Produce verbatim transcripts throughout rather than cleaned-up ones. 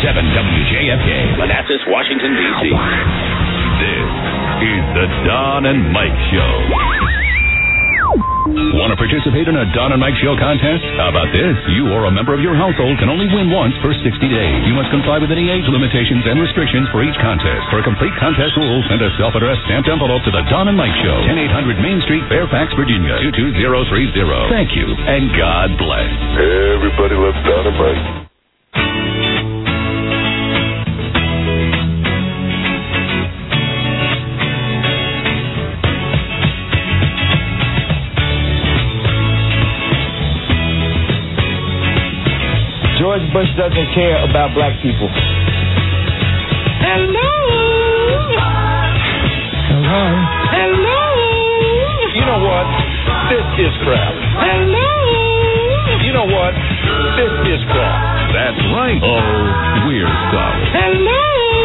seven W J F K, Manassas, Washington, D C This is the Don and Mike Show. Want to participate in a Don and Mike Show contest? How about this? You or a member of your household can only win once for sixty days. You must comply with any age limitations and restrictions for each contest. For complete contest rules, send a self-addressed stamped envelope to the Don and Mike Show, ten eight hundred Main Street, Fairfax, Virginia, two two zero three zero. Thank you, and God bless. Everybody loves Don and Mike. George Bush doesn't care about black people. Hello. Hello. Hello. You know what? This is crap. Hello. You know what? This is crap. That's right. Oh, we're sorry. Hello.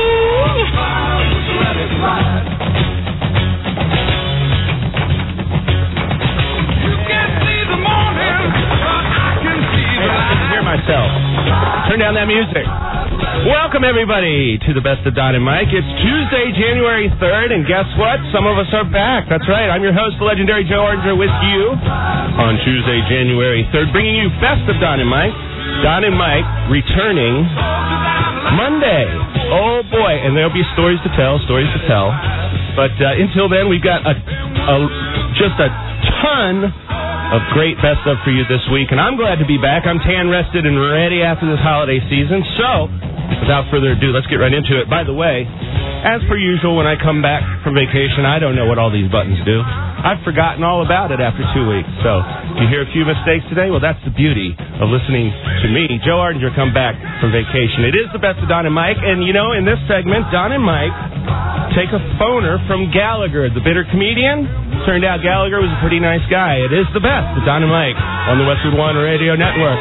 You can't see the morning, but I can see the I can hear myself. Turn down that music. Welcome, everybody, to the Best of Don and Mike. It's Tuesday, January third, and guess what? Some of us are back. That's right. I'm your host, the legendary Joe Ordinger, with you on Tuesday, January third, bringing you Best of Don and Mike. Don and Mike returning Monday. Oh, boy. And there'll be stories to tell, stories to tell. But uh, until then, we've got a, a just a ton of great best of for you this week, and I'm glad to be back. I'm tan rested and ready after this holiday season. So, without further ado, let's get right into it. By the way, as per usual, when I come back from vacation, I don't know what all these buttons do. I've forgotten all about it after two weeks. So, if you hear a few mistakes today, well, that's the beauty of listening to me, Joe Ordinger, come back from vacation. It is the Best of Don and Mike, and you know, in this segment, Don and Mike take a phoner from Gallagher, the bitter comedian. Turned out Gallagher was a pretty nice guy. It is the Best of Don and Mike on the Westwood One Radio Network.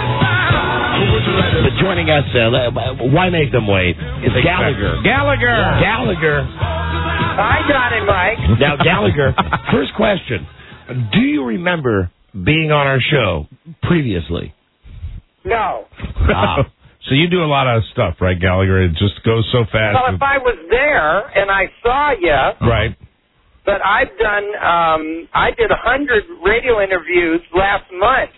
But joining us, uh, why make them wait? It's Gallagher. Gallagher. Yeah. Gallagher. Hi, Don and Mike. Now, Gallagher, first question. Do you remember being on our show previously? No. Ah. So you do a lot of stuff, right, Gallagher? It just goes so fast. Well, if I was there and I saw you, right. But I've done, um, I did a hundred radio interviews last month.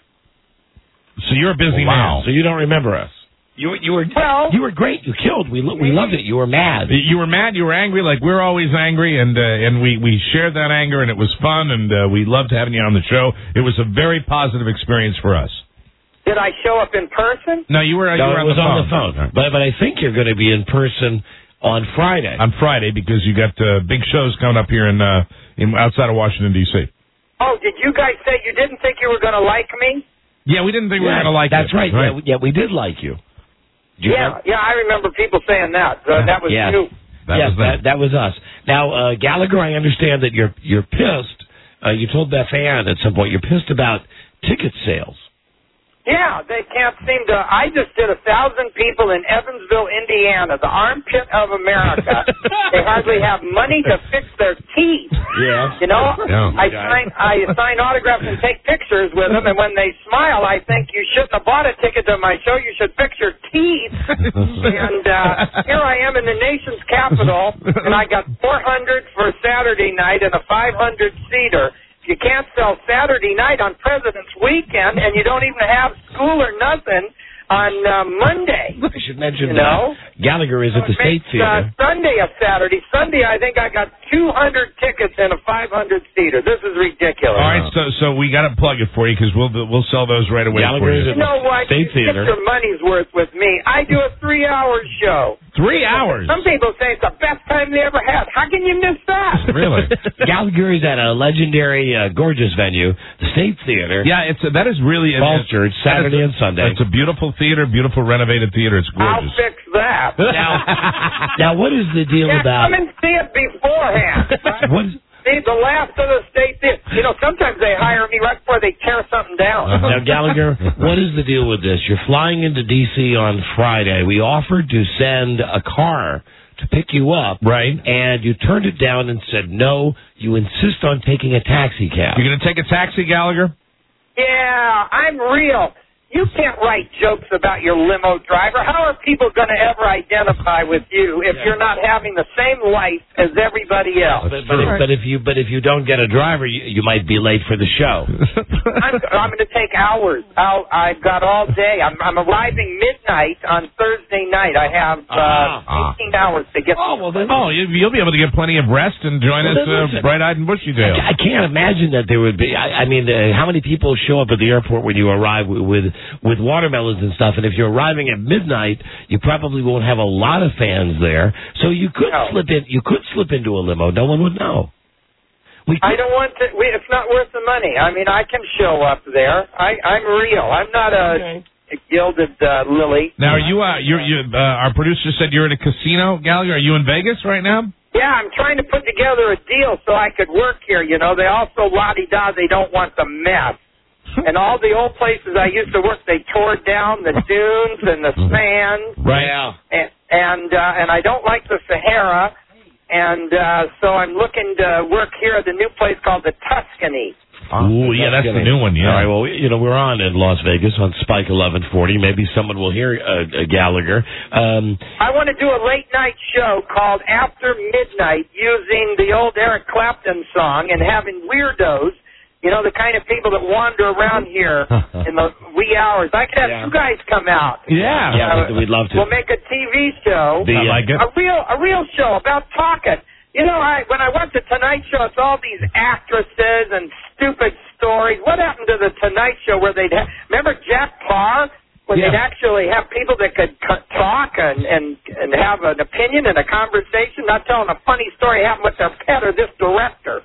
So you're a busy wow. man. So you don't remember us? You you were well, you were great. You killed. We we loved it. You were mad. You were mad. You were angry. Like we're always angry, and uh, and we we shared that anger, and it was fun, and uh, we loved having you on the show. It was a very positive experience for us. Did I show up in person? No, you were. No, you were it on was the on phone. the phone. But but I think you're going to be in person on Friday. On Friday, because you got uh, big shows coming up here in uh, in outside of Washington D C. Oh, did you guys say you didn't think you were going to like me? Yeah, we didn't think yeah, we were going to like that's you. That's right. right. Yeah, we, yeah, we did like you. you yeah, yeah, I remember people saying that. So that was yes. you. That yes, was that, that was us. Now, uh, Gallagher, I understand that you're you're pissed. Uh, you told Beth Ann at some point you're pissed about ticket sales. Yeah, they can't seem to. I just did a thousand people in Evansville, Indiana, the armpit of America. They hardly have money to fix their teeth. Yeah. You know, yeah. I sign I sign autographs and take pictures with them, and when they smile, I think you shouldn't have bought a ticket to my show. You should fix your teeth. And uh, here I am in the nation's capital, and I got four hundred for Saturday night and a five hundred seater. You can't sell Saturday night on President's Weekend, and you don't even have school or nothing on uh, Monday. I should mention you know? that Gallagher is at the State Theater. Uh, Sunday of Saturday. Sunday, I think I got two hundred tickets in a five hundred seater. This is ridiculous. All right, so so we got to plug it for you because we'll we'll sell those right away Gallagher for you. is at You know what? State You Theater. get your money's worth with me. I do a three-hour show. Three hours. Some people say it's the best time they ever had. How can you miss that? Really? Gallagher is at a legendary, uh, gorgeous venue, the State Theater. Yeah, it's a, that is really Falls Church, Saturday a, and Sunday. It's a beautiful theater, beautiful renovated theater. It's I'll gorgeous. fix that. Now, now, what is the deal Yeah, about? come and see it beforehand. What, See, the last of the State Theater. You know, sometimes they hire me right before they tear something down. Now, Gallagher, what is the deal with this? You're flying into D C on Friday. We offered to send a car to pick you up. Right. And you turned it down and said no. You insist on taking a taxi cab. You're going to take a taxi, Gallagher? Yeah, I'm real. you can't write jokes about your limo driver. How are people going to ever identify with you if Yeah. you're not having the same life as everybody else? But, but, if, but if you but if you don't get a driver, you, you might be late for the show. I'm, I'm going to take hours. I'll, I've got all day. I'm, I'm arriving midnight on Thursday night. I have uh, Ah. eighteen hours to get. Oh well, then. Oh, you, you'll be able to get plenty of rest and join Well, us, then uh, listen. bright-eyed and bushy-tailed. I, I can't imagine that there would be. I, I mean, uh, how many people show up at the airport when you arrive with, with with watermelons and stuff? And if you're arriving at midnight, you probably won't have a lot of fans there. So you could No. slip in. You could slip into a limo. No one would know. We could, I don't want to. We, it's not worth the money. I mean, I can show up there. I, I'm real. I'm not a, Okay. a gilded uh, lily. Now, are you, uh, you're, you, uh, our producer said you're in a casino, Gallagher. Are you in Vegas right now? Yeah, I'm trying to put together a deal so I could work here. You know, they also la-di-da. They don't want the mess. And all the old places I used to work, they tore down the dunes and the sands. Right. Yeah. And and, uh, and I don't like the Sahara. And uh, so I'm looking to work here at the new place called the Tuscany. Ooh, yeah, that's the new one, yeah. All right, well, you know, we're on in Las Vegas on Spike eleven forty. Maybe someone will hear uh, uh, Gallagher. Um, I want to do a late night show called After Midnight using the old Eric Clapton song and having weirdos, you know, the kind of people that wander around here in the wee hours. I could have Yeah. you guys come out. Yeah. yeah, we'd, we'd love to. We'll make a T V show. The, I like it. A real a real show about talking. You know, I when I went to Tonight Show, it's all these actresses and stupid stories. What happened to the Tonight Show where they'd have, remember Jack Parr? When Yeah. they'd actually have people that could c- talk and, and and have an opinion and a conversation, not telling a funny story happened with their pet or this director.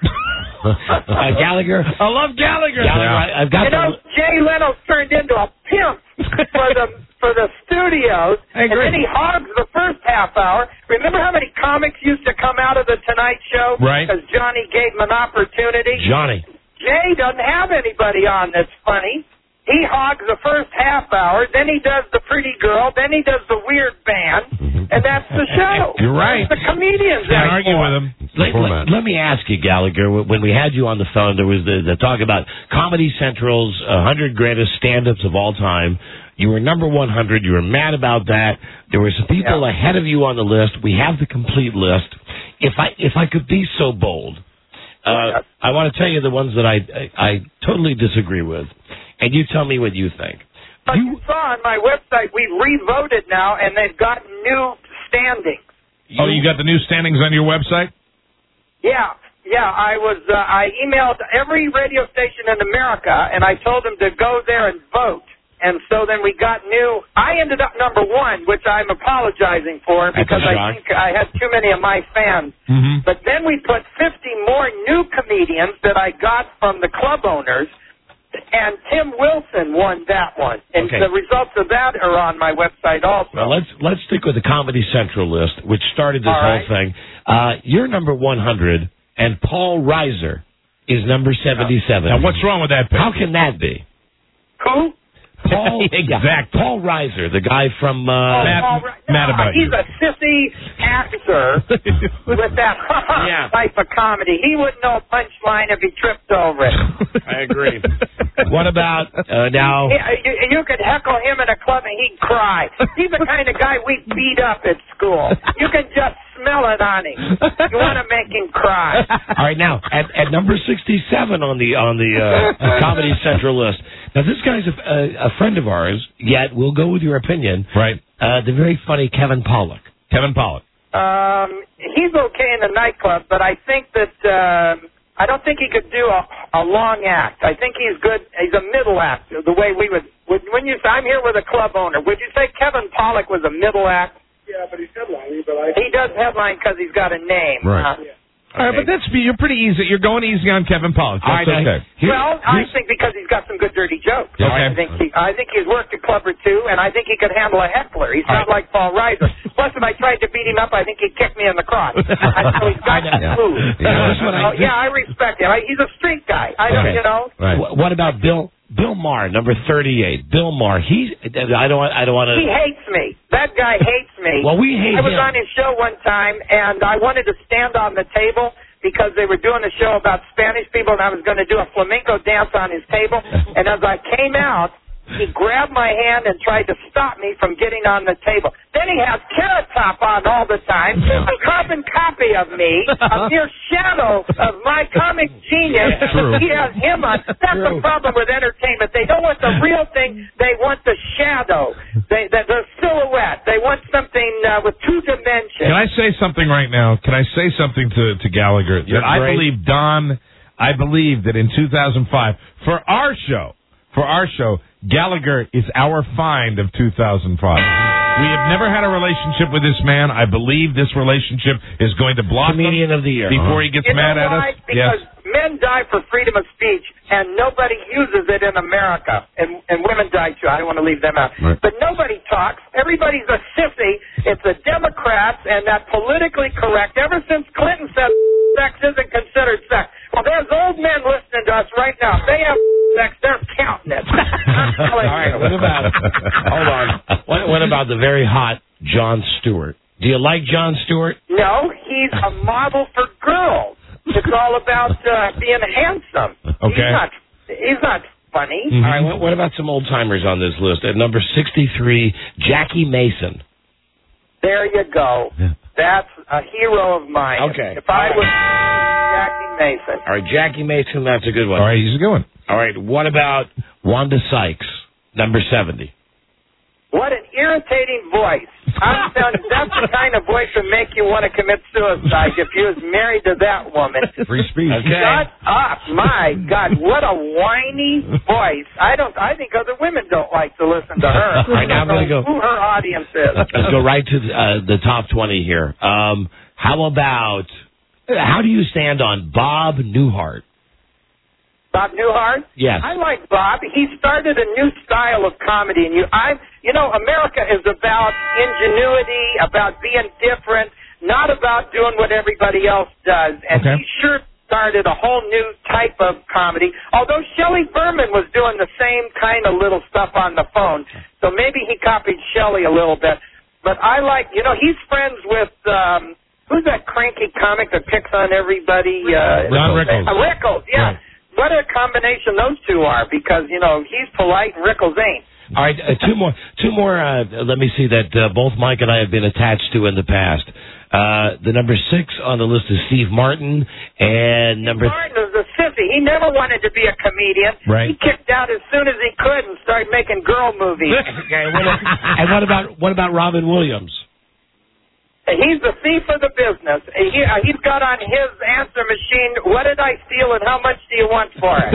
uh, Gallagher. I love Gallagher. Gallagher, Yeah. I, I've got You know, the. Jay Leno's turned into a pimp for the for the studios, I and agree. then he hogs the first half hour. Remember how many comics used to come out of the Tonight Show? Right. Because Johnny gave them an opportunity. Johnny. Jay doesn't have anybody on that's funny. He hogs the first half hour, then he does the pretty girl, then he does the weird band, and that's the show. You're right. That's the comedians. Can't that argue for. with him. Let, let, let me ask you, Gallagher, when we had you on the phone, there was the, the talk about Comedy Central's one hundred greatest stand-ups of all time. You were number one hundred. You were mad about that. There were some people Yeah. ahead of you on the list. We have the complete list. If I if I could be so bold, uh, I want to tell you the ones that I, I I totally disagree with, and you tell me what you think. But You- you saw on my website, we've re-voted now, and they've got new standings. Oh, you got the new standings on your website? Yeah, yeah. I was. Uh, I emailed every radio station in America, and I told them to go there and vote. And so then we got new. I ended up number one, which I'm apologizing for That's because a I shock. think I had too many of my fans. Mm-hmm. But then we put fifty more new comedians that I got from the club owners, and Tim Wilson won that one. And Okay. the results of that are on my website also. Well, let's let's stick with the Comedy Central list, which started this All whole right. thing. Uh, you're number one hundred, and Paul Reiser is number seventy-seven. Now, what's wrong with that pick? How can that be? Who? Paul, Exactly. Paul Reiser, the guy from. Uh, Oh, Mad- all right. mad No, about he's you. a sissy actor with that Yeah. type of comedy. He wouldn't know a punchline if he tripped over it. I agree. What about uh, now? He, you, you could heckle him in a club and he'd cry. He's the kind of guy we beat up at school. You can just smell it on him. You want to make him cry. All right, now at, at number sixty-seven on the on the uh, Comedy Central list. Now this guy's a, a, a friend of ours. Yet we'll go with your opinion. Right. Uh, the very funny Kevin Pollak. Kevin Pollak. Um, he's okay in the nightclub, but I think that um I don't think he could do a, a long act. I think he's good. He's a middle act. The way we would, would when you say I'm here with a club owner, would you say Kevin Pollak was a middle act? Yeah, but he's headlining, but I... He does headline because he's got a name. Right. Uh, All right, but that's you're pretty easy. You're going easy on Kevin Pollak. All That's right, okay. Here- well, I here's- think because he's got some good dirty jokes. Okay. I think he, I think he's worked a club or two, and I think he could handle a heckler. He's All not like Paul Reiser. Plus, if I tried to beat him up, I think he'd kick me in the crotch. I know he's got I know. to move. Yeah, that's what I- Oh, yeah, I respect him. I, he's a street guy. I don't, Okay. you know. Right. Wh- What about Bill Bill Maher, number thirty-eight? Bill Maher. He's. I don't. want- I don't want to. He hates me. That guy hates me. Well, we hate I was him. on his show one time, and I wanted to stand on the table because they were doing a show about Spanish people, and I was going to do a flamenco dance on his table. And as I came out, He grabbed my hand and tried to stop me from getting on the table. Then he has Carrot Top on all the time, a carbon copy of me, a mere shadow of my comic genius. True. He has him on. That's True. the problem with entertainment. They don't want the real thing. They want the shadow, they, the, the silhouette. They want something uh, with two dimensions. Can I say something right now? Can I say something to, to Gallagher? You're that I great. believe, Don, I believe that in two thousand five, for our show, for our show, Gallagher is our find of two thousand five. We have never had a relationship with this man. I believe this relationship is going to blossom. Comedian of the year. Before he gets you mad know at why? us. Because yes. men die for freedom of speech, and nobody uses it in America. And, and women die, too. I don't want to leave them out. Right. But nobody talks. Everybody's a sissy. It's the Democrats and that politically correct. Ever since Clinton said sex isn't considered sex. Well, there's old men listening to us right now. If they have sex, they're counting it. All right, what about, hold on. What, what about the very hot Jon Stewart? Do you like Jon Stewart? No, he's a model for girls. It's all about uh, being handsome. Okay. He's not, he's not funny. Mm-hmm. All right, what, what about some old-timers on this list? At number sixty-three, Jackie Mason. There you go. Yeah. That's a hero of mine. Okay. If I All was Jackie Mason. All right, Jackie Mason, that's a good one. All right, he's a good one. All right, what about Wanda Sykes, number seventy? What an irritating voice. I'm telling you, that's the kind of voice that make you want to commit suicide if you was married to that woman. Free speech. Okay. Shut up. My God, what a whiny voice. I don't. I think other women don't like to listen to her. All right, now I'm I going to don't go. know who her audience is. Let's go right to the, uh, the top twenty here. Um, how about, how do you stand on Bob Newhart? Bob Newhart? Yes. I like Bob. He started a new style of comedy, and you, I, you know, America is about ingenuity, about being different, not about doing what everybody else does. And Okay. he sure started a whole new type of comedy. Although Shelley Berman was doing the same kind of little stuff on the phone, so maybe he copied Shelley a little bit. But I like, you know, he's friends with. Um, who's that cranky comic that picks on everybody? Uh, Ron Rickles. Uh, Rickles, yeah. Right. What a combination those two are, because, you know, he's polite and Rickles ain't. All right, uh, two more. Two more. Uh, let me see that uh, both Mike and I have been attached to in the past. Uh, the number six on the list is Steve Martin, and number. Martin was a sissy. He never wanted to be a comedian. Right. He kicked out as soon as he could and started making girl movies. Okay, what about, and what about what about Robin Williams? He's the thief of the business. He, uh, he's got on his answer machine, what did I steal and how much do you want for it?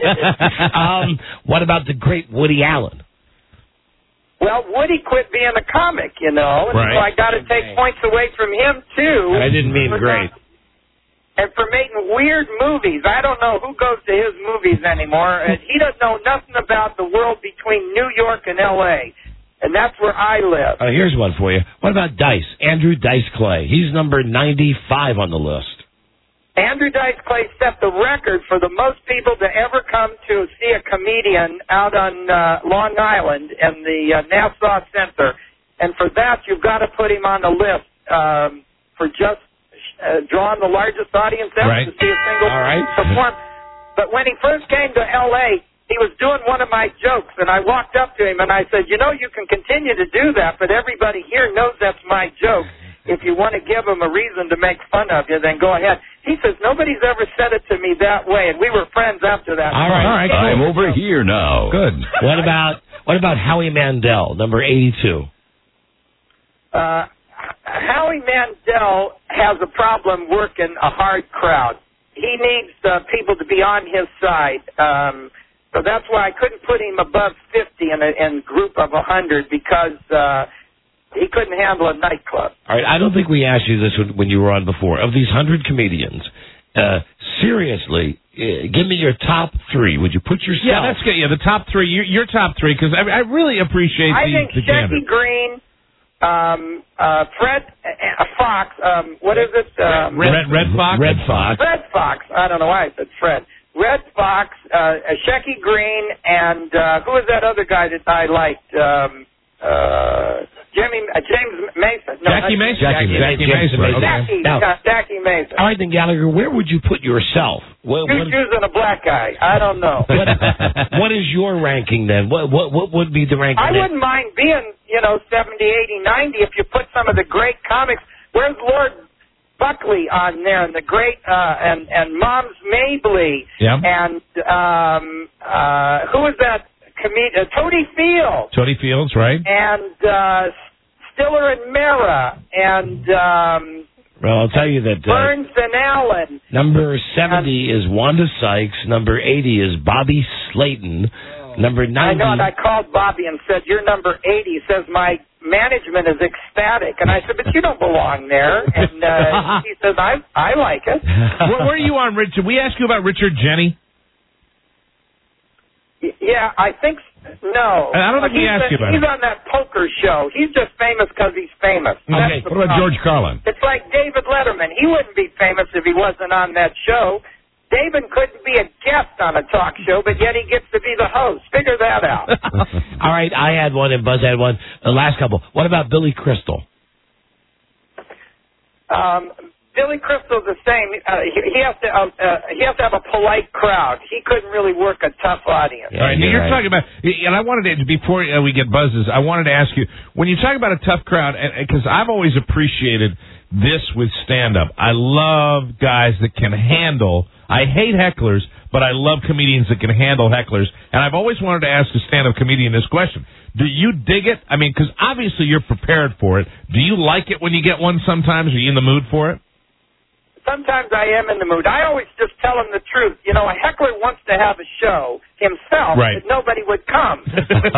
um, what about the great Woody Allen? Well, Woody quit being a comic, you know, and Right. so I got to take points away from him, too. I didn't mean For great. not- And for making weird movies. I don't know who goes to his movies anymore. And he doesn't know nothing about the world between New York and L A And that's where I live. Uh, here's one for you. What about Dice? Andrew Dice Clay. He's number ninety-five on the list. Andrew Dice Clay set the record for the most people to ever come to see a comedian out on uh, Long Island in the uh, Nassau Center. And for that, you've got to put him on the list um, for just uh, drawing the largest audience ever Right. to see a single All right. perform. But when he first came to L A, he was doing one of my jokes, and I walked up to him and I said, you know, you can continue to do that, but everybody here knows that's my joke. If you want to give them a reason to make fun of you, then go ahead. He says, nobody's ever said it to me that way, and we were friends after that. All right. All right, cool. I'm over here now. Good. What about what about Howie Mandel, number eighty-two? Uh, Howie Mandel has a problem working a hard crowd. He needs uh, people to be on his side. Um, so that's why I couldn't put him above fifty in a in group of one hundred because uh, he couldn't handle a nightclub. All right, I don't think we asked you this when, when you were on before. Of these hundred comedians, uh, seriously, uh, give me your top three. Would you put yourself? Yeah, that's good. Yeah, the top three. Your, your top three, because I, I really appreciate I the, think the Shecky candor. Green, um, uh, Fred uh, Fox, um, what is it? Um, Red, Red Fox. Red Fox. Red Fox. I don't know why I said Fred. Red Fox, uh, Shecky Green, and uh, who was that other guy that I liked? Um, uh, Jimmy, uh, James Mason. No, Jackie uh, Mason. Jackie, Jackie Jackie Mason. Mason. Okay. Jackie, Now- uh, Jackie Mason. All right, then, Gallagher, where would you put yourself? What, Two what, Jews and a black guy. I don't know. what, what is your ranking then? What what what would be the ranking? I wouldn't mind being, you know, seventy, eighty, ninety if you put some of the great comics. Where's Lord Buckley on there, and the great, uh, and, and Moms Mabley, Yeah. and, um, uh, who was that comedian? Uh, Toady Field. Tony Fields, right? And, uh, Stiller and Mera, and, um, Well, I'll tell you that uh, Burns and Allen. number seventy is Wanda Sykes. Number eighty is Bobby Slayton. Number I ninety. know, and I called Bobby and said, "You're number eighty." He says, "My management is ecstatic." And I said, "But you don't belong there." And uh, he says, I I like it. where, where are you on, Richard? We asked you about Richard Jenney. Y- Yeah, I think s- no. I don't think we He's asked you about He's him. on that poker show. He's just famous because he's famous. Okay. That's the What about problem. George Carlin? It's like David Letterman. He wouldn't be famous if he wasn't on that show. David couldn't be a guest on a talk show, but yet he gets to be the host. Figure that out. All right, I had one and Buzz had one. The last couple. What about Billy Crystal? Um, Billy Crystal's the same. Uh, he, he has to. Um, uh, he has to have a polite crowd. He couldn't really work a tough audience. Yeah, All right, now you're you're right. talking about, and I wanted to, before uh, we get buzzes, I wanted to ask you, when you talk about a tough crowd, because I've always appreciated this with stand-up. I love guys that can handle, I hate hecklers, but I love comedians that can handle hecklers, and I've always wanted to ask a stand-up comedian this question. Do you dig it? I mean, because obviously you're prepared for it. Do you like it when you get one sometimes? Are you in the mood for it? Sometimes I am in the mood. I always just tell him the truth. You know, a heckler wants to have a show himself, Right. but nobody would come.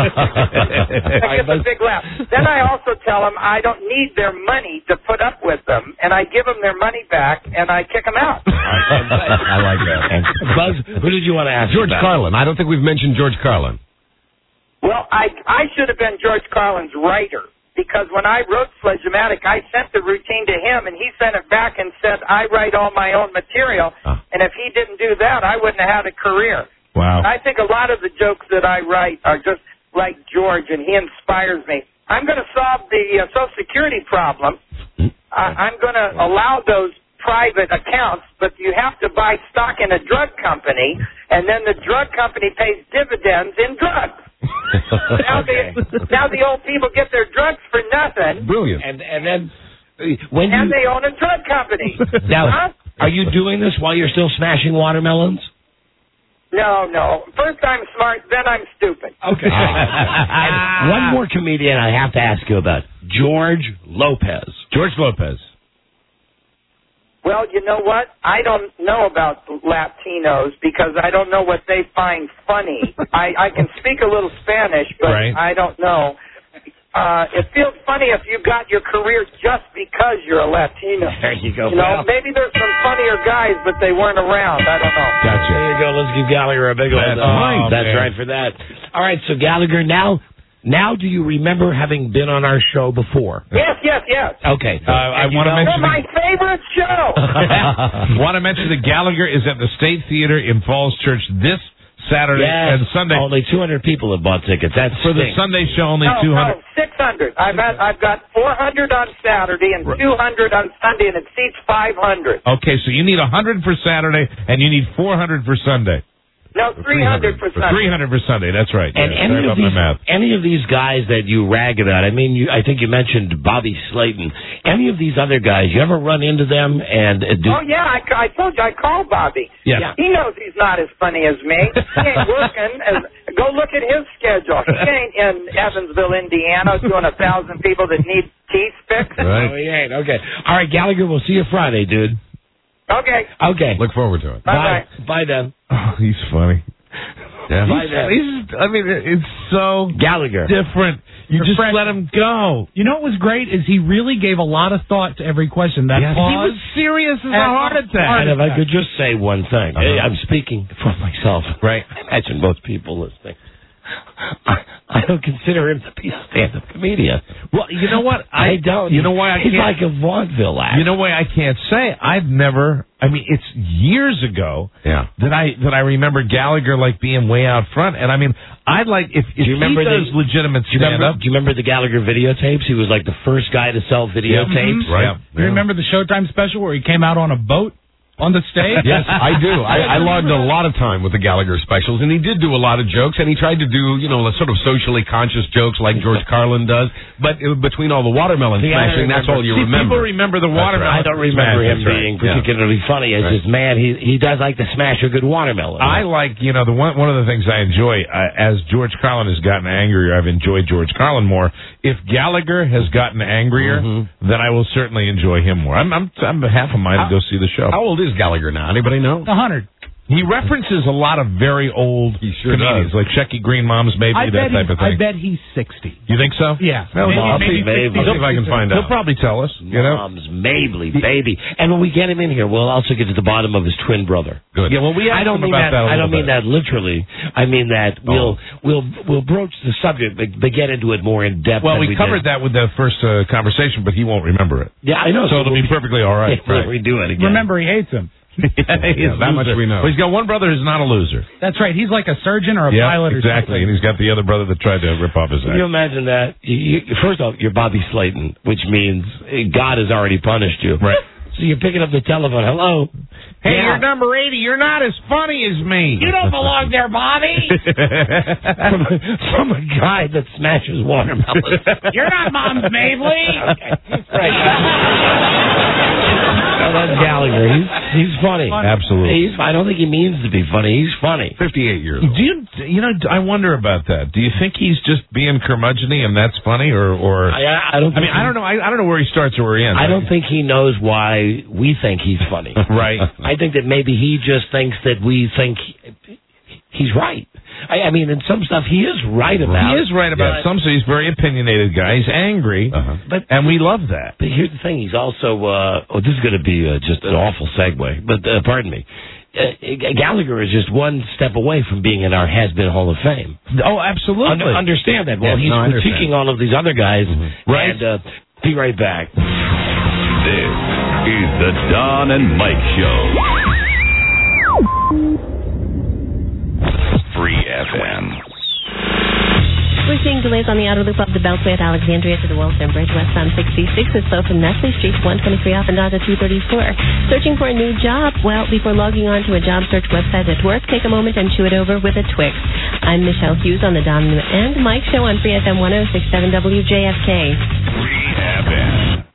I get a big laugh. Then I also tell them I don't need their money to put up with them, and I give them their money back, and I kick them out. I like that. Buzz, who did you want to ask? George about? Carlin. I don't think we've mentioned George Carlin. Well, I I should have been George Carlin's writer, because when I wrote Sledge-O-Matic, I sent the routine to him, and he sent it back and said, I write all my own material, Huh. and if he didn't do that, I wouldn't have had a career. Wow. I think a lot of the jokes that I write are just like George, and he inspires me. I'm going to solve the uh, Social Security problem. I, I'm going to allow those private accounts, but you have to buy stock in a drug company, and then the drug company pays dividends in drugs. now, Okay. the, now the old people get their drugs for nothing, Brilliant. And and then uh, when and you they own a drug company. now Huh? are you doing this while you're still smashing watermelons? No, no. First I'm smart, then I'm stupid. Okay. And one more comedian I have to ask you about, George Lopez. George Lopez. Well, you know what? I don't know about Latinos because I don't know what they find funny. I, I can speak a little Spanish, but Right. I don't know. Uh, it feels funny if you got your career just because you're a Latino. There you go. You know, Well, maybe there's some funnier guys, but they weren't around. I don't know. Gotcha. there you go. Let's give Gallagher a big old. That's uh, right. That's man. right for that. All right, so Gallagher, now, now do you remember having been on our show before? Yes, yes, yes. Okay. Uh, I And you want to know- mention. They're my favorite show. Want to mention that Gallagher is at the State Theater in Falls Church this Saturday Yes, and Sunday. only two hundred people have bought tickets. That's For the Sunday show, only No, two hundred. no, six hundred. I've had, I've got four hundred on Saturday and Right. two hundred on Sunday, and it seats five hundred. Okay, so you need one hundred for Saturday and you need four hundred for Sunday. No, three hundred for Sunday. three hundred for Sunday, that's right. And Yeah, any sorry of about my these, math. any of these guys that you rag about, I mean, you, I think you mentioned Bobby Slayton. Any of these other guys, you ever run into them and uh, do? Oh, yeah, I, I told you, I called Bobby. Yeah. He knows he's not as funny as me. He ain't working. As, go look at his schedule. He ain't in Evansville, Indiana, doing a thousand people that need teeth fixed. Oh, he ain't. Okay. All right, Gallagher, we'll see you Friday, dude. Okay. Okay. Look forward to it. Bye-bye. Bye, then. Oh, he's funny. Yeah. Bye, then. He's, I mean, it's so Gallagher. different. You just Refreshing. let him go. You know what was great is he really gave a lot of thought to every question. That Yes. He pause. was serious as a And- heart attack. And if I could just say one thing. Hey, I'm speaking for myself. Right. I imagine most people listening. I, I don't consider him to be a stand-up comedian. Well, you know what? I, I don't. You know why I He's can't? like a vaudeville act. You know why I can't say? I've never. I mean, it's years ago Yeah. that I that I remember Gallagher like being way out front, and I mean, I'd like if, if Do you remember he does the- legitimate Do you, remember, stand-up. do you remember the Gallagher videotapes? He was like the first guy to sell videotapes. Mhm. Right. You remember the Showtime special where he came out on a boat on the stage? Yes, I do. I, I logged a lot of time with the Gallagher specials, and he did do a lot of jokes, and he tried to do, you know, sort of socially conscious jokes like George Carlin does, but it, between all the watermelon See, I smashing, that's all you See, remember. people remember the That's watermelon. I don't remember smash, him that's right. being Yeah. particularly funny. It's Right. just, man, he he does like to smash a good watermelon. I like, you know, the one one of the things I enjoy uh, as George Carlin has gotten angrier. I've enjoyed George Carlin more. If Gallagher has gotten angrier, Mm-hmm. then I will certainly enjoy him more. I'm I'm, I'm half a mind to go see the show. How old is Gallagher now? Anybody know? A hundred. He references a lot of very old He sure comedians, does. like Shecky Green Moms, maybe I that bet, type he, of I thing. bet he's sixty. You think so? Yeah. Well, Maybe- I'll maybe see, maybe. I'll see if I can find He'll out. probably tell us. You know. Mom's Mabley, baby. And when we get him in here, we'll also get to the bottom of his twin brother. Good. Yeah, well, we I asked don't him mean about that. that. a I don't little mean bit. that literally. I mean that we'll we'll we'll broach the subject, but, but get into it more in depth. Well, than we, we covered did. that with the first uh, conversation, but he won't remember it. Yeah, I know. So it'll be perfectly all right. We'll Right. redo it again. Remember, he hates him. Yeah, that much we know. Well, he's got one brother who's not a loser. That's right. He's like a surgeon or a Yeah, pilot or exactly. And something. he's got the other brother that tried to rip off his Can you act. imagine that? You, you, first off, you're Bobby Slayton, which means eh, God has already punished you. Right. So you're picking up the telephone. Hello. Hey, Yeah. you're number eighty. You're not as funny as me. You don't belong there, Bobby. from, from a guy that smashes watermelons. You're not Mom's Mabley. Right. Oh, that's Gallagher. He's he's funny. Absolutely. He's. I don't think he means to be funny. He's funny. fifty-eight years Do old. you, you know, I wonder about that. Do you think he's just being curmudgeon-y and that's funny, or, or I, I don't. I Think mean, I don't know. I, I don't know where he starts or where he ends. I don't think he knows why we think he's funny. Right. I think that maybe he just thinks that we think he's right. I, I mean, in some stuff he is right about. He is right about but, some. So he's a very opinionated guy. He's angry, Uh-huh. But and we love that. But here's the thing: he's also. Uh, oh, this is going to be uh, just an awful segue. But uh, pardon me. Uh, Gallagher is just one step away from being in our has-been Hall of Fame. Oh, absolutely. Under, understand that. Well, Yes, he's no, I understand. critiquing all of these other guys. Right. And uh, be right back. This is the Don and Mike Show. Free F M. We're seeing delays on the outer loop of the Beltway at Alexandria to the Wilson Bridge, west on sixty-six, and slow from Nestle Street to one twenty-three off and down to two thirty-four. Searching for a new job? Well, before logging on to a job search website at work, take a moment and chew it over with a Twix. I'm Michelle Hughes on the Don and Mike Show on Free F M one oh six point seven W J F K. Free F M.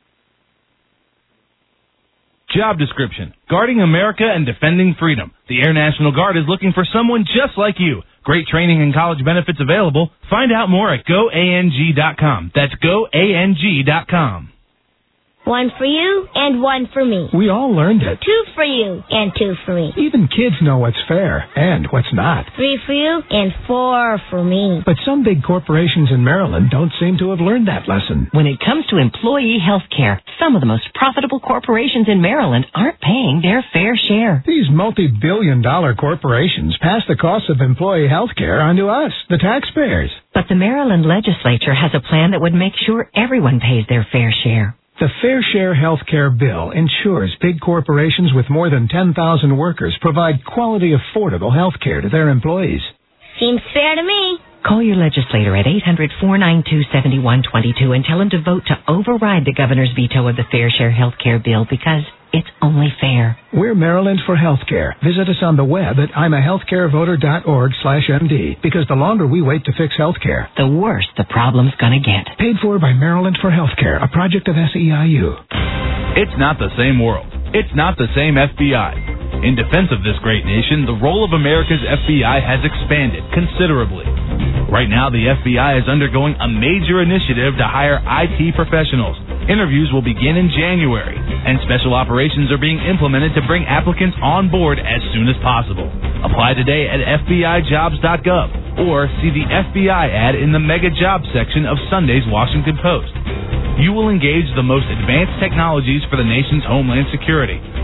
Job description: Guarding America and defending freedom. The Air National Guard is looking for someone just like you. Great training and college benefits available. Find out more at go A N G dot com. That's go A N G dot com. One for you and one for me. We all learned it. Two for you and two for me. Even kids know what's fair and what's not. Three for you and four for me. But some big corporations in Maryland don't seem to have learned that lesson. When it comes to employee health care, some of the most profitable corporations in Maryland aren't paying their fair share. These multi-billion dollar corporations pass the cost of employee health care onto us, the taxpayers. But the Maryland legislature has a plan that would make sure everyone pays their fair share. The Fair Share Health Care Bill ensures big corporations with more than ten thousand workers provide quality, affordable health care to their employees. Seems fair to me. Call your legislator at eight hundred, four nine two, seven one two two and tell him to vote to override the governor's veto of the Fair Share Health Care Bill because it's only fair. We're Maryland for Healthcare. Visit us on the web at I'm a healthcare voter dot org slash M D because the longer we wait to fix healthcare, the worse the problem's gonna get. Paid for by Maryland for Healthcare, a project of S E I U. It's not the same world. It's not the same F B I. In defense of this great nation, the role of America's F B I has expanded considerably. Right now, the F B I is undergoing a major initiative to hire I T professionals. Interviews will begin in January, and special operations are being implemented to bring applicants on board as soon as possible. Apply today at F B I jobs dot gov or see the F B I ad in the Mega Jobs section of Sunday's Washington Post. You will engage the most advanced technologies for the nation's homeland security,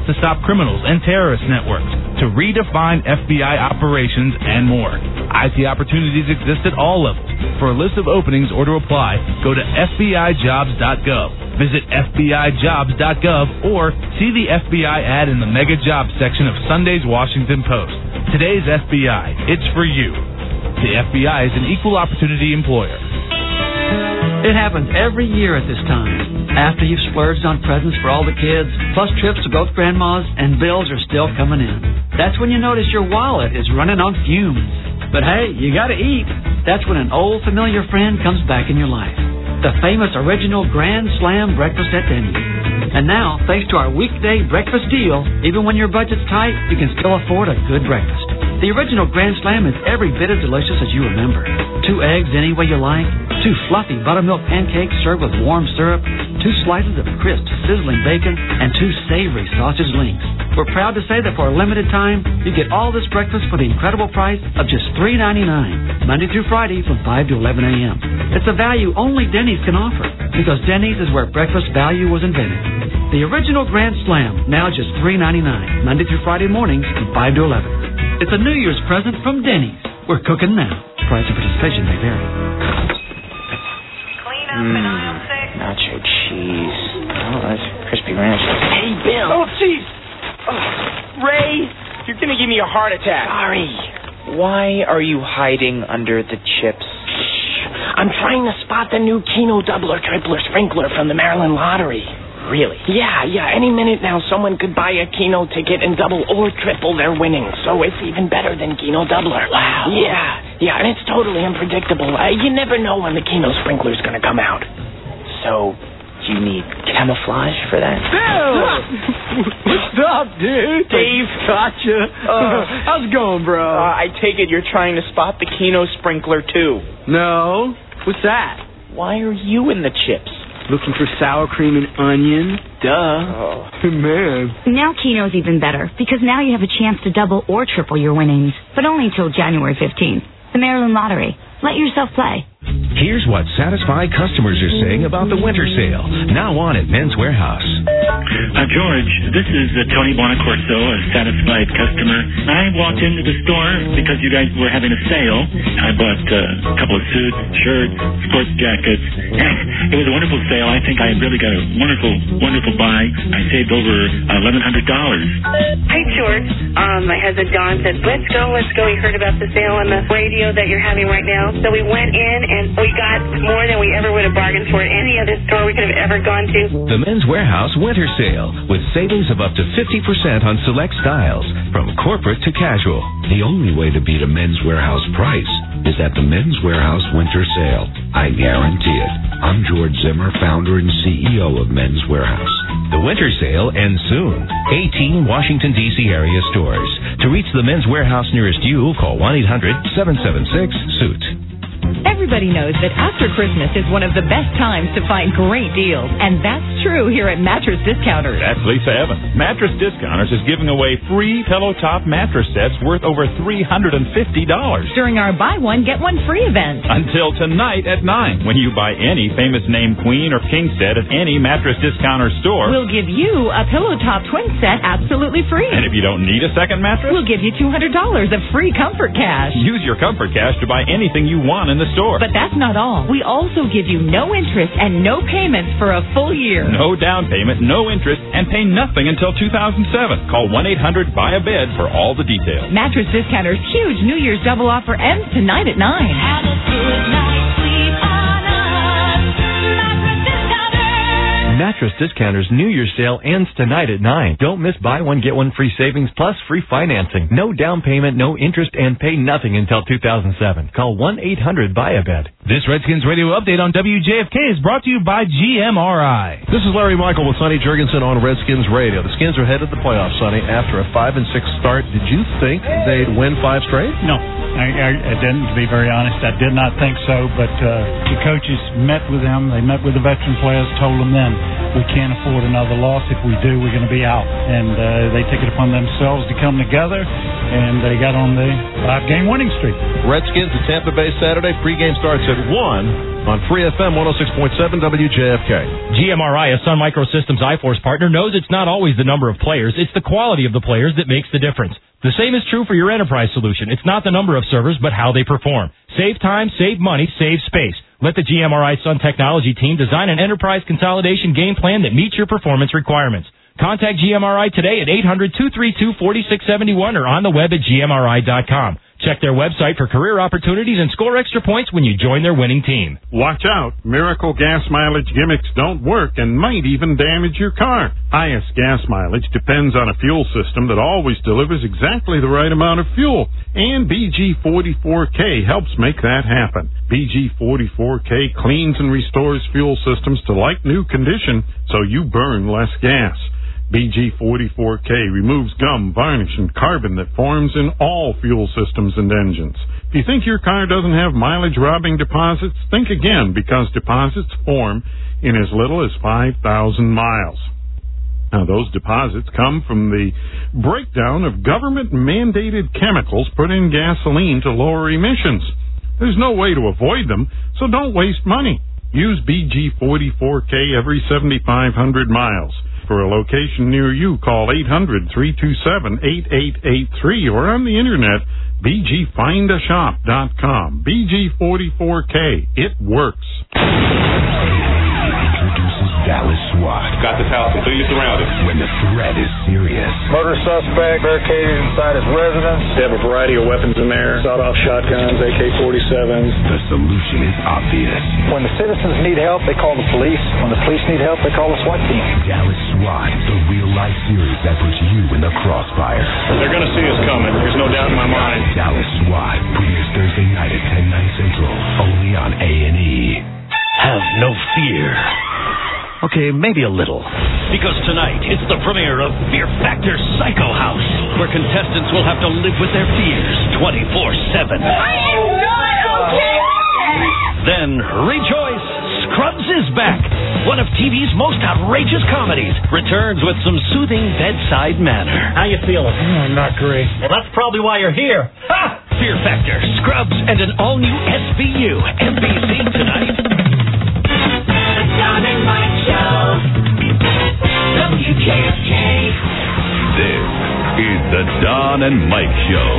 to stop criminals and terrorist networks, to redefine F B I operations, and more. I T opportunities exist at all levels. For a list of openings or to apply, go to F B I jobs dot gov. Visit F B I jobs dot gov or see the F B I ad in the Mega Jobs section of Sunday's Washington Post. Today's F B I. It's for you. The F B I is an equal opportunity employer. It happens every year at this time. After you've splurged on presents for all the kids, plus trips to both grandmas, and bills are still coming in. That's when you notice your wallet is running on fumes. But hey, you gotta eat. That's when an old familiar friend comes back in your life. The famous original Grand Slam breakfast at Denny's. And now, thanks to our weekday breakfast deal, even when your budget's tight, you can still afford a good breakfast. The original Grand Slam is every bit as delicious as you remember. Two eggs any way you like, two fluffy buttermilk pancakes served with warm syrup, two slices of crisp, sizzling bacon, and two savory sausage links. We're proud to say that for a limited time, you get all this breakfast for the incredible price of just three ninety-nine, Monday through Friday from five to eleven a.m. It's a value only Denny's can offer, because Denny's is where breakfast value was invented. The original Grand Slam, now just three ninety-nine, Monday through Friday mornings from five to eleven. It's a New Year's present from Denny's. We're cooking now. Price and participation may vary. Mm, nacho cheese. Oh, that's crispy ranch. Hey, Bill. Oh, jeez. Oh, Ray, you're going to give me a heart attack. Sorry. Why are you hiding under the chips? I'm trying to spot the new Keno Doubler Tripler Sprinkler from the Maryland Lottery. Really? Yeah, yeah. Any minute now, someone could buy a Keno ticket and double or triple their winnings. So it's even better than Keno Doubler. Wow. Yeah, yeah, and it's totally unpredictable. Uh, you never know when the Keno Sprinkler's going to come out. So you need camouflage for that? Bill! What's up, dude? Dave. Gotcha. Uh, How's it going, bro? Uh, I take it you're trying to spot the Keno Sprinkler, too. No. What's that? Why are you in the chips? Looking for sour cream and onion? Duh. Oh. Man. Now Keno's even better, because now you have a chance to double or triple your winnings, but only until January fifteenth. The Maryland Lottery. Let yourself play. Here's what satisfied customers are saying about the winter sale, now on at Men's Warehouse. Uh, George, this is uh, Tony Bonacorso, a satisfied customer. I walked into the store because you guys were having a sale. I bought uh, a couple of suits, shirts, sports jackets. It was a wonderful sale. I think I really got a wonderful, wonderful buy. I saved over eleven hundred dollars. Hi, George. Um, my husband Don said, let's go, let's go. He heard about the sale on the radio that you're having right now. So we went in and we got more than we ever would have bargained for at any other store we could have ever gone to. The Men's Warehouse Winter Sale, with savings of up to fifty percent on select styles, from corporate to casual. The only way to beat a Men's Warehouse price is at the Men's Warehouse Winter Sale. I guarantee it. I'm George Zimmer, founder and C E O of Men's Warehouse. The winter sale ends soon. eighteen Washington, D C area stores. To reach the Men's Warehouse nearest you, call one eight hundred seven seven six suit. Everybody knows that after Christmas is one of the best times to find great deals, and that's true here at Mattress Discounters. That's Lisa Evans. Mattress Discounters is giving away free pillow top mattress sets worth over three hundred fifty dollars. During our buy one, get one free event. Until tonight at nine, when you buy any famous name queen or king set at any Mattress Discounter store. We'll give you a pillow top twin set absolutely free. And if you don't need a second mattress, we'll give you two hundred dollars of free comfort cash. Use your comfort cash to buy anything you want in the store. But that's not all. We also give you no interest and no payments for a full year. No down payment, no interest, and pay nothing until two thousand seven. Call one eight hundred buy a bed for all the details. Mattress Discounters' huge New Year's double offer ends tonight at nine. Have a good night's sleep on us. Mattress Discounters. Mattress Discounters' New Year's sale ends tonight at nine. Don't miss buy one, get one free savings plus free financing. No down payment, no interest, and pay nothing until two thousand seven. Call one eight hundred buy a bed. This Redskins radio update on W J F K is brought to you by G M R I. This is Larry Michael with Sonny Jurgensen on Redskins radio. The Skins are headed to the playoffs, Sonny, after a five and six start. Did you think they'd win five straight? No, I, I, I didn't. To be very honest, I did not think so. But uh, the coaches met with them. They met with the veteran players, told them then we can't afford another loss. If we do, we're going to be out. And uh, they took it upon themselves to come together, and they got on the five-game winning streak. Redskins at Tampa Bay Saturday. Pregame starts at one. on Free F M one oh six point seven W J F K. G M R I, a Sun Microsystems iForce partner, knows it's not always the number of players, it's the quality of the players that makes the difference. The same is true for your enterprise solution. It's not the number of servers, but how they perform. Save time, save money, save space. Let the G M R I Sun Technology team design an enterprise consolidation game plan that meets your performance requirements. Contact G M R I today at eight hundred, two three two, four six seven one or on the web at G M R I dot com. Check their website for career opportunities and score extra points when you join their winning team. Watch out. Miracle gas mileage gimmicks don't work and might even damage your car. Highest gas mileage depends on a fuel system that always delivers exactly the right amount of fuel. And B G forty-four K helps make that happen. B G forty-four K cleans and restores fuel systems to like new condition so you burn less gas. B G forty-four K removes gum, varnish, and carbon that forms in all fuel systems and engines. If you think your car doesn't have mileage-robbing deposits, think again, because deposits form in as little as five thousand miles. Now, those deposits come from the breakdown of government-mandated chemicals put in gasoline to lower emissions. There's no way to avoid them, so don't waste money. Use B G forty-four K every seventy-five hundred miles. For a location near you, call eight hundred, three two seven, eight eight eight three or on the internet, b g find a shop dot com. B G forty-four K. It works. Introduces Dallas SWAT. Got this house completely surrounded. When the threat is serious. Murder suspect barricaded inside his residence. They have a variety of weapons in there. Sawed-off shotguns, A K forty-sevens. The solution is obvious. When the citizens need help, they call the police. When the police need help, they call the SWAT team. Dallas SWAT, the real-life series that puts you in the crossfire. They're going to see us coming. There's no doubt in my mind. Dallas SWAT premieres Thursday night at ten, nine Central, only on A and E. Have no fear. Okay, maybe a little. Because tonight, it's the premiere of Fear Factor Psycho House, where contestants will have to live with their fears twenty-four seven. I am not okay! Then, rejoice! Scrubs is back! One of T V's most outrageous comedies returns with some soothing bedside manner. How you feeling? Oh, not great. Well, that's probably why you're here. Ha! Fear Factor, Scrubs, and an all-new S V U. N B C tonight. Don and Mike Show. W J F K. This is the Don and Mike Show.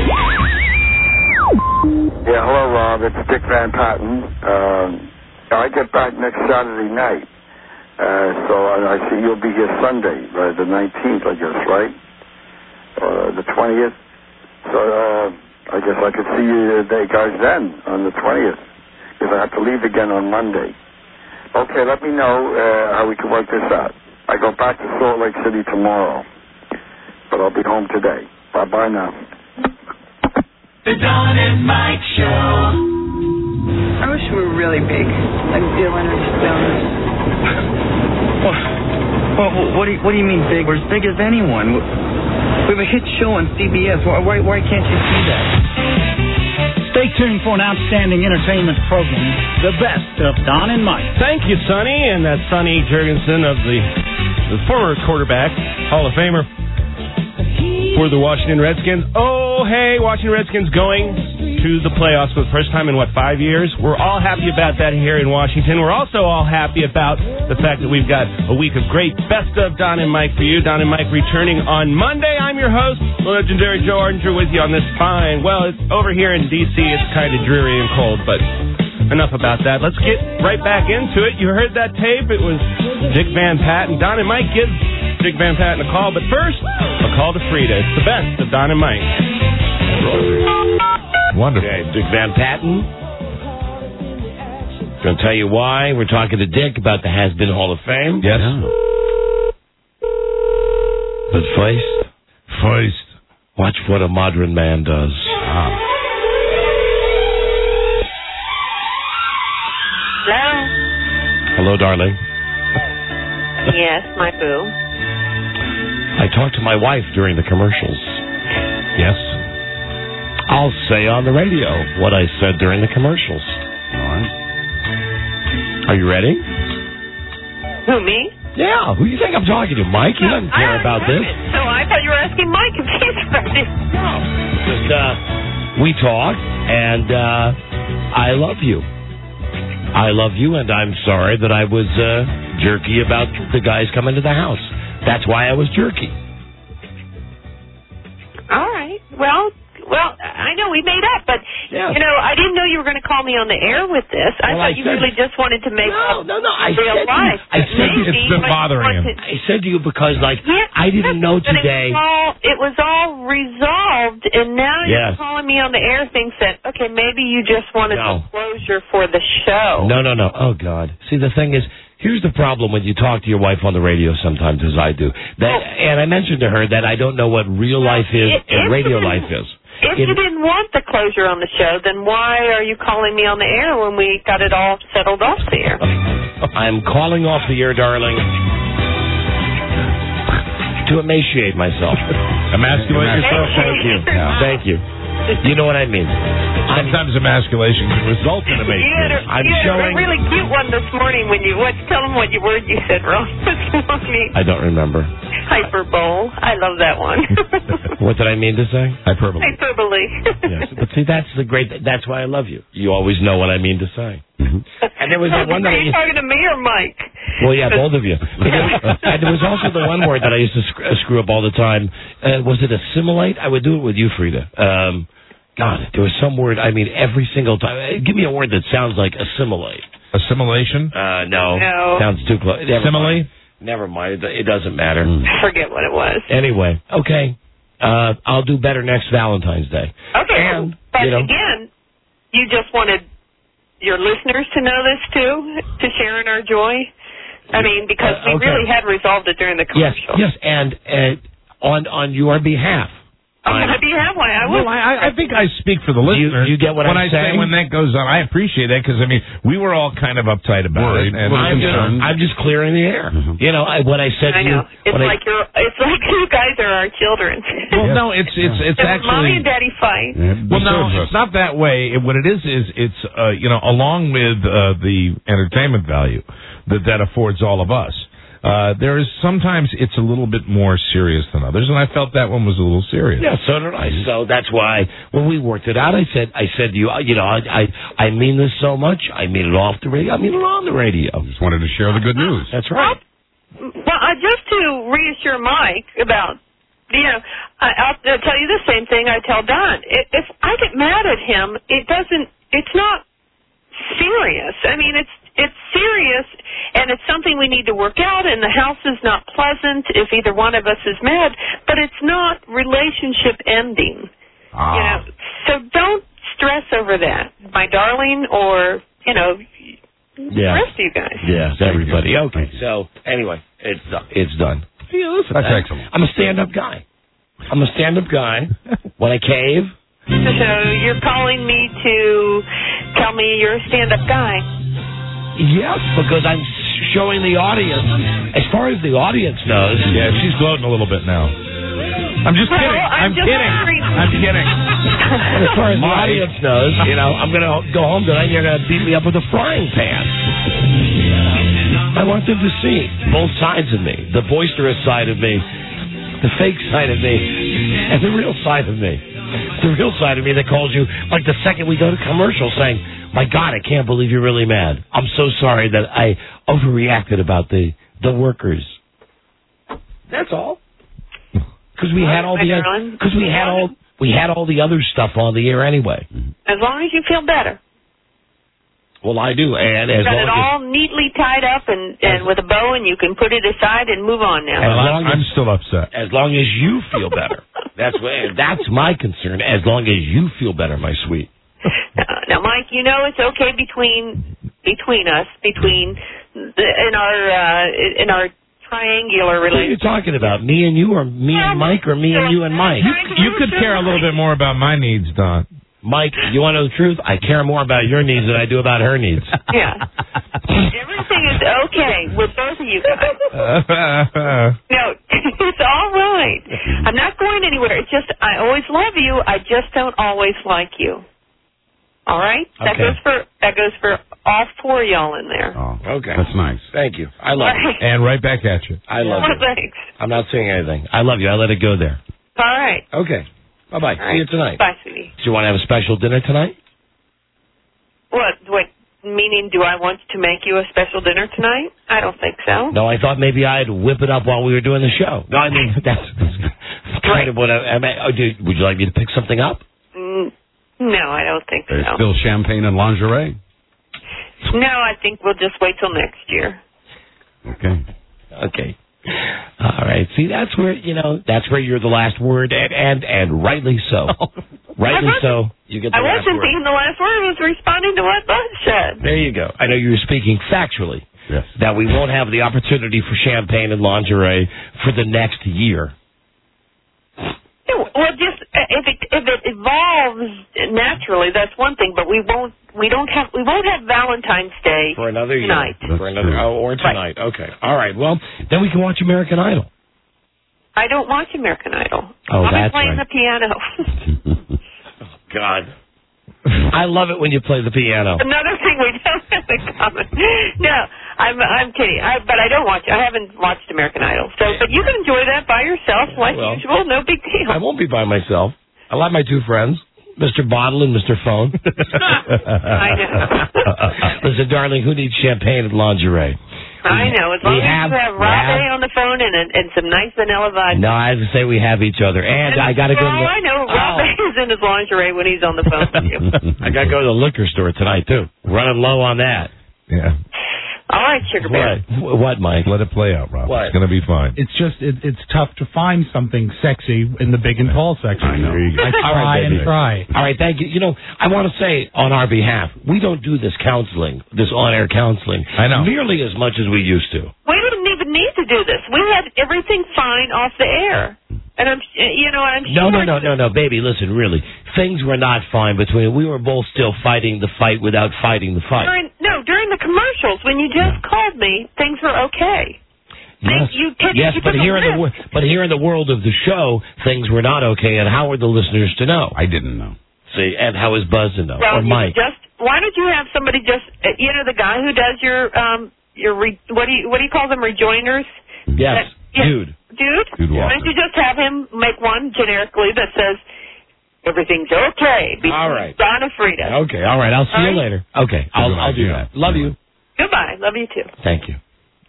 Yeah, hello, Rob. It's Dick Van Patten. Uh, I get back next Saturday night. Uh, so I, I see you'll be here Sunday, uh, the nineteenth, I guess, right? Uh, the twentieth. So uh, I guess I could see you uh, guys then on the twentieth, because I have to leave again on Monday. Okay, let me know uh, how we can work this out. I go back to Salt Lake City tomorrow, but I'll be home today. Bye-bye now. The Don and Mike Show. I wish we were really big, like Dylan and the Stones. Well, well, what, do you, what do you mean big? We're as big as anyone. We have a hit show on C B S. Why, why, why can't you see that? Stay tuned for an outstanding entertainment program, the best of Don and Mike. Thank you, Sonny, and that's Sonny Jurgensen of the, the former quarterback, Hall of Famer for the Washington Redskins. Oh, hey, Washington Redskins going to the playoffs for the first time in, what, five years? We're all happy about that here in Washington. We're also all happy about the fact that we've got a week of great best of Don and Mike for you. Don and Mike returning on Monday. I'm your host, the legendary Joe Ardinger, with you on this fine. Well, it's over here in D C. It's kind of dreary and cold, but enough about that. Let's get right back into it. You heard that tape. It was Dick Van Patten. Don and Mike give Dick Van Patten a call, but first, a call to Frida. It's the best of Don and Mike. Wonderful. Okay, Dick Van Patten. Going to tell you why. We're talking to Dick about the Has-Been Hall of Fame. Yes. Yeah. But first, first, watch what a modern man does. Ah. Hello? Hello, darling. Yes, my boo. I talked to my wife during the commercials. Yes. I'll say on the radio what I said during the commercials. All right. Are you ready? Who, me? Yeah. Who do you think I'm talking to? Mike? He doesn't care about this. So I thought you were asking Mike if he's ready. No. Just, uh, we talked, and uh, I love you. I love you, and I'm sorry that I was uh, jerky about the guys coming to the house. That's why I was jerky. All right. Well, well, I know we made up, but, Yeah. you know, I didn't know you were going to call me on the air with this. I Well, thought I you said- really just wanted to make No, up no, no, I real said to you- life. I But said maybe it's been what you bothering him. wanted- I said to you because, like, Yes, I didn't know but today. It was, all, it was all resolved, and now Yes. you're calling me on the air thinks that, okay, maybe you just wanted No. some closure for the show. No, no, no. Oh, God. See, the thing is, here's the problem when you talk to your wife on the radio sometimes, as I do. That, and I mentioned to her that I don't know what real life is If- and if radio you- life is. If In- you didn't want the closure on the show, then why are you calling me on the air when we got it all settled off the air? I'm calling off the air, darling, to emaciate myself. Emasculate yourself? Thank you. Thank you. You know what I mean. Sometimes emasculation can result in You had emaciation. a, I'm you had showing- a really cute one this morning when you what? Tell them what you word you said wrong this morning. I don't remember. Hyperbole. I love that one. What did I mean to say? Hyperbole. Hyperbole. Yes, but see, that's the great. That's why I love you. You always know what I mean to say. And there was that one that Are I you used, talking to me or Mike? well, yeah, both of you. But there, and there was also the one word that I used to sc- uh, screw up all the time. Uh, was it assimilate? I would do it with you, Frida. Um, God, there was some word. I mean, every single time. Uh, give me a word that sounds like assimilate. Assimilation? Uh, no, No. sounds too close. Never Simile? mind. Never mind. It, it doesn't matter. I forget what it was. Anyway, okay. Uh, I'll do better next Valentine's Day. Okay, And, but you know, again, you just wanted your listeners to know this too, to share in our joy. I mean, because Uh, we okay. really had resolved it during the yes, commercial. yes, and uh, on on your behalf. Oh, how do you have one? I was. Well, I, I think I speak for the You- listeners. you get what when I'm I saying? say when that goes on, I appreciate that because I mean we were all kind of uptight about Worried. it. And Well, I'm just, concerned. I'm just clearing the air. You know, I, what I said I to you. know. It's when I- like you're. It's like you guys are our children. well, no, it's it's it's And when mommy and actually. daddy fight. Well, no, it's not that way. It, what it is is it's uh, you know along with uh, the entertainment value that that affords all of us. Uh, there is sometimes it's a little bit more serious than others, and I felt that one was a little serious. Yeah, so did I. So that's why when we worked it out, I said, I said to you, you know, I, I, I mean this so much. I mean it off the radio. I mean it on the radio. Just wanted to share the good news. That's right. Well, uh, just to reassure Mike about, you know, I, I'll, I'll tell you the same thing I tell Don. If, if I get mad at him, it doesn't. It's not serious. I mean, it's it's serious, and it's something we need to work out. And the house is not pleasant if either one of us is mad, but it's not relationship ending. Ah. You know, so don't stress over that, my darling, or you know, Yeah. the rest of you guys. Yes, everybody. Okay. So anyway, it's uh, it's done. Hey, listen, That's I- excellent. I'm a stand-up guy. I'm a stand-up guy. When I cave, So you're calling me to tell me you're a stand-up guy. yes, because I'm showing the audience. As far as the audience knows, Yeah, she's gloating a little bit now. I'm just Well, kidding. I'm I'm just kidding. wondering. I'm kidding. as far as the My- audience knows, you know, I'm going to go home tonight and you're going to beat me up with a frying pan. I want them to see both sides of me, the boisterous side of me, the fake side of me, and the real side of me. The real side of me that calls you, like the second we go to commercial, saying, my God, I can't believe you're really mad. I'm so sorry that I overreacted about the, the workers. That's all. Because we had all the because we had all we had all the other stuff on the air anyway. As long as you feel better. Well, I do, and as Got long it as all neatly tied up and, and with a bow, and you can put it aside and move on now. As long I'm as- still upset. as long as you feel better. That's what, that's my concern. As long as you feel better, my sweet. Now, now, Mike, you know it's okay between between us, between the, in our uh, in our triangular What are you relationship. talking about? Me and you, or me and Mike, or me and you and Mike? You could care a little bit more about my needs, Don. Mike, you want to know the truth? I care more about your needs than I do about her needs. Yeah. Everything is okay with both of you guys. No, it's all right. I'm not going anywhere. It's just I always love you. I just don't always like you. All right? That Okay. goes for that goes for all four of y'all in there. Oh, Okay. that's nice. Thank you. I love you. And right back at you. I love Well, you. thanks. I'm not saying anything. I love you. I let it go there. All right. Okay. Bye-bye. All right. See you tonight. Bye, sweetie. Do you want to have a special dinner tonight? What? What? Meaning, do I want to make you a special dinner tonight? I don't think so. No, I thought maybe I'd whip it up while we were doing the show. No, I mean, that's, that's kind of what I, I mean. Oh, do, would you like me to pick something up? Mm, no, I don't think There's so. still champagne and lingerie. No, I think we'll just wait till next year. Okay. Okay. All right. See, that's where, you know, that's where you're the last word, and and, and rightly so. Rightly so. You get the I last wasn't word. being the last word. I was responding to what Bud said. There you go. I know you were speaking factually. Yes. That we won't have the opportunity for champagne and lingerie for the next year. Yeah, well, just uh, if it if it evolves naturally, that's one thing. But we won't we don't have we won't have Valentine's Day For another year. tonight. For another, oh, or tonight. Okay. All right. Well, then we can watch American Idol. I don't watch American Idol. Oh, I'll that's be playing right. the piano. God. I love it when you play the piano. Another thing we don't have in common. No, I'm I'm kidding. I, but I don't watch. I haven't watched American Idol. So, but you can enjoy that by yourself, like Well, usual. No big deal. I won't be by myself. I like my two friends, Mister Bottle and Mister Phone. I know. Listen, darling, who needs champagne and lingerie? I know. As long we as have- you have we Rob have- on the phone and and some nice vanilla vodka. No, I have to say we have each other. And I got to go. Oh, to the, I know. Rob Oh. is in his lingerie when he's on the phone with you. I got to go to the liquor store tonight, too. Running low on that. Yeah. All right, Sugar Bear. What, what Mike? Let it play out, Rob. What? It's going to be fine. It's just it, it's tough to find something sexy in the big and tall section. I know. I All try right, and baby. try. All right, thank you. You know, I want to say on our behalf, we don't do this counseling, this on-air counseling, I know. nearly as much as we used to. We didn't even need to do this. We had everything fine off the air. And I'm, you know, I'm No, sure. no, no, no, no, baby. Listen, really, things were not fine between. We were both still fighting the fight without fighting the fight. During, no, during the commercials, when you just called me, things were okay. Yes, you can- yes, you but took a here in the risk. wor- but here in the world of the show, things were not okay. And how are the listeners to know? I didn't know. See, and how is Buzz to know? Well, or you Mike? just why don't you have somebody just uh, you know the guy who does your um your re, what do you what do you call them rejoiners? Yes, That- yeah, dude. Dude, Dude why Walker. don't you just have him make one generically that says everything's okay? Between All right. Don and Frida. Okay, all right. I'll see All you right. later. Okay, I'll, Good I'll do idea. that. Love you. Goodbye. Love you too. Thank you.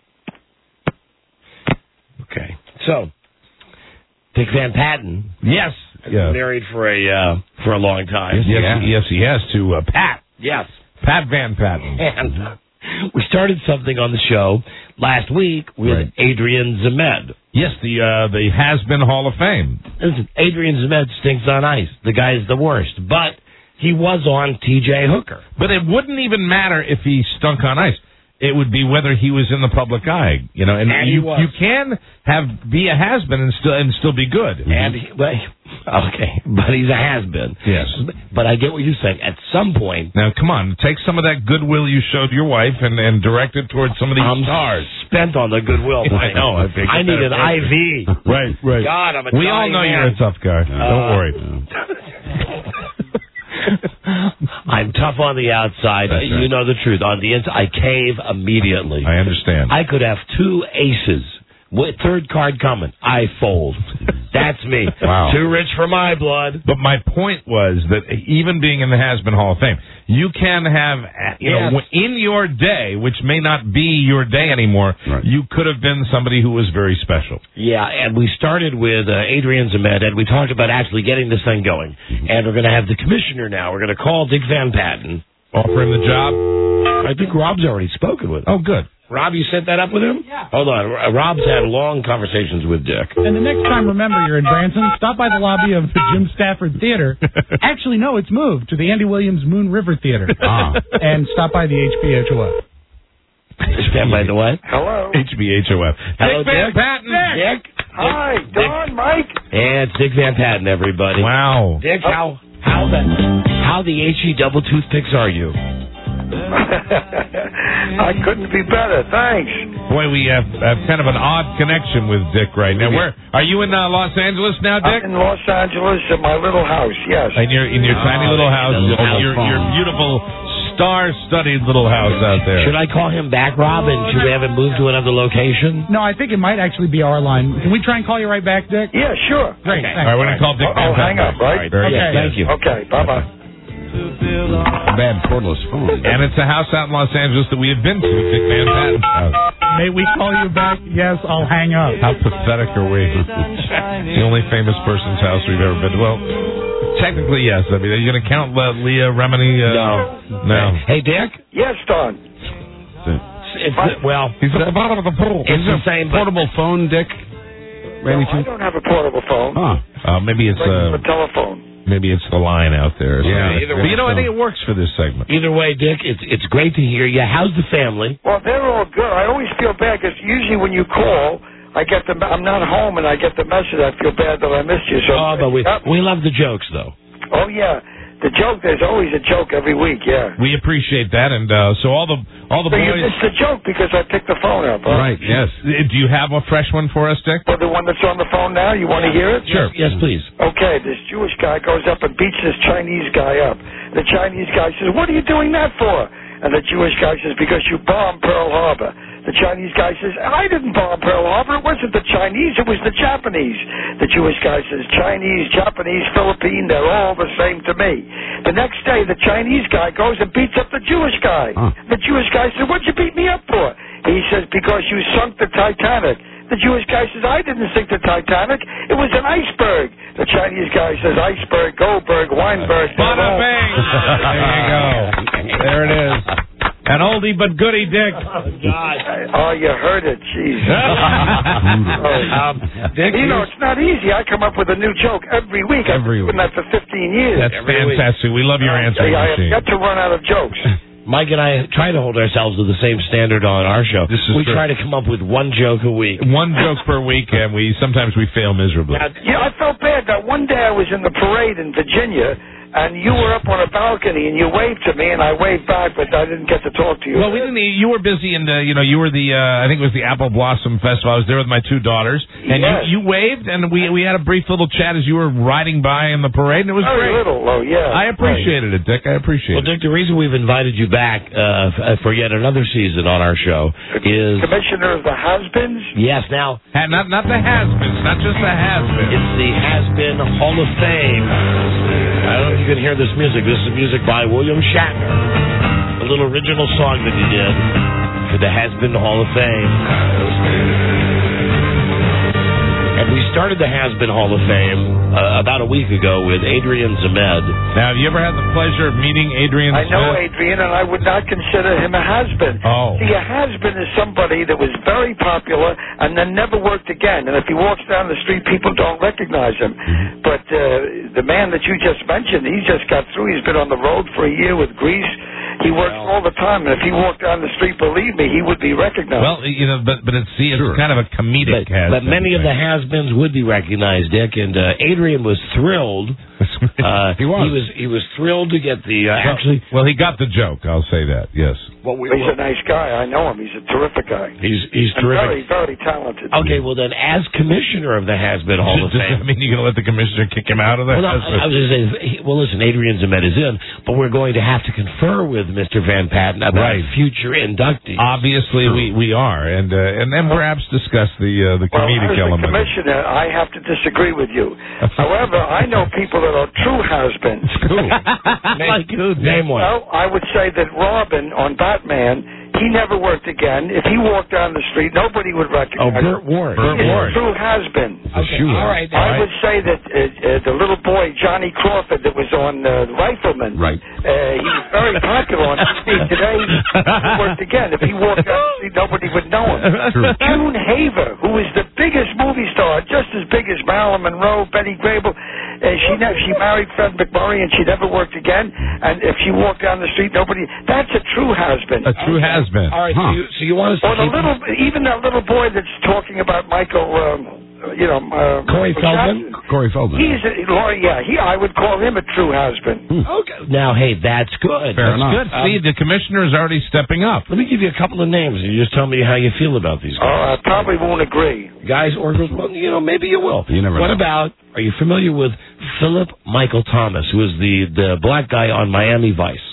Okay, so Dick Van Patten. Yes. Has Yeah. been married for a uh, for a long time. Yes, Yeah. he, yes, he has to. Uh, Pat. Yes. Pat Van Patten. And we started something on the show last week with Right. Adrian Zemed. Yes, the uh, the has-been Hall of Fame. Listen, Adrian Zemed stinks on ice. The guy's the worst. But he was on T J Hooker. But it wouldn't even matter if he stunk on ice. It would be whether he was in the public eye, you know. And, And he you was. you can have be a has-been and still and still be good. And he, well, okay, but he's a has-been. Yes. But I get what you're saying. At some point, Now, come on, take some of that goodwill you showed your wife and, and direct it towards some of these I'm stars. spent on the goodwill. I know. I, figured I need that an out. I V. Right, right. God, I'm a we all dying know man. you're a tough guy. Don't Uh, worry. I'm tough on the outside. That's You right. know the truth. On the inside, I cave immediately. I understand. I could have two aces. With third card coming, I fold. That's me. Wow. Too rich for my blood. But my point was that even being in the Has-Been Hall of Fame, you can have, you Yes. know, in your day, which may not be your day anymore, Right. you could have been somebody who was very special. Yeah, and we started with uh, Adrian Zemed, and we talked about actually getting this thing going. And we're going to have the commissioner now. We're going to call Dick Van Patten. Offer him the job? I think Rob's already spoken with him. Oh, good. Rob, you set that up with him? Yeah. Hold on. R- Rob's had long conversations with Dick. And the next time, remember, you're in Branson, stop by the lobby of the Jim Stafford Theater. Actually, no, it's moved to the Andy Williams Moon River Theater. Ah. And stop by the H B H O F. Stand by the what? Hello. H B H O F. Hello, Dick Van Dick. Patten. Dick. Hi, Don, Mike. And it's Dick Van Patten, everybody. Wow. Dick, how how the how the H E double toothpicks are you? I couldn't be better. Thanks. Boy, we have, have kind of an odd connection with Dick right now. Where are you in uh, Los Angeles now, Dick? I'm in Los Angeles at my little house. Yes. In your in your tiny Oh, little the house, little house your phone. your beautiful star-studded little house out there. Should I call him back, Rob, and should we have him move to another location? No, I think it might actually be our line. Can we try and call you right back, Dick? Yeah, sure. Great. Okay. Thanks. All right, we're gonna call Dick. I'll Van hang Patten. up, right? Very Yes, good. thank you. Okay, bye-bye. Bad cordless phone. And it's a house out in Los Angeles that we have been to, Dick Van Patten's house. May we call you back? Yes, I'll hang up. How pathetic are we? The only famous person's house we've ever been to. Well, technically, yes. I mean, are you going to count uh, Leah Remini? Uh, no. No. Hey, Dick? Yes, Don. It's, well, he's at the bottom of the pool. It's the same portable phone, Dick. No, I don't have a portable phone. Huh. Uh, maybe it's a uh, telephone. Maybe it's the line out there. Yeah. But you know, I think it works for this segment. Either way, Dick, it's it's great to hear you. How's the family? Well, they're all good. I always feel bad because usually when you call, I get the I'm not home and I get the message. I feel bad that I missed you. So oh, but we we love the jokes though. Oh yeah. The joke, there's always a joke every week, yeah. We appreciate that, and uh, so all the all the so boys. You missed the joke because I picked the phone up. Huh? Right. Yes. Do you have a fresh one for us, Dick? Well, the one that's on the phone now. You want to hear it? Sure. Yes, please. Okay. This Jewish guy goes up and beats this Chinese guy up. The Chinese guy says, "What are you doing that for?" And the Jewish guy says, "Because you bombed Pearl Harbor." The Chinese guy says, "I didn't bomb Pearl Harbor. It wasn't the Chinese. It was the Japanese." The Jewish guy says, "Chinese, Japanese, Philippine, they're all the same to me." The next day, the Chinese guy goes and beats up the Jewish guy. Huh. The Jewish guy says, "What'd you beat me up for?" He says, "Because you sunk the Titanic." The Jewish guy says, "I didn't sink the Titanic. It was an iceberg." The Chinese guy says, "Iceberg, Goldberg, Weinberg." Bada bing! There you go. There it is. An oldie but goodie, Dick. Oh, God. Oh, you heard it. Jeez. um, Dick, you know, it's not easy. I come up with a new joke every week. Every I've been doing that for fifteen years. That's every fantastic. Week. We love your answering I, I machine. have yet to run out of jokes. Mike and I try to hold ourselves to the same standard on our show. This is we true. try to come up with one joke a week. One joke per week, and we sometimes we fail miserably. Yeah, I felt bad that one day I was in the parade in Virginia, and you were up on a balcony, and you waved to me, and I waved back, but I didn't get to talk to you. Well, we didn't. You were busy, and uh, you know, you were the. Uh, I think it was the Apple Blossom Festival. I was there with my two daughters, and yes. you, you waved, and we we had a brief little chat as you were riding by in the parade, and it was Very great. little, though, yeah. I appreciated it, Dick. I appreciate well, it. Dick, the reason we've invited you back uh, for yet another season on our show is Commissioner of the Has-Beens. Yes, now ha, not not the Has-Beens, not just the Has-Beens. It's the Has-Been Hall of Fame. I don't know if you can hear this music. This is music by William Shatner, a little original song that he did for the Has-Been Hall of Fame. And we started the Has-Been Hall of Fame uh, about a week ago with Adrian Zemed. Now, have you ever had the pleasure of meeting Adrian I Zemed? know Adrian, and I would not consider him a has-been. Oh. See, a has-been is somebody that was very popular and then never worked again. And if he walks down the street, people don't recognize him. Mm-hmm. But uh, the man that you just mentioned, he just got through. He's been on the road for a year with Grease. He works well, all the time, and if he walked down the street, believe me, he would be recognized. Well, you know, but but it's see, it's Sure. kind of a comedic But, has-been. but many of the has-beens would be recognized, Dick, and uh, Adrian was thrilled. Uh, he was. He was he was thrilled to get the uh, well, actually. Well, he got the joke. I'll say that. Yes. Well, we, he's well, a nice guy. I know him. He's a terrific guy. He's he's and terrific. Very very talented. Okay, well then, as commissioner of the Has-Been Hall of Does Fame, that mean you're going to let the commissioner kick him out of there? Well, no, I, I was going to say, well, listen, Adrian Zemed is in, but we're going to have to confer with Mister Van Patten about Right. future inductees. Obviously, we, we are, and uh, and then perhaps discuss the uh, the Well, comedic as the element. commissioner, I have to disagree with you. However, I know people that are true has-beens. Like who? Name one. Well, I would say that Robin on Batman, he never worked again. If he walked down the street, nobody would recognize Oh, him. Burt Warren. He is a true has-been. Okay, all right. All I right. would say that uh, uh, the little boy, Johnny Crawford, that was on uh, Rifleman, Right. uh, he was very popular on T V. Today, he worked again. If he walked down the street, nobody would know him. True. June Haver, who is the biggest movie star, just as big as Marilyn Monroe, Betty Grable, uh, she ne- she married Fred McMurray, and she never worked again. And if she walked down the street, nobody. That's a true has-been. A true Okay. has-been. All right, Huh. so, you, so you want us to Or the keep little, even that little boy that's talking about Michael, um, you know, uh, Corey Michael Feldman? Jackson. Corey Feldman. He's, a, yeah, he. I would call him a true has-been. Okay. Now, hey, that's good. That's Fair enough. good. See, the commissioner is already stepping up. Let me give you a couple of names, and you just tell me how you feel about these Oh, guys. I probably won't agree. Guys or girls, well, you know, maybe you will. You never what know. about, are you familiar with Philip Michael Thomas, who is the, the black guy on Miami Vice?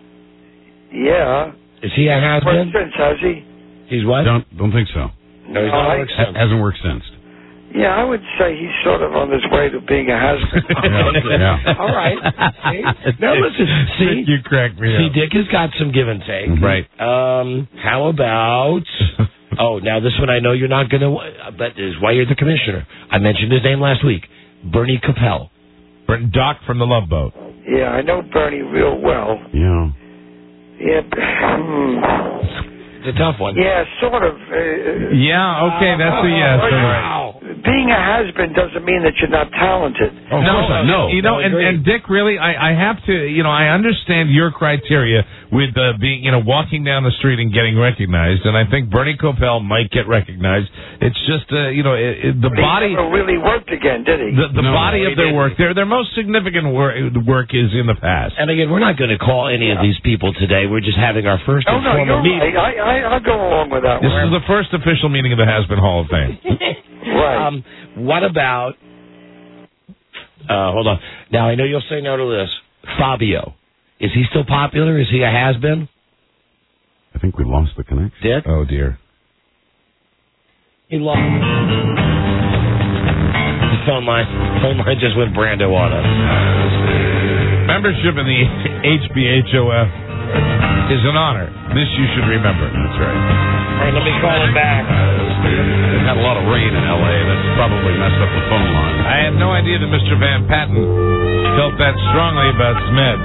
Yeah. Is he a has-been? Worked since, has he? He's what? Don't don't think so. No, he's No, not I- worked Ha- since. hasn't worked since. Yeah, I would say he's sort of on his way to being a husband. yeah. All right. See? Now listen, see, you cracked me see, up. Dick has got some give and take. Right. Um, how about? Oh, now this one I know you're not going to. But this is why you're the commissioner. I mentioned his name last week. Bernie Capel. Doc from the Love Boat. Yeah, I know Bernie real well. Yeah. Yeah. but, hmm. It's a tough one. Yeah, sort of. Uh, Yeah, okay, that's a yes. uh, All right. Being a has-been doesn't mean that you're not talented. Oh, no, no. You know, and, and Dick, really, I, I have to, you know, I understand your criteria with uh, being, you know, walking down the street and getting recognized, and I think Bernie Capel might get recognized. It's just, uh, you know, it, it, the But body. He never really worked again, did he? The, the No, body he of their didn't. work, their their most significant work, work is in the past. And again, we're not going to call any of these people today. We're just having our first Oh, no, informal you're meeting. right. I, I, I'll go along with that This one. is the first official meeting of the Has-Been Hall of Fame. Right. Um, what about? Uh, hold on. Now I know you'll say no to this. Fabio, is he still popular? Is he a has-been? I think we lost the connection. Dick? Oh dear. He lost. The phone line. Phone line just went Brando on us. Membership in the H B H O F is an honor. This you should remember. That's right. All right, let me call him back. They've had a lot of rain in L A. That's probably messed up the phone line. I had no idea that Mister Van Patten felt that strongly about Smed.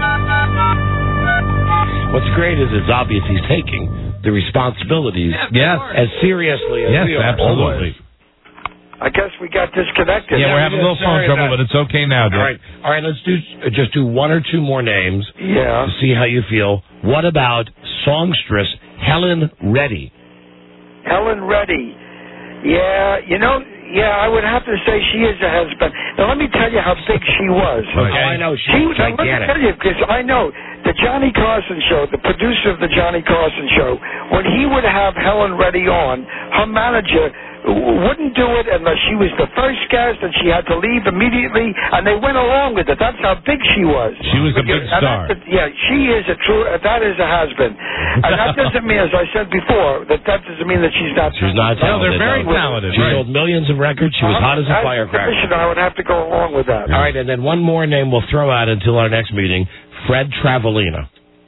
What's great is it's obvious he's taking the responsibilities Yes. as seriously as Yes, we are. absolutely. I guess we got disconnected. Yeah, we're having a little phone Sorry trouble, about but it's okay now, Dick. All right, all right. Let's do just do one or two more names. Yeah. To see how you feel. What about songstress Helen Reddy? Helen Reddy. Yeah, you know, yeah, I would have to say she is a husband. Now, let me tell you how big she was. Okay. Oh, I know. She was now, let me gigantic. tell you, because I know the Johnny Carson show, the producer of the Johnny Carson show, when he would have Helen Reddy on, her manager wouldn't do it unless she was the first guest and she had to leave immediately, and they went along with it. That's how big she was. She was a big And star. that's- yeah, she is a true, that is a has-been. And that doesn't mean, as I said before, that that doesn't mean that she's not She's not No, talented. they're very no. talented. She Right. sold millions of records. She was hot as a As firecracker. commissioner, I would have to go along with that. All right, and then one more name we'll throw out until our next meeting, Fred Travalina.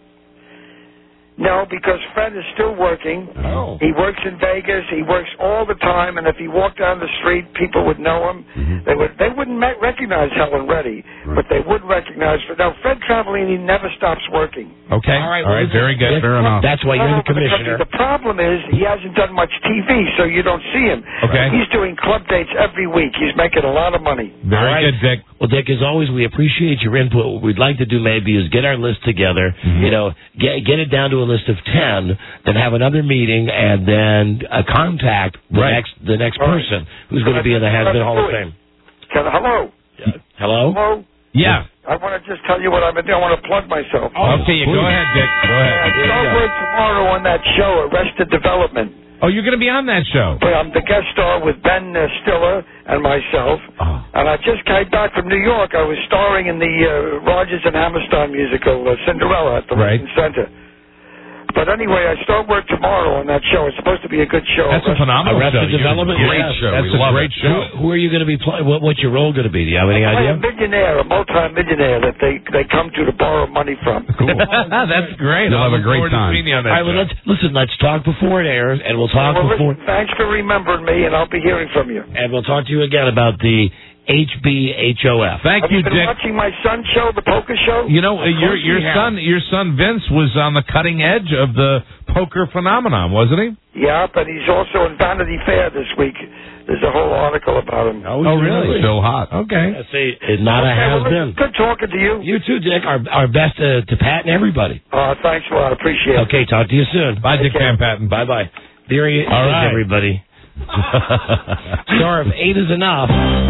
No, because Fred is still working. Oh. He works in Vegas. He works all the time, and if he walked down the street, people would know him. Mm-hmm. They would. They wouldn't me- recognize Helen Reddy, Right. but they would recognize. Now, Fred Travalini never stops working. Okay. All right, All right. well, Very good. Fair enough. That's why you're All the over commissioner. country. The problem is he hasn't done much T V, so you don't see him. Okay. He's doing club dates every week. He's making a lot of money. Very All right. good, Dick. Well, Dick, as always, we appreciate your input. What we'd like to do maybe is get our list together, you know, get get it down to a list of ten, then have another meeting, and then uh, contact the Right. next the next All right. person who's going to be in the Has Been Hall of Fame. Can, hello. Hello? Hello. Yeah. I want to just tell you what I'm going to do. I want to plug myself. Okay, you go ahead, Dick. Go ahead. I'll work tomorrow on that show, Arrested Development. Oh, you're going to be on that show. But I'm the guest star with Ben uh, Stiller and myself. Oh. And I just came back from New York. I was starring in the uh, Rodgers and Hammerstein musical, uh, Cinderella, at the Right. Lincoln Center. But anyway, I start work tomorrow on that show. It's supposed to be a good show. That's a phenomenal Arrested show. You- Development? Great Yes, show. that's we a love great it. show. Who, who are you going to be playing? What, what's your role going to be? Do you have any I'm idea? a millionaire, a multi-millionaire that they, they come to to borrow money from. Cool. That's great. You'll I'll have a look great forward to time. seeing you on All that right, well, show. let's, listen, let's talk before it airs, and we'll talk Well, before, listen, thanks for remembering me, and I'll be hearing from you. and we'll talk to you again about the H B H O F. Thank Have you, you been Dick. watching my son's show, the poker show? You know, uh, Of your course your we have. son, your son Vince was on the cutting edge of the poker phenomenon, wasn't he? Yeah, but he's also in Vanity Fair this week. There's a whole article about him. Oh, really? Still hot. Okay. I say, it's not a Okay, has well, been. good talking to you. You too, Dick. Our our best uh, to Pat and everybody. Uh, thanks a lot. Appreciate it. Okay, talk to you soon. Bye, Dick care. Van Patten. Bye bye. There he is, All right. everybody. Star of Eight is Enough.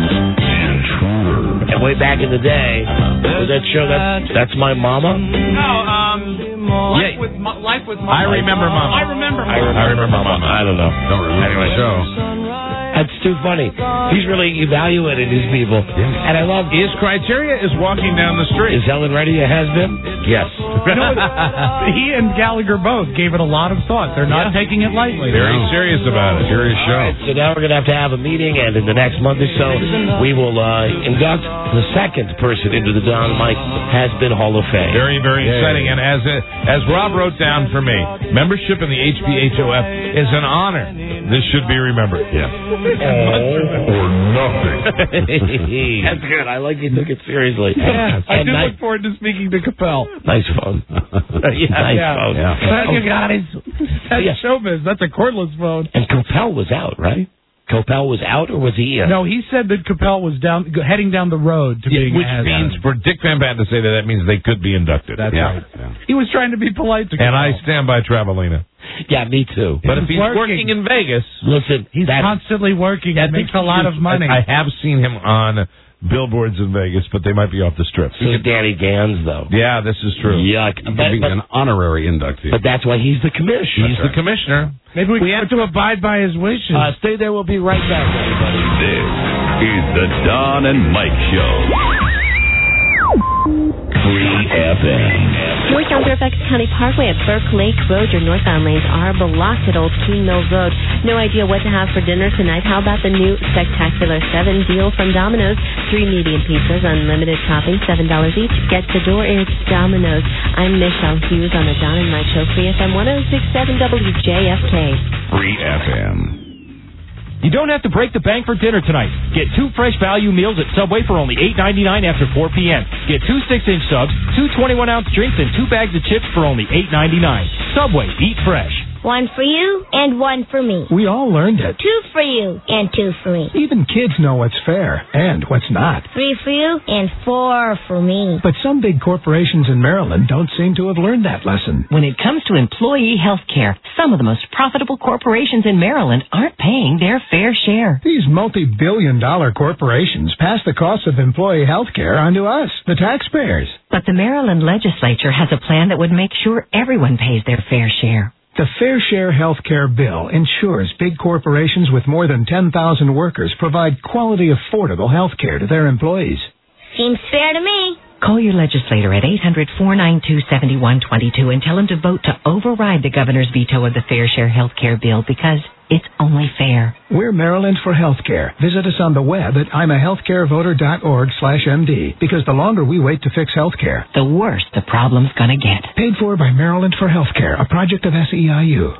And way back in the day, was that show that that's my mama? No, um, life Yeah. with Mo- life with Mama. I remember Mama. I remember I Mama. remember, I remember Mama. I don't know. Don't remember Anyway. the show. That's too funny. He's really evaluated these people. And I love... His criteria is walking down the street. Is Helen Reddy a has-been? Yes. You know, he and Gallagher both gave it a lot of thought. They're not yeah. taking it lightly. Very no. serious about it. Serious show. Right, so now we're going to have to have a meeting, and in the next month or so, we will uh, induct the second person into the Don Mike Has-Been Hall of Fame. Very, very Yay. exciting. And as a, as Rob wrote down for me, membership in the H B H O F is an honor. This should be remembered. Yeah. All or nothing. That's good. I like you took it seriously. Yeah, I do nice, look forward to speaking to Capel. Nice phone. yeah, nice yeah. phone. Yeah. Thank you, guys. That's yeah. showbiz. That's a cordless phone. And Capel was out, right? Capel was out, or was he in? No, he said that Capel was down, heading down the road to yeah, being which means for Dick Van Patten to say that, that means they could be inducted. That's yeah. right. Yeah. He was trying to be polite to Capel. And I stand by Travelina. Yeah, me too. But he's if he's working. working in Vegas, listen, he's constantly working. That makes a lot of money. I, I have seen him on billboards in Vegas, but they might be off the strip. So is Danny Gans, though. Yeah, this is true. Yuck. He could be an honorary inductee. But that's why he's the commissioner. He's right. the commissioner. Maybe we, we have to abide by his wishes. Uh, stay there. We'll be right back, everybody. This is the Don and Mike Show. Free F M. Northbound Fairfax County Parkway at Burke Lake Road. Your northbound lanes are blocked at Old Keene Mills Road. No idea what to have for dinner tonight? How about the new spectacular seven deal from Domino's? Three medium pizzas, unlimited toppings, seven dollars each. Get the door. It's Domino's. I'm Michelle Hughes on the Don and Mike Show. Free F M one oh six point seven W J F K. Free F M. You don't have to break the bank for dinner tonight. Get two fresh value meals at Subway for only eight ninety-nine after four p.m. Get two six-inch subs, two twenty-one ounce drinks, and two bags of chips for only eight ninety-nine. Subway, eat fresh. One for you and one for me. We all learned it. Two for you and two for me. Even kids know what's fair and what's not. Three for you and four for me. But some big corporations in Maryland don't seem to have learned that lesson. When it comes to employee health care, some of the most profitable corporations in Maryland aren't paying their fair share. These multi-billion dollar corporations pass the cost of employee health care onto us, the taxpayers. But the Maryland legislature has a plan that would make sure everyone pays their fair share. The Fair Share Health Care Bill ensures big corporations with more than ten thousand workers provide quality, affordable health care to their employees. Seems fair to me. Call your legislator at eight hundred, four nine two, seven one two two and tell him to vote to override the governor's veto of the Fair Share Health Care Bill because it's only fair. We're Maryland for Healthcare. Visit us on the web at I'm a healthcare voter dot org slash M D because the longer we wait to fix healthcare, the worse the problem's gonna get. Paid for by Maryland for Healthcare, a project of S E I U.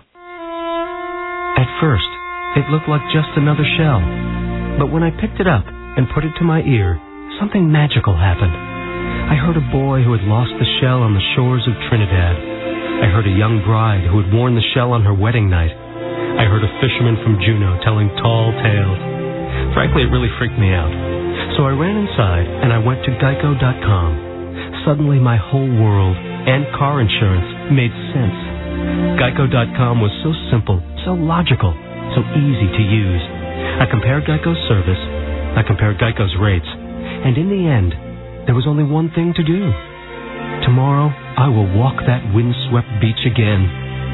At first, it looked like just another shell. But when I picked it up and put it to my ear, something magical happened. I heard a boy who had lost the shell on the shores of Trinidad. I heard a young bride who had worn the shell on her wedding night. I heard a fisherman from Juneau telling tall tales. Frankly, it really freaked me out. So I ran inside and I went to geico dot com. Suddenly my whole world and car insurance made sense. geico dot com was so simple, so logical, so easy to use. I compared Geico's service, I compared Geico's rates, and in the end, there was only one thing to do. Tomorrow, I will walk that windswept beach again.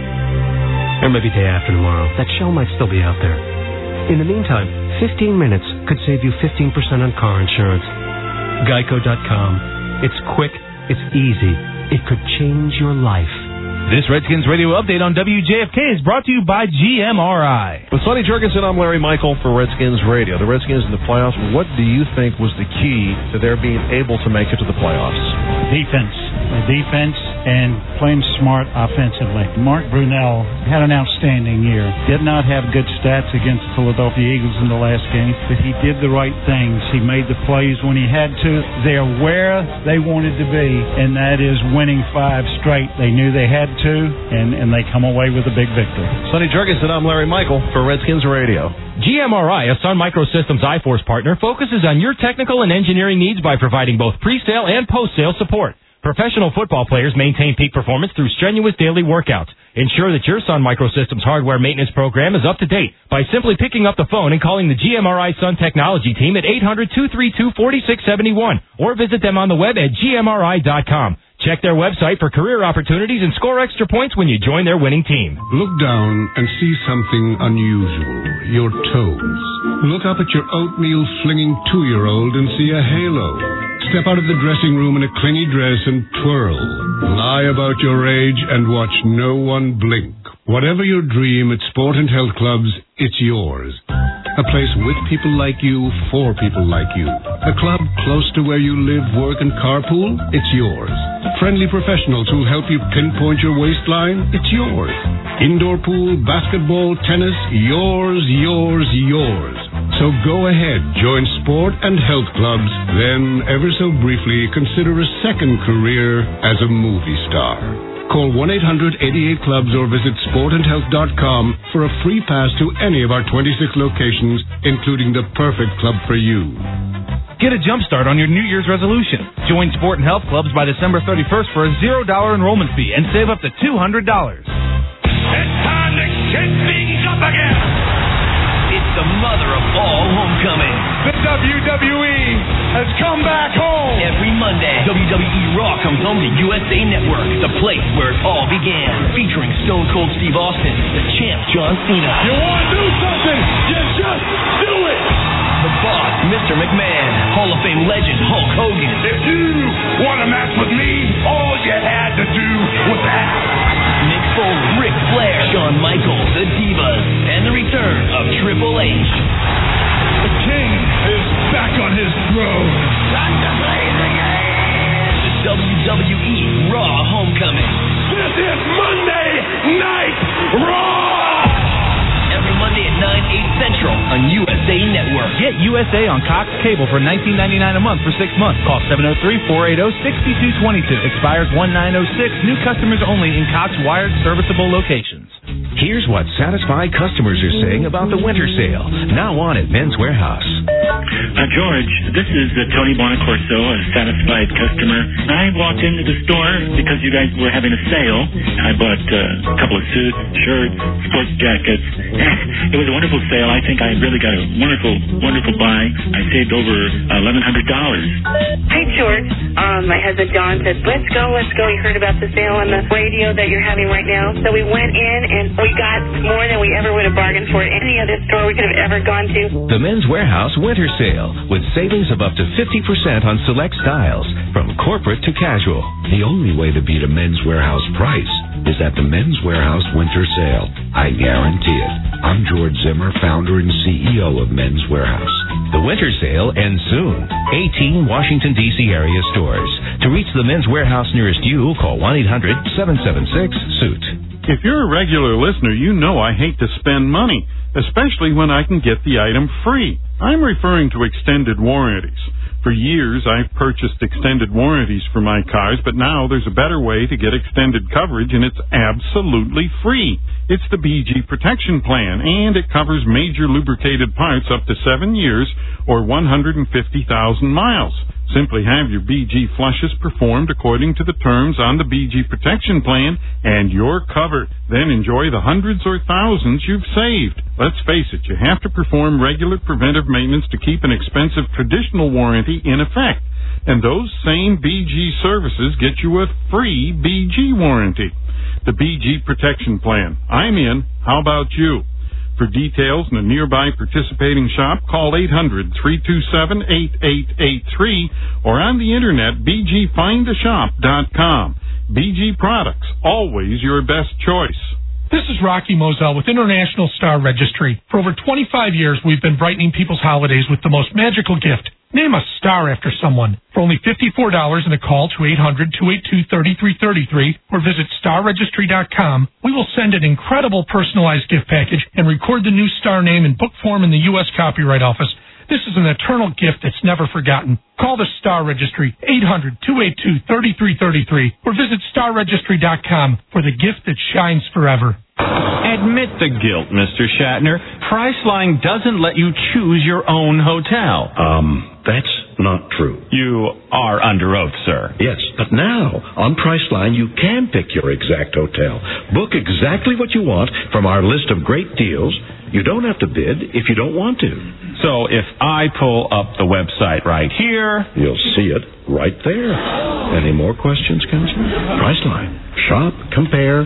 Or maybe day after tomorrow. That shell might still be out there. In the meantime, fifteen minutes could save you fifteen percent on car insurance. geico dot com. It's quick, it's easy, it could change your life. This Redskins radio update on W J F K is brought to you by G M R I. With Sonny Jurgensen, I'm Larry Michael for Redskins Radio. The Redskins in the playoffs, what do you think was the key to their being able to make it to the playoffs? Defense. The defense and playing smart offensively. Mark Brunell had an outstanding year. Did not have good stats against the Philadelphia Eagles in the last game, but he did the right things. He made the plays when he had to. They're where they wanted to be, and that is winning five straight. They knew they had to, and, and they come away with a big victory. Sonny Jurgensen, I'm Larry Michael for Redskins Radio. G M R I, a Sun Microsystems iForce partner, focuses on your technical and engineering needs by providing both pre-sale and post-sale support. Professional football players maintain peak performance through strenuous daily workouts. Ensure that your Sun Microsystems hardware maintenance program is up to date by simply picking up the phone and calling the G M R I Sun Technology team at eight hundred, two three two, four six seven one or visit them on the web at G M R I dot com. Check their website for career opportunities and score extra points when you join their winning team. Look down and see something unusual. Your toes. Look up at your oatmeal-slinging two-year-old and see a halo. Step out of the dressing room in a clingy dress and twirl. Lie about your age and watch no one blink. Whatever your dream at Sport and Health Clubs, it's yours. A place with people like you, for people like you. A club close to where you live, work, and carpool, it's yours. Friendly professionals who'll help you pinpoint your waistline, it's yours. Indoor pool, basketball, tennis, yours, yours, yours. So go ahead, join Sport and Health Clubs, then, ever so briefly, consider a second career as a movie star. Call one eight hundred eighty-eight clubs or visit sport and health dot com for a free pass to any of our twenty-six locations, including the perfect club for you. Get a jump start on your New Year's resolution. Join Sport and Health Clubs by December thirty-first for a zero dollars enrollment fee and save up to two hundred dollars. It's time to shake things up again. It's the mother of all homecoming. The W W E has come back home. Every Monday, W W E Raw comes home to U S A Network, the place where it all began. Featuring Stone Cold Steve Austin, the champ John Cena. You want to do something, you just do it. The Boss, Mister McMahon, Hall of Fame legend Hulk Hogan. If you want to match with me, all you had to do was ask. Mick Foley, Ric Flair, Shawn Michaels, the Divas, and the return of Triple H. The king is back on his throne. Time to play the game. The W W E Raw Homecoming. This is Monday Night Raw. Every Monday at nine, eight Central on U S A Network. Get U S A on Cox Cable for nineteen ninety-nine a month for six months. Call seven oh three, four eight oh, six two two two. Expires one nine oh six. New customers only in Cox wired serviceable locations. Here's what satisfied customers are saying about the winter sale. Now on at Men's Warehouse. Uh, George, this is uh, Tony Bonacorso, a satisfied customer. I walked into the store because you guys were having a sale. I bought uh, a couple of suits, shirts, sports jackets. It was a wonderful sale. I think I really got a wonderful, wonderful buy. I saved over eleven hundred dollars. Hey, George. Um, my husband John said, let's go, let's go. He heard about the sale on the radio that you're having right now. So we went in and we got more than we ever would have bargained for at any other store we could have ever gone to. The Men's Warehouse Winter Sale with savings of up to fifty percent on select styles from corporate to casual. The only way to beat a Men's Warehouse price is at the Men's Warehouse Winter Sale. I guarantee it. I'm George Zimmer, founder and C E O of Men's Warehouse. The winter sale ends soon. eighteen Washington, D C area stores. To reach the Men's Warehouse nearest you, call one eight hundred seven seven six suit. If you're a regular listener, you know I hate to spend money, especially when I can get the item free. I'm referring to extended warranties. For years, I've purchased extended warranties for my cars, but now there's a better way to get extended coverage, and it's absolutely free. It's the B G Protection Plan, and it covers major lubricated parts up to seven years or one hundred fifty thousand miles. Simply have your B G flushes performed according to the terms on the B G Protection Plan, and you're covered. Then enjoy the hundreds or thousands you've saved. Let's face it, you have to perform regular preventive maintenance to keep an expensive traditional warranty in effect. And those same B G services get you a free B G warranty. The B G Protection Plan. I'm in. How about you? For details in a nearby participating shop, call eight hundred, three two seven, eight eight eight three or on the internet, b g find a shop dot com. B G Products, always your best choice. This is Rocky Moselle with International Star Registry. For over twenty-five years, we've been brightening people's holidays with the most magical gift. Name a star after someone. For only fifty-four dollars and a call to eight hundred, two eight two, three three three three or visit star registry dot com, we will send an incredible personalized gift package and record the new star name in book form in the U S Copyright Office. This is an eternal gift that's never forgotten. Call the Star Registry, eight hundred, two eight two, three three three three or visit star registry dot com for the gift that shines forever. Admit the guilt, Mister Shatner. Priceline doesn't let you choose your own hotel. Um, that's not true. You are under oath, sir. Yes, but now, on Priceline, you can pick your exact hotel. Book exactly what you want from our list of great deals. You don't have to bid if you don't want to. So if I pull up the website right here... You'll see it right there. Any more questions, Counselor? Priceline. Shop, compare,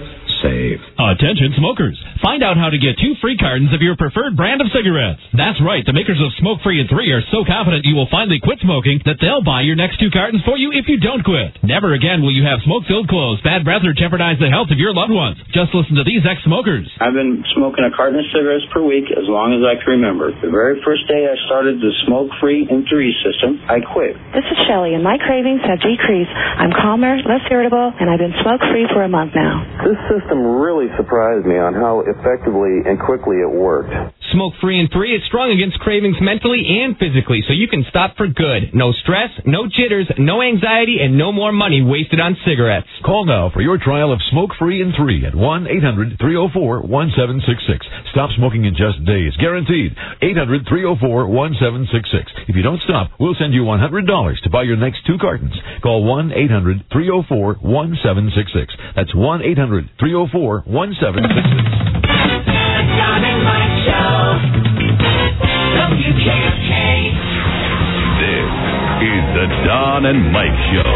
save. Attention smokers. Find out how to get two free cartons of your preferred brand of cigarettes. That's right. The makers of Smoke Free and three are so confident you will finally quit smoking that they'll buy your next two cartons for you if you don't quit. Never again will you have smoke-filled clothes, bad breath, or jeopardize the health of your loved ones. Just listen to these ex-smokers. I've been smoking a carton of cigarettes per week as long as I can remember. The very first day I started the Smoke Free and three system, I quit. This is Shelley, and my cravings have decreased. I'm calmer, less irritable, and I've been smoke-free for a month now. This system really surprised me on how effectively and quickly it worked. Smoke Free and three is strong against cravings mentally and physically, so you can stop for good. No stress, no jitters, no anxiety, and no more money wasted on cigarettes. Call now for your trial of Smoke Free and three at one eight hundred three oh four one seven six six. Stop smoking in just days, guaranteed. eight hundred three oh four one seven six six. If you don't stop, we'll send you one hundred dollars to buy your next two cartons. Call one eight hundred three oh four one seven six six. That's one eight hundred three oh four one seven six six. Don and Mike Show. W K F K. This is the Don and Mike Show.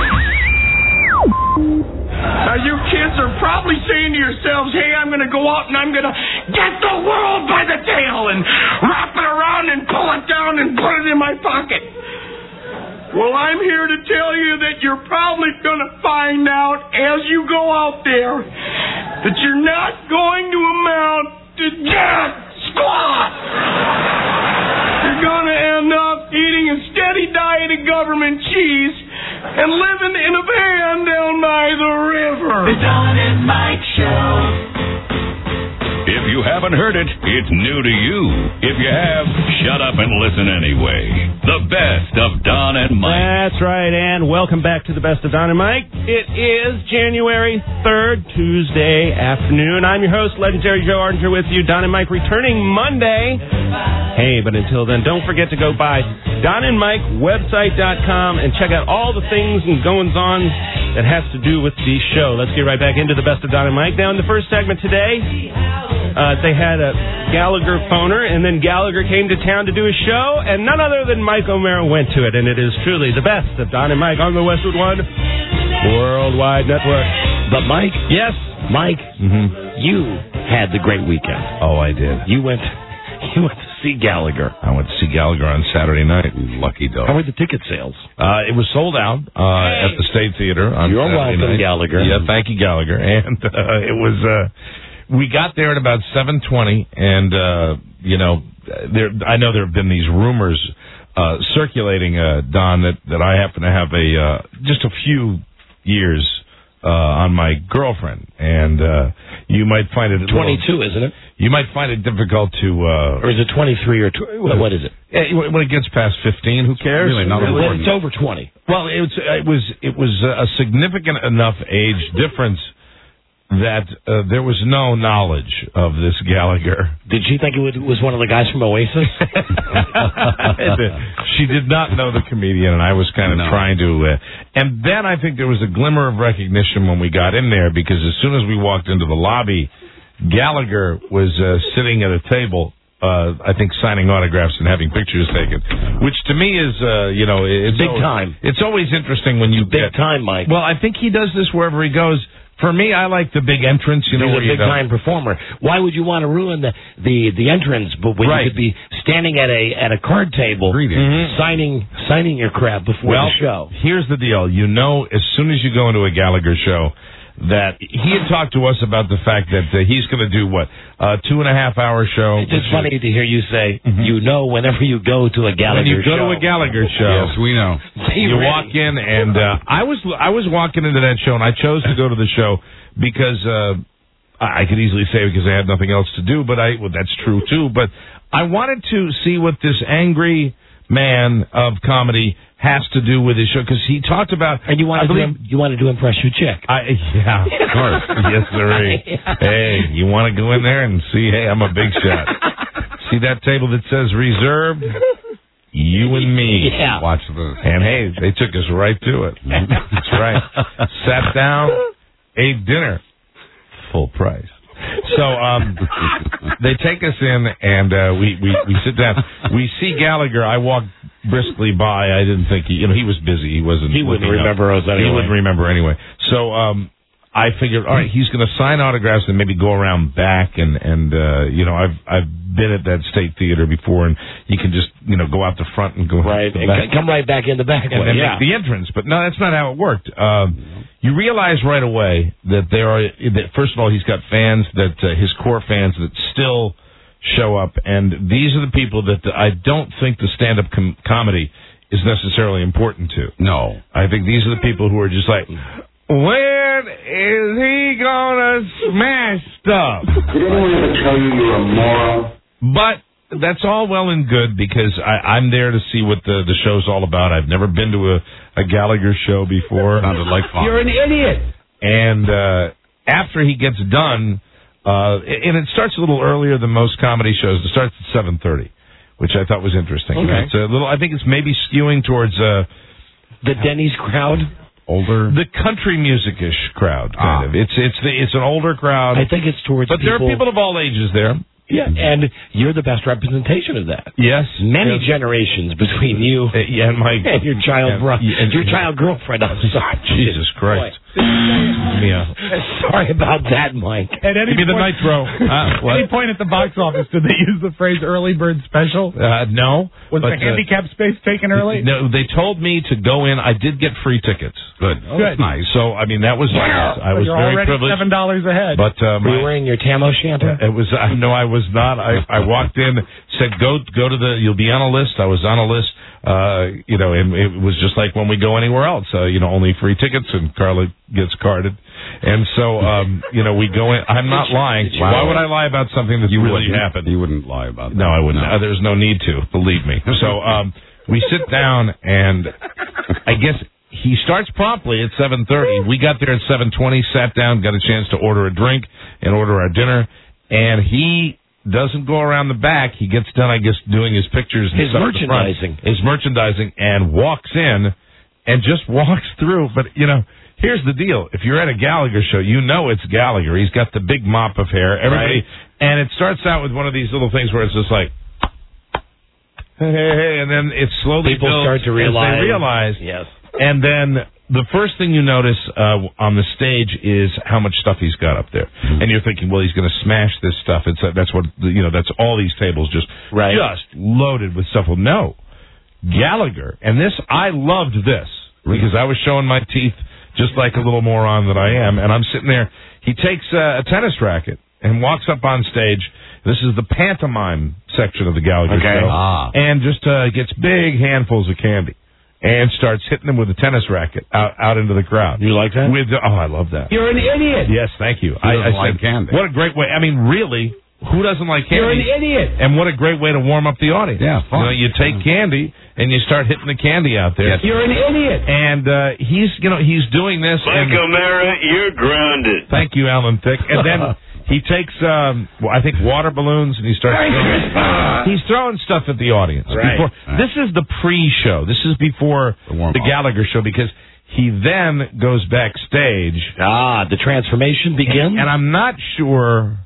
Now, you kids are probably saying to yourselves, hey, I'm going to go out and I'm going to get the world by the tail and wrap it around and pull it down and put it in my pocket. Well, I'm here to tell you that you're probably going to find out as you go out there that you're not going to amount to jack squat. You're going to end up eating a steady diet of government cheese and living in a van down by the river. The Don and Mike Show. If you haven't heard it, it's new to you. If you have, shut up and listen anyway. The best of Don and Mike. That's right, and welcome back to the best of Don and Mike. It is January third, Tuesday afternoon. I'm your host, legendary Joe Ardinger, with you. Don and Mike returning Monday. Hey, but until then, don't forget to go by don and mike website dot com and check out all the things and goings-on that has to do with the show. Let's get right back into the best of Don and Mike. Now, in the first segment today, Uh, they had a Gallagher phoner, and then Gallagher came to town to do a show, and none other than Mike O'Mara went to it, and it is truly the best of Don and Mike on the Westwood One Worldwide Network. But Mike, yes, Mike, mm-hmm. you had the great weekend. Oh, I did. You went, you went to see Gallagher. I went to see Gallagher on Saturday night. Lucky dog. How were the ticket sales? Uh, it was sold out uh, hey. at the State Theater on You're Saturday welcome, night. Gallagher. Yeah, thank you, Gallagher. And uh, it was. Uh, We got there at about seven twenty, and, uh, you know, there. I know there have been these rumors uh, circulating, uh, Don, that, that I happen to have a uh, just a few years uh, on my girlfriend, and uh, you might find it... twenty-two, little, isn't it? You might find it difficult to... Uh, or is it twenty-three or... Tw- what is it? When it gets past fifteen, who cares? Really not important. It's over twenty. Well, it was, it was, it was a significant enough age difference that uh, there was no knowledge of this Gallagher. Did she think it was one of the guys from Oasis? She did not know the comedian, and I was kind of no. trying to... Uh, and then I think there was a glimmer of recognition when we got in there, because as soon as we walked into the lobby, Gallagher was uh, sitting at a table, uh, I think signing autographs and having pictures taken, which to me is, uh, you know... It's big always, time. It's always interesting when you big get... Big time, Mike. Well, I think he does this wherever he goes. For me, I like the big entrance. You know, he's a big time performer. Why would you want to ruin the the, the entrance? But when right. you could be standing at a at a card table, mm-hmm. signing signing your crap before well, the show. Here's the deal. You know, as soon as you go into a Gallagher show, that he had talked to us about the fact that uh, he's going to do what a two and a half hour show. It's just funny is, to hear you say mm-hmm. you know whenever you go to a Gallagher when you go show. to a Gallagher show. Yes, we know. You ready. walk in, and uh, I was I was walking into that show, and I chose to go to the show because uh, I could easily say because I had nothing else to do, but I well, that's true too. But I wanted to see what this angry man of comedy has to do with his show, because he talked about... And you wanted, believe, to, you wanted to impress your chick. I, yeah, of course. Yes, sir. Hey, you want to go in there and see, hey, I'm a big shot. See that table that says reserved? You and me. Yeah. Watch this. And, hey, they took us right to it. That's right. Sat down, ate dinner. Full price. So um, they take us in, and uh, we, we, we sit down. We see Gallagher. I walk briskly by. I didn't think he, you know, he was busy. He wasn't. He wouldn't remember up. us anyway. He wouldn't remember anyway. So um, I figured, all right, he's going to sign autographs and maybe go around back, and and uh, you know, I've I've been at that State Theater before, and you can just you know go out the front and go right, the and back. come right back in the back and way. then Yeah. make the entrance. But no, that's not how it worked. Um, you realize right away that there are that first of all, he's got fans that uh, his core fans that still show up, and these are the people that I don't think the stand-up com- comedy is necessarily important to. No. I think these are the people who are just like, when is he gonna smash stuff? Did anyone ever tell you you're a moron? But that's all well and good because I, I'm there to see what the, the show's all about. I've never been to a, a Gallagher show before. Sounded like fun. You're an idiot. And uh, after he gets done, uh, and it starts a little earlier than most comedy shows. It starts at seven thirty, which I thought was interesting. Okay. It's a little. I think it's maybe skewing towards uh, the Denny's crowd. Older, the country music-ish crowd, kind Ah. of. It's it's the, it's an older crowd. I think it's towards but people. there are people of all ages there. Yeah, and you're the best representation of that. Yes, many yes. generations between you uh, yeah, and my and your child, and, bro- and your child girlfriend. I'm sorry, Jesus Christ. Yeah. Sorry about that, Mike. At any Give me the point, nitro. Uh, what? At any point at the box office, did they use the phrase "early bird special"? Uh, no. Was but, the handicap uh, space taken early? No, they told me to go in. I did get free tickets. Good. Oh, Good. Nice. So I mean that was nice. I But was you're very already privileged. seven dollars ahead. But uh, Were you my, wearing your tam o' shanter? it was. Uh, no, I was not. I, I walked in, said go go to the. You'll be on a list. I was on a list. Uh, you know, and it was just like when we go anywhere else. Uh, you know, only free tickets, and Carla gets carded. And so, um, you know, we go in. I'm not lying. Why would I lie about something that's You really wouldn't. happened? You wouldn't lie about that. No, I wouldn't. No. Uh, there's no need to, believe me. So um, we sit down, and I guess he starts promptly at seven thirty. We got there at seven twenty, sat down, got a chance to order a drink and order our dinner, and he doesn't go around the back. He gets done, I guess, doing his pictures. And His stuff at the front. merchandising. His merchandising, and walks in and just walks through. But, you know, here's the deal. If you're at a Gallagher show, you know it's Gallagher. He's got the big mop of hair. Everybody, Right. and it starts out with one of these little things where it's just like, hey, hey, hey, and then it slowly People builds start to as realize. They realize. Yes. And then the first thing you notice uh, on the stage is how much stuff he's got up there, Mm-hmm. and you're thinking, well, he's going to smash this stuff. It's uh, that's what you know. That's all these tables just Right. just loaded with stuff. Well, no, Gallagher, and this I loved this because I was showing my teeth just like a little moron that I am, and I'm sitting there. He takes uh, a tennis racket and walks up on stage. This is the pantomime section of the Gallagher Okay. show, Ah. and just uh, gets big handfuls of candy. And starts hitting them with a tennis racket out, out into the crowd. You like that? With oh, I love that. You're an idiot. Yes, thank you. Who I, doesn't I like said, candy? what a great way. I mean, really, who doesn't like candy? You're an idiot. And what a great way to warm up the audience. Yeah, fun. You know, you take candy and you start hitting the candy out there. Yes. You're an idiot. And uh, he's, you know, he's doing this. Mike and, O'Mara, you're grounded. Thank you, Alan Thicke. And then he takes, um, well, I think, water balloons, and he starts. Throwing, he's throwing stuff at the audience. Right. Before, Right. This is the pre-show. This is before The warm-up. the Gallagher show because he then goes backstage. Ah, the transformation begins. And I'm not sure.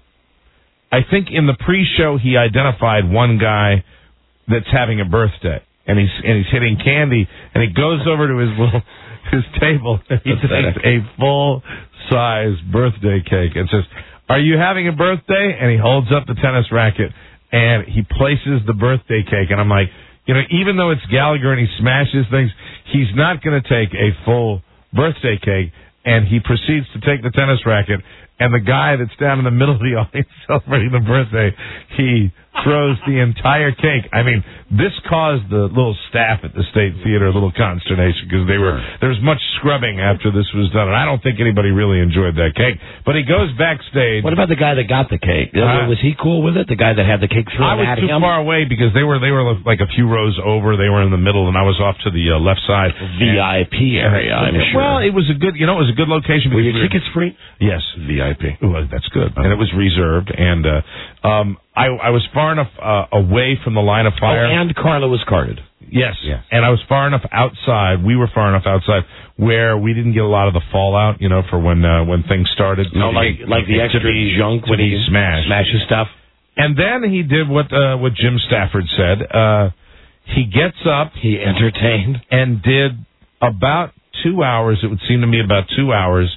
I think in the pre-show he identified one guy that's having a birthday, and he's and he's hitting candy, and he goes over to his little his table, and he takes a full size birthday cake and says, "Are you having a birthday?" And he holds up the tennis racket and he places the birthday cake, and I'm like, you know, even though it's Gallagher and he smashes things, he's not going to take a full birthday cake. And he proceeds to take the tennis racket, and the guy that's down in the middle of the audience celebrating the birthday, he throws the entire cake. I mean, this caused the little staff at the State Theater a little consternation because they were there was much scrubbing after this was done, and I don't think anybody really enjoyed that cake. But he goes backstage. What about the guy that got the cake? Uh, was he cool with it? The guy that had the cake thrown I was at too him? far away because they were they were like a few rows over. They were in the middle, and I was off to the uh, left side. V I P area, I'm sure. Well, it was a good, you know, it was a good location. Were your because we tickets free? Yes, V I P. Well, that's good, and it was reserved. And uh, um, I, I was far enough uh, away from the line of fire. Oh, and Carla was carded. Yes, yes, and I was far enough outside. We were far enough outside where we didn't get a lot of the fallout, you know, for when uh, when things started. No, like like the extra junk when he smashed smashes stuff. And then he did what uh, what Jim Stafford said. Uh, he gets up, he entertained, and did about two hours. It would seem to me about two hours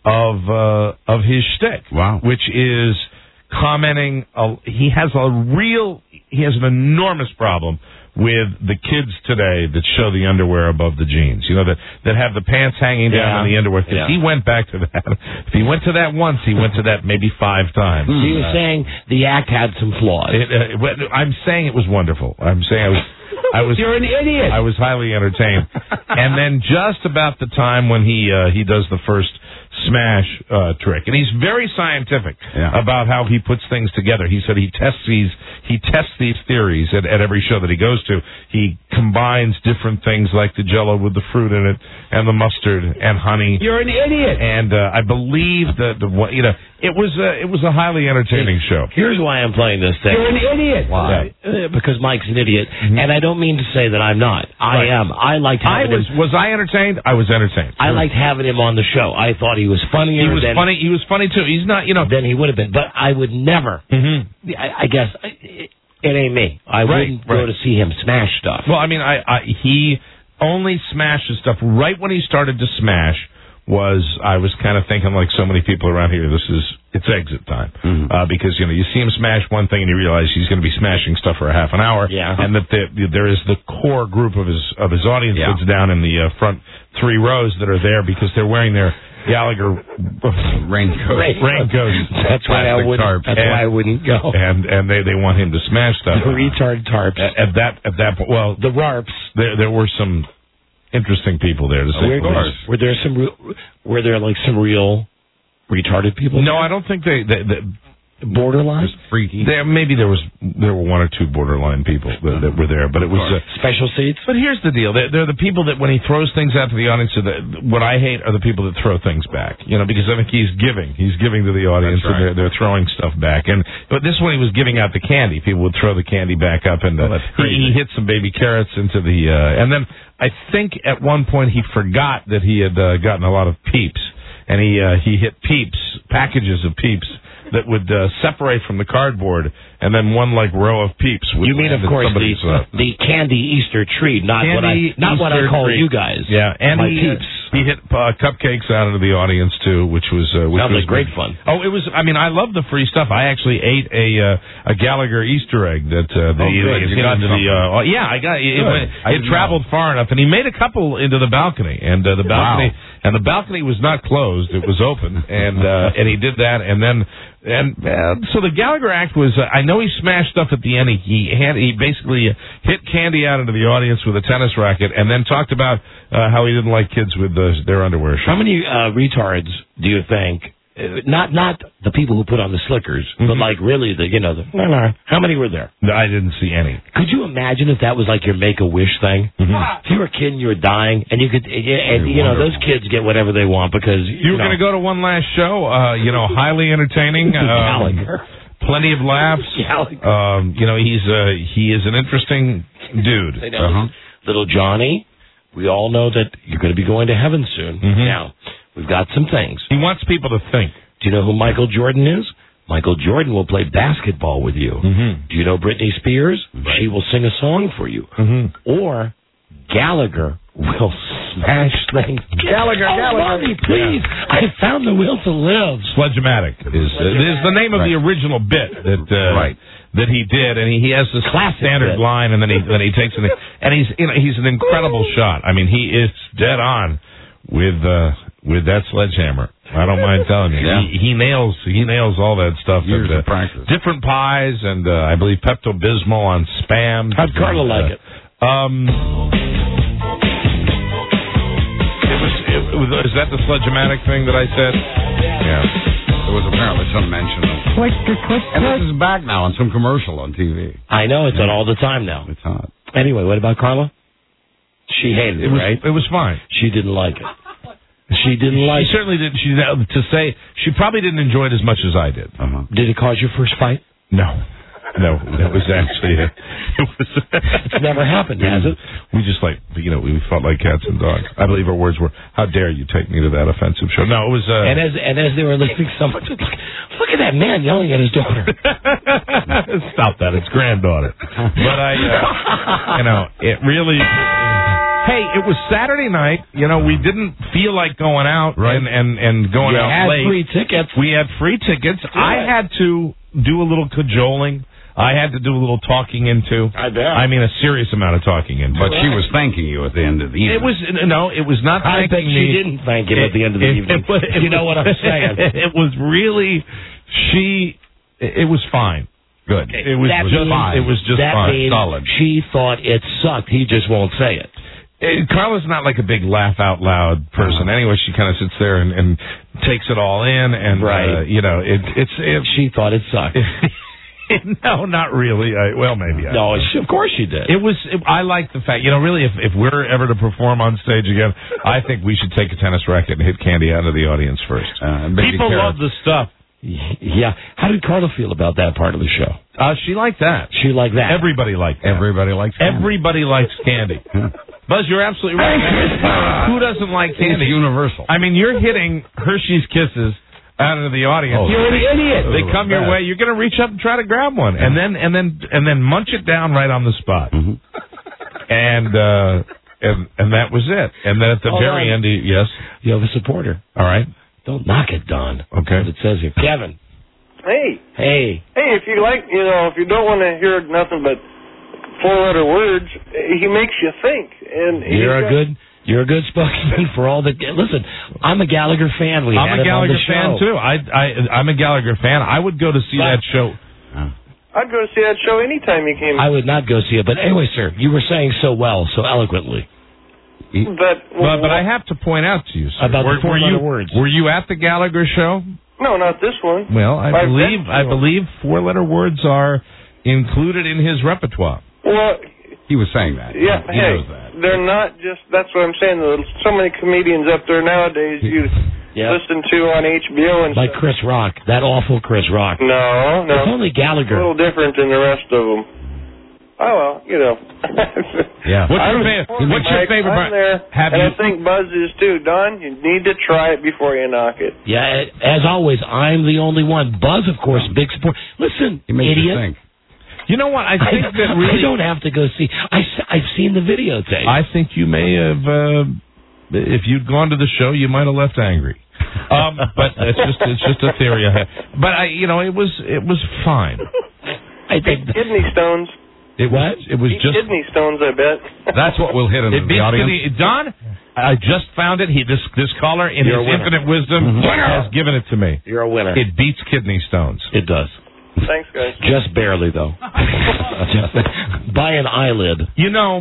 of uh, of his shtick. Wow. Which is commenting. Uh, he has a real. He has an enormous problem with the kids today that show the underwear above the jeans. You know, that that have the pants hanging down Yeah. and the underwear. Because Yeah. he went back to that. If he went to that once, he went to that maybe five times. He was Uh, saying the act had some flaws. it, uh, but I'm saying it was wonderful. I'm saying I was. I was. You're an idiot. I was highly entertained. And then just about the time when he uh, he does the first smash uh, trick, and he's very scientific Yeah. about how he puts things together. He said he tests these he tests these theories at, at every show that he goes to. He combines different things like the Jell-O with the fruit in it, and the mustard and honey. You're an idiot. And uh, I believe that the you know it was a, it was a highly entertaining show. Here's why I'm playing this thing. You're an idiot. Why? Uh, because Mike's an idiot, and I don't mean to say that I'm not. I Right. am. I liked I having was him. was I entertained? I was entertained. I liked having him on the show. I thought he was funnier. He was than, funny. He was funny too. He's not, you know. Than he would have been. But I would never. Mm-hmm. I, I guess it, it ain't me. I Right, wouldn't go right. to see him smash stuff. Well, I mean, I, I he only smashed his stuff right when he started to smash. Was I was kind of thinking like so many people around here. This is it's exit time Mm-hmm. uh, because you know you see him smash one thing and you realize he's going to be smashing stuff for a half an hour. Yeah. And that there, there is the core group of his of his audience Yeah. that's down in the uh, front three rows that are there because they're wearing their Gallagher Raincoat. raincoats. That's why I Plastic wouldn't. tarp. That's why I wouldn't go. and and they they want him to smash stuff. The retard tarps. At, at that at that point, well, The RARPs. there there were some interesting people there to say Were, the least. were there some? Real, were there like some real retarded people? No, I don't think they. they, they Borderline. Freaky. there maybe there was there were one or two borderline people that, that were there, but it was. Uh, Special seats. but here's the deal: they're, they're the people that when he throws things out to the audience, are the, what I hate are the people that throw things back. You know, because I think he's giving, he's giving to the audience, That's right. and they're they're throwing stuff back. And but this one he was giving out the candy. People would throw the candy back up, and uh, Oh, that's he, crazy. he hit some baby carrots into the. Uh, and then I think at one point he forgot that he had uh, gotten a lot of Peeps, and he uh, he hit Peeps packages of Peeps that would uh, separate from the cardboard, and then one like row of Peeps. Would You mean, of land in course, the somebody's, uh, the candy Easter treat, not what I Candy not what I Easter call treat. you guys. Yeah, and my he, peeps. he hit uh, cupcakes out into the audience too, which was uh, which Sounds was like great fun. Oh, it was. I mean, I love the free stuff. I actually ate a uh, a Gallagher Easter egg that uh, the, Oh, good. it You hit got into the. Uh, yeah, I got it. It, Good. went, I it didn't traveled far enough, and he made a couple into the balcony, and uh, the balcony and the balcony was not closed; it was open, and uh, and he did that, and then. And uh, so the Gallagher act was, uh, I know he smashed stuff at the end. He he, had, he basically hit candy out into the audience with a tennis racket and then talked about uh, how he didn't like kids with uh, their underwear. How many uh, retards do you think? Uh, not not the people who put on the slickers, Mm-hmm. but like really the you know the. No, no. How many were there? No, I didn't see any. Could you imagine if that was like your make a wish thing? Mm-hmm. If you were a kid and you were dying, and you could, and, and you know those kids get whatever they want because you, You were know, going to go to one last show, uh, you know, highly entertaining. Um, Gallagher. Plenty of laughs. Gallagher. Um, you know, he's uh, he is an interesting dude. Say now, little Johnny, we all know that you're going to be going to heaven soon. Mhm. Now, we've got some things. He wants people to think. Do you know who Michael Jordan is? Michael Jordan will play basketball with you. Mm-hmm. Do you know Britney Spears? She will sing a song for you. Mm-hmm. Or Gallagher will smash things. Gallagher, oh, Gallagher. Mommy, please. I found the will to live. Sledge-o-matic is, uh, is the name of Right. the original bit that uh, Right. that he did, and he, he has this Classic standard bit. line, and then he then he takes it, and he's you know he's an incredible shot. I mean, he is dead on with uh, with that sledgehammer. I don't mind telling you, Yeah. he, he nails he nails all that stuff. Years and, uh, of practice. different pies, and uh, I believe Pepto Bismol on Spam. How'd Carla Uh, like it? Um. It was, it was, is that the sledge-o-matic thing that I said? Yeah. There was apparently some mention of. Click, click, click, And click. this is back now on some commercial on T V. I know, it's on all the time now. It's hot. Anyway, what about Carla? She hated it, It was, right? it was fine. She didn't like it. She didn't like She certainly didn't. She to say she probably didn't enjoy it as much as I did. Uh-huh. it. Did it cause your first fight? No, no, it was actually it was. It's never happened, has it? We just like you know we felt like cats and dogs. I believe her words were, "How dare you take me to that offensive show?" No, it was. Uh, And as and as they were leaving, someone said, look, look at that man yelling at his daughter. Stop that! It's granddaughter. But I, uh, you know, it really. Hey, it was Saturday night. You know, we didn't feel like going out Right. and, and, and going You out had late. free tickets. We had free tickets. I had to do a little cajoling. I had to do a little talking into. I bet. I mean, a serious amount of talking into. But she was thanking you at the end of the evening. It was no, it was not I bet thanking she me. didn't thank him It- at the end of the it- evening. it was- it you know was- what I'm saying? It was really she. It was fine. Good. It was That just means- fine. It was just that fine. means Solid. she thought it sucked. He just won't say it. Uh, Carla's not like a big laugh out loud person. Anyway, she kind of sits there and, and takes it all in, and Right. uh, you know, it, it's. It, She thought it sucked. no, not really. I, well, maybe. I No, she, of course she did. It was. It, I like the fact. You know, really, if if we're ever to perform on stage again, I think we should take a tennis racket and hit Candy out of the audience first. Uh, baby People carrots. love the stuff. Yeah. How did Carla feel about that part of the show? Uh, she liked that. She liked that. Everybody liked that. Everybody likes candy. Everybody likes candy. Buzz, you're absolutely right. Who doesn't like candy? It's universal. I mean, you're hitting Hershey's Kisses out into the audience. Oh, You're an idiot. They come your way. You're going to reach up and try to grab one, and then and then and then munch it down right on the spot. Mhm. And uh, and and that was it. And then at the Hold very on. end, he, yes, You have a supporter. all right, Don't knock it, Don. okay. What it says here. Kevin. Hey, Hey. hey, if you like, you know, if you don't want to hear nothing but four-letter words, he makes you think. And he's You're a got- good you're a good spokesman for all the listen, I'm a Gallagher fan. We I'm had a him on Gallagher the show. fan too. I I I'm a Gallagher fan. I would go to see But- that show. I'd go see that show anytime he came. I would not go see it. But anyway, sir, you were saying so well, so eloquently. but, But but I have to point out to you, sir, About the were, were four-letter you words. were you at the Gallagher show? no, not this one. Well, I I've believe been to I them. believe four letter words are included in his repertoire. Well, He was saying that. yeah, He hey, knows that. they're not just. That's what I'm saying. There's so many comedians up there nowadays you Yeah. listen to on H B O and Like stuff. Chris Rock. That awful Chris Rock. No, no. It's only A Gallagher. little different than the rest of them. Oh well, you know. Yeah. What's your I'm favorite? for it, What's your Mike. favorite? I'm there, Have and you? I think Buzz is too. Don, you need to try it before you knock it. Yeah, as always, I'm the only one. Buzz, of course, big support. Listen, He makes you idiot. think. You know what? I think I, that I really. don't have to go see. I, have seen the videotape. I think you may have. Uh, if you'd gone to the show, you might have left angry. Um, but it's just it's just a theory I have. But I, you know, it was it was fine. I think Kidney stones. It was it was Eat just. kidney stones, I bet. That's what we'll hit into It the beats audience. kidney. Don, I just found it. He this this caller in You're a his winner. infinite wisdom has given it to me. You're a winner. It beats kidney stones. It does. Thanks, guys. Just barely, though. Just by an eyelid. You know,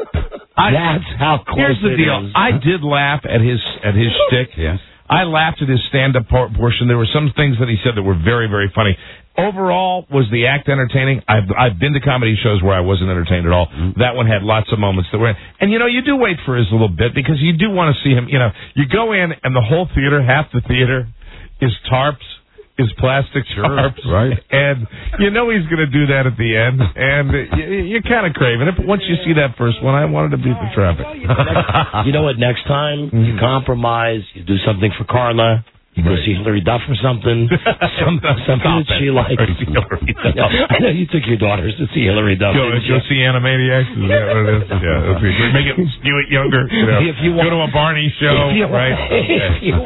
I, That's how close here's the it deal. is. I did laugh at his at his shtick. Yes. I laughed at his stand-up por- portion. There were some things that he said that were very, very funny. Overall, was the act entertaining? I've I've been to comedy shows where I wasn't entertained at all. Mm-hmm. That one had lots of moments that were, and you know, you do wait for his little bit because you do want to see him. You know, you go in and the whole theater, half the theater, is tarps. Is plastic tarps, right? And you know he's going to do that at the end, and you, you're kind of craving it. But once you see that first one, I wanted to beat the traffic. You know what? Next time, you compromise. You do something for Carla. You go see Hillary Duff or something. Some, something Stop that it. she likes. Hillary Duff. I know, I know you took your daughters to see Hillary Duff. Go, didn't go you? see Animaniacs. Is that what it is? Yeah. Okay. Make it skew it younger. You know. If you go want- to a Barney show, if you right? want- if you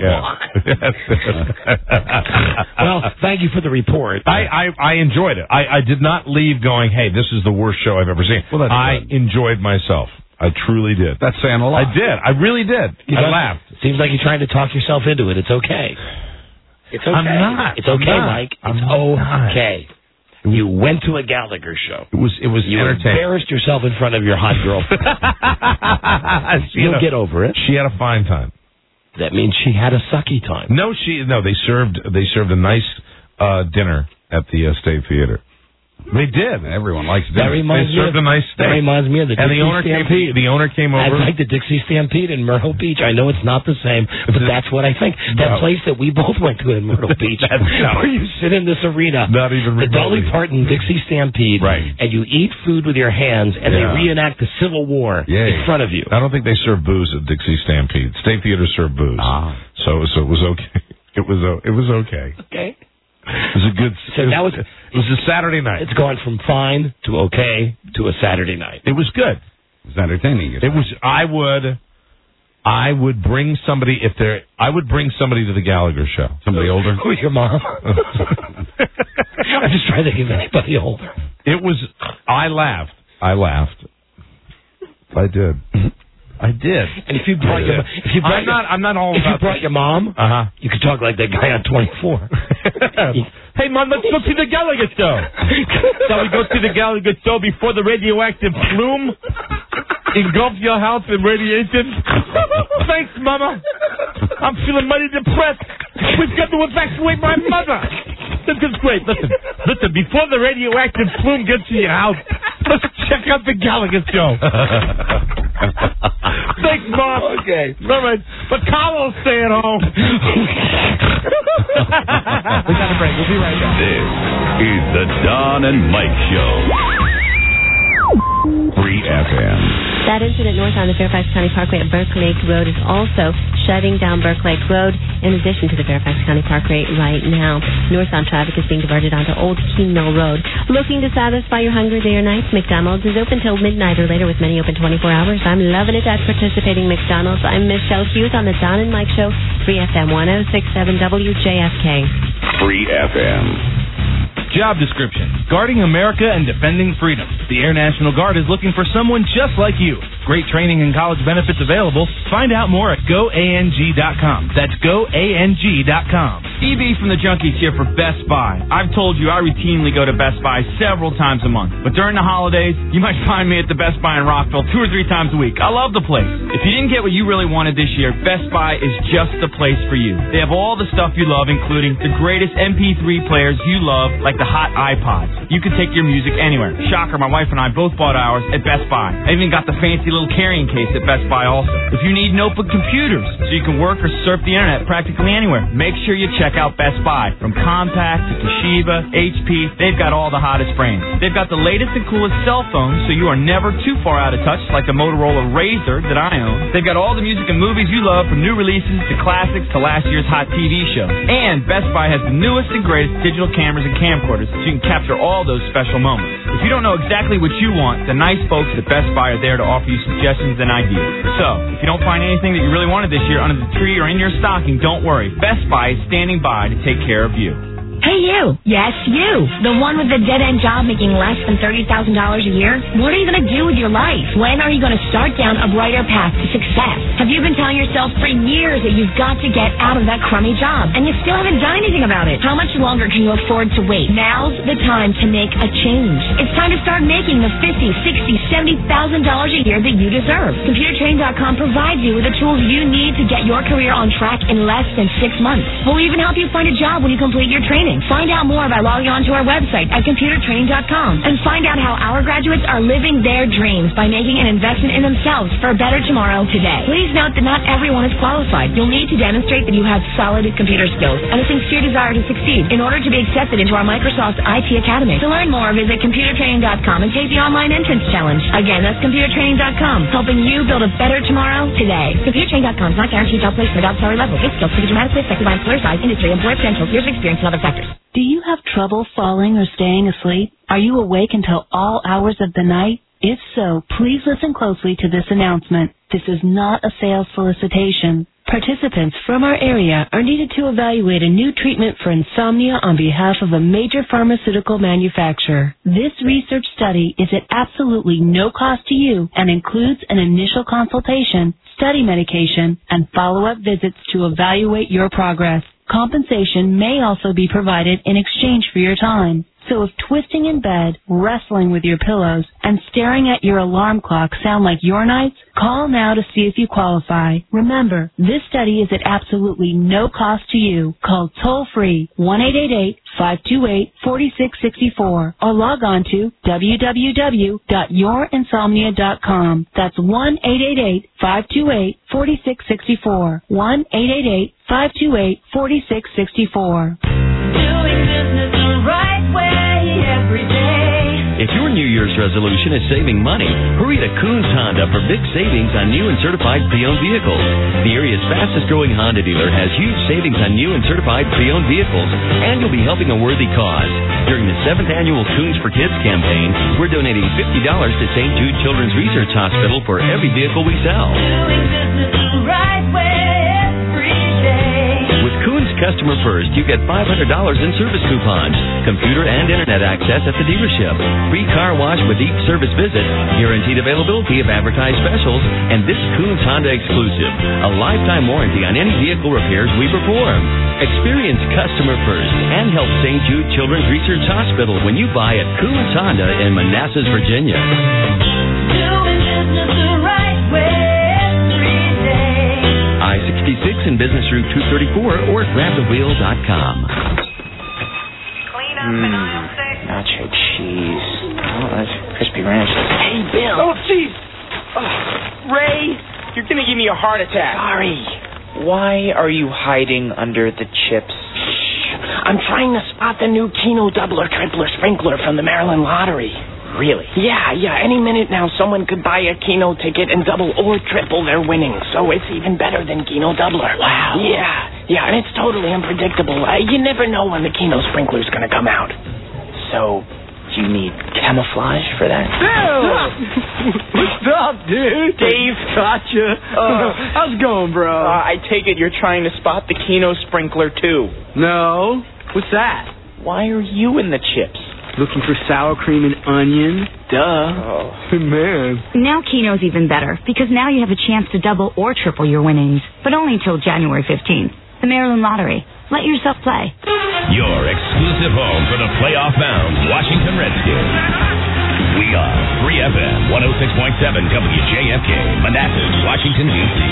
yeah. Well, thank you for the report. I, I I enjoyed it. I, I did not leave going, hey, this is the worst show I've ever seen. Well, that's I good. enjoyed myself. I truly did. That's saying a lot. I did. I really did. You I know, laughed. Seems like you're trying to talk yourself into it. It's okay. It's okay. I'm not. It's okay, I'm not. Mike. It's I'm not. okay. You went to a Gallagher show. It was it was You entertaining. embarrassed yourself in front of your hot girlfriend. She You'll had a- get over it. She had a fine time. That means she had a sucky time. No, she no. They served they served a nice uh, dinner at the uh, State Theater. They did. Everyone likes That dinner. reminds They me served of, a nice steak. That reminds me of the and Dixie the owner came. Stampede. The owner came I over. like the Dixie Stampede in Myrtle Beach. I know it's not the same, but that's what I think. That No. place that we both went to in Myrtle Beach, That's not- where you sit in this arena, Not even the Dolly remotely. Parton Dixie Stampede, Right. and you eat food with your hands, and Yeah. they reenact the Civil War Yay. in front of you. I don't think they serve booze at Dixie Stampede. State Theater served booze, Ah. so so it was okay. It was o- it was okay. Okay. It was a good. So it that was- it was a Saturday night. It's gone from fine to okay to a Saturday night. It was good. It's entertaining. It was. I would. I would bring somebody if they're. I would bring somebody to the Gallagher show. Somebody older. Who's your mom? I'm just trying to think of anybody older. It was. I laughed. I laughed. I did. I did. And if you brought your, if you brought I'm not. I'm not all if about. you brought your mom, uh huh. You could talk like that guy on twenty-four. Hey, Mom, let's go see the Gallagher show. Shall we go see the Gallagher show before the radioactive plume engulfs your house in radiation? Thanks, Mama. I'm feeling mighty depressed. We've got to evacuate my mother. This is great. Listen, listen. Before the radioactive plume gets to your house, let's check out the Gallagher show. Thanks, Mom. Okay. All right. But Carl will stay at home. We got a break. We'll be right back. This is the Don and Mike Show. Free F M. That incident north on the Fairfax County Parkway at Burke Lake Road is also shutting down Burke Lake Road in addition to the Fairfax County Parkway right now. Northbound traffic is being diverted onto Old King Mill Road. Looking to satisfy your hunger day or night? McDonald's is open till midnight or later with many open twenty-four hours. I'm loving it at participating McDonald's. I'm Michelle Hughes on the Don and Mike Show, Free F M one oh six point seven W J F K. Free F M. Job description: guarding America and defending freedom. The Air National Guard is looking for someone just like you. Great training and college benefits available. Find out more at go A N G dot com. That's go A N G dot com. E B from the Junkies here for Best Buy. I've told you I routinely go to Best Buy several times a month. But during the holidays, you might find me at the Best Buy in Rockville two or three times a week. I love the place. If you didn't get what you really wanted this year, Best Buy is just the place for you. They have all the stuff you love, including the greatest M P three players you love, like the hot iPods. You can take your music anywhere. Shocker, my wife and I both bought ours at Best Buy. I even got the fancy little carrying case at Best Buy also. If you need notebook computers so you can work or surf the internet practically anywhere, make sure you check out Best Buy. From Compaq to Toshiba, H P, they've got all the hottest brands. They've got the latest and coolest cell phones so you are never too far out of touch, like the Motorola Razr that I own. They've got all the music and movies you love, from new releases to classics to last year's hot T V shows. And Best Buy has the newest and greatest digital cameras and camcorders so you can capture all those special moments. If you don't know exactly what you want, the nice folks at Best Buy are there to offer you suggestions and ideas. So, if you don't find anything that you really wanted this year under the tree or in your stocking, don't worry. Best Buy is standing by to take care of you. Hey, you. Yes, you. The one with the dead-end job making less than thirty thousand dollars a year? What are you going to do with your life? When are you going to start down a brighter path to success? Have you been telling yourself for years that you've got to get out of that crummy job, and you still haven't done anything about it? How much longer can you afford to wait? Now's the time to make a change. It's time to start making the fifty thousand dollars, sixty thousand dollars, seventy thousand dollars a year that you deserve. Computer Training dot com provides you with the tools you need to get your career on track in less than six months. We'll even help you find a job when you complete your training. Find out more by logging on to our website at Computer Training dot com and find out how our graduates are living their dreams by making an investment in themselves for a better tomorrow today. Please note that not everyone is qualified. You'll need to demonstrate that you have solid computer skills and a sincere desire to succeed in order to be accepted into our Microsoft I T Academy. To learn more, visit Computer Training dot com and take the online entrance challenge. Again, that's Computer Training dot com, helping you build a better tomorrow today. Computer Training dot com is not guaranteed job placement without salary level. This skills can be dramatically affected by employer size, industry, employer potential, years of experience, and other factors. Do you have trouble falling or staying asleep? Are you awake until all hours of the night? If so, please listen closely to this announcement. This is not a sales solicitation. Participants from our area are needed to evaluate a new treatment for insomnia on behalf of a major pharmaceutical manufacturer. This research study is at absolutely no cost to you and includes an initial consultation, study medication, and follow-up visits to evaluate your progress. Compensation may also be provided in exchange for your time. So if twisting in bed, wrestling with your pillows, and staring at your alarm clock sound like your nights, call now to see if you qualify. Remember, this study is at absolutely no cost to you. Call toll-free one eight eight eight, five two eight, four six six four or log on to w w w dot your insomnia dot com. That's one eight eight eight, five two eight, four six six four. one eight eight eight, five two eight, four six six four. Doing business the right way every day. If your New Year's resolution is saving money, hurry to Coons Honda for big savings on new and certified pre-owned vehicles. The area's fastest growing Honda dealer has huge savings on new and certified pre-owned vehicles, and you'll be helping a worthy cause. During the seventh annual Coons for Kids campaign, we're donating fifty dollars to Saint Jude Children's Research Hospital for every vehicle we sell. Doing business the right way every day. With Coons Customer First, you get five hundred dollars in service coupons, computer and internet access at the dealership, free car wash with each service visit, guaranteed availability of advertised specials, and this Coons Honda exclusive, a lifetime warranty on any vehicle repairs we perform. Experience Customer First and help Saint Jude Children's Research Hospital when you buy at Coons Honda in Manassas, Virginia. Doing business the right way every day. I sixty-six and Business Route two thirty-four or grab the wheel dot com. Mmm, nacho cheese. Oh, that's crispy ranch. Hey, Bill. Oh, jeez. Oh, Ray, you're going to give me a heart attack. Sorry. Why are you hiding under the chips? I'm trying to spot the new Keno Doubler Tripler Sprinkler from the Maryland Lottery. Really? Yeah, yeah. Any minute now, someone could buy a Keno ticket and double or triple their winnings. So it's even better than Keno Doubler. Wow. Yeah, yeah, and it's totally unpredictable. Uh, you never know when the Keno Sprinkler's going to come out. So, do you need camouflage for that? Bill! What's up, dude? Dave. Gotcha. Uh, how's it going, bro? Uh, I take it you're trying to spot the Keno Sprinkler, too. No. What's that? Why are you in the chips? Looking for sour cream and onion? Duh. Oh. Man. Now Keno's even better, because now you have a chance to double or triple your winnings, but only until January fifteenth. The Maryland Lottery. Let yourself play. Your exclusive home for the playoff-bound Washington Redskins. We are three F M, one oh six point seven W J F K, Manassas, Washington, D C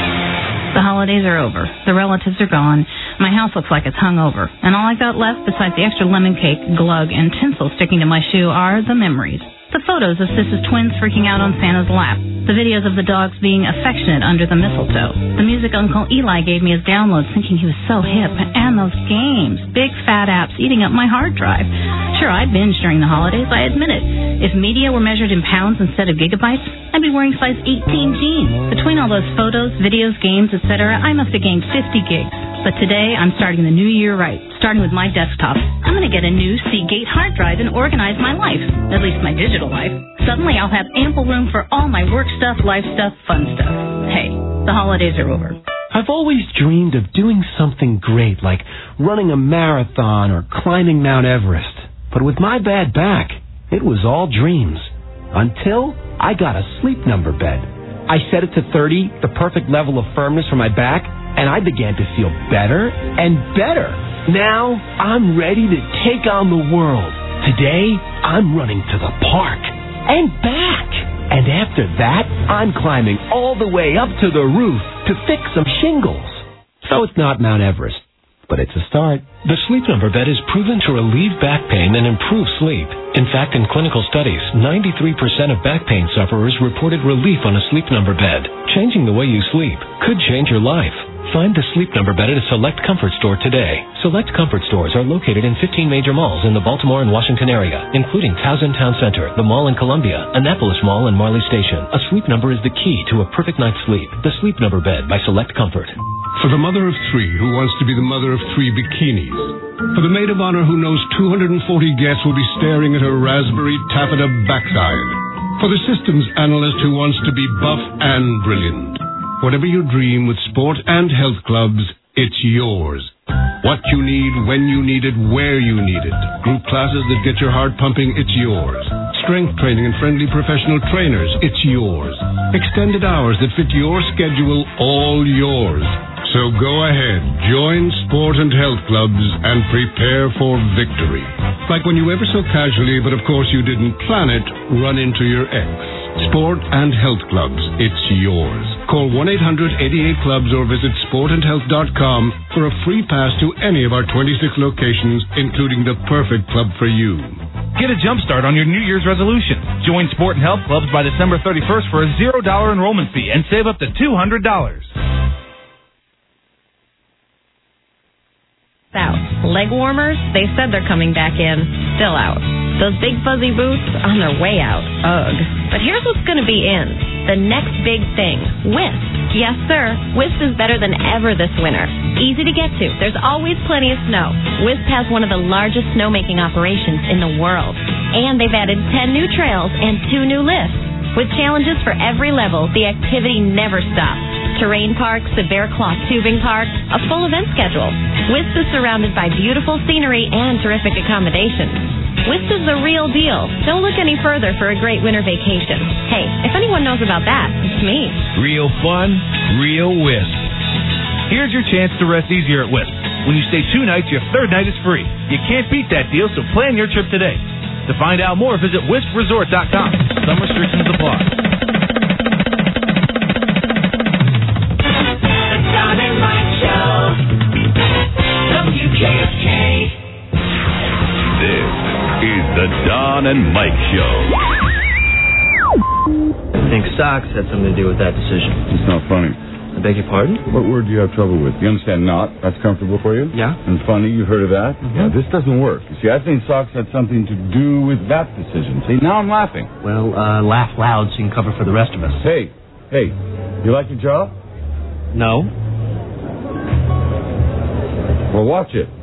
The holidays are over. The relatives are gone. My house looks like it's hung over. And all I got left, besides the extra lemon cake, glug, and tinsel sticking to my shoe, are the memories. The photos of Sis's twins freaking out on Santa's lap. The videos of the dogs being affectionate under the mistletoe. The music Uncle Eli gave me as downloads, thinking he was so hip. And those games. Big fat apps eating up my hard drive. Sure, I binge during the holidays, I admit it. If media were measured in pounds instead of gigabytes, I'd be wearing size eighteen jeans. Between all those photos, videos, games, et cetera, I must have gained fifty gigs. But today, I'm starting the new year right, starting with my desktop. I'm going to get a new Seagate hard drive and organize my life, at least my digital life. Suddenly, I'll have ample room for all my work stuff, life stuff, fun stuff. Hey, the holidays are over. I've always dreamed of doing something great, like running a marathon or climbing Mount Everest. But with my bad back, it was all dreams. Until I got a Sleep Number bed. I set it to thirty, the perfect level of firmness for my back, and I began to feel better and better. Now, I'm ready to take on the world. Today, I'm running to the park and back. And after that, I'm climbing all the way up to the roof to fix some shingles. So it's not Mount Everest, but it's a start. The Sleep Number bed is proven to relieve back pain and improve sleep. In fact, in clinical studies, ninety-three percent of back pain sufferers reported relief on a Sleep Number bed. Changing the way you sleep could change your life. Find the Sleep Number bed at a Select Comfort store today. Select Comfort stores are located in fifteen major malls in the Baltimore and Washington area, including Towson Town Center, the Mall in Columbia, Annapolis Mall, and Marley Station. A Sleep Number is the key to a perfect night's sleep. The Sleep Number bed by Select Comfort. For the mother of three who wants to be the mother of three bikinis. For the maid of honor who knows two hundred forty guests will be staring at her raspberry taffeta backside. For the systems analyst who wants to be buff and brilliant. Whatever your dream with sport and health clubs, it's yours. What you need, when you need it, where you need it. Group classes that get your heart pumping, it's yours. Strength training and friendly professional trainers, it's yours. Extended hours that fit your schedule, all yours. So go ahead, join sport and health clubs and prepare for victory. Like when you ever so casually, but of course you didn't plan it, run into your ex. Sport and Health Clubs, it's yours. Call one eight hundred eighty-eight clubs or visit sport and health dot com for a free pass to any of our twenty-six locations, including the perfect club for you. Get a jump start on your New Year's resolution. Join Sport and Health Clubs by December thirty-first for a zero dollar enrollment fee and save up to two hundred dollars. Out. Leg warmers, they said they're coming back in. Still out. Those big fuzzy boots on their way out. Ugh. But here's what's going to be in. The next big thing. Wisp. Yes, sir. Wisp is better than ever this winter. Easy to get to. There's always plenty of snow. Wisp has one of the largest snowmaking operations in the world. And they've added ten new trails and two new lifts. With challenges for every level, the activity never stops. Terrain park, severe cloth tubing park, a full event schedule. Wisp is surrounded by beautiful scenery and terrific accommodations. Wisp is the real deal. Don't look any further for a great winter vacation. Hey, if anyone knows about that, it's me. Real fun, real Wisp. Here's your chance to rest easier at Wisp. When you stay two nights, your third night is free. You can't beat that deal, so plan your trip today. To find out more, visit wisp resort dot com. Some restrictions apply. The Don and Mike Show. W K F K. This is the Don and Mike Show. I think stocks had something to do with that decision. It's not funny. I beg your pardon? What word do you have trouble with? You understand not? That's comfortable for you? Yeah. And funny, you've heard of that? Mm-hmm. Yeah, this doesn't work. You see, I think socks had something to do with that decision. See, now I'm laughing. Well, uh, laugh loud so you can cover for the rest of us. Hey, hey, you like your job? No. Well, watch it.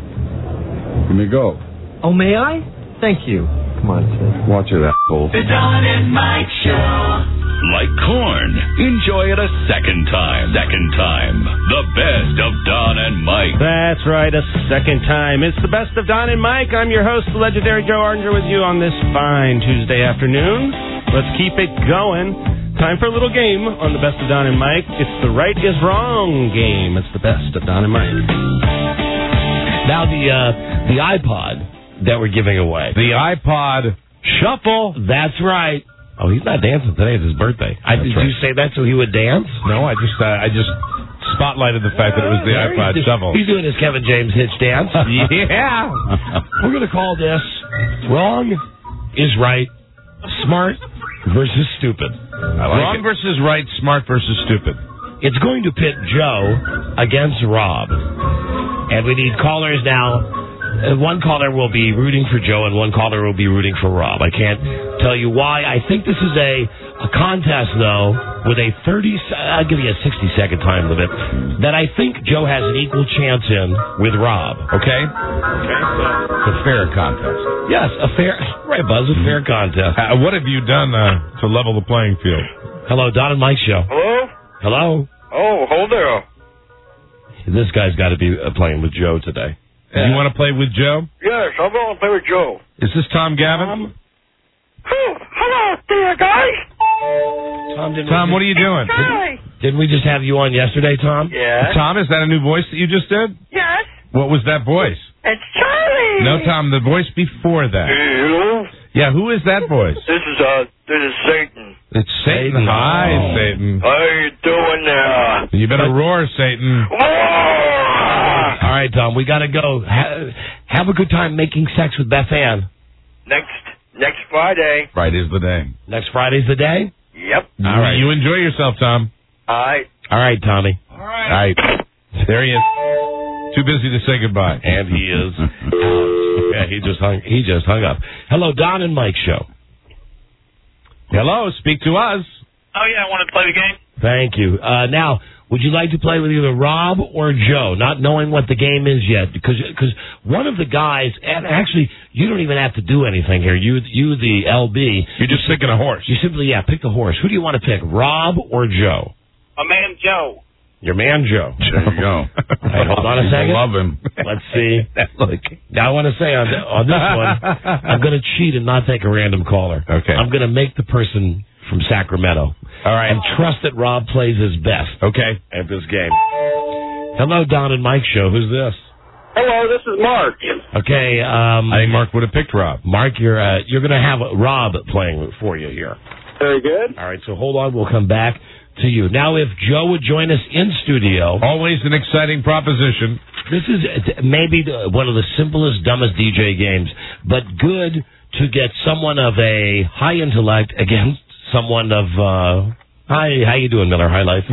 Let me go. Oh, may I? Thank you. Come on, Sid. Watch it, asshole. The Don and Mike Show. Like corn, enjoy it a second time. Second time. The best of Don and Mike. That's right, a second time. It's the best of Don and Mike. I'm your host, the legendary Joe Ardinger, with you on this fine Tuesday afternoon. Let's keep it going. Time for a little game on the best of Don and Mike. It's the right is wrong game. It's the best of Don and Mike. Now the uh, the iPod that we're giving away. The iPod Shuffle. That's right. Oh, he's not dancing today. It's his birthday. I, did right. you say that so he would dance? No, I just uh, I just spotlighted the fact that it was the Uh, iPod he's, Shuffle. He's doing his Kevin James hitch dance. Yeah. We're going to call this Wrong is Right, Smart versus Stupid. I like Wrong it. versus right, smart versus stupid. It's going to pit Joe against Rob. And we need callers now. Uh, one caller will be rooting for Joe and one caller will be rooting for Rob. I can't tell you why. I think this is a, a contest, though, with a thirty... I'll give you a sixty-second time limit that I think Joe has an equal chance in with Rob. Okay? Okay, so it's a fair contest. Yes, a fair... Right, Buzz, a fair contest. Uh, what have you done uh, to level the playing field? Hello, Don and Mike Show. Hello? Hello? Oh, hold there. This guy's got to be uh, playing with Joe today. Yeah. You want to play with Joe? Yes, I'm going to play with Joe. Is this Tom Gavin? Um, oh, hello there, guys. Tom, didn't Tom we what are you doing? Hi. Didn't, didn't we just have you on yesterday, Tom? Yes. Tom, is that a new voice that you just did? Yes. What was that voice? It's Charlie. No, Tom, the voice before that. Hello. Yeah, who is that voice? This is, uh, this is Satan. It's Satan. Satan. Hi, Oh. Satan. How you doing there? You better roar, Satan. All right, Tom, we got to go. Ha- have a good time making sex with Beth Ann. Next, next Friday. Friday's the day. Next Friday's the day? Yep. All right. You enjoy yourself, Tom. All right. All right, Tommy. All All right. There he is. Too busy to say goodbye. And he is out. Yeah, he just hung he just hung up. Hello, Don and Mike Show. Hello, speak to us. Oh, yeah, I want to play the game. Thank you. Uh, now, would you like to play with either Rob or Joe, not knowing what the game is yet? Because because one of the guys, and actually, you don't even have to do anything here. You, you the L B. You're just picking a horse. You simply, yeah, pick the horse. Who do you want to pick, Rob or Joe? My man Joe. Your man Joe. There you go. Hey, hold on a second. Love him. Let's see. Look, now I want to say on, on this one, I'm going to cheat and not take a random caller. Okay. I'm going to make the person from Sacramento. All right. And trust that Rob plays his best. Okay. At this game. Hello, Don and Mike Show. Who's this? Hello, this is Mark. Okay. Um, I think Mark would have picked Rob. Mark, you're uh, you're going to have Rob playing for you here. Very good. All right. So hold on. We'll come back to you. Now, if Joe would join us in studio. Always an exciting proposition. This is maybe the, one of the simplest, dumbest D J games, but good to get someone of a high intellect against someone of, uh, hi, how you doing, Miller High Life?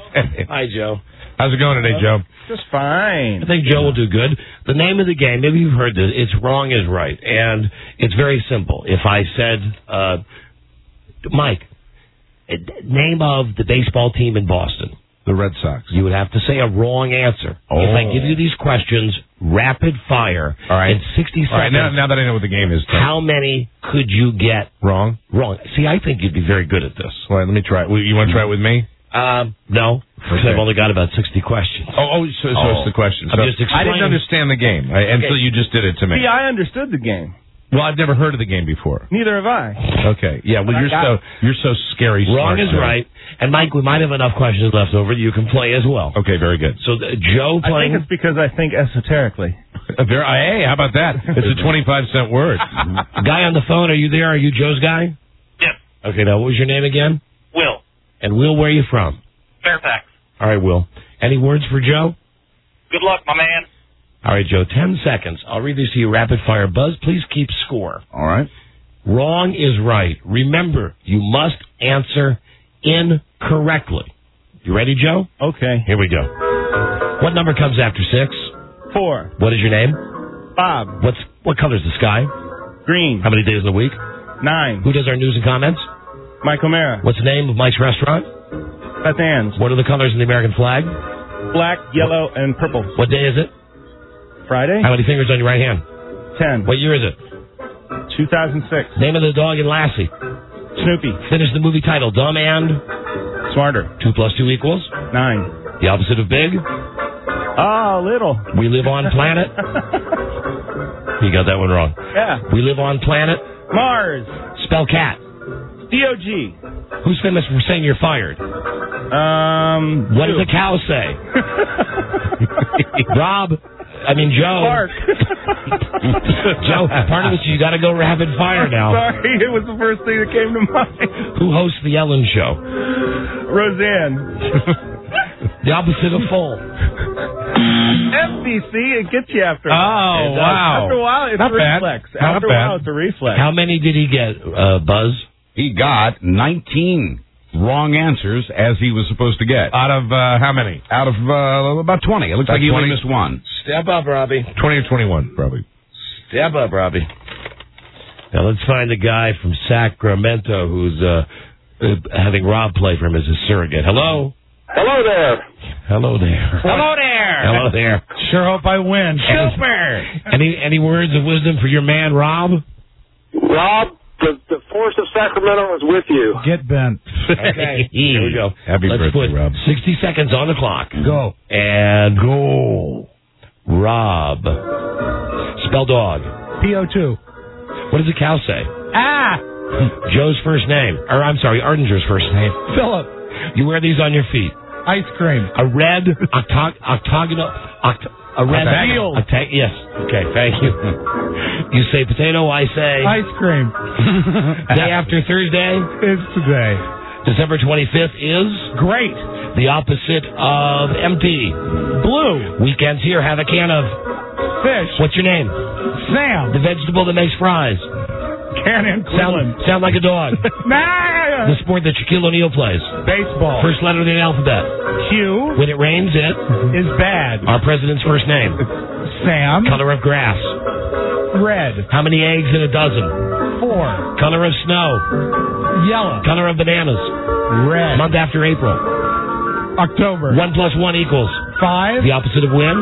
Hi, Joe. How's it going today, Joe? Just fine. I think Joe will do good. The name of the game, maybe you've heard this, it's Wrong is Right. And it's very simple. If I said, uh, Mike, name of the baseball team in Boston. The Red Sox. You would have to say a wrong answer. Oh. If I give you these questions, rapid fire, All right. in sixty seconds. All right, now, now that I know what the game is. Tim. How many could you get Wrong? wrong? See, I think you'd be very good at this. All right, let me try it. You want to try it with me? Um, no, because Okay. I've only got about sixty questions. Oh, oh so, so Oh. it's the question. I'm So just I didn't explaining- understand the game I, until Okay. you just did it to me. See, I understood the game. Well, I've never heard of the game before. Neither have I. Okay. Yeah, well, But I you're got so it. you're so scary Wrong smart. is Joe. right. And, Mike, we might have enough questions left over. You can play as well. Okay, very good. So, uh, Joe I playing. think it's because I think esoterically. Uh, very, uh, hey, how about that? It's a twenty-five cent word. Guy on the phone, are you there? Are you Joe's guy? Yep. Okay, now, what was your name again? Will. And, Will, where are you from? Fairfax. All right, Will. Any words for Joe? Good luck, my man. All right, Joe, ten seconds. I'll read these to you rapid fire. Buzz, please keep score. All right. Wrong is right. Remember, you must answer incorrectly. You ready, Joe? Okay. Here we go. What number comes after six? Four. What is your name? Bob. What's what color's the sky? Green. How many days in the week? Nine. Who does our news and comments? Mike O'Mara. What's the name of Mike's restaurant? Beth Ann's. What are the colors in the American flag? Black, yellow, and purple. What day is it? Friday. How many fingers on your right hand? Ten. What year is it? two thousand six. Name of the dog in Lassie. Snoopy. Finish the movie title. Dumb and Smarter. two plus two equals Nine. the opposite of big. Oh, little. We live on planet. You got that one wrong. Yeah. We live on planet. Mars. Spell cat. D O G. Who's famous for saying you're fired? Um. What two. does a cow say? Rob. I mean Joe. Clark. Joe, part of it, you got to go rapid fire now. Sorry, it was the first thing that came to mind. Who hosts the Ellen Show? Roseanne. The opposite of full. F B C, it gets you after. Oh, it does. wow. After a while, it's Not a bad. reflex. Not After bad. a while, it's a reflex. How many did he get, uh, Buzz? He got nineteen wrong answers as he was supposed to get. Out of uh, how many? Out of uh, about twenty. It looks About like he only twenty? missed one. Step up, Robbie. twenty or twenty-one, probably. Step up, Robbie. Now let's find the guy from Sacramento who's uh, uh, having Rob play for him as his surrogate. Hello? Hello there. Hello there. Hello there. Hello there. Sure hope I win. Super. Any any words of wisdom for your man, Rob? Rob, the, the force of Sacramento is with you. Get bent. Okay. Here we go. Happy Let's birthday, put Rob. sixty seconds on the clock. Go. And go. Rob. Spell dog. P O two. What does a cow say? Ah! Joe's first name. Or, I'm sorry, Ardinger's first name. Philip. You wear these on your feet. Ice cream. A red octog- octagonal... Oct- a red... Octagonal. Octa- yes. Okay, thank you. You say potato, I say... Ice cream. Day after Thursday, It's today. December twenty-fifth is... Great. The opposite of empty. Blue. Weekends here, have a can of... Fish. What's your name? Sam. The vegetable that makes fries. Cannon. Sound, sound like a dog. Nah. The sport that Shaquille O'Neal plays. Baseball. First letter of the alphabet. Q When it rains, it... is bad. Our president's first name. Sam. Color of grass. Red. How many eggs in a dozen? Four. Color of snow. Yellow. Color of bananas. Red. Month after April. October. One plus one equals. Five. The opposite of win.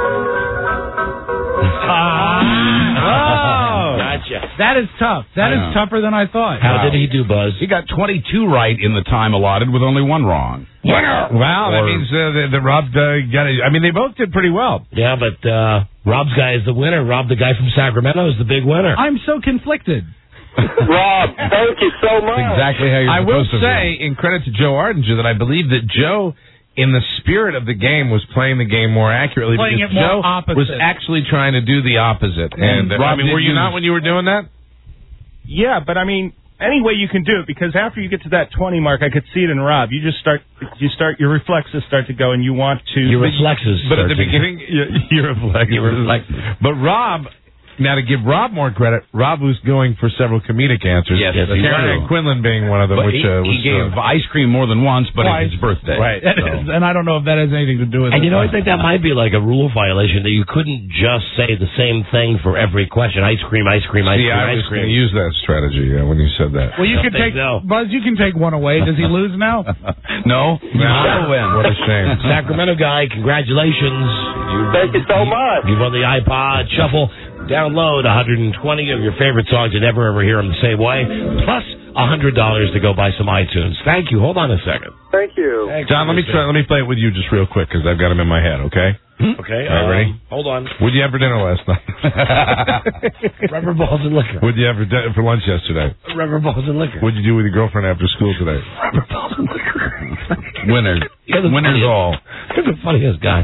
Oh. Gotcha. That is tough. That I is know. tougher than I thought. How did he do, Buzz? He got twenty-two right in the time allotted with only one wrong. Wow, that Or- means uh, that, that Rob uh, got it. I mean, they both did pretty well. Yeah, but uh, Rob's guy is the winner. Rob, the guy from Sacramento, is the big winner. I'm so conflicted. Rob, thank you so much. Exactly how you're I will supposed to say, in credit to Joe Ardinger, that I believe that Joe, in the spirit of the game, was playing the game more accurately. Playing because it more Joe opposite. was actually trying to do the opposite. And, uh, I Rob mean, did were you use- not when you were doing that? Yeah, but I mean, any way you can do it, because after you get to that twenty mark, I could see it in Rob. You just start, you start, your reflexes start to go, and you want to. Your reflexes. But at start the to- beginning, your, your reflexes. Your reflexes. But Rob, Now, to give Rob more credit, Rob was going for several comedic answers. Yes, yes, Karen he and Quinlan being one of them, But which he, uh, was, he gave uh, ice cream more than once, but Twice. it's his birthday. Right. So. And I don't know if that has anything to do with And it. you know, I think that might be like a rule violation that you couldn't just say the same thing for every question. Ice cream, ice cream, ice See, cream, I ice was cream. going to use that strategy uh, when you said that. Well, you I can think take, so. Buzz, you can take one away. Does he lose now? No, you still win. What a shame. Sacramento guy, congratulations. Thank you so much. You won the iPod Shuffle. Download one hundred twenty of your favorite songs and never ever hear them the same way, plus one hundred dollars to go buy some iTunes. Thank you. Hold on a second. Thank you. John, let me try, let me play it with you just real quick because I've got him in my head. Okay. Okay. All right, um, ready? Hold on. What'd you have for dinner last night? Rubber balls and liquor. What'd you have for, di- for lunch yesterday? Rubber balls and liquor. What'd you do with your girlfriend after school today? Rubber balls and liquor. Winners. You're the Winners funniest- all. You're the funniest guy.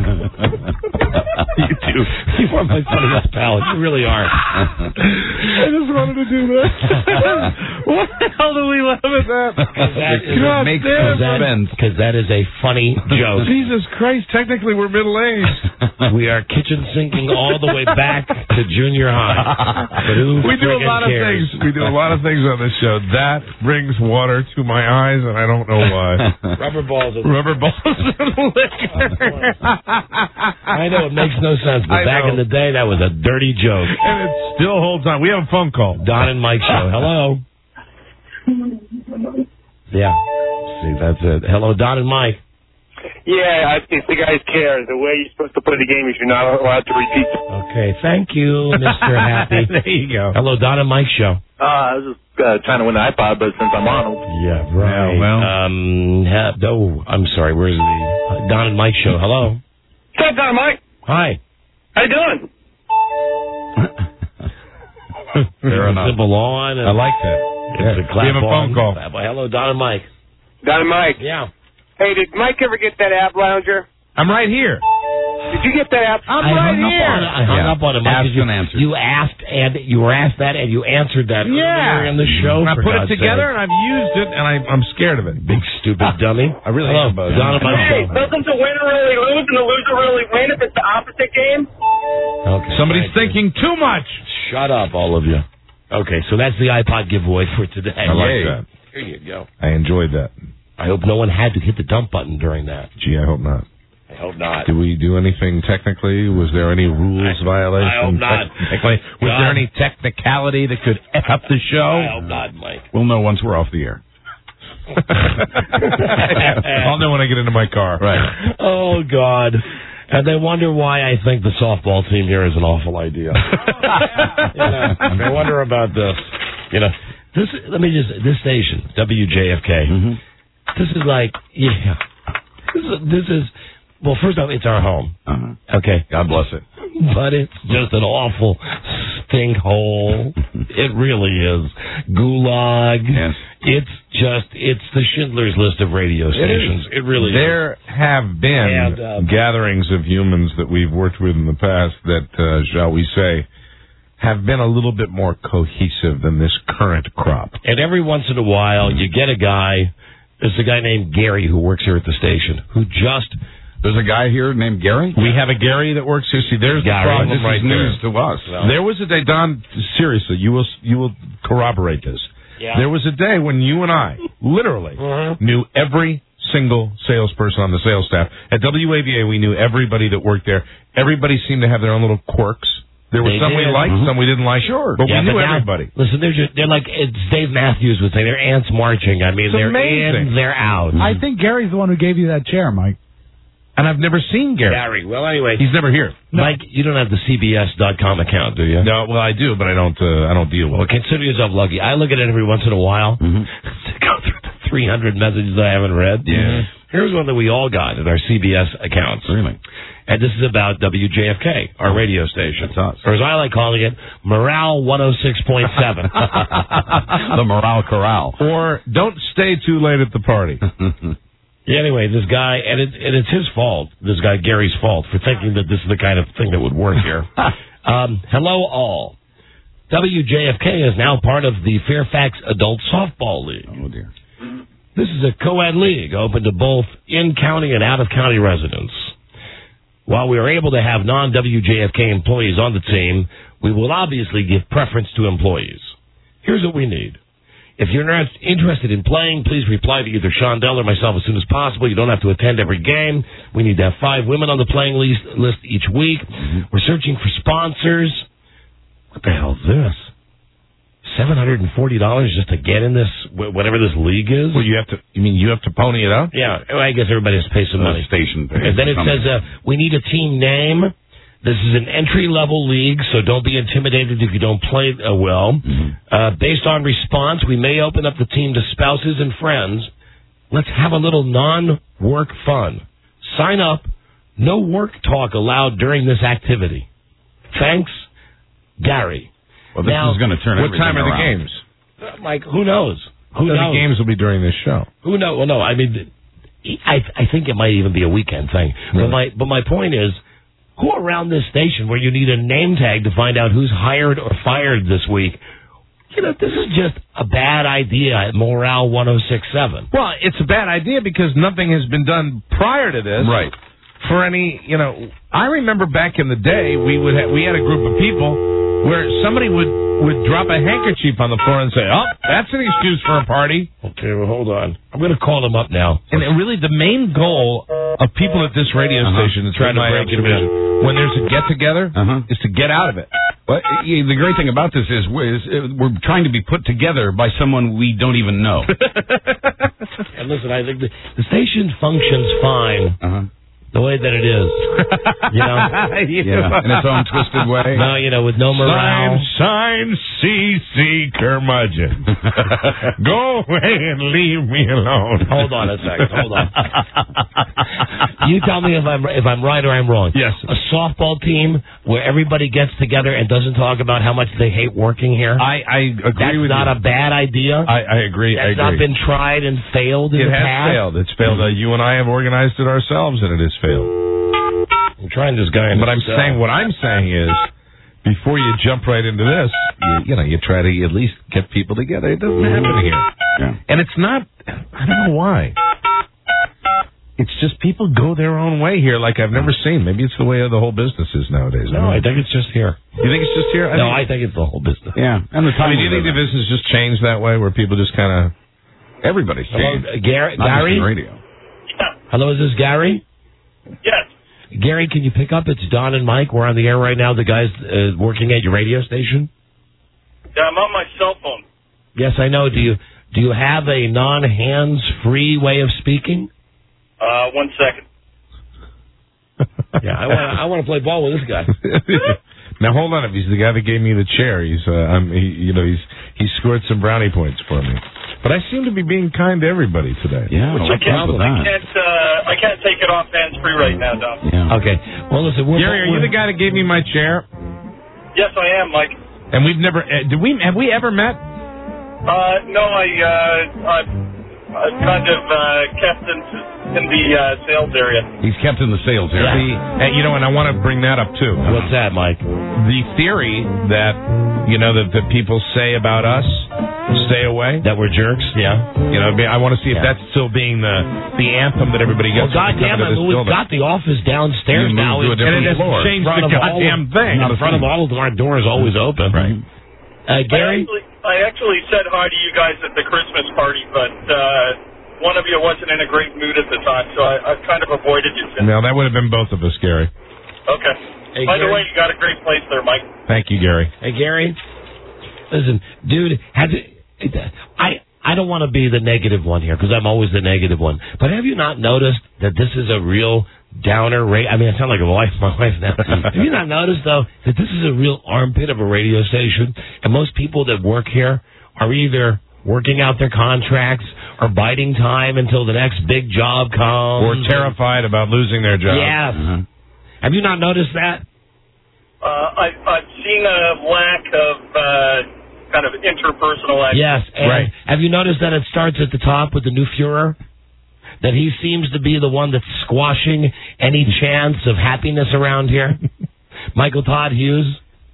You do. You are my funniest pal. You really are. I just wanted to do that. What the hell do we laugh at that? That is, God makes damn. sense. Because that is a funny joke. Jesus Christ, technically we're middle-aged. We are kitchen sinking all the way back to junior high. But who We do a friggin' lot of cares? things. We do a lot of things on this show. That brings water to my eyes, and I don't know why. Rubber balls. And Rubber balls and liquor. I know it makes no sense, but I back know. in the day, that was a dirty joke. And it still holds on. We have a phone call. Don and Mike show. Hello. Yeah. See, that's it. Hello, Don and Mike. Yeah, I think the guys care. The way you're supposed to play the game is you're not allowed to repeat. Okay, thank you, Mister Happy. There you go. Hello, Don and Mike show. Uh, I was just uh, trying to win the iPod, but since I'm on them. Yeah, right. Yeah, well. Um, ha- oh, I'm sorry. Where's the Don and Mike show? Hello. What's up, Don, Mike? Hi. How you doing? Fair enough. Simple on. I like that. It's Yeah. a clap We have a phone on. call. Clap on. Hello, Don and Mike. Don and Mike. Yeah. Hey, did Mike ever get that app lounger? I'm right here. Did you get that app? I'm I right hung here. Up on it. I hung Yeah. up on it. Mike, Asked because you, and answered. you asked and you were asked that and you answered that Yeah. earlier in the show. And I for put God's it together, sake. and I've used it, and I, I'm scared of it. Big stupid dummy. I really Hello, am, Buzz. Don and Mike Hey, show. doesn't the winner really lose and the loser really win if it's the opposite game? Okay, Somebody's thank you. thinking too much. Shut up, all of you. Okay, so that's the iPod giveaway for today. I like Yay. that. Here you go. I enjoyed that. I hope no one had to hit the dump button during that. Gee, I hope not. I hope not. Did we do anything technically? Was there any rules I- violation? I hope not. Technically? Was God. there any technicality that could F up the I show? hope not, Mike. We'll know once we're off the air. I'll know when I get into my car. Right. Oh, God. And they wonder why I think the softball team here is an awful idea. You know, they wonder about this. You know, this. Let me just this station, W J F K. Mm-hmm. This is like, yeah. This is, this is well. First off, it's our home. Uh-huh. Okay, God bless it. but it's just an awful stink hole. It really is. Gulag. Yes. It's just, it's the Schindler's List of radio stations. It, really is. There have been And, uh, gatherings of humans that we've worked with in the past that, uh, shall we say, have been a little bit more cohesive than this current crop. And every once in a while, you get a guy, there's a guy named Gary who works here at the station, who just... There's a guy here named Gary? We have a Gary that works here. See, there's Gary. the problem This is right news there. to us. There was a day, Don, seriously, you will you will corroborate this. Yeah. There was a day when you and I literally Mm-hmm. knew every single salesperson on the sales staff. At W A V A, we knew everybody that worked there. Everybody seemed to have their own little quirks. There were They some we did. liked, Mhm. some we didn't like. Sure. But Yeah, we knew but now- everybody. Listen, they're just, they're like, it's Dave Matthews would say, they're ants marching. I mean, It's they're amazing. in, they're out. I think Gary's the one who gave you that chair, Mike. And I've never seen Gary. Gary, well, anyway. He's never here. Mike, you don't have the C B S dot com account, do you? No, well, I do, but I don't. Uh, I don't deal with Well, it. consider yourself lucky. I look at it every once in a while to go through the three hundred messages I haven't read. Yeah. Here's one that we all got in our C B S accounts. Really? And this is about W J F K, our radio station. That's us. Or as I like calling it, Morale one oh six point seven. The Morale Corral. Or don't stay too late at the party. Yeah, anyway, this guy, and, it, and it's his fault, this guy Gary's fault, for thinking that this is the kind of thing that would work here. um, hello, all. W J F K is now part of the Fairfax Adult Softball League. Oh, dear. This is a co-ed league open to both in-county and out-of-county residents. While we were able to have non-W J F K employees on the team, We will obviously give preference to employees. Here's what we need. If you're not interested in playing, please reply to either Shondell or myself as soon as possible. You don't have to attend every game. We need to have five women on the playing list, list each week. Mm-hmm. We're searching for sponsors. What the hell is this? seven hundred forty dollars just to get in this, whatever this league is? Well, you have to, you mean you have to pony it up? Yeah, I guess everybody has to pay some uh, money. Station pay. And then it says, uh, we need a team name. This is an entry-level league, so don't be intimidated if you don't play uh, well. Mm-hmm. Uh, based on response, we may open up the team to spouses and friends. Let's have a little non-work fun. Sign up. No work talk allowed during this activity. Thanks, Gary. Well, this now, is going to turn what time are around. the games? Uh, Mike, who knows? Who the knows? games will be during this show. Who knows? Well, no, I mean, I I think it might even be a weekend thing. Really? But my but my point is, who around this station where you need a name tag to find out who's hired or fired this week? You know, this is just a bad idea at Morale one oh six point seven. Well, it's a bad idea because nothing has been done prior to this. Right. For any, you know, I remember back in the day, we would ha- we had a group of people where somebody would, would drop a handkerchief on the floor and say, oh, that's an excuse for a party. Okay, well, hold on. I'm going to call them up now. And really, the main goal of people at this radio uh-huh. station that's trying to break it in, when there's a get-together, uh-huh. is to get out of it. Well, the great thing about this is we're, is we're trying to be put together by someone we don't even know. And listen, I think the, the station functions fine. Uh-huh. The way that it is. You know? Yeah, in its own twisted way. No, you know, with no morale. Sign, sign C C Curmudgeon. Go away and leave me alone. Hold on a second. Hold on. You tell me if I'm if I'm right or I'm wrong. Yes. A softball team where everybody gets together and doesn't talk about how much they hate working here. I, I agree That's with not you. a bad idea. I, I agree. That's I agree. not been tried and failed in it the has past. failed. It's failed. Uh, you and I have organized it ourselves, and it has failed. I'm trying this guy. But I'm saying what I'm saying is, before you jump right into this, you, you know, you try to at least get people together. It doesn't happen here, yeah. And it's not. I don't know why. It's just people go their own way here, like I've never seen. Maybe it's the way of the whole business is nowadays. No, I think it's just here. You think it's just here? I no, mean, I think it's the whole business. Yeah, and the I time. mean, do you think the business just changed that way, where people just kind of everybody's Hello, changed? uh, Gary. Not Gary. just the radio. Hello, is this Gary? Yes. Gary, can you pick up? It's Don and Mike. We're on the air right now. The guys uh, working at your radio station. Yeah, I'm on my cell phone. Yes, I know. Do you do you have a non-hands-free way of speaking? Uh, one second. Yeah, I want I want to play ball with this guy. Now hold on. If he's the guy that gave me the chair, he's uh, I'm he, you know he's he scored some brownie points for me. But I seem to be being kind to everybody today. Yeah, Which I can't, I can't, uh, I can't take it off hands free right now, Don. Yeah. Okay. Well, listen, we're, Gary, are you we're, the guy that gave me my chair? Yes, I am, Mike. And we've never uh, did we have we ever met? Uh, no, I, uh, I've, I've kind of uh, kept in, in the uh, sales area. He's kept in the sales area. See, and, you know, and I want to bring that up too. What's that, Mike? The theory that you know that the people say about us, stay away. That we're jerks. Yeah. You know, I want to see if Yeah. that's still being the the anthem that everybody Well, gets. when they goddamn come it, into this we've building. got the office downstairs You now. moved to a and different it hasn't floor. changed Changed the the goddamn thing. In front of all of our doors always open. Right. Uh, Gary? I actually, I actually said hi to you guys at the Christmas party, but uh, one of you wasn't in a great mood at the time, so I, I've kind of avoided you since. No, that would have been both of us, Gary. Okay. Hey, By the Gary? way, you got a great place there, Mike. Thank you, Gary. Hey, Gary? Listen, dude, have you, I, I don't want to be the negative one here, because I'm always the negative one. But have you not noticed that this is a real downer rate? I mean, I sound like a wife, my wife now. Have you not noticed, though, that this is a real armpit of a radio station? And most people that work here are either working out their contracts or biding time until the next big job comes. Or terrified about losing their job. Yes. Uh-huh. Have you not noticed that? Uh, I, I've seen a lack of uh, kind of interpersonal activity. Yes. And Right. have you noticed that it starts at the top with the new Fuhrer? That he seems to be the one that's squashing any chance of happiness around here? Michael Todd Hughes?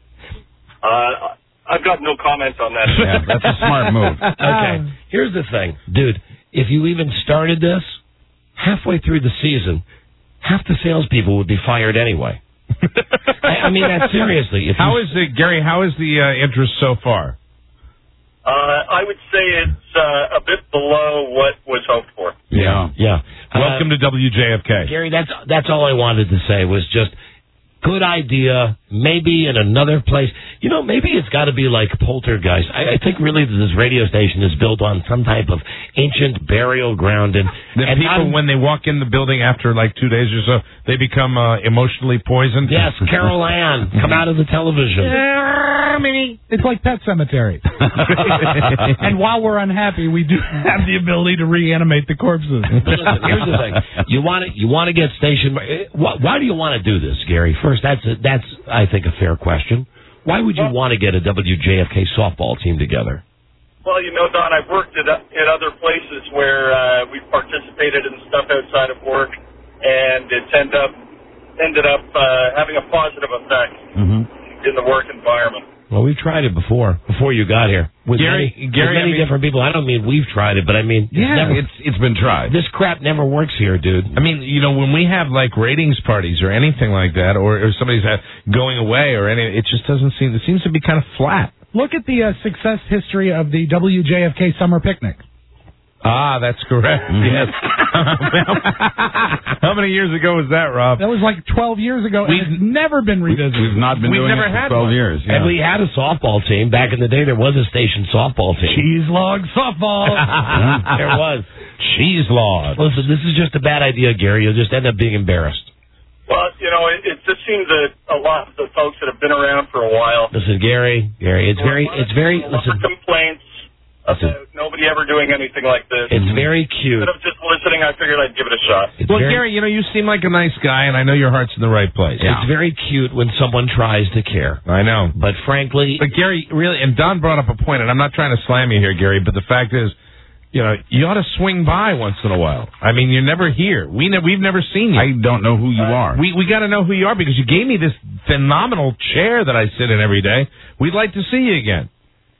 Uh, I've got no comment on that. Yeah, that's a smart move. Okay. Here's the thing. Dude, if you even started this, halfway through the season, half the salespeople would be fired anyway. I, I mean that seriously. If How you, is the Gary? How is the uh, interest so far? Uh, I would say it's uh, a bit below what was hoped for. Yeah, yeah. Welcome Uh, to W J F K, Gary. That's that's all I wanted to say was just. Good idea. Maybe in another place. You know, maybe it's got to be like Poltergeist. I, I think really that this radio station is built on some type of ancient burial ground. And, the and people, not, when they walk in the building after like two days or so, they become uh, emotionally poisoned. Yes, Carol Ann, come out of the television. It's like Pet Cemetery. And while we're unhappy, we do have the ability to reanimate the corpses. But listen, here's the thing: you want to you want to get stationed. Why, why do you want to do this, Gary? First, that's a, that's I think a fair question. Why would you want to get a W J F K softball team together? Well, you know, Don, I've worked at, at other places where uh, we've participated in stuff outside of work, and it's end up ended up uh, having a positive effect Mm-hmm. in the work environment. Well, we've tried it before, before you got here. With Gary- many, Gary, with many I mean- different people. I don't mean we've tried it, but I mean, Yeah, it's, never, it's it's been tried. this crap never works here, dude. I mean, you know, when we have like ratings parties or anything like that, or, or somebody's uh, going away or any, it just doesn't seem. It seems to be kind of flat. Look at the uh, success history of the W J F K summer picnic. Ah, that's correct. Yes. How many years ago was that, Rob? That was like twelve years ago, and it's never been revisited. We've not been We've doing never it had for twelve one. years. And Yeah. we had a softball team. Back in the day, there was a station softball team. Cheese log softball. There was. Cheese log. Listen, this is just a bad idea, Gary. You'll just end up being embarrassed. Well, you know, it, it just seems that a lot of the folks that have been around for a while. Listen, Gary, Gary, it's very, it's very, A lot of listen, complaints listen, about nobody ever doing anything like this. it's very cute. Instead of just listening, I figured I'd give it a shot. It's Well, very, Gary, you know, you seem like a nice guy, and I know your heart's in the right place. it's very cute when someone tries to care. I know. But frankly, But Gary, really, and Don brought up a point, and I'm not trying to slam you here, Gary, but the fact is, you know, you ought to swing by once in a while. I mean, you're never here. We ne- we've never seen you. I don't know who you are. We we got to know who you are because you gave me this phenomenal chair that I sit in every day. We'd like to see you again.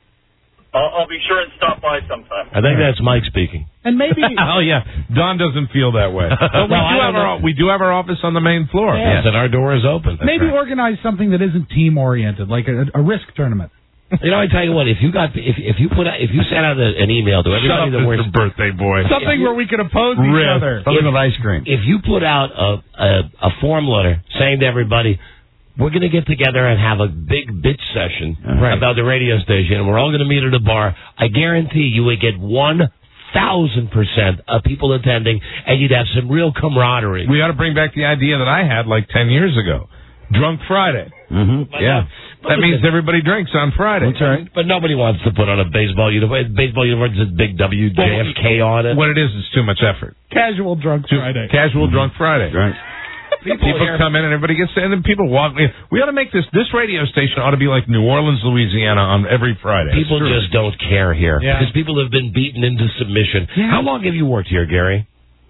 I'll, I'll be sure and stop by sometime. I think that's Mike speaking. And maybe Oh yeah, Don doesn't feel that way. But we No, do I have don't our know. we do have our office on the main floor. Yes, and our door is open. maybe organize something that isn't team oriented, like a, a risk tournament. You know, I tell you what, if you got, if if you put, out, if you sent out a, an email to Shut everybody up, that wears Mister Birthday Boy. Something where we could oppose each Risk. other. Something with ice cream. if you put out a, a, a form letter saying to everybody, we're going to get together and have a big bitch session Right. about the radio station, and we're all going to meet at a bar, I guarantee you would get one thousand percent of people attending, and you'd have some real camaraderie. We ought to bring back the idea that I had like ten years ago. Drunk Friday. Mm-hmm. Yeah. But That means listen, everybody drinks on Friday. That's right. But nobody wants to put on a baseball uniform. Baseball uniform says big W J F K on it. What it is is too much effort. Casual drunk Friday. Casual Drunk Friday. Right. People, People here- come in and everybody gets and then people walk in. We ought to make this this radio station ought to be like New Orleans, Louisiana on every Friday. People It's true. just don't care here Yeah. because people have been beaten into submission. Yeah. How long have you worked here, Gary?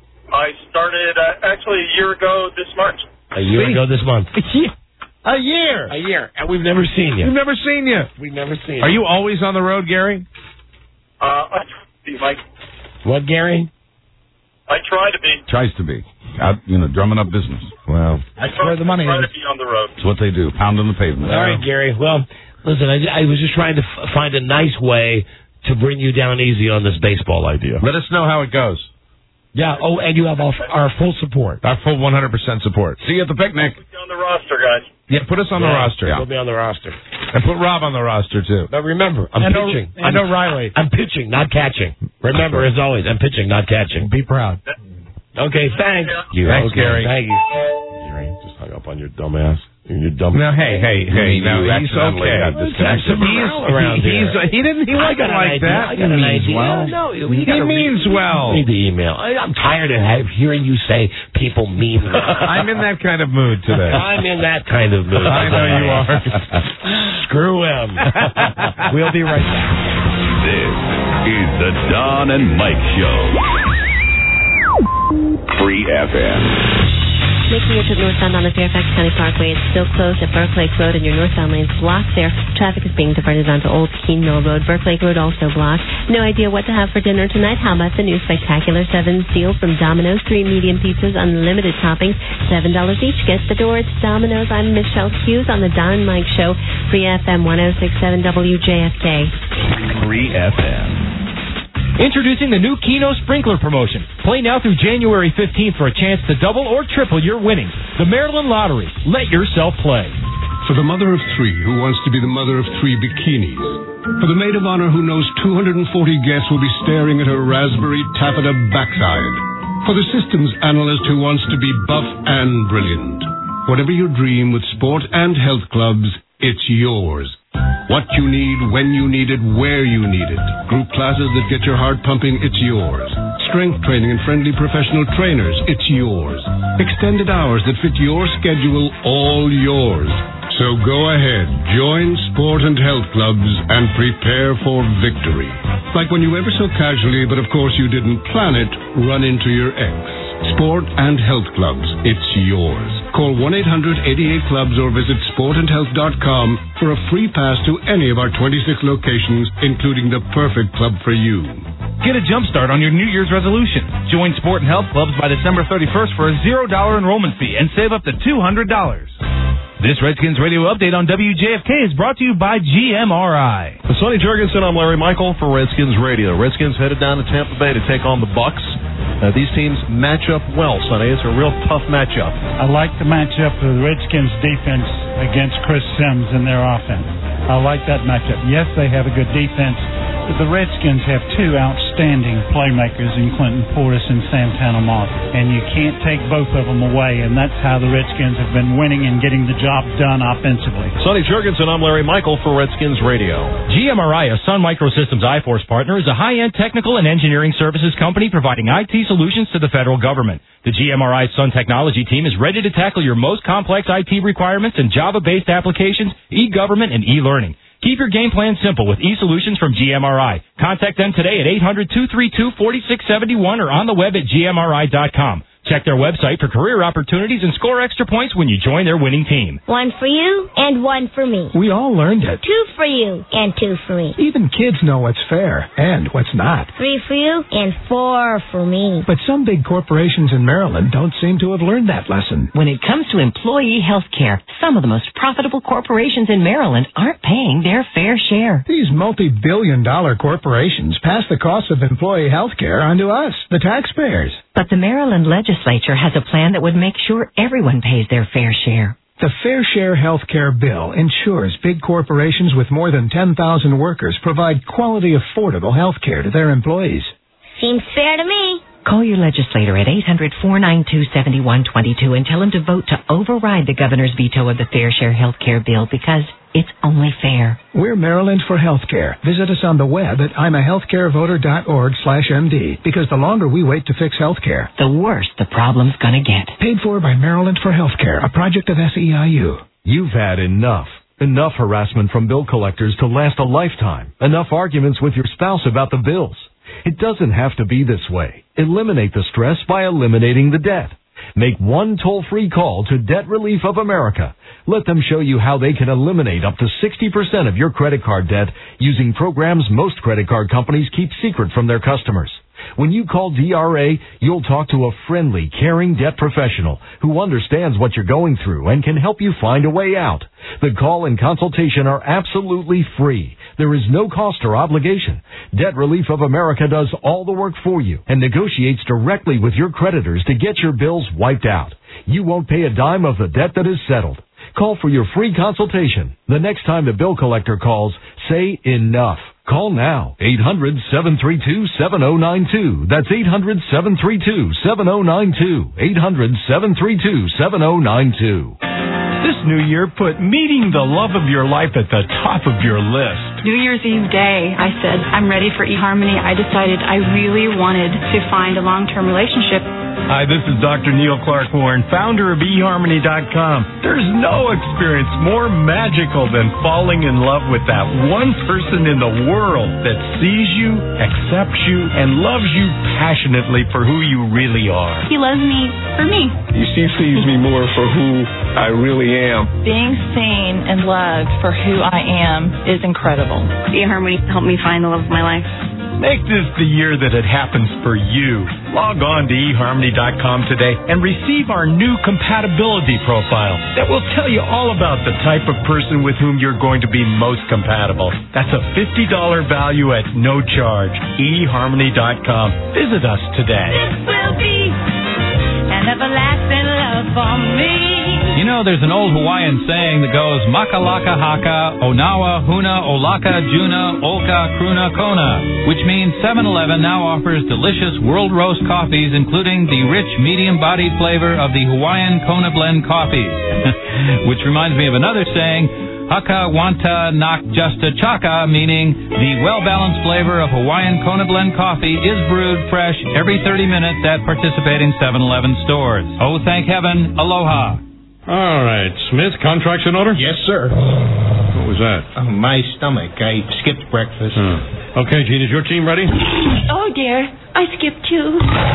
I started uh, actually a year ago this March. A year See? ago this month. a year. A year, and we've never seen you. We've never seen you. We've never seen Are you always on the road, Gary? Uh, I try to be, Mike. What, Gary? I try to be. Tries to be. Out, you know, drumming up business. Well, That's where the money try is. to be on the road. It's what they do. Pound on the pavement. All right, Gary. Well, listen, I, I was just trying to f- find a nice way to bring you down easy on this baseball idea. let us know how it goes. Yeah. Oh, and you have our, our full support. Our full one hundred percent support. See you at the picnic. Put you on the roster, guys. Yeah, put us on the Yeah, roster. Put me on the roster. And put Rob on the roster, too. But remember, I'm And pitching. O- and I'm, O'Reilly. I'm pitching, not catching. Remember, as always, I'm pitching, not catching. Be proud. Okay, thanks. You. Thanks, okay, Gary. Thank you. Gary, just hung up on your dumb ass. Your dumb. Now, hey, hey, hey, now You he's accidentally okay. got disconnected. He's, around he, he's, here. he didn't, he I wasn't got an like idea. that. I got an He means idea. well. No, He you gotta means read, well. Read the email. I, I'm tired of have, hearing you say people mean well. I'm in that kind of mood today. I'm in that kind of mood. I know you are. Screw him. We'll be right back. This is the Don and Mike Show. Free F M. Making your trip northbound on the Fairfax County Parkway, it's still closed at Burke Lake Road, and your northbound lane's blocked there. Traffic is being diverted onto Old Keene Mill Road. Burke Lake Road also blocked. No idea what to have for dinner tonight? How about the new spectacular seven deal from Domino's? Three medium pizzas, unlimited toppings, seven dollars each. Get the door. It's Domino's. I'm Michelle Hughes on the Don and Mike Show. Free F M one oh six point seven W J F K. Free F M. Introducing the new Keno Sprinkler promotion. Play now through January fifteenth for a chance to double or triple your winnings. The Maryland Lottery. Let yourself play. For the mother of three who wants to be the mother of three bikinis. For the maid of honor who knows two hundred forty guests will be staring at her raspberry taffeta backside. For the systems analyst who wants to be buff and brilliant. Whatever your dream with sport and health clubs, it's yours. What you need, when you need it, where you need it. Group classes that get your heart pumping, it's yours. Strength training and friendly professional trainers, it's yours. Extended hours that fit your schedule, all yours. So go ahead, join sport and health clubs and prepare for victory. Like when you ever so casually, but of course you didn't plan it, run into your ex. Sport and Health Clubs, it's yours. Call one eight hundred eighty-eight clubs or visit sport and health dot com for a free pass to any of our twenty-six locations, including the perfect club for you. Get a jump start on your New Year's resolution. Join Sport and Health Clubs by December thirty-first for a zero dollars enrollment fee and save up to two hundred dollars. This Redskins radio update on W J F K is brought to you by G M R I. With Sonny Jurgensen, I'm Larry Michael for Redskins Radio. Redskins headed down to Tampa Bay to take on the Bucks. Uh, these teams match up well, Sonny. It's a real tough matchup. I like the matchup of the Redskins defense against Chris Sims and their offense. I like that matchup. Yes, they have a good defense, but the Redskins have two outstanding playmakers in Clinton Portis and Santana Moss, and you can't take both of them away, and that's how the Redskins have been winning and getting the job done offensively. Sonny Jurgensen, I'm Larry Michael for Redskins Radio. G M R I, a Sun Microsystems iForce partner, is a high-end technical and engineering services company providing I T solutions to the federal government. The G M R I Sun Technology team is ready to tackle your most complex I T requirements in Java-based applications, e-government, and e-learning. Keep your game plan simple with e-solutions from G M R I. Contact them today at eight hundred, two three two, four six seven one or on the web at G M R I dot com. Check their website for career opportunities and score extra points when you join their winning team. One for you and one for me. We all learned it. Two for you and two for me. Even kids know what's fair and what's not. Three for you and four for me. But some big corporations in Maryland don't seem to have learned that lesson. When it comes to employee health care, some of the most profitable corporations in Maryland aren't paying their fair share. These multi-billion dollar corporations pass the cost of employee health care onto us, the taxpayers. But the Maryland legislature has a plan that would make sure everyone pays their fair share. The Fair Share Health Care Bill ensures big corporations with more than ten thousand workers provide quality, affordable health care to their employees. Seems fair to me. Call your legislator at eight hundred, four nine two, seven one two two and tell him to vote to override the governor's veto of the Fair Share Health Care Bill because it's only fair. We're Maryland for Healthcare. Visit us on the web at I'm a healthcare voter dot org slash M D because the longer we wait to fix healthcare, the worse the problem's gonna get. Paid for by Maryland for Healthcare, a project of S E I U. You've had enough. Enough harassment from bill collectors to last a lifetime. Enough arguments with your spouse about the bills. It doesn't have to be this way. Eliminate the stress by eliminating the debt. Make one toll-free call to Debt Relief of America. Let them show you how they can eliminate up to sixty percent of your credit card debt using programs most credit card companies keep secret from their customers. When you call D R A, you'll talk to a friendly, caring debt professional who understands what you're going through and can help you find a way out. The call and consultation are absolutely free. There is no cost or obligation. Debt Relief of America does all the work for you and negotiates directly with your creditors to get your bills wiped out. You won't pay a dime of the debt that is settled. Call for your free consultation. The next time the bill collector calls, say enough. Call now. eight hundred, seven three two, seven oh nine two. That's eight hundred, seven three two, seven oh nine two. eight hundred, seven three two, seven oh nine two. This new year, put meeting the love of your life at the top of your list. New Year's Eve day, I said, I'm ready for eHarmony. I decided I really wanted to find a long-term relationship. Hi, this is Doctor Neil Clark Warren, founder of e harmony dot com. There's no experience more magical than falling in love with that one person in the world that sees you, accepts you, and loves you passionately for who you really are. He loves me for me. You see, sees me more for who I really am. Being seen and loved for who I am is incredible. eHarmony helped me find the love of my life. Make this the year that it happens for you. Log on to e harmony dot com today and receive our new compatibility profile that will tell you all about the type of person with whom you're going to be most compatible. That's a fifty dollars value at no charge. e harmony dot com. Visit us today. This will be an everlasting love for me. You know, there's an old Hawaiian saying that goes, Makalaka haka, Onawa, Huna, Olaka, Juna, Olka, Kruna, Kona, which means seven eleven now offers delicious world roast coffees, including the rich, medium-bodied flavor of the Hawaiian Kona Blend coffee. Which reminds me of another saying, Haka Wanta Nak Justa Chaka, meaning the well-balanced flavor of Hawaiian Kona Blend coffee is brewed fresh every thirty minutes at participating seven eleven stores. Oh, thank heaven. Aloha. All right, Smith, contracts in order? Yes, sir. What was that? Oh, my stomach. I skipped breakfast. Huh. Okay, Gene, is your team ready? Oh, dear. I skipped too.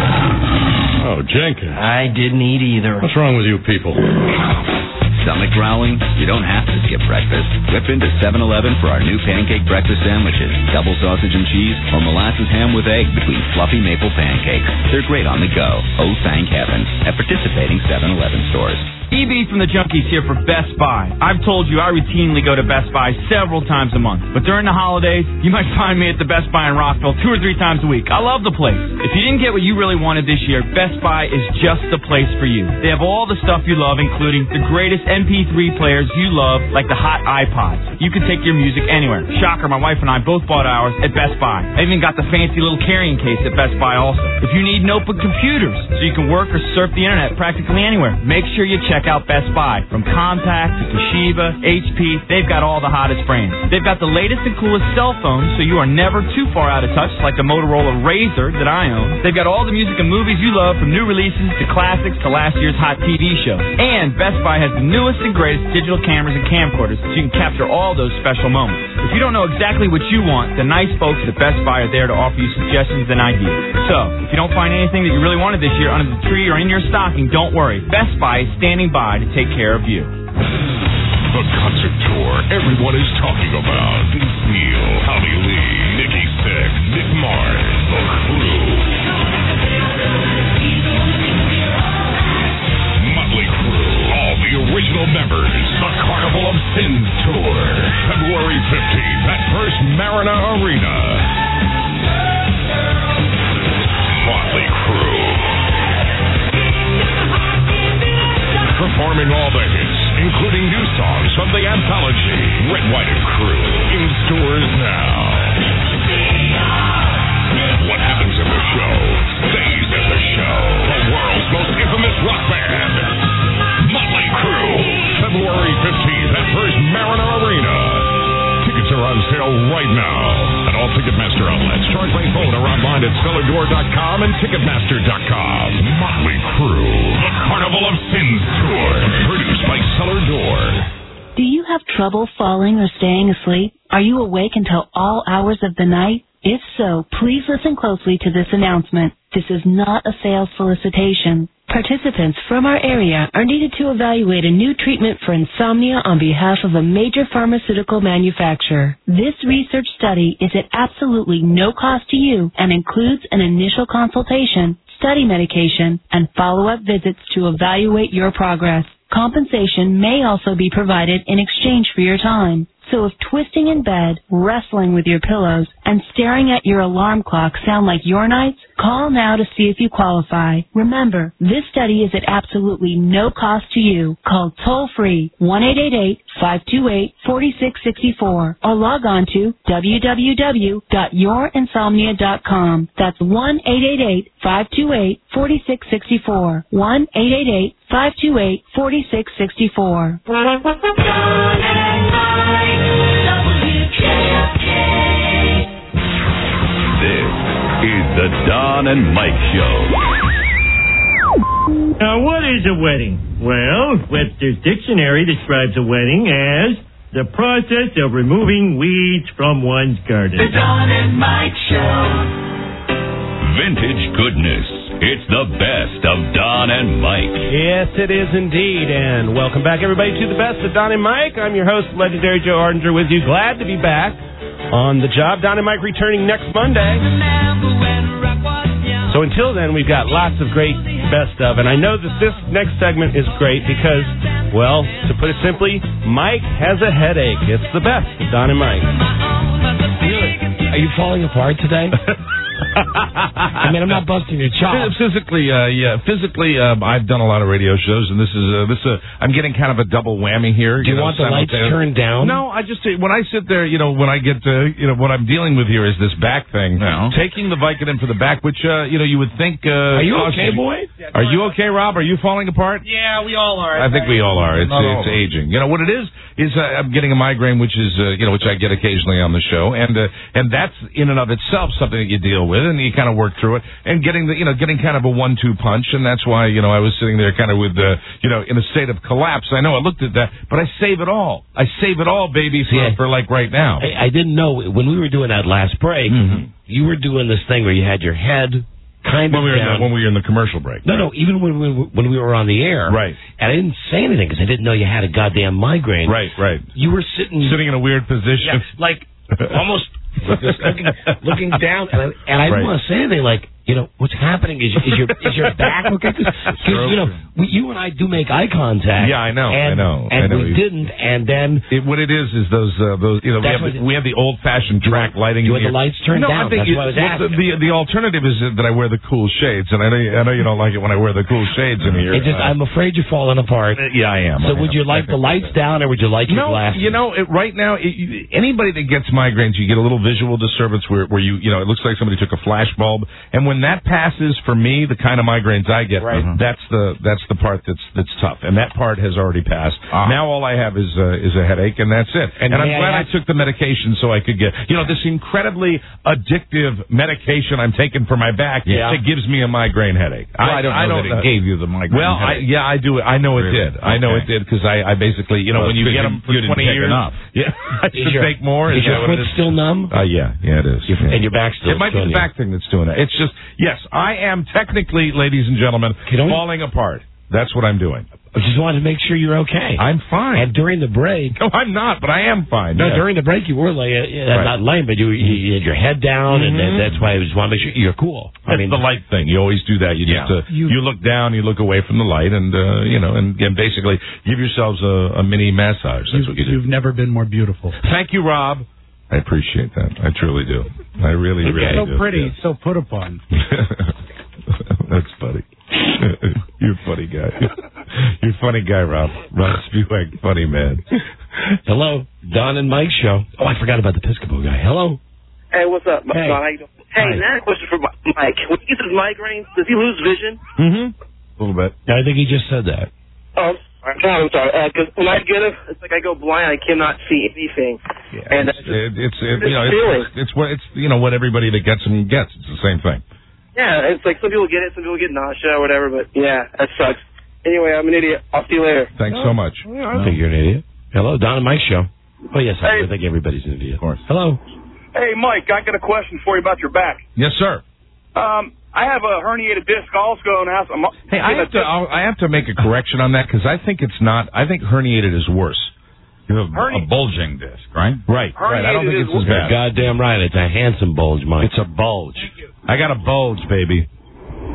Oh, Jenkins. I didn't eat either. What's wrong with you people? Stomach growling? You don't have to skip breakfast. Whip into seven eleven for our new pancake breakfast sandwiches. Double sausage and cheese or molasses ham with egg between fluffy maple pancakes. They're great on the go. Oh, thank heaven. At participating seven eleven stores. E B from the Junkies here for Best Buy. I've told you I routinely go to Best Buy several times a month. But during the holidays, you might find me at the Best Buy in Rockville two or three times a week. I love the place. If you didn't get what you really wanted this year, Best Buy is just the place for you. They have all the stuff you love, including the greatest M P three players you love, like the hot iPods. You can take your music anywhere. Shocker, my wife and I both bought ours at Best Buy. I even got the fancy little carrying case at Best Buy also. If you need notebook computers so you can work or surf the internet practically anywhere, make sure you check out Best Buy. From Compaq to Toshiba, H P, they've got all the hottest brands. They've got the latest and coolest cell phones, so you are never too far out of touch, like the Motorola Razr that I own. They've got all the music and movies you love, from new releases to classics to last year's hot T V shows. And Best Buy has the newest and greatest digital cameras and camcorders, so you can capture all those special moments. If you don't know exactly what you want, the nice folks at Best Buy are there to offer you suggestions and ideas. So, if you don't find anything that you really wanted this year under the tree or in your stocking, don't worry. Best Buy is standing by to take care of you. The concert tour everyone is talking about. Neil, Tommy Lee, Nikki Sixx, Nick Mars, The Crew. Motley Crue, all the original members. The Carnival of Sins Tour. February fifteenth at First Mariner Arena. Motley Crue. Performing all the hits, including new songs from the anthology Red, White, and Crew, in stores now. What happens at the show stays at the show. The world's most infamous rock band, Motley Crue, February fifteenth at First Mariner Arena. Tickets are on sale right now at all Ticketmaster outlets. Charge by phone or online at cellar door dot com and ticketmaster dot com. Motley Crue, the Carnival of Sins Tour, produced by Cellar Door. Do you have trouble falling or staying asleep? Are you awake until all hours of the night? If so, please listen closely to this announcement. This is not a sales solicitation. Participants from our area are needed to evaluate a new treatment for insomnia on behalf of a major pharmaceutical manufacturer. This research study is at absolutely no cost to you and includes an initial consultation, study medication, and follow-up visits to evaluate your progress. Compensation may also be provided in exchange for your time. So if twisting in bed, wrestling with your pillows, and staring at your alarm clock sound like your nights, call now to see if you qualify. Remember, this study is at absolutely no cost to you. Call toll-free one eight eight eight, five two eight, four six six four or log on to w w w dot your insomnia dot com. That's one eight eight eight, five two eight, four six six four. one eight eight eight, five two eight, four six six four. This is the Don and Mike Show. Now, what is a wedding? Well, Webster's Dictionary describes a wedding as the process of removing weeds from one's garden. The Don and Mike Show. Vintage goodness. It's the best of Don and Mike. Yes, it is indeed. And welcome back, everybody, to the best of Don and Mike. I'm your host, legendary Joe Ardinger, with you. Glad to be back on the job. Don and Mike returning next Monday. So until then, we've got lots of great best of. And I know that this next segment is great because, well, to put it simply, Mike has a headache. It's the best of Don and Mike. Are you falling apart today? I mean, I'm not busting your chops. Physically, uh, yeah, physically, uh, I've done a lot of radio shows, and this is uh, this. Uh, I'm getting kind of a double whammy here. Do you, you know, want the lights turned down? No, I just when I sit there, you know, when I get to, you know, what I'm dealing with here is this back thing. No. Taking the Vicodin for the back, which uh, you know, you would think. Uh, are you oh, okay, boy? Are you okay, Rob? Are you falling apart? Yeah, we all are. I think we all are. It's it's aging. You know what it is is uh, I'm getting a migraine, which is uh, you know, which I get occasionally on the show, and uh, and that's in and of itself something that you deal with, and you kind of work through it, and getting the you know getting kind of a one two punch, and that's why you know I was sitting there kind of with uh, you know in a state of collapse. I know I looked at that, but I save it all. I save it all, baby, for, yeah. for like right now. I, I didn't know when we were doing that last break. Mm-hmm. You were doing this thing where you had your head kind when of we were down. In the, when we were in the commercial break. No, right? no, even when we when we were on the air, right? And I didn't say anything because I didn't know you had a goddamn migraine. Right, right. You were sitting sitting in a weird position, yeah, like almost looking, looking down, and I, and I didn't right. want to say anything like. You know, what's happening is, is your is your back okay? Because, you know, we, you and I do make eye contact. Yeah, I know, and, I know. And I know we you. didn't, and then... It, what it is is those, uh, those you know, we have, the, we have the old-fashioned track lighting. You have the lights turned no, down, I think that's it, what I was well, asking. The, the, the alternative is that I wear the cool shades, and I know, you, I know you don't like it when I wear the cool shades in here. It just, uh, I'm afraid you're falling apart. Uh, yeah, I am. So I would am. you like the lights down, or would you like your no, glasses? you know, it, right now, it, you, anybody that gets migraines, you get a little visual disturbance where, where you, you know, it looks like somebody took a flash bulb, and when that passes, for me, the kind of migraines I get, right. that's the that's the part that's that's tough, and that part has already passed. Ah. Now all I have is uh, is a headache, and that's it. And, and I'm glad I, I took the medication so I could get, you know, this incredibly addictive medication I'm taking for my back yeah. that gives me a migraine headache. Well, I, I don't know I don't that it know. gave you the migraine Well, I, headache. yeah, I do. I know it really? did. I know okay. it did because I, I basically, you know, well, when you get them for twenty years, enough. yeah, I is should your, take more. Is, is your foot still numb? Uh, yeah, yeah, it is. Your, yeah. And your back still. It might be the back thing that's doing it. It's just yes, I am technically, ladies and gentlemen, falling apart. That's what I'm doing. I just wanted to make sure you're okay. I'm fine. And during the break... No, I'm not, but I am fine. No, yeah. during the break you were laying, uh, right. not laying, but you, you had your head down, mm-hmm. and that's why I just want to make sure you're cool. That's I mean, the light thing. You always do that. You yeah. just uh, you, you look down, you look away from the light, and uh, you know, and, and basically give yourselves a, a mini massage. That's what you do. You've never been more beautiful. Thank you, Rob. I appreciate that. I truly do. I really, okay. really so do. So pretty, yeah. so put upon. That's funny. You're a funny guy. You're a funny guy, Rob. Rob Spewak, funny man. Hello, Don and Mike show. Oh, I forgot about the Piscopo guy. Hello. Hey, what's up, hey. Don? How you doing? Hey, Hi. now I have a question for Mike. When he gets his migraines, does he lose vision? Mm-hmm. A little bit. I think he just said that. Oh, I'm sorry. I'm sorry. Because uh, when I get it, it's like I go blind. I cannot see anything. Yeah, and it's, just, it, it's it, you know it's, it's what it's you know what everybody that gets them gets. It's the same thing. Yeah, it's like some people get it, some people get nausea or whatever. But yeah, that sucks. Anyway, I'm an idiot. I'll see you later. Thanks oh. so much. I don't no. think you're an idiot. Hello, Don and Mike show. Oh yes, I, hey. I think everybody's an idiot. Of course. Hello. Hey, Mike, I got a question for you about your back. Yes, sir. Um, I have a herniated disc also, and I have, hey, I have to I'll, I have to make a correction on that because I think it's not. I think herniated is worse. You have Herni- a bulging disc, right? Right. Herniated right. I don't think it's as bad. Goddamn right. It's a handsome bulge, Mike. It's a bulge. I got a bulge, baby.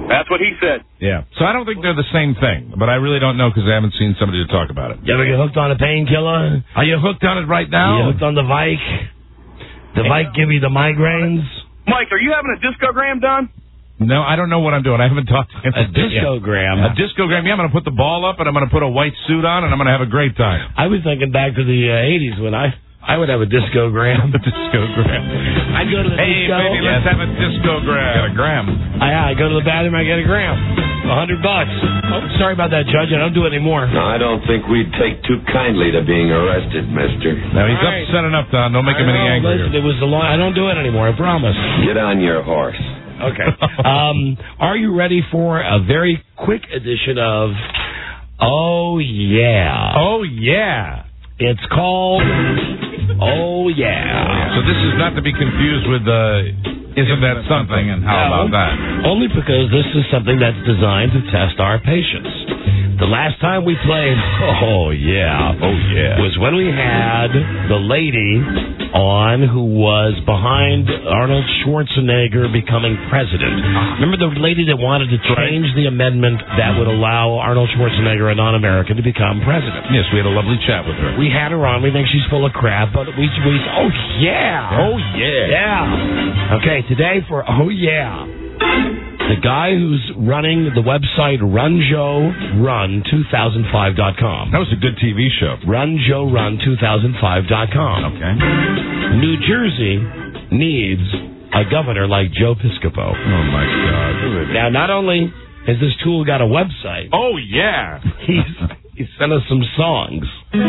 That's what he said. Yeah. So I don't think they're the same thing, but I really don't know because I haven't seen somebody to talk about it. You ever get hooked on a painkiller? Are you hooked on it right now? You hooked on the Vike? The Vike give you the migraines? Mike, are you having a discogram done? No, I don't know what I'm doing. I haven't talked to him. A discogram. A discogram. Yeah, I'm going to put the ball up, and I'm going to put a white suit on, and I'm going to have a great time. I was thinking back to the uh, eighties when I I would have a discogram. A discogram. I'd go to the hey, disco. baby, let's have a discogram. Got a gram. I, I go to the bathroom, I get a gram. A hundred bucks. Oh, sorry about that, Judge. I don't do it anymore. No, I don't think we'd take too kindly to being arrested, mister. Now, he's All right. upset enough, Don. Don't make him any know, angrier. Listen, it was a long... I don't do it anymore, I promise. Get on your horse. Okay. um, are you ready for a very quick edition of Oh, Yeah? Oh, yeah. It's called Oh, Yeah. So this is not to be confused with uh, Isn't That Something, and how No, about that? Only because this is something that's designed to test our patience. The last time we played Oh, Yeah, Oh, yeah. was when we had the lady on who was behind Arnold Schwarzenegger becoming president. Remember the lady that wanted to change the amendment that would allow Arnold Schwarzenegger, a non-American, to become president? Yes, we had a lovely chat with her. We had her on. We think she's full of crap, but we, we oh, yeah. Oh, yeah. Yeah. Okay, today for Oh, Yeah, the guy who's running the website Run Joe Run two thousand five dot com. That was a good T V show. Run Joe Run two thousand five dot com. Okay. New Jersey needs a governor like Joe Piscopo. Oh, my God. Now, not only has this tool got a website, Oh, yeah. he's, he sent us some songs.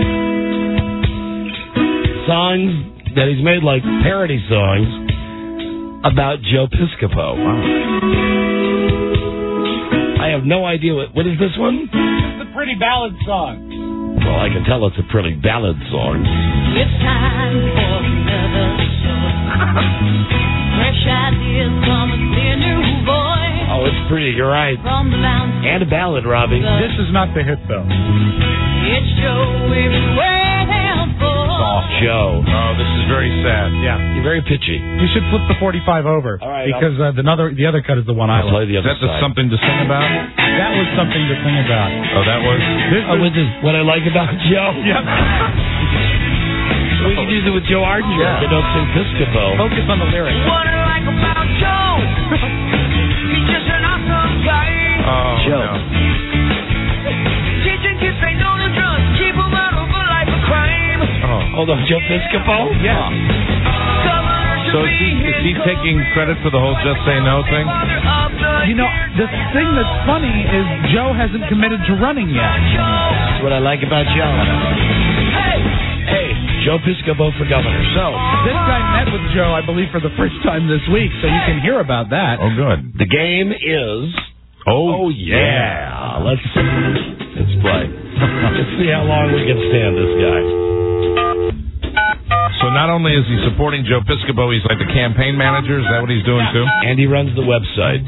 Songs that he's made like parody songs about Joe Piscopo. Wow. I have no idea. What, what is this one? It's a pretty ballad song. Well, I can tell it's a pretty ballad song. It's time for another show. Fresh ideas from a clear new voice. Oh, it's pretty. You're right. From the mountains. And a ballad, Robbie. This is not the hit, though. It's Joe everywhere for. Soft Joe. Oh, this is very sad. Yeah. You're very pitchy. You should flip the forty-five over. All right, because uh, the other the other cut is the one I I'll play like. the Is other that the side. something to sing about? That was something to sing about. Oh, that was? This Oh, is, with this, what I like about Joe. Yep. We can use it with Joe Arden. Yeah. They don't sing Piscopo. Focus on the lyrics. What I like about Joe. He's just an awesome guy. Oh, Joe. no. Teaching kids they know the drugs. Keep them out of a life of crime. Oh. Hold on, Joe Piscopo? Yeah. So is he, is he taking credit for the whole Just Say No thing? You know, the thing that's funny is Joe hasn't committed to running yet. That's what I like about Joe. Hey, Joe Piscopo for governor. So, This guy met with Joe, I believe, for the first time this week, so you can hear about that. Oh, good. the game is... Oh, Yeah. Let's, let's play. Let's see how long we can stand this guy. So not only is he supporting Joe Piscopo, he's like the campaign manager. Is that what he's doing, too? And he runs the website.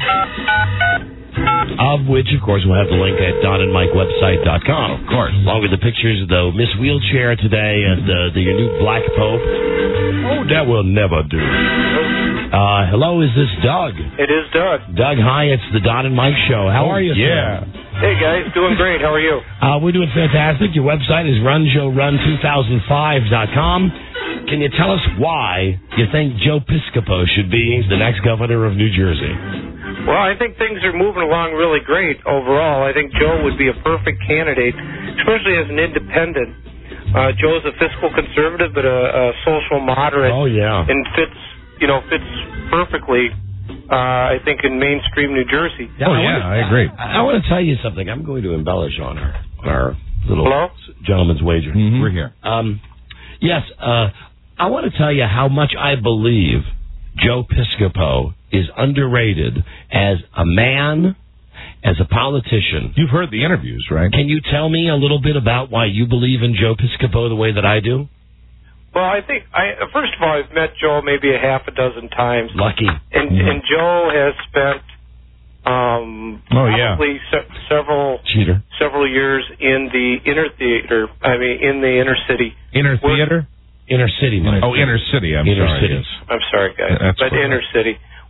Of which, of course, we'll have the link at don and mike website dot com. Of course. Along with the pictures of the Miss Wheelchair today and uh, the new Black Pope. Oh, that will never do. Uh, hello, is this Doug? It is Doug. Doug, hi, it's the Don and Mike Show. How Oh, are you, yeah. sir? Hey, guys. Doing great. How are you? Uh, we're doing fantastic. Your website is run joe run two thousand five dot com. Can you tell us why you think Joe Piscopo should be the next governor of New Jersey? Well, I think things are moving along really great overall. I think Joe would be a perfect candidate, especially as an independent. Uh, Joe's a fiscal conservative, but a, a social moderate. Oh, yeah. And fits, you know, fits perfectly, uh, I think, in mainstream New Jersey. Oh, yeah, I agree. I, I want to tell you something. I'm going to embellish on our, on our little Hello? gentleman's wager. We're here. Um, yes, uh, I want to tell you how much I believe Joe Piscopo is underrated as a man, as a politician. You've heard the interviews, right? Can you tell me a little bit about why you believe in Joe Piscopo the way that I do? Well, I think, I first of all, I've met Joe maybe a half a dozen times. Lucky. And, Mm-hmm. and Joe has spent um, Oh, yeah. probably se- several Cheater. several years in the inner theater, I mean, in the inner city. Inner theater? Inner city, Mike. Oh, inner city. I'm Inner sorry. city. Yes. I'm sorry, guys. That's but correct. inner city,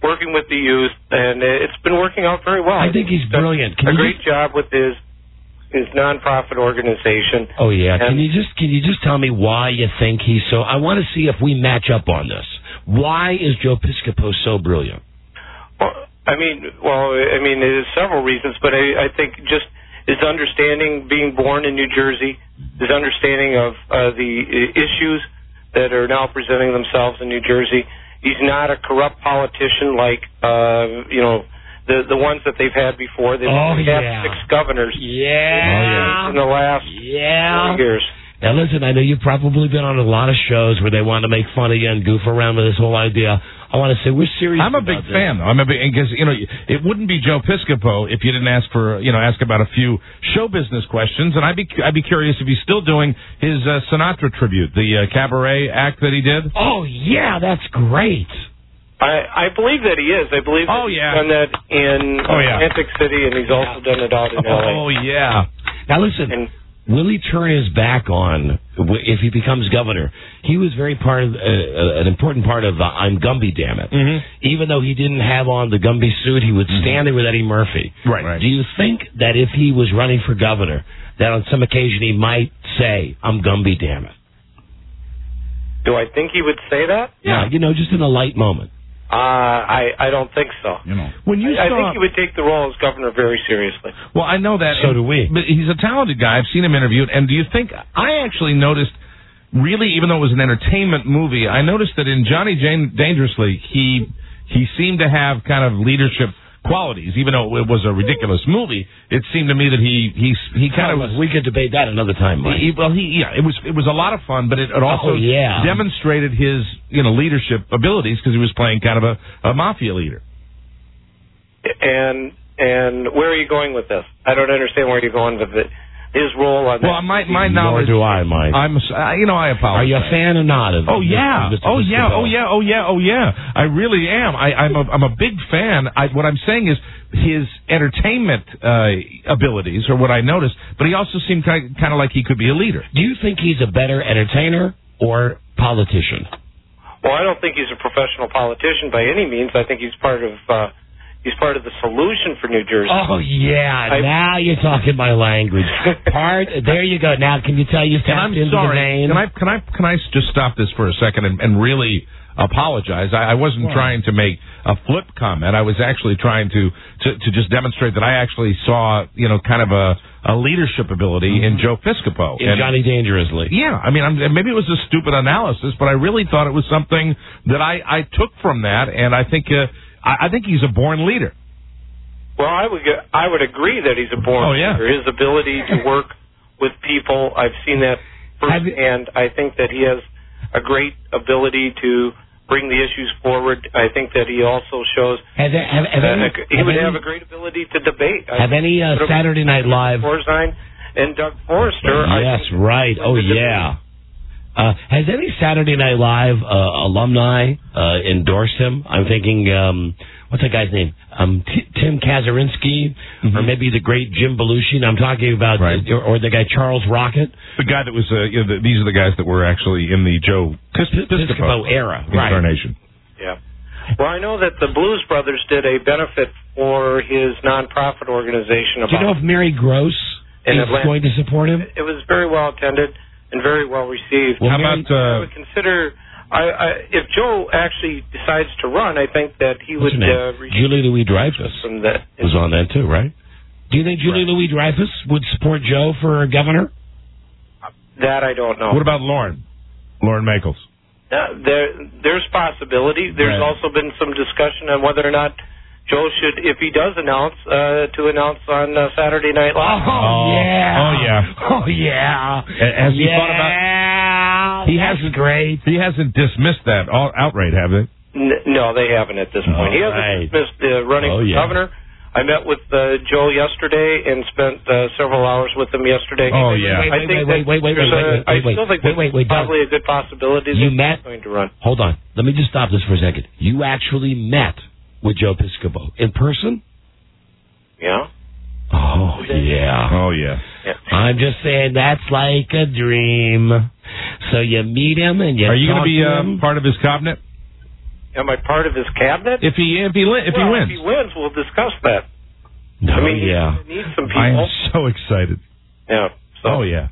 working with the youth, and it's been working out very well. I think he's brilliant. Can a you great just- job with his his nonprofit organization. Oh yeah. And Can you just can you just tell me why you think he's so? I want to see if we match up on this. Why is Joe Piscopo so brilliant? Well, I mean, well, I mean, there's several reasons, but I, I think just his understanding, being born in New Jersey, his understanding of uh, the issues that are now presenting themselves in New Jersey. He's not a corrupt politician like, uh, you know, the the ones that they've had before. They've Oh, had yeah. six governors Yeah. in the last Yeah. four years. Now listen, I know you've probably been on a lot of shows where they want to make fun of you and goof around with this whole idea. I want to say we're serious. I'm a about big this. fan, though. I'm a big because you know it wouldn't be Joe Piscopo if you didn't ask for you know ask about a few show business questions, and I'd be I'd be curious if he's still doing his uh, Sinatra tribute, the uh, cabaret act that he did. Oh yeah, that's great. I, I believe that he is. I believe that Oh, he's yeah. done that in Oh, yeah. Atlantic City, and he's also done it out in L A. Oh yeah. Now listen, will he turn his back on w- if he becomes governor? He was very part of uh, uh, an important part of uh, I'm Gumby, damn it. Mm-hmm. Even though he didn't have on the Gumby suit, he would stand there with Eddie Murphy. Right. right. Do you think that if he was running for governor, that on some occasion he might say, I'm Gumby, damn it? Do I think he would say that? Yeah, you know, just in a light moment. Uh, I I don't think so. You know, when you I, I saw, think he would take the role as governor very seriously. well, I know that. So and- do we. But he's a talented guy. I've seen him interviewed. And do you think I actually noticed? Really, even though it was an entertainment movie, I noticed that in Johnny Jane Dangerously, he he seemed to have kind of leadership qualities. Even though it was a ridiculous movie, it seemed to me that he he he kind of was. We could debate that another time, Mike. He, well, he yeah, it was it was a lot of fun, but it, it also Oh, yeah. demonstrated his you know leadership abilities because he was playing kind of a, a mafia leader. And and where are you going with this? I don't understand where you're going with it. His role on Well, that. my my Nor knowledge. do I, Mike. I'm uh, you know I apologize. Are you a fan or not of? Oh yeah, Mister oh yeah, Piscopo? oh yeah, oh yeah, oh yeah. I really am. I, I'm a I'm a big fan. I, what I'm saying is his entertainment uh, abilities are what I noticed, but he also seemed kind kind of like he could be a leader. Do you think he's a better entertainer or politician? Well, I don't think he's a professional politician by any means. I think he's part of uh, he's part of the solution for New Jersey. Oh yeah, I- now you're talking my language. Part there you go. Now can you tell you And tapped I'm into sorry. the vein? Can I can I can I just stop this for a second and, and really apologize? I, I wasn't Why? trying to make a flip comment. I was actually trying to, to to just demonstrate that I actually saw you know kind of a a leadership ability in Joe Piscopo. In And- Johnny Dangerously. Yeah, I mean, I'm, maybe it was a stupid analysis, but I really thought it was something that I, I took from that, and I think uh, I, I think he's a born leader. Well, I would g- I would agree that he's a born Oh, yeah. leader. His ability to work with people, I've seen that firsthand. I think that he has a great ability to bring the issues forward. I think that he also shows Have, have, have uh, any, he have would any, have a great ability to debate. I have any uh, think Saturday Night Live? Corzine and Doug Forrester. I Yes, think- right. Oh yeah. Uh, has any Saturday Night Live uh, alumni uh, endorsed him? I'm thinking, um, what's that guy's name? Um, T- Tim Kazurinsky, or maybe the great Jim Belushi. I'm talking about, Right. or, or the guy Charles Rocket. The guy that was, uh, you know, the, these are the guys that were actually in the Joe Pis- Piscopo, Piscopo era, right. incarnation. Yeah. Well, I know that the Blues Brothers did a benefit for his nonprofit organization. Do you know about if Mary Gross In is Atlanta. going to support him? It was very well attended and very well received. Well, How Mary- about I uh, would consider, I, I, if Joe actually decides to run, I think that he What's would her name? uh, receive Julie Louis Dreyfus from that. was on that too, right? Do you think Julie Louis Dreyfus would support Joe for governor? That I don't know. what about Lauren? Lauren Michaels. Uh, there, there's possibility. There's Right. also been some discussion on whether or not Joe should, if he does announce, uh, to announce on uh, Saturday Night Live. Oh, yeah. Oh yeah. Oh yeah. Has he yeah. thought about? He has great. He hasn't dismissed that all, outright, have they? N- no, they haven't at this point. He All hasn't right. dismissed uh, running Oh, for yeah. governor. I met with uh, Joe yesterday and spent uh, several hours with him yesterday. Oh, yeah. Wait, I wait, think wait, that wait, wait, there's wait, a- wait, I wait, still think wait, there's wait, wait, Doug. probably a good possibility that You he's met- going to run. Hold on. Let me just stop this for a second. You actually met with Joe Piscopo in person? Yeah. Oh, yeah. Oh yeah. Yeah. I'm just saying that's like a dream. So you meet him and you Are you talk going to be to uh, him. part of his cabinet? am I part of his cabinet? If he if he if well, he wins, if he wins, we'll discuss that. No, I mean, yeah. he needs some people. I'm so excited. Yeah. So. Oh yeah.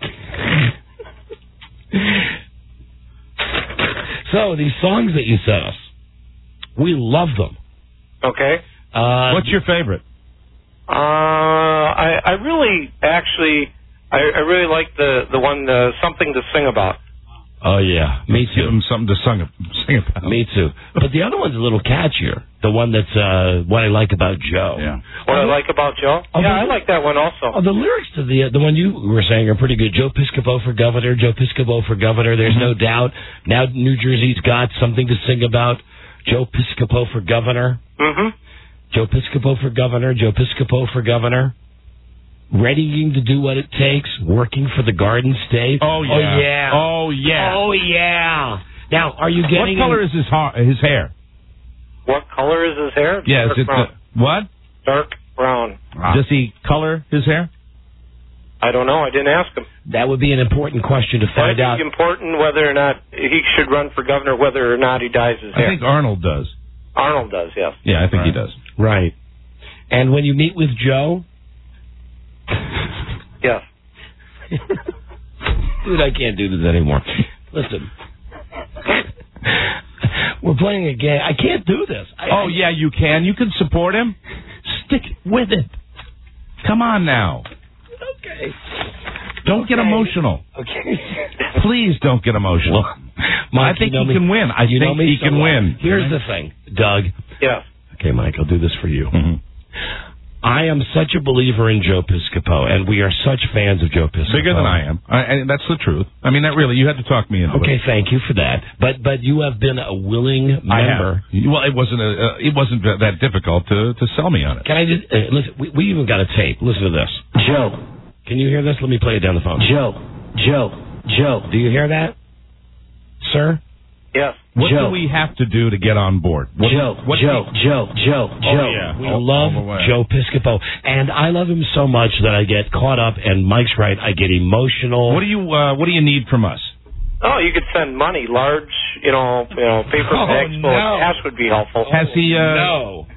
So these songs that you sent us, we love them. Okay. Uh, What's your favorite? Uh, I I really actually I, I really like the the one uh, Something to Sing About. Oh yeah, me too. Give him something to sing, sing about. Me too. But the other one's a little catchier. The one that's uh, what I like about Joe. Yeah. What I like about Joe? Oh, yeah, the, I like that one also. Oh, the lyrics to the the one you were saying are pretty good. Joe Piscopo for governor. Joe Piscopo for governor. There's Mm-hmm. no doubt. Now New Jersey's got something to sing about. Joe Piscopo for governor. Mm-hmm. Joe Piscopo for governor. Joe Piscopo for governor. Readying to do what it takes, working for the Garden State. Oh yeah. Oh yeah. Oh yeah. Oh yeah. Now, are you getting? What color is his ha- his hair? What color is his hair? Yes. Dark It's brown. uh, what? Dark brown. Does he color his hair? I don't know. I didn't ask him. That would be an important question to find That'd out. be important whether or not he should run for governor, whether or not he dyes his I hair. think Arnold does. Arnold does, yes. Yeah, I think he does. Right. And when you meet with Joe, yes. Dude, I can't do this anymore. Listen. We're playing a game. I can't do this. I, Oh I, yeah, you can. You can support him. Stick with it. Come on now. Okay. Don't get Okay. emotional. Okay. Please don't get emotional. Mike, I think you know he me- can win. I you know think me he so can well. win. Here's the thing, Doug. Yes. Okay, Mike, I'll do this for you. Mm-hmm. I am such a believer in Joe Piscopo, and we are such fans of Joe Piscopo. Bigger than I am. I, and that's the truth. I mean, that really, you had to talk me into Okay, it. thank you for that. But but you have been a willing I member. have. Well, it wasn't a, uh, it wasn't that that difficult to, to sell me on it. Can I just uh, listen? We, we even got a tape. Listen to this. Joe, can you hear this? Let me play it down the phone. Joe, Joe, Joe. Do you hear that, sir? Yes. What Joe. do we have to do to get on board? What, Joe, what Joe, Joe, Joe, Oh, Joe. yeah. We All- love all the way. Joe Piscopo, and I love him so much that I get caught up. And Mike's right; I get emotional. What do you uh, What do you need from us? Oh, you could send money, large, you know, you know, paper Oh, bags full no. of cash would be helpful. Has he? Uh, no,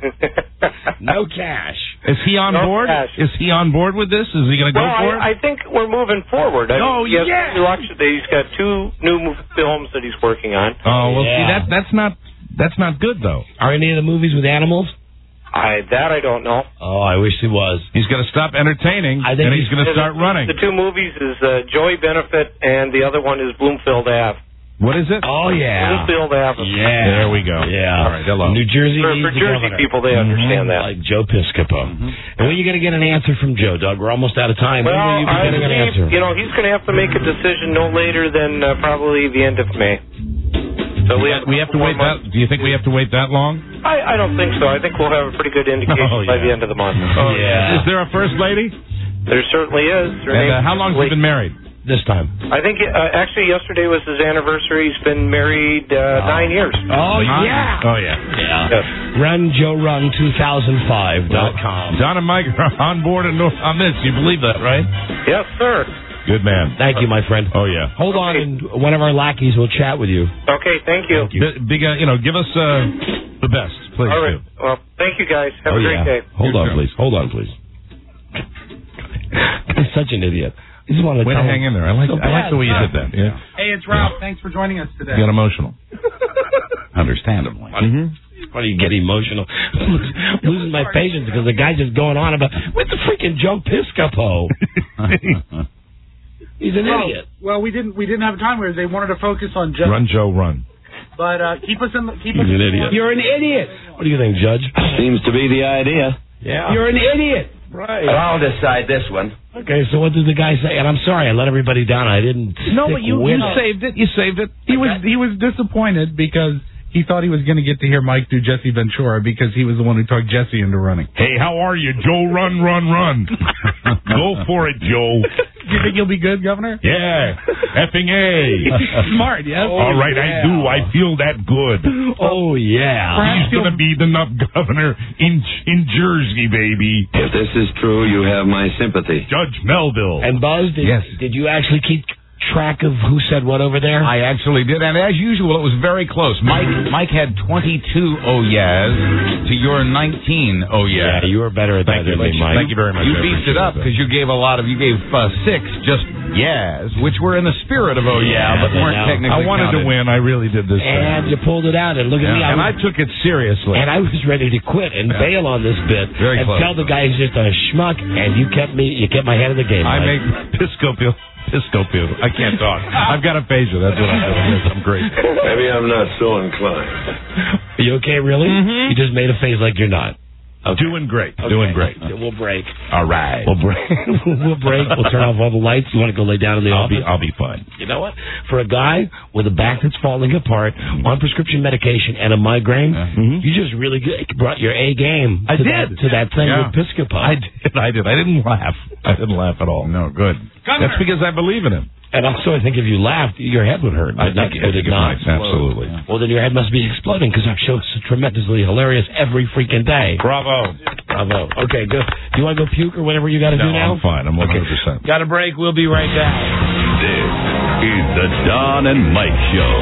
no cash. Is he on No board? cash. Is he on board with this? Is he going to go Well, for it? I, I think we're moving forward. I Oh, mean, he has yeah. new action- He's got two new mo- films that he's working on. Oh well, see Yeah. that that's not that's not good though. Are any of the movies with animals? I that I don't know. Oh, I wish he was. He's going to stop entertaining, I think and he's he's- going to start The- running. The two movies is uh, Joey Benefit, and the other one is Bloomfield Ave. What is it? Oh yeah. Bloomfield Ave. Yeah. There we go. Yeah. All right. Hello. New Jersey For, needs for the Jersey governor. people, they understand that. Like Joe Piscopo. And when are you going to get an answer from Joe, Doug? We're almost out of time. Well, when will you be I getting an answer? believe, you know, he's going to have to make a decision no later than uh, probably the end of May. So we have, we have to wait that. Do you think we have to wait that long? I, I don't think so. I think we'll have a pretty good indication Oh, by yeah. the end of the month. Oh Yeah. Is there a first lady? There certainly is. Her And uh, name's how long has he Blake. been married? This time. I think uh, actually yesterday was his anniversary. He's been married uh, nine years. Oh, Huh? yeah. Oh yeah. Yeah. Yes. Run Joe Run two thousand five dot com. Don and Mike are on board and on this. You believe that, right? Yes, sir. Good man. Thank you, my friend. Oh yeah. Hold on, and one of our lackeys will chat with you. Okay, thank you. B- Big, uh, you know, give us uh, the best, please. All right. do. Well, thank you guys. Have Oh, a great yeah. day. Hold You on, too. please. Hold on, please. He's such an idiot. I just want to Way to tell hang him. in there. I like. So I like bad. the way you did that. Yeah. Hey, it's Ralph. Thanks for joining us today. You got emotional. Understandably. Mm-hmm. Why do you get emotional? Losing my patience because the guy's just going on about with the freaking Joe Piscopo. He's an well, idiot. Well, we didn't we didn't have time where they wanted to focus on Joe. Run, Joe, run. But uh, keep us in. the Keep He's us an in idiot. The You're an idiot. What do you think, Judge? Seems to be the idea. Yeah. You're an idiot. Right. I'll decide this one. Okay, so what did the guy say? And I'm sorry, I let everybody down. I didn't. No, stick but you, with you it. Saved it. You saved it. He was he was disappointed because he thought he was going to get to hear Mike do Jesse Ventura because he was the one who talked Jesse into running. Hey, how are you, Joe? Run, run, run. Go for it, Joe. Do you think you'll be good, Governor? Yeah. Effing A. Smart, yes. All right, yeah. I do. I feel that good. Oh yeah. He's going to be the nut governor in in Jersey, baby. If this is true, you have my sympathy. Judge Melville. And Buzz, did, Yes. did you actually keep track of who said what over there? I actually did, and as usual, it was very close. Mike Mike had twenty-two oh yeahs to your nineteen oh yeahs. Yeah, you were better at that than me, Mike. Thank you very much. You beefed it up because you gave a lot of, you gave uh, six just yeahs, which were in the spirit of oh yeah, Yeah, but weren't now- technically I wanted counted. to win. I really did this And thing. you pulled it out, and look at me. Yeah, and I was- took it seriously. And I was ready to quit and Yeah. bail on this bit Very and close. tell the guy he's just a schmuck, and you kept me, you kept my head in the game. I Mike. make Piscopio. Piscopio. I can't talk. I've got aphasia. That's what I'm doing. I'm great. Maybe I'm not so inclined. Are you okay, really? Mm-hmm. You just made a face like you're not. Okay. Doing great. Okay. Doing great. We'll break. All right. We'll break. we'll break. We'll turn off all the lights. You want to go lay down in the I'll office? be. I'll be fine. You know what? For a guy with a back that's falling apart, on prescription medication, and a migraine, Mm-hmm. you just really good, brought your A game. I to did. that, to that thing Yeah. with Piscopo. I did. I did. I didn't laugh. I didn't laugh at all. No, good. That's because I believe in him. And also, I think if you laughed, your head would hurt. I But think, not- I it think did it not. might. Absolutely. Well, then your head must be exploding because our show is tremendously hilarious every freaking day. Bravo. Bravo. Okay, good. Do you want to go puke or whatever you got to No, do now? I'm fine. I'm one hundred percent. Got a break. We'll be right back. This is the Don and Mike Show.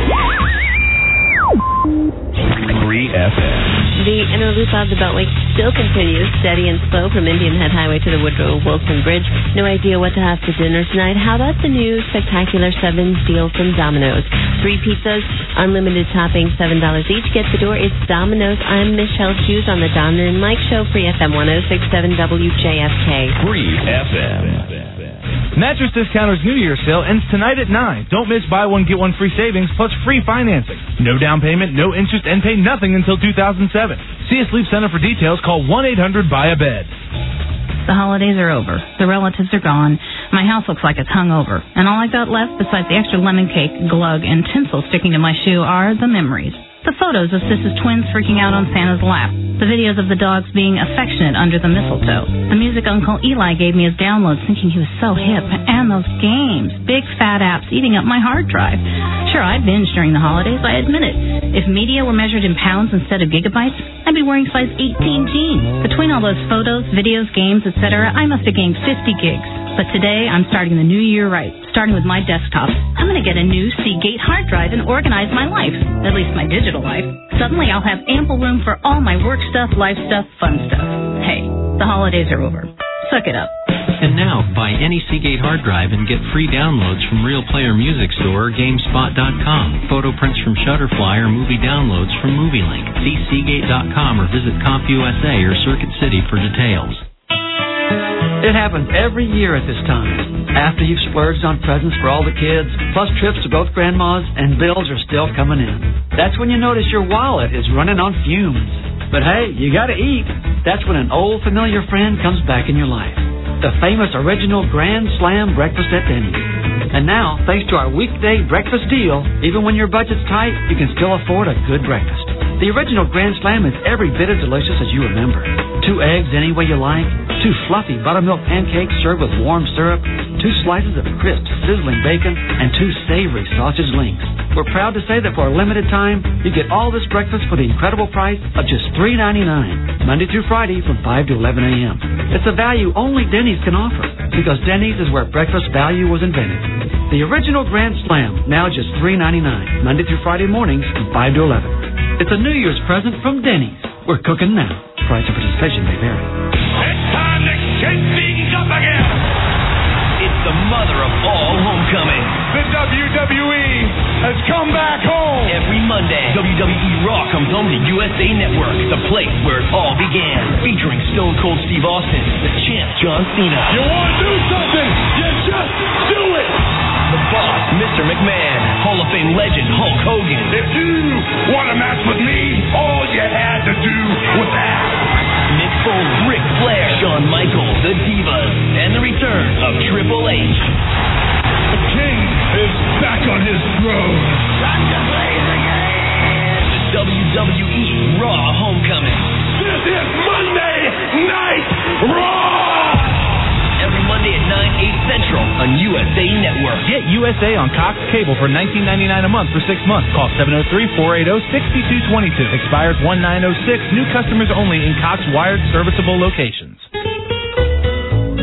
Free F M. The inner loop of the Beltway still continues, steady and slow from Indian Head Highway to the Woodrow Wilson Bridge. No idea what to have for dinner tonight? How about the new spectacular seven deal from Domino's? Three pizzas, unlimited toppings, seven dollars each. Get the door. It's Domino's. I'm Michelle Hughes on the Don and Mike Show, Free F M one oh six point seven W J F K. Free F M. Mattress Discounter's New Year's sale ends tonight at nine. Don't miss buy one, get one free savings plus free financing. No down payment, no interest, and pay nothing until two thousand seven. See a Sleep Center for details. Call one eight hundred buy a bed. The holidays are over. The relatives are gone. My house looks like it's hung over. And all I got left, besides the extra lemon cake, glug, and tinsel sticking to my shoe, are the memories. The photos of Sis's twins freaking out on Santa's lap. The videos of the dogs being affectionate under the mistletoe. The music Uncle Eli gave me as downloads thinking he was so hip. And those games. Big fat apps eating up my hard drive. Sure, I binged during the holidays, I admit it. If media were measured in pounds instead of gigabytes, I'd be wearing size eighteen jeans. Between all those photos, videos, games, et cetera, I must have gained fifty gigs. But today, I'm starting the new year right. Starting with my desktop. I'm going to get a new Seagate hard drive and organize my life. At least my digital life. Suddenly, I'll have ample room for all my work stuff, life stuff, fun stuff. Hey, the holidays are over. Suck it up. And now, buy any Seagate hard drive and get free downloads from Real Player Music Store or GameSpot dot com. Photo prints from Shutterfly or movie downloads from MovieLink. See Seagate dot com or visit CompUSA or Circuit City for details. It happens every year at this time. After you've splurged on presents for all the kids, plus trips to both grandmas, and bills are still coming in. That's when you notice your wallet is running on fumes. But hey, you gotta eat. That's when an old familiar friend comes back in your life. The famous original Grand Slam breakfast at Denny's. And now, thanks to our weekday breakfast deal, even when your budget's tight, you can still afford a good breakfast. The original Grand Slam is every bit as delicious as you remember. Two eggs any way you like, two fluffy buttermilk pancakes served with warm syrup, two slices of crisp, sizzling bacon, and two savory sausage links. We're proud to say that for a limited time, you get all this breakfast for the incredible price of just three ninety-nine, Monday through Friday from five to eleven a.m. It's a value only Denny's can offer, because Denny's is where breakfast value was invented. The original Grand Slam, now just three ninety-nine, Monday through Friday mornings from five to eleven. It's a New Year's present from Denny's. We're cooking now. Price of participation may vary. It's time to shake things up again. It's the mother of all homecoming. The W W E has come back home. Every Monday, W W E Raw comes home to U S A Network, the place where it all began. Featuring Stone Cold Steve Austin, the champ John Cena. You want to do something? You just do it. The Boss, Mister McMahon, Hall of Fame legend Hulk Hogan. If you want to match with me, all you had to do was ask. Mick Foley, Ric Flair, Shawn Michaels, The Divas, and the return of Triple H. The King is back on his throne. Time to play the game. The W W E Raw Homecoming. This is Monday Night Raw. Every Monday at nine, eight Central on U S A Network. Get U S A on Cox Cable for nineteen ninety-nine a month for six months. Call seven oh three, four eight oh, six two two two. Expires one nine oh six. New customers only in Cox wired serviceable locations.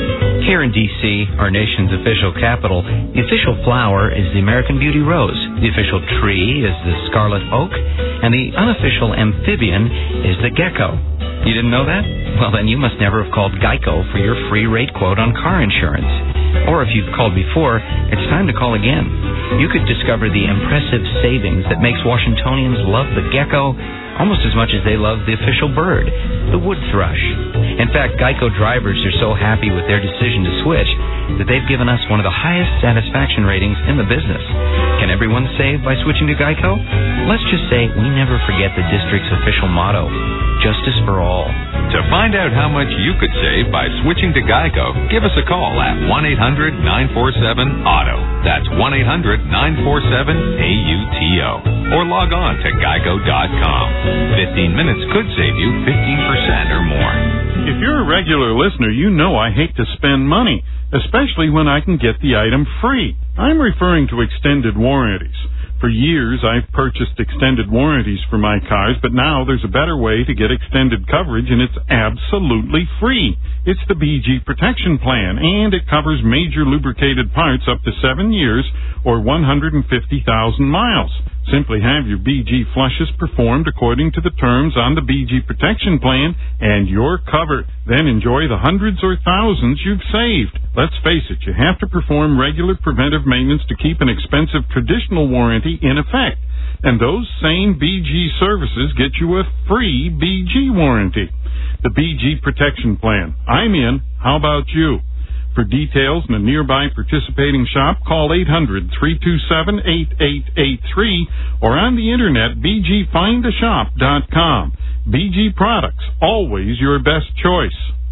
Here in D C, our nation's official capital, the official flower is the American Beauty Rose, the official tree is the scarlet oak, and the unofficial amphibian is the gecko. You didn't know that? Well, then you must never have called Geico for your free rate quote on car insurance. Or if you've called before, it's time to call again. You could discover the impressive savings that makes Washingtonians love the gecko almost as much as they love the official bird, the wood thrush. In fact, Geico drivers are so happy with their decision to switch that they've given us one of the highest satisfaction ratings in the business. Can everyone save by switching to Geico? Let's just say we never forget the district's official motto, justice for all. To find out how much you could save by switching to Geico, give us a call at one eight hundred nine four seven auto. That's one eight hundred nine four seven A U T O. Or log on to geico dot com. fifteen minutes could save you fifteen percent or more. If you're a regular listener, you know I hate to spend money, especially when I can get the item free. I'm referring to extended warranties. For years, I've purchased extended warranties for my cars, but now there's a better way to get extended coverage, and it's absolutely free. It's the B G Protection Plan, and it covers major lubricated parts up to seven years or one hundred fifty thousand miles. Simply have your B G flushes performed according to the terms on the B G Protection Plan, and you're covered. Then enjoy the hundreds or thousands you've saved. Let's face it, you have to perform regular preventive maintenance to keep an expensive traditional warranty in effect. And those same B G services get you a free B G warranty. The B G Protection Plan. I'm in. How about you? For details in a nearby participating shop, call eight hundred three two seven eight eight eight three or on the internet, b g find a shop dot com. B G Products, always your best choice.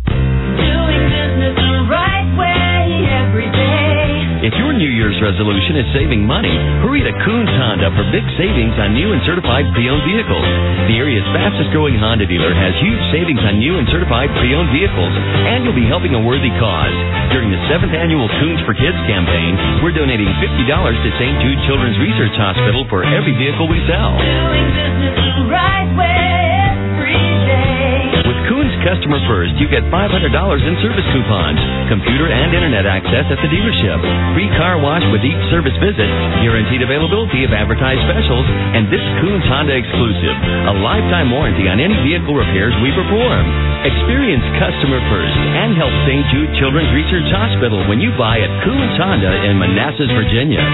Doing business the right way every day. If your New Year's resolution is saving money, hurry to Coons Honda for big savings on new and certified pre-owned vehicles. The area's fastest-growing Honda dealer has huge savings on new and certified pre-owned vehicles, and you'll be helping a worthy cause. During the seventh annual Coons for Kids campaign, we're donating fifty dollars to Saint Jude Children's Research Hospital for every vehicle we sell. Doing business the right way every day. With Coons Customer First, you get five hundred dollars in service coupons, computer and internet access at the dealership, free car wash with each service visit, guaranteed availability of advertised specials, and this Coons Honda exclusive, a lifetime warranty on any vehicle repairs we perform. Experience Customer First and help Saint Jude Children's Research Hospital when you buy at Coons Honda in Manassas, Virginia.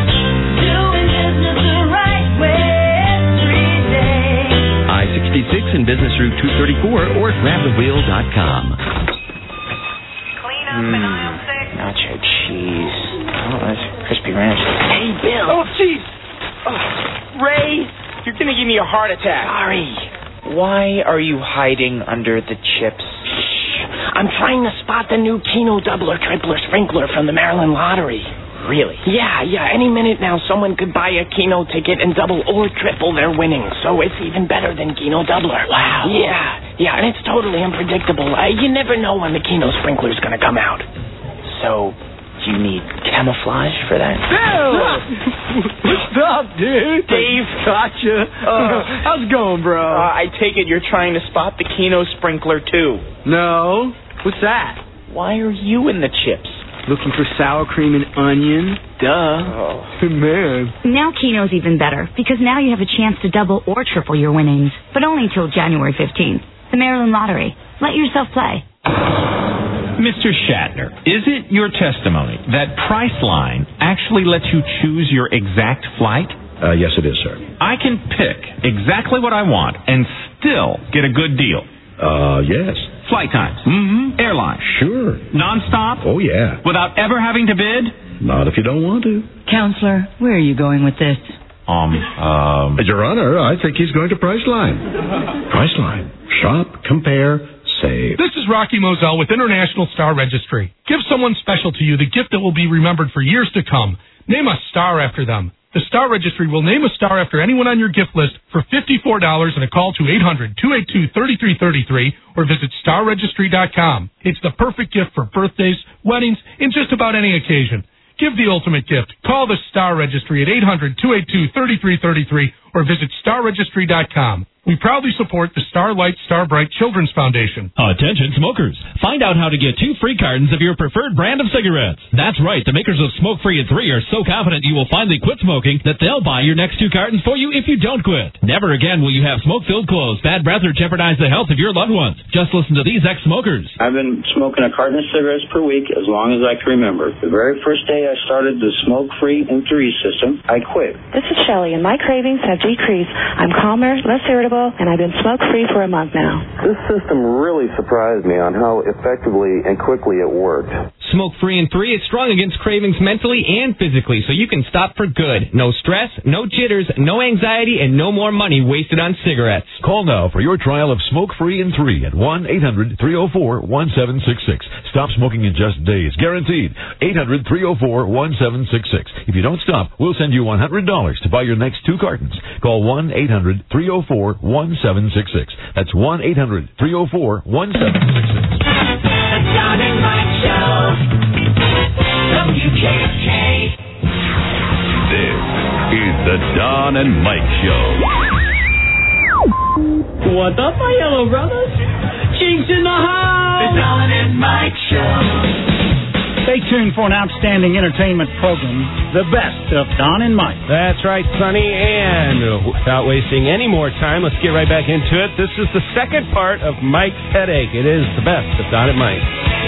Doing business the right way every day. I sixty-six and Business Route two thirty-four or grab the wheel dot com. Mm, nacho cheese. Oh, that's crispy ranch. Hey, Bill. Oh, jeez. Oh, Ray, you're going to give me a heart attack. Sorry. Why are you hiding under the chips? Shh. I'm trying to spot the new Keno Doubler Tripler Sprinkler from the Maryland Lottery. Really? Yeah, yeah. Any minute now, someone could buy a Keno ticket and double or triple their winnings. So it's even better than Keno Doubler. Wow. Yeah, yeah, and it's totally unpredictable. Uh, you never know when the Keno Sprinkler's going to come out. So, do you need camouflage for that? Bill! What's up, dude? Dave, gotcha. Uh, how's it going, bro? Uh, I take it you're trying to spot the Keno Sprinkler, too. No. What's that? Why are you in the chips? Looking for sour cream and onion? Duh. Oh. Man. Now Keno's even better, because now you have a chance to double or triple your winnings. But only till January fifteenth. The Maryland Lottery. Let yourself play. Mister Shatner, is it your testimony that Priceline actually lets you choose your exact flight? Uh, yes, it is, sir. I can pick exactly what I want and still get a good deal. Uh, yes. Flight times. Mm-hmm. Airline. Sure. Non-stop? Oh, yeah. Without ever having to bid? Not if you don't want to. Counselor, where are you going with this? Um, um... Your Honor, I think he's going to Priceline. Priceline. Shop, compare, save. This is Rocky Moselle with International Star Registry. Give someone special to you the gift that will be remembered for years to come. Name a star after them. The Star Registry will name a star after anyone on your gift list for fifty-four dollars and a call to eight hundred two eight two three three three three or visit star registry dot com. It's the perfect gift for birthdays, weddings, and just about any occasion. Give the ultimate gift. Call the Star Registry at eight hundred two eight two three three three three or visit star registry dot com. We proudly support the Starlight Starbright Children's Foundation. Attention smokers. Find out how to get two free cartons of your preferred brand of cigarettes. That's right. The makers of Smoke Free and three are so confident you will finally quit smoking that they'll buy your next two cartons for you if you don't quit. Never again will you have smoke-filled clothes, bad breath, or jeopardize the health of your loved ones. Just listen to these ex-smokers. I've been smoking a carton of cigarettes per week as long as I can remember. The very first day I started the Smoke Free and three system, I quit. This is Shelley, and my cravings have decreased. I'm calmer, less irritable, and I've been smoke-free for a month now. This system really surprised me on how effectively and quickly it worked. Smoke Free and three is strong against cravings mentally and physically, so you can stop for good. No stress, no jitters, no anxiety, and no more money wasted on cigarettes. Call now for your trial of Smoke Free and three at one eight hundred three oh four one seven six six. Stop smoking in just days, guaranteed. eight hundred three oh four one seven six six. If you don't stop, we'll send you one hundred dollars to buy your next two cartons. Call one eight hundred three oh four one seven six six. That's one eight hundred three oh four one seven six six. The Don and Mike Show. W K K. This is the Don and Mike Show. What up, my yellow brothers? Cheeks in the house. The Don and Mike Show. Stay tuned for an outstanding entertainment program, the best of Don and Mike. That's right, Sonny, and without wasting any more time, let's get right back into it. This is the second part of Mike's Headache. It is the best of Don and Mike.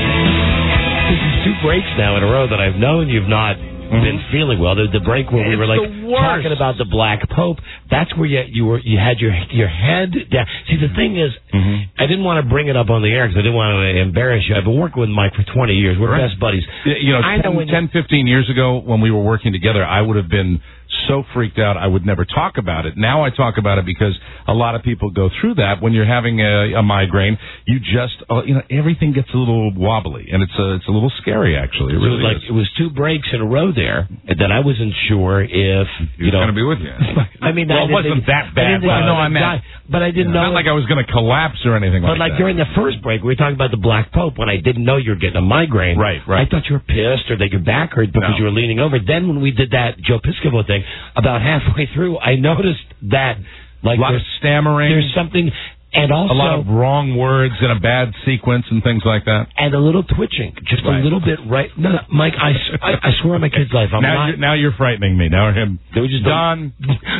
This is two breaks now in a row that I've known you've not mm-hmm. been feeling well. The, the break where we it's were like worst. talking about the Black Pope, that's where you you were you had your your head down. See, the thing is, mm-hmm. I didn't want to bring it up on the air because I didn't want to embarrass you. I've been working with Mike for twenty years. We're right. best buddies. You know, I ten, know ten, fifteen years ago when we were working together, I would have been so freaked out I would never talk about it. Now I talk about it because a lot of people go through that. When you're having a, a migraine, you just, uh, you know, everything gets a little wobbly, and it's a, it's a little scary, actually. It so really like, is. It was two breaks in a row there that I wasn't sure if, you know. going to be with you. I mean, well, I it wasn't think, that bad. I didn't think Well, no, I I meant. die, but I didn't know. Not like I was going to collapse or anything but like, like that. during the first break, we were talking about the Black Pope when I didn't know you were getting a migraine. Right, right. I thought you were pissed or that your back hurt because No. you were leaning over. Then when we did that Joe Piscopo thing, about halfway through, I noticed that like a lot of stammering. There's something, and also a lot of wrong words in a bad sequence and things like that. And a little twitching, just right. a little bit. Right? No, no Mike, I, I, I swear on my kid's life, I'm now not. You're, now you're frightening me. Now him. They were just Don,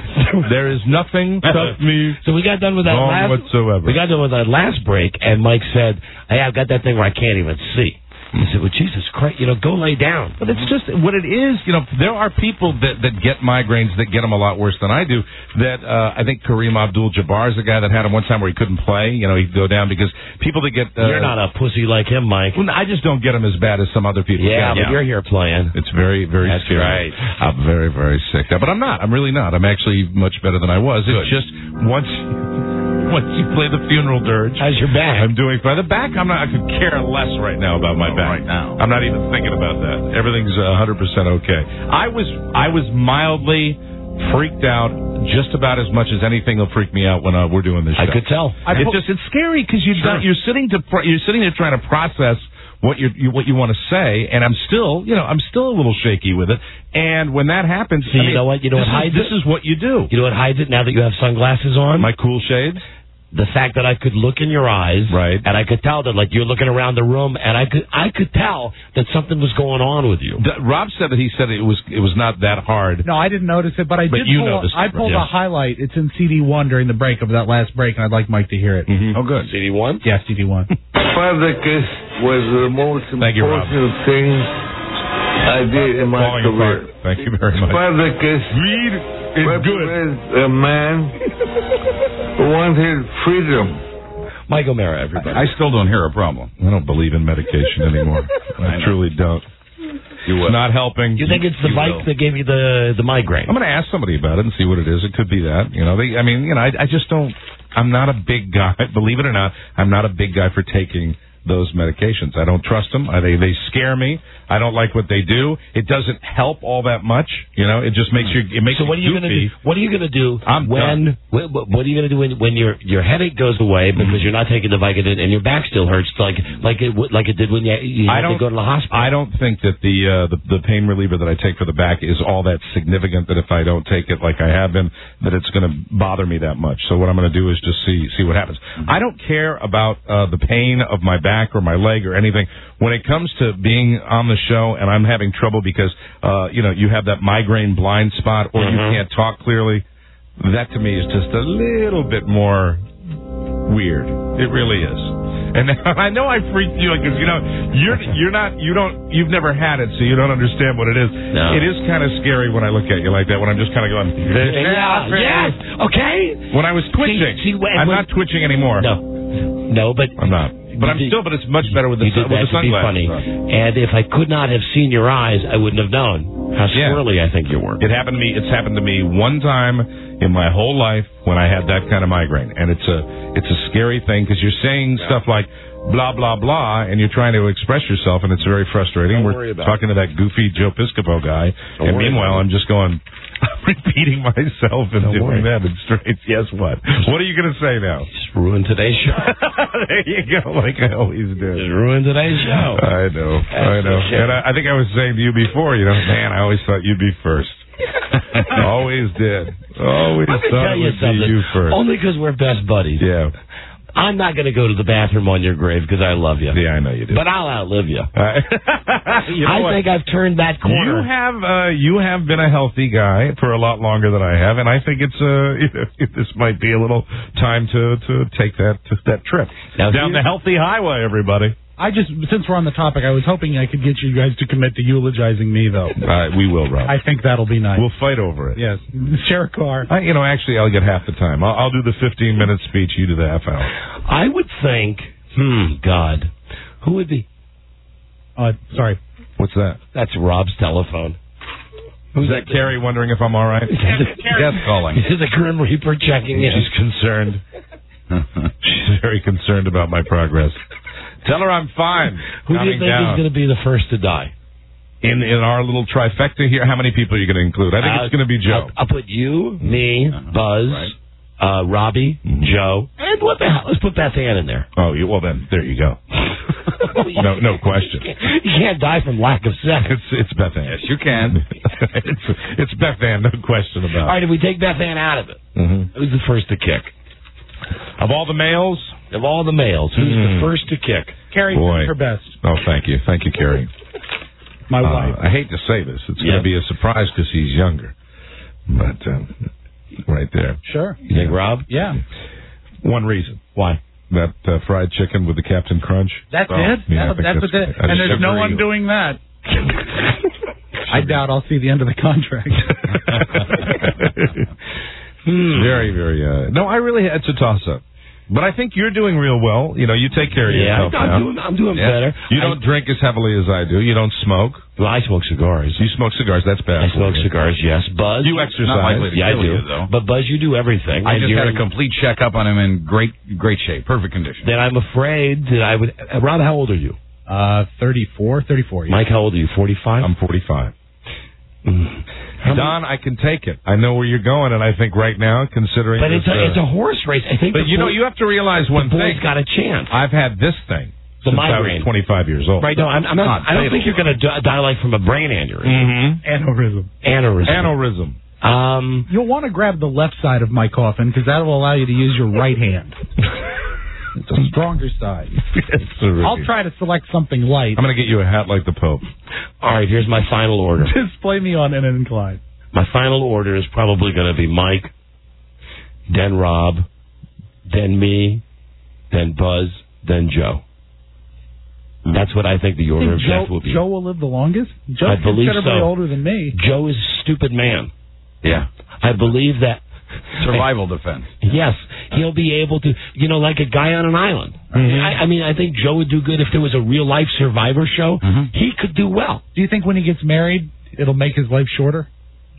there is nothing to me. So we got done with that wrong last. whatsoever. We got done with that last break, and Mike said, "Hey, I've got that thing where I can't even see." I said, well, Jesus Christ, you know, go lay down. But it's just what it is. You know, there are people that, that get migraines that get them a lot worse than I do. That uh, I think Kareem Abdul-Jabbar is a guy that had him one time where he couldn't play. You know, he'd go down because people that get... Uh, you're not a pussy like him, Mike. Well, I just don't get him as bad as some other people. Yeah, get. but yeah. you're here playing. It's very, very That's scary. right. I'm very, very sick. But I'm not. I'm really not. I'm actually much better than I was. Good. It's just once... Once you play the funeral dirge, how's your back? I'm doing fine. The back, I'm not. I could care less right now about my oh, back. Right now, I'm not even thinking about that. Everything's one hundred percent okay. I was, I was mildly freaked out, just about as much as anything will freak me out when uh, we're doing this show. I could tell. I it's just, it's scary because you sure. you're sitting to, you're sitting there trying to process what you what you want to say, and I'm still, you know, I'm still a little shaky with it. And when that happens, so I you mean, know what? You know what hides is, it? This is what you do. You know what hides it? Now that you have sunglasses on, my cool shades. The fact that I could look in your eyes, right, and I could tell that like you're looking around the room, and I could I could tell that something was going on with you. D- Rob said that he said it was it was not that hard. No, I didn't notice it, but I but did. You pull, noticed I it, pulled yes. a highlight. It's in C D one during the break of that last break, and I'd like Mike to hear it. Mm-hmm. Oh, good. C D one? Yeah, C D one. Spartacus was the most Thank important you, thing I did in my career. Apart. Thank you very much. Spartacus Read is represents a man who wanted freedom. Mike O'Mara, everybody. I still don't hear a problem. I don't believe in medication anymore. I, I truly don't. You will. It's not helping. You think it's the bike that gave you the the migraine? I'm going to ask somebody about it and see what it is. It could be that. You know, they, I mean, you know, I, I just don't. I'm not a big guy. Believe it or not, I'm not a big guy for taking those medications. I don't trust them. I, they they scare me. I don't like what they do. It doesn't help all that much. You know, it just makes you. It makes so what are you you going to do? What are you going to do I'm when? What, what are you going to do when, when your your headache goes away because mm-hmm. you're not taking the Vicodin and your back still hurts like like it like it did when you, you had to go to the hospital? I don't think that the, uh, the the pain reliever that I take for the back is all that significant that if I don't take it like I have been, that it's going to bother me that much. So what I'm going to do is just see see what happens. Mm-hmm. I don't care about uh, the pain of my back or my leg or anything. When it comes to being on the show and I'm having trouble because, uh, you know, you have that migraine blind spot or mm-hmm. you can't talk clearly, that to me is just a little bit more weird. It really is. And I know I freaked you because, you know, you're you're not, you don't, you've never had it, so you don't understand what it is. No. It is kind of scary when I look at you like that, when I'm just kind of going, yeah, yes, okay. When I was twitching. See, see, when, I'm when, not twitching anymore. No, no, but. I'm not. But I'm still, but it's much better with the, you did with that the to be sunglasses. funny. And if I could not have seen your eyes, I wouldn't have known how swirly yeah. I think you were. It happened to me. It's happened to me one time in my whole life when I had that kind of migraine, and it's a it's a scary thing because you're saying yeah. stuff like blah blah blah, and you're trying to express yourself, and it's very frustrating. Don't We're worry about talking it. to that goofy Joe Piscopo guy, Don't and meanwhile I'm just going. I'm repeating myself and Don't doing worry. that in straight. Guess what? What are you going to say now? Just ruined today's show. There you go, like I always do. Just ruined today's show. I know, That's I know. the shit. And I, I think I was saying to you before, you know, man, I always thought you'd be first. Always did. Always Let me thought tell it you would something. be you first. Only because we're best buddies. Yeah. I'm not going to go to the bathroom on your grave because I love you. Yeah, I know you do. But I'll outlive you. Uh, you know I what? think I've turned that corner. You have uh, you have been a healthy guy for a lot longer than I have, and I think it's uh, this might be a little time to, to take that to that trip now, down the healthy highway, everybody. I just, since we're on the topic, I was hoping I could get you guys to commit to eulogizing me, though. Uh, we will, Rob. I think that'll be nice. We'll fight over it. Yes. Share a car. I, you know, actually, I'll get half the time. I'll, I'll do the fifteen-minute speech. You do the half hour. I would think, hmm, God, who would be? Uh, sorry. What's that? That's Rob's telephone. Who's that? Carrie wondering if I'm all right? Guest calling. Is the Grim Reaper checking in? She's concerned. She's very concerned about my progress. Tell her I'm fine. Who do you think down. is going to be the first to die? In in our little trifecta here, how many people are you going to include? I think uh, it's going to be Joe. I'll, I'll put you, me, uh-huh. Buzz, right. uh, Robbie, mm-hmm. Joe, and what the hell? Let's put Beth Ann in there. Oh, you, well then, there you go. no, no question. You can't, you can't die from lack of sex. It's it's Beth Ann. Yes, you can. it's it's Beth Ann, no question about it. All right, if we take Beth Ann out of it, mm-hmm. who's the first to kick? Of all the males? Of all the males, who's mm. the first to kick? Carrie Boy. did her best. Oh, thank you. Thank you, Carrie. My uh, wife. I hate to say this. It's yeah. going to be a surprise because he's younger. But um, right there. Sure. You think Rob? Yeah. One reason. Why? That uh, fried chicken with the Captain Crunch. That's oh, it? Yeah, that, that's what that's, the, and there's no undoing that. I doubt I'll see the end of the contract. hmm. Very, very... Uh, no, I really... It's a toss-up. But I think you're doing real well. You know, you take care of yeah, yourself I'm now. doing, I'm doing yeah. better. You don't I, drink as heavily as I do. You don't smoke. Well, I smoke cigars. You smoke cigars. That's bad. I smoke you. cigars, yes. Buzz. You exercise. Not likely to yeah, I kill do. You, though. But, Buzz, you do everything. I just had a in, complete checkup on him in great great shape. Perfect condition. Then I'm afraid that I would... Uh, Rob, how old are you? Uh, thirty-four, thirty-four. Yeah. Mike, how old are you? forty-five? I'm forty-five. Mm. Don, I can take it. I know where you're going, and I think right now, considering... But it's this, a, uh, it's a horse race. I think But, you know, you have to realize one the thing. boy's got a chance. I've had this thing the since migraine. I was twenty-five years old. Right, no, I'm, I'm not, I don't think you're going to die like from a brain aneurysm. Mm-hmm. Aneurysm. Aneurysm. Aneurysm. Um, You'll want to grab the left side of my coffin, because that will allow you to use your right hand. It's a stronger side. I'll try to select something light. I'm going to get you a hat like the Pope. All right, here's my final order. Display me on an incline. My final order is probably going to be Mike, then Rob, then me, then Buzz, then Joe. That's what I think the order of Joe, death will be. Joe will live the longest? Joe's I believe considerably so. older than me. Joe is a stupid man. Yeah. I believe that. Survival defense. Yes. He'll be able to, you know, like a guy on an island. Mm-hmm. I, I mean, I think Joe would do good if there was a real-life Survivor show. Mm-hmm. He could do well. Do you think when he gets married, it'll make his life shorter?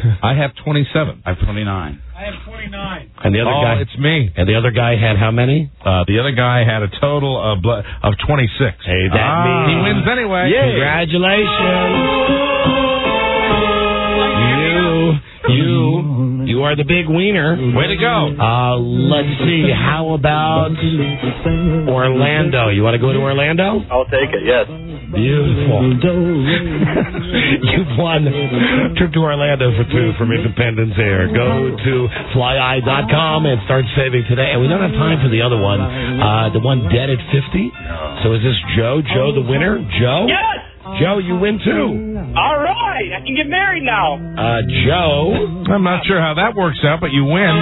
I have twenty-seven. I have twenty-nine. I have twenty-nine. And the other oh, guy, it's me. And the other guy had how many? Uh, the other guy had a total of of twenty-six. Hey, that ah, means he wins anyway. Yay. Congratulations. You, you, you are the big wiener. Way to go. Uh, let's see. How about Orlando? You want to go to Orlando? I'll take it, yes. Beautiful. You've won a trip to Orlando for two from Independence Air. Go to fly eye dot com and start saving today. And we don't have time for the other one. Uh, the one dead at fifty. So is this Joe? Joe the winner? Joe? Yes! Joe, you win too. All right, I can get married now. Uh, Joe? I'm not sure how that works out, but you win.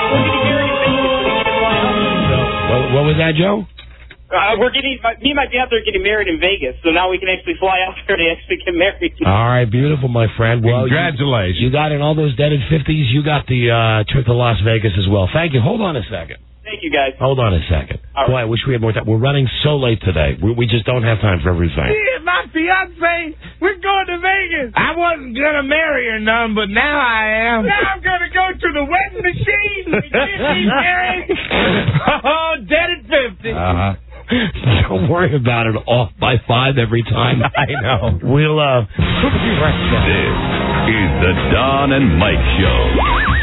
What, what was that, Joe? Uh, we're getting, my, me and my fiance are getting married in Vegas, so now we can actually fly out there to actually get married. All right, beautiful, my friend. Well, congratulations. You, you got in all those dead at fifties. You got the uh, trip to Las Vegas as well. Thank you. Hold on a second. Thank you, guys. Hold on a second. All Boy, right. I wish we had more time. We're running so late today. We, we just don't have time for everything. Me and my fiance, we're going to Vegas. I wasn't going to marry her none, but now I am. Now I'm going to go to the wedding machine and get me married. Oh, dead at fifty. Uh-huh. Don't worry about it. Off by five every time. I know. We'll, uh, we'll be right back. This is the Don and Mike Show.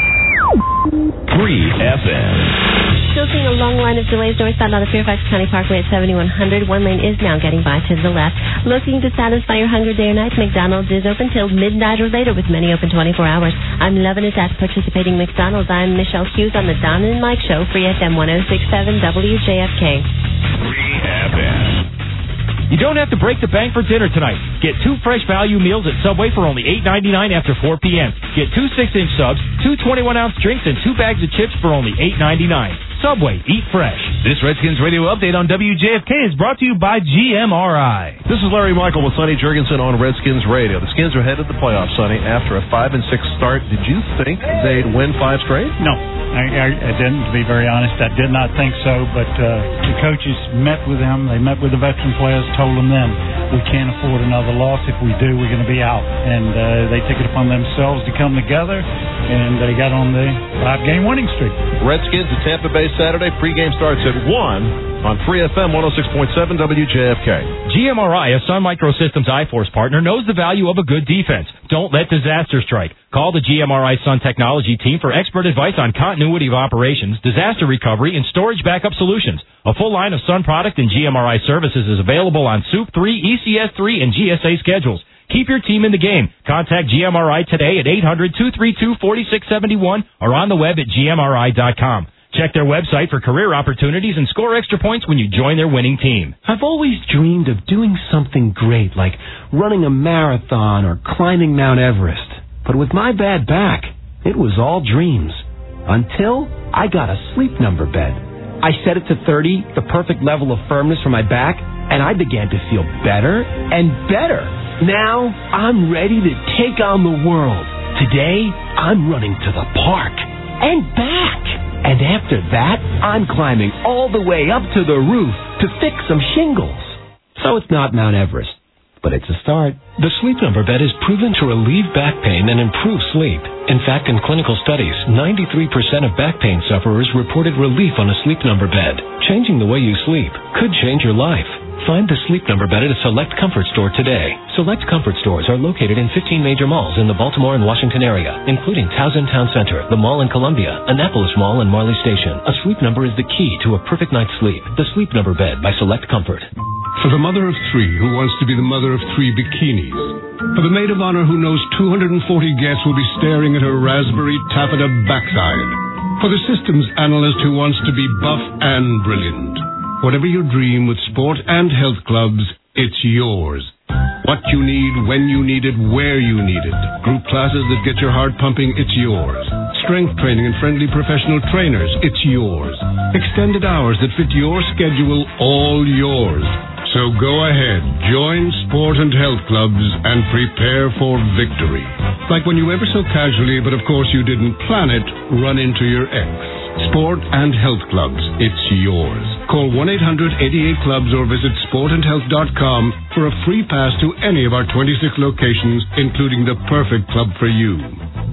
Free F M. Still seeing a long line of delays northbound on the Fairfax County Parkway at seventy-one hundred. One lane is now getting by to the left. Looking to satisfy your hunger day or night, McDonald's is open till midnight or later with many open twenty-four hours. I'm loving it at participating McDonald's. I'm Michelle Hughes on the Don and Mike Show, Free F M one oh six point seven W J F K. Free F M. You don't have to break the bank for dinner tonight. Get two fresh value meals at Subway for only eight ninety-nine after four p.m. Get two six-inch subs, two twenty-one ounce drinks, and two bags of chips for only eight ninety-nine. Subway, eat fresh. This Redskins radio update on W J F K is brought to you by G M R I. This is Larry Michael with Sonny Jurgensen on Redskins radio. The Skins are headed to the playoffs, Sonny, after a five and six start. Did you think they'd win five straight? No, I, I, I didn't. To be very honest, I did not think so. But uh, the coaches met with them. They met with the veteran players, told them then we can't afford another loss. If we do, we're going to be out. And uh, they took it upon themselves to come together, and they got on the five-game winning streak. Redskins at Tampa Bay Saturday. Pregame starts at one on Free F M one oh six point seven W J F K. G M R I, a Sun Microsystems iForce partner, knows the value of a good defense. Don't let disaster strike. Call the G M R I Sun Technology team for expert advice on continuity of operations, disaster recovery, and storage backup solutions. A full line of Sun product and G M R I services is available on S O U P three, E C S three, and G S A schedules. Keep your team in the game. Contact G M R I today at eight hundred, two three two, four six seven one or on the web at G M R I dot com. Check their website for career opportunities and score extra points when you join their winning team. I've always dreamed of doing something great, like running a marathon or climbing Mount Everest. But with my bad back, it was all dreams. Until I got a Sleep Number bed. I set it to thirty, the perfect level of firmness for my back, and I began to feel better and better. Now I'm ready to take on the world. Today, I'm running to the park and back. And after that, I'm climbing all the way up to the roof to fix some shingles. So it's not Mount Everest, but it's a start. The Sleep Number bed is proven to relieve back pain and improve sleep. In fact, in clinical studies, ninety-three percent of back pain sufferers reported relief on a Sleep Number bed. Changing the way you sleep could change your life. Find the Sleep Number bed at a Select Comfort store today. Select Comfort stores are located in fifteen major malls in the Baltimore and Washington area, including Towson Town Center, the Mall in Columbia, Annapolis Mall, and Marley Station. A Sleep Number is the key to a perfect night's sleep. The Sleep Number bed by Select Comfort. For the mother of three who wants to be the mother of three bikinis. For the maid of honor who knows two hundred forty guests will be staring at her raspberry taffeta backside. For the systems analyst who wants to be buff and brilliant. Whatever your dream with sport and health clubs, it's yours. What you need, when you need it, where you need it. Group classes that get your heart pumping, it's yours. Strength training and friendly professional trainers, it's yours. Extended hours that fit your schedule, all yours. So go ahead, join sport and health clubs and prepare for victory. Like when you ever so casually, but of course you didn't plan it, run into your ex. Sport and Health Clubs, it's yours. Call one eight hundred eighty-eight clubs or visit sport and health dot com for a free pass to any of our twenty-six locations, including the perfect club for you.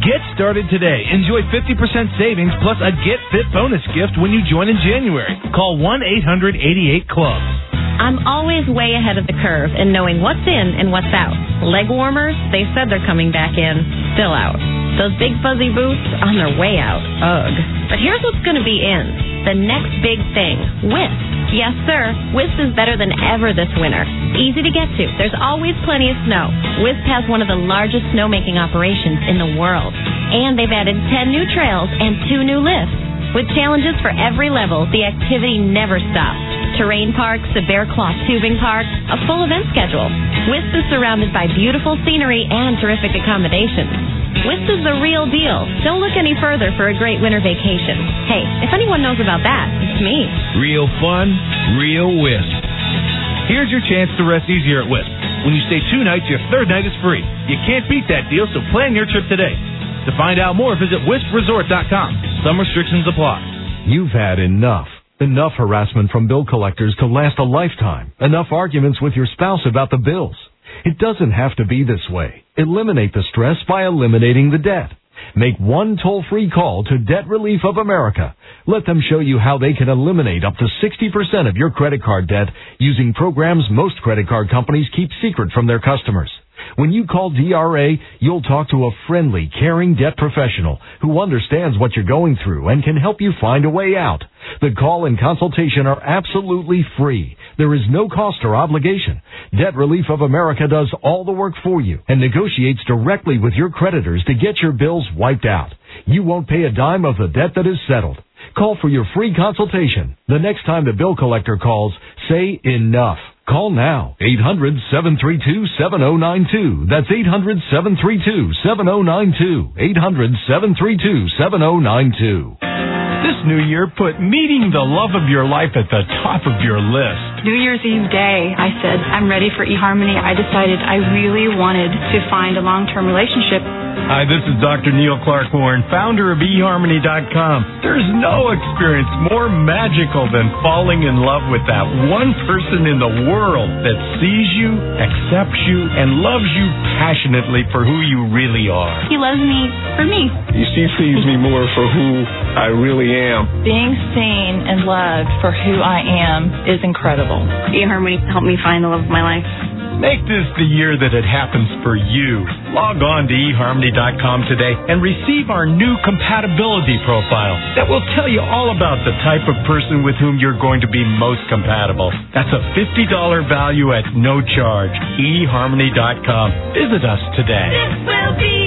Get started today. Enjoy fifty percent savings plus a Get Fit bonus gift when you join in January. Call one eight hundred eighty-eight club. I'm always way ahead of the curve in knowing what's in and what's out. Leg warmers, they said they're coming back in. Still out. Those big fuzzy boots, on their way out. Ugh. But here's what's going to be in. The next big thing. Wisp. Yes, sir. Wisp is better than ever this winter. Easy to get to. There's always plenty of snow. Wisp has one of the largest snowmaking operations in the world. And they've added ten new trails and two new lifts. With challenges for every level, the activity never stops. Terrain parks, a bear cloth tubing park, a full event schedule. Wisp is surrounded by beautiful scenery and terrific accommodations. Wisp is the real deal. Don't look any further for a great winter vacation. Hey, if anyone knows about that, it's me. Real fun, real Wisp. Here's your chance to rest easier at Wisp. When you stay two nights, your third night is free. You can't beat that deal, so plan your trip today. To find out more, visit wisp resort dot com. Some restrictions apply. You've had enough. Enough harassment from bill collectors to last a lifetime. Enough arguments with your spouse about the bills. It doesn't have to be this way. Eliminate the stress by eliminating the debt. Make one toll-free call to Debt Relief of America. Let them show you how they can eliminate up to sixty percent of your credit card debt using programs most credit card companies keep secret from their customers. When you call D R A, you'll talk to a friendly, caring debt professional who understands what you're going through and can help you find a way out. The call and consultation are absolutely free. There is no cost or obligation. Debt Relief of America does all the work for you and negotiates directly with your creditors to get your bills wiped out. You won't pay a dime of the debt that is settled. Call for your free consultation. The next time the bill collector calls, say enough. Call now. eight hundred, seven three two, seven oh nine two. That's eight hundred, seven three two, seven oh nine two. eight hundred, seven three two, seven oh nine two. This new year, put meeting the love of your life at the top of your list. New Year's Eve day, I said, I'm ready for eHarmony. I decided I really wanted to find a long-term relationship. Hi, this is Doctor Neil Clark Warren, founder of e harmony dot com. There's no experience more magical than falling in love with that one person in the world that sees you, accepts you, and loves you passionately for who you really are. He loves me for me. She sees me more for who I really am. Being seen and loved for who I am is incredible. eHarmony helped me find the love of my life. Make this the year that it happens for you. Log on to e harmony dot com today and receive our new compatibility profile that will tell you all about the type of person with whom you're going to be most compatible. That's a fifty dollars value at no charge. e harmony dot com. Visit us today. This will be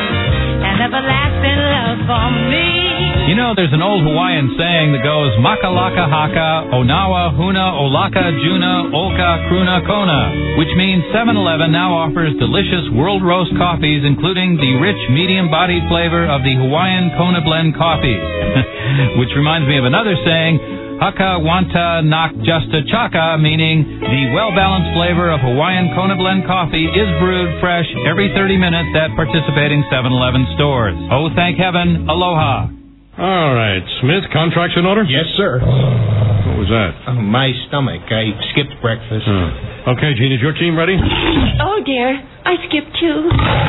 an everlasting love for me. You know, there's an old Hawaiian saying that goes, Makalaka haka, Onawa, Huna, Olaka, Juna, Olka, Kruna, Kona, which means seven eleven now offers delicious world roast coffees, including the rich, medium-bodied flavor of the Hawaiian Kona Blend coffee. Which reminds me of another saying, Haka Wanta Nak Justa Chaka, meaning the well-balanced flavor of Hawaiian Kona Blend coffee is brewed fresh every thirty minutes at participating seven eleven stores. Oh, thank heaven. Aloha. All right, Smith, contracts in order? Yes, sir. What was that? Oh, my stomach. I skipped breakfast. Oh. Okay, Gene, is your team ready? Oh, dear. I skipped too.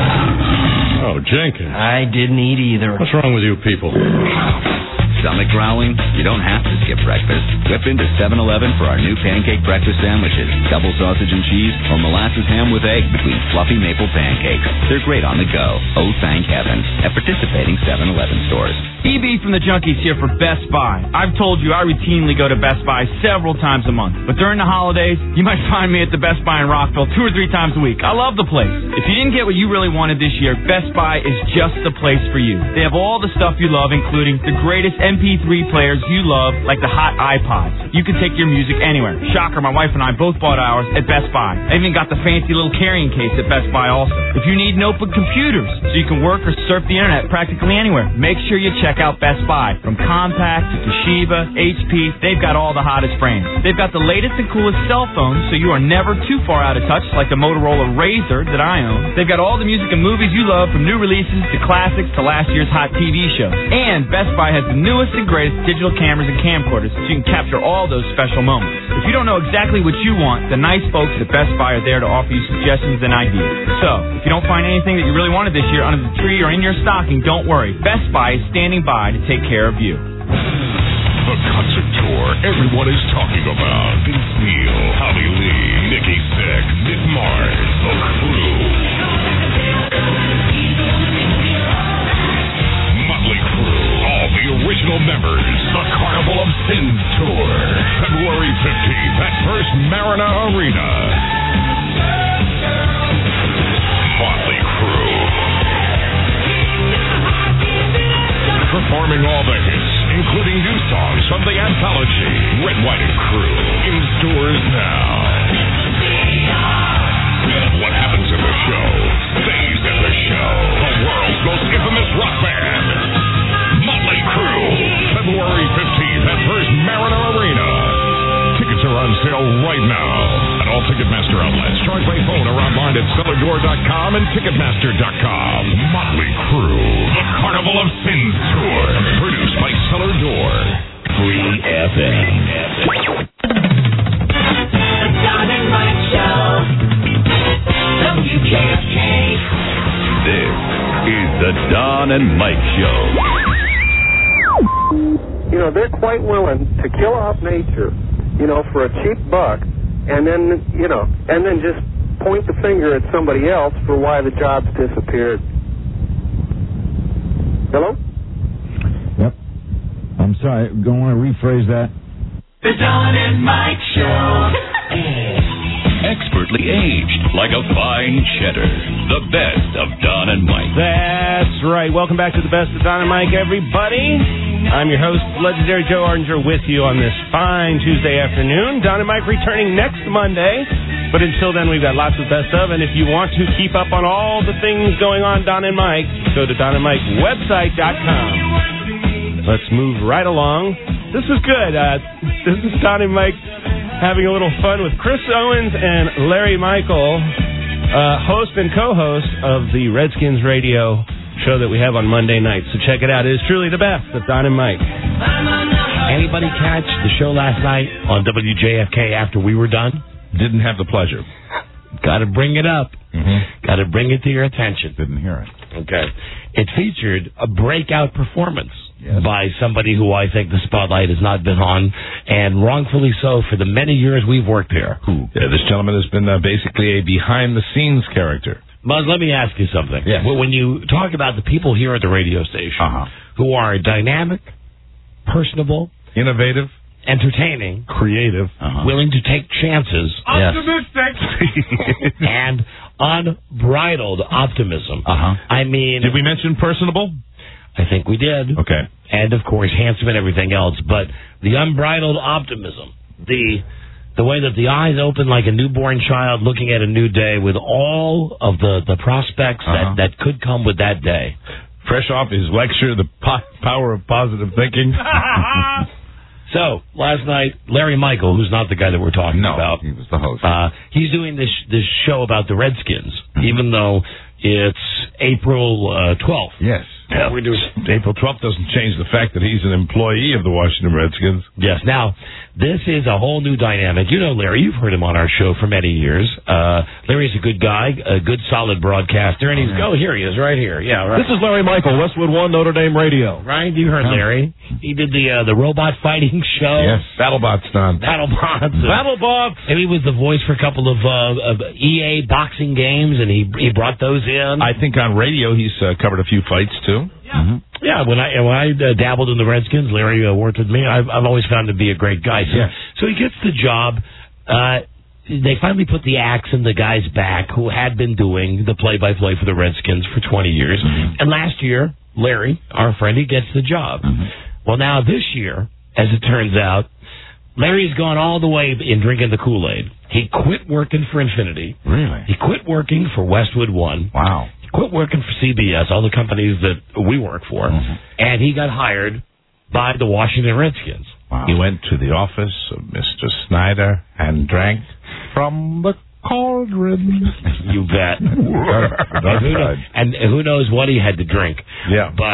Oh, Jenkins. I didn't eat either. What's wrong with you people? Stomach growling? You don't have to skip breakfast. Whip into seven eleven for our new pancake breakfast sandwiches. Double sausage and cheese or molasses ham with egg between fluffy maple pancakes. They're great on the go. Oh, thank heaven. At participating seven eleven stores. E B from the Junkies here for Best Buy. I've told you I routinely go to Best Buy several times a month. But during the holidays, you might find me at the Best Buy in Rockville two or three times a week. I love the place. If you didn't get what you really wanted this year, Best Buy is just the place for you. They have all the stuff you love, including the greatest M P three players you love, like the hot iPods. You can take your music anywhere. Shocker, my wife and I both bought ours at Best Buy. I even got the fancy little carrying case at Best Buy also. If you need notebook computers so you can work or surf the internet practically anywhere, make sure you check out Best Buy. From Compaq to Toshiba, H P, they've got all the hottest brands. They've got the latest and coolest cell phones so you are never too far out of touch, like the Motorola Razr that I own. They've got all the music and movies you love, from new releases to classics to last year's hot T V shows. And Best Buy has the newest newest and greatest digital cameras and camcorders so you can capture all those special moments. If you don't know exactly what you want, the nice folks at Best Buy are there to offer you suggestions and ideas. So, if you don't find anything that you really wanted this year under the tree or in your stocking, don't worry. Best Buy is standing by to take care of you. The concert tour everyone is talking about. Vince Neil, Tommy Lee, Nikki Sixx, Nick Mars, The Crew. Motley Crue, all the original members. The Carnival of Sins Tour. February fifteenth at First Marina Arena. Motley Crue. Performing all the hits, including new songs from the anthology Red, White, and Crew, in stores now. What happens in the show stays in the show. The world's most infamous rock band, Motley Crue, February fifteenth at First Marina Arena. Tickets are on sale right now at all Ticketmaster outlets. Charge by phone or online at cellar door dot com and ticketmaster dot com. Motley Crue, the Carnival of Sins Tour, produced by Cellar Door. Free F M. The Don and Mike Show. W J F K. This is the Don and Mike Show. You know, they're quite willing to kill off nature, you know, for a cheap buck, and then, you know, and then just point the finger at somebody else for why the jobs disappeared. Hello? Yep. I'm sorry. Don't want to rephrase that. The Don and Mike Show. Expertly aged like a fine cheddar. The best of Don and Mike. That's right. Welcome back to the best of Don and Mike, everybody. I'm your host, legendary Joe Ardinger, with you on this fine Tuesday afternoon. Don and Mike returning next Monday. But until then, we've got lots of best of. And if you want to keep up on all the things going on Don and Mike, go to don and mike website dot com. Let's move right along. This is good. Uh, this is Don and Mike having a little fun with Chris Owens and Larry Michael, uh, host and co-host of the Redskins radio show that we have on Monday nights. So check it out. It is truly the best of Don and Mike. Anybody catch the show last night on W J F K after we were done? Didn't have the pleasure. Got to bring it up. Mm-hmm. Got to bring it to your attention. Didn't hear it. Okay. It featured a breakout performance yes. by somebody who I think the spotlight has not been on, and wrongfully so for the many years we've worked here. Who? Yeah, this gentleman has been uh, basically a behind-the-scenes character. Buzz, let me ask you something. Yes. When you talk about the people here at the radio station uh-huh. who are dynamic, personable, innovative, entertaining, creative, uh-huh. willing to take chances, optimistic, and unbridled optimism. Uh-huh. I mean, did we mention personable? I think we did. Okay. And of course, handsome and everything else. But the unbridled optimism, the the way that the eyes open like a newborn child looking at a new day with all of the the prospects uh-huh. that that could come with that day. Fresh off his lecture, The po- Power of Positive Thinking. So, last night, Larry Michael, who's not the guy that we're talking no, about. he was the host. Uh, he's doing this this show about the Redskins, mm-hmm. even though it's April uh, twelfth. Yes. Yeah, we're doing April twelfth doesn't change the fact that he's an employee of the Washington Redskins. Yes. Now, this is a whole new dynamic. You know Larry. You've heard him on our show for many years. Uh, Larry's a good guy, a good, solid broadcaster. And he's, oh, here he is, right here. Yeah, right. This is Larry Michael, Westwood One, Notre Dame Radio. Right? You heard Larry. He did the uh, the robot fighting show. Yes, BattleBots done. BattleBots. BattleBots. And he was the voice for a couple of, uh, of E A boxing games, and he he brought those in. I think on radio he's uh, covered a few fights, too. Yeah. Mm-hmm. Yeah, when I when I uh, dabbled in the Redskins, Larry uh, worked with me. I've I've always found him to be a great guy. So, yes. so he gets the job. Uh, they finally put the axe in the guy's back who had been doing the play-by-play for the Redskins for twenty years. Mm-hmm. And last year, Larry, our friend, he gets the job. Mm-hmm. Well, now this year, as it turns out, Larry's gone all the way in drinking the Kool-Aid. He quit working for Infinity. Really? He quit working for Westwood One. Wow. Quit working for C B S, all the companies that we work for, mm-hmm. and he got hired by the Washington Redskins. Wow. He went to the office of Mister Snyder and drank from the cauldron. You bet. who knows, and who knows what he had to drink. Yeah. But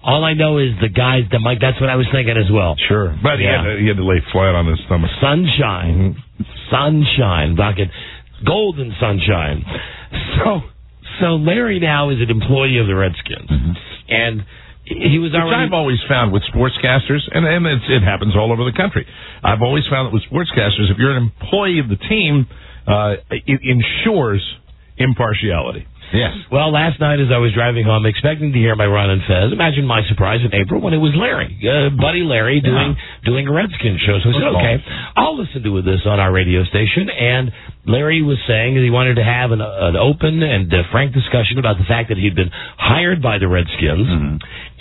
All I know is the guys, the Mike, that's what I was thinking as well. Sure. But he, Yeah. had to, he had to lay flat on his stomach. Sunshine. Mm-hmm. Sunshine. Bucket. Golden sunshine. So, so Larry now is an employee of the Redskins. And he was Which already... I've always found with sportscasters, and, and it's, it happens all over the country. I've always found that with sportscasters, if you're an employee of the team, uh, it ensures impartiality. Yes. Well, last night as I was driving home, expecting to hear my Ron and Fez, imagine my surprise in April when it was Larry, uh, Buddy Larry, doing yeah. doing a Redskins show. So I said, okay, I'll listen to this on our radio station. And Larry was saying that he wanted to have an, an open and uh, frank discussion about the fact that he'd been hired by the Redskins. Mm-hmm.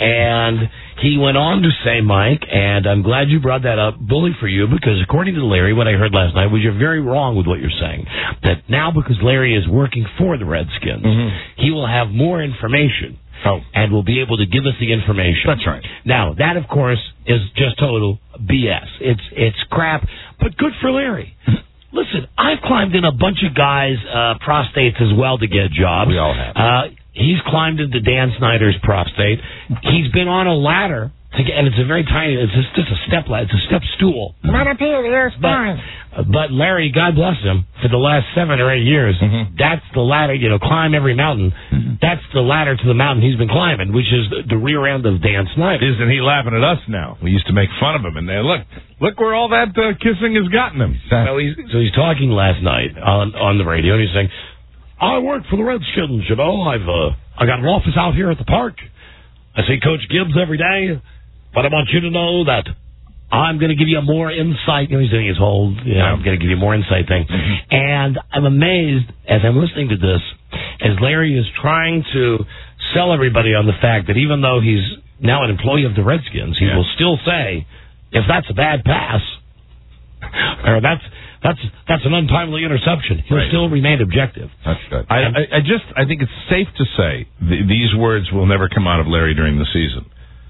And he went on to say, Mike, and I'm glad you brought that up, bully for you, because according to Larry, what I heard last night was you're very wrong with what you're saying. That now because Larry is working for the Redskins, mm-hmm. he will have more information. Oh. And will be able to give us the information. That's right. Now, that, of course, is just total B S. It's it's crap, but good for Larry. Listen, I've climbed in a bunch of guys' uh, prostates as well to get jobs. We all have. Uh, he's climbed into Dan Snyder's prostate. He's been on a ladder, to get, and it's a very tiny, it's just, just a step ladder, it's a step stool. Right up here, here's fine. But, but Larry, God bless him, for the last seven or eight years, mm-hmm. that's the ladder, you know, climb every mountain. Mm-hmm. That's the ladder to the mountain he's been climbing, which is the, the rear end of Dan Snyder. Isn't he laughing at us now? We used to make fun of him, and there, look, look where all that uh, kissing has gotten him. So he's, so he's talking last night on, on the radio, and he's saying, I work for the Redskins, you know, I've uh, I got an office out here at the park. I see Coach Gibbs every day, but I want you to know that I'm going to give you more insight. You know, he's doing his whole, you know, I'm going to give you more insight thing. Mm-hmm. And I'm amazed, as I'm listening to this, as Larry is trying to sell everybody on the fact that even though he's now an employee of the Redskins, he yeah. will still say, if that's a bad pass, or that's that's that's an untimely interception, he'll right. still remain objective. That's good. I, I, I just, I think it's safe to say th- these words will never come out of Larry during the season.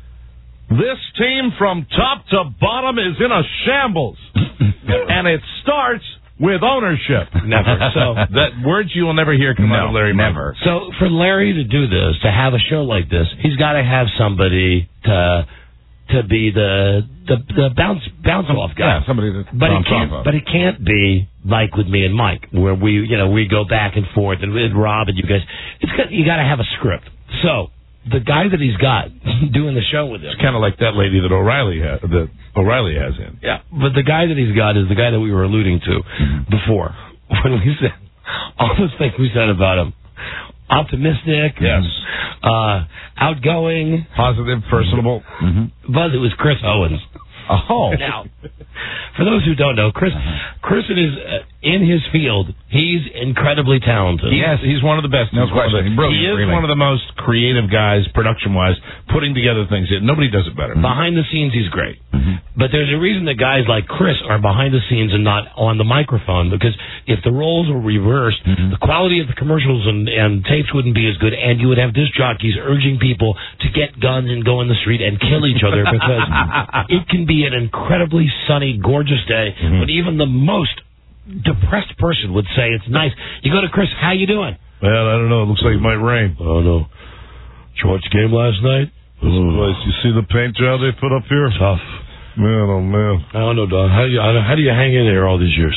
This team from top to bottom is in a shambles. And it starts with ownership. Never. So that words you will never hear come no, out of Larry. Never. So for Larry to do this, to have a show like this, he's got to have somebody to to be the the, the bounce bounce off guy. Yeah, somebody to but bounce it can't, off of. But it can't be like with me and Mike, where we you know we go back and forth, and with Rob and you guys. It's got, you got to have a script. So the guy that he's got doing the show with him. It's kind of like that lady that O'Reilly has, that O'Reilly has in. Yeah, but the guy that he's got is the guy that we were alluding to mm-hmm. before. When we said, all those things we said about him. Optimistic. Yes. Uh, outgoing. Positive, personable. Mm-hmm. But it was Chris Owens. Oh. Now, for those who don't know, Chris, uh-huh. Chris is uh, in his field. He's incredibly talented. Yes, he's one of the best. No question. He is really. one of the most creative guys, production-wise, putting together things. Nobody does it better. Mm-hmm. Behind the scenes, he's great. Mm-hmm. But there's a reason that guys like Chris are behind the scenes and not on the microphone, because if the roles were reversed, mm-hmm. the quality of the commercials and, and tapes wouldn't be as good, and you would have disc jockeys urging people to get guns and go in the street and kill each other, because it can be an incredibly sunny, gorgeous day, mm-hmm. but even the most depressed person would say it's nice. You go to Chris, how you doing? Well, I don't know. It looks like it might rain. Oh, no. Did you watch the game last night? This oh. place. You see the paint job they put up here? Tough. Man, oh, man. I don't know, Don. How do you, how do you hang in there all these years?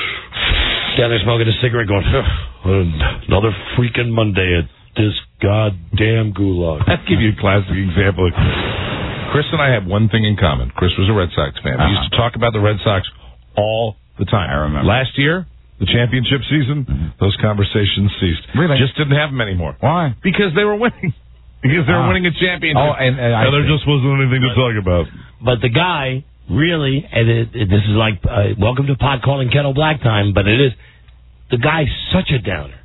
Down there smoking a cigarette going, another freaking Monday at this goddamn gulag. I'll give you a classic example. Chris and I have one thing in common. Chris was a Red Sox fan. Uh-huh. We used to talk about the Red Sox all the time. I remember. Last year, the championship season, mm-hmm. those conversations ceased. Really? Just didn't have them anymore. Why? Because they were winning. Because they were uh, winning a championship. Oh, and, and, and there just wasn't anything to talk about. But the guy, really, and it, it, this is like, uh, welcome to pot calling kettle black time, but it is, the guy's such a downer.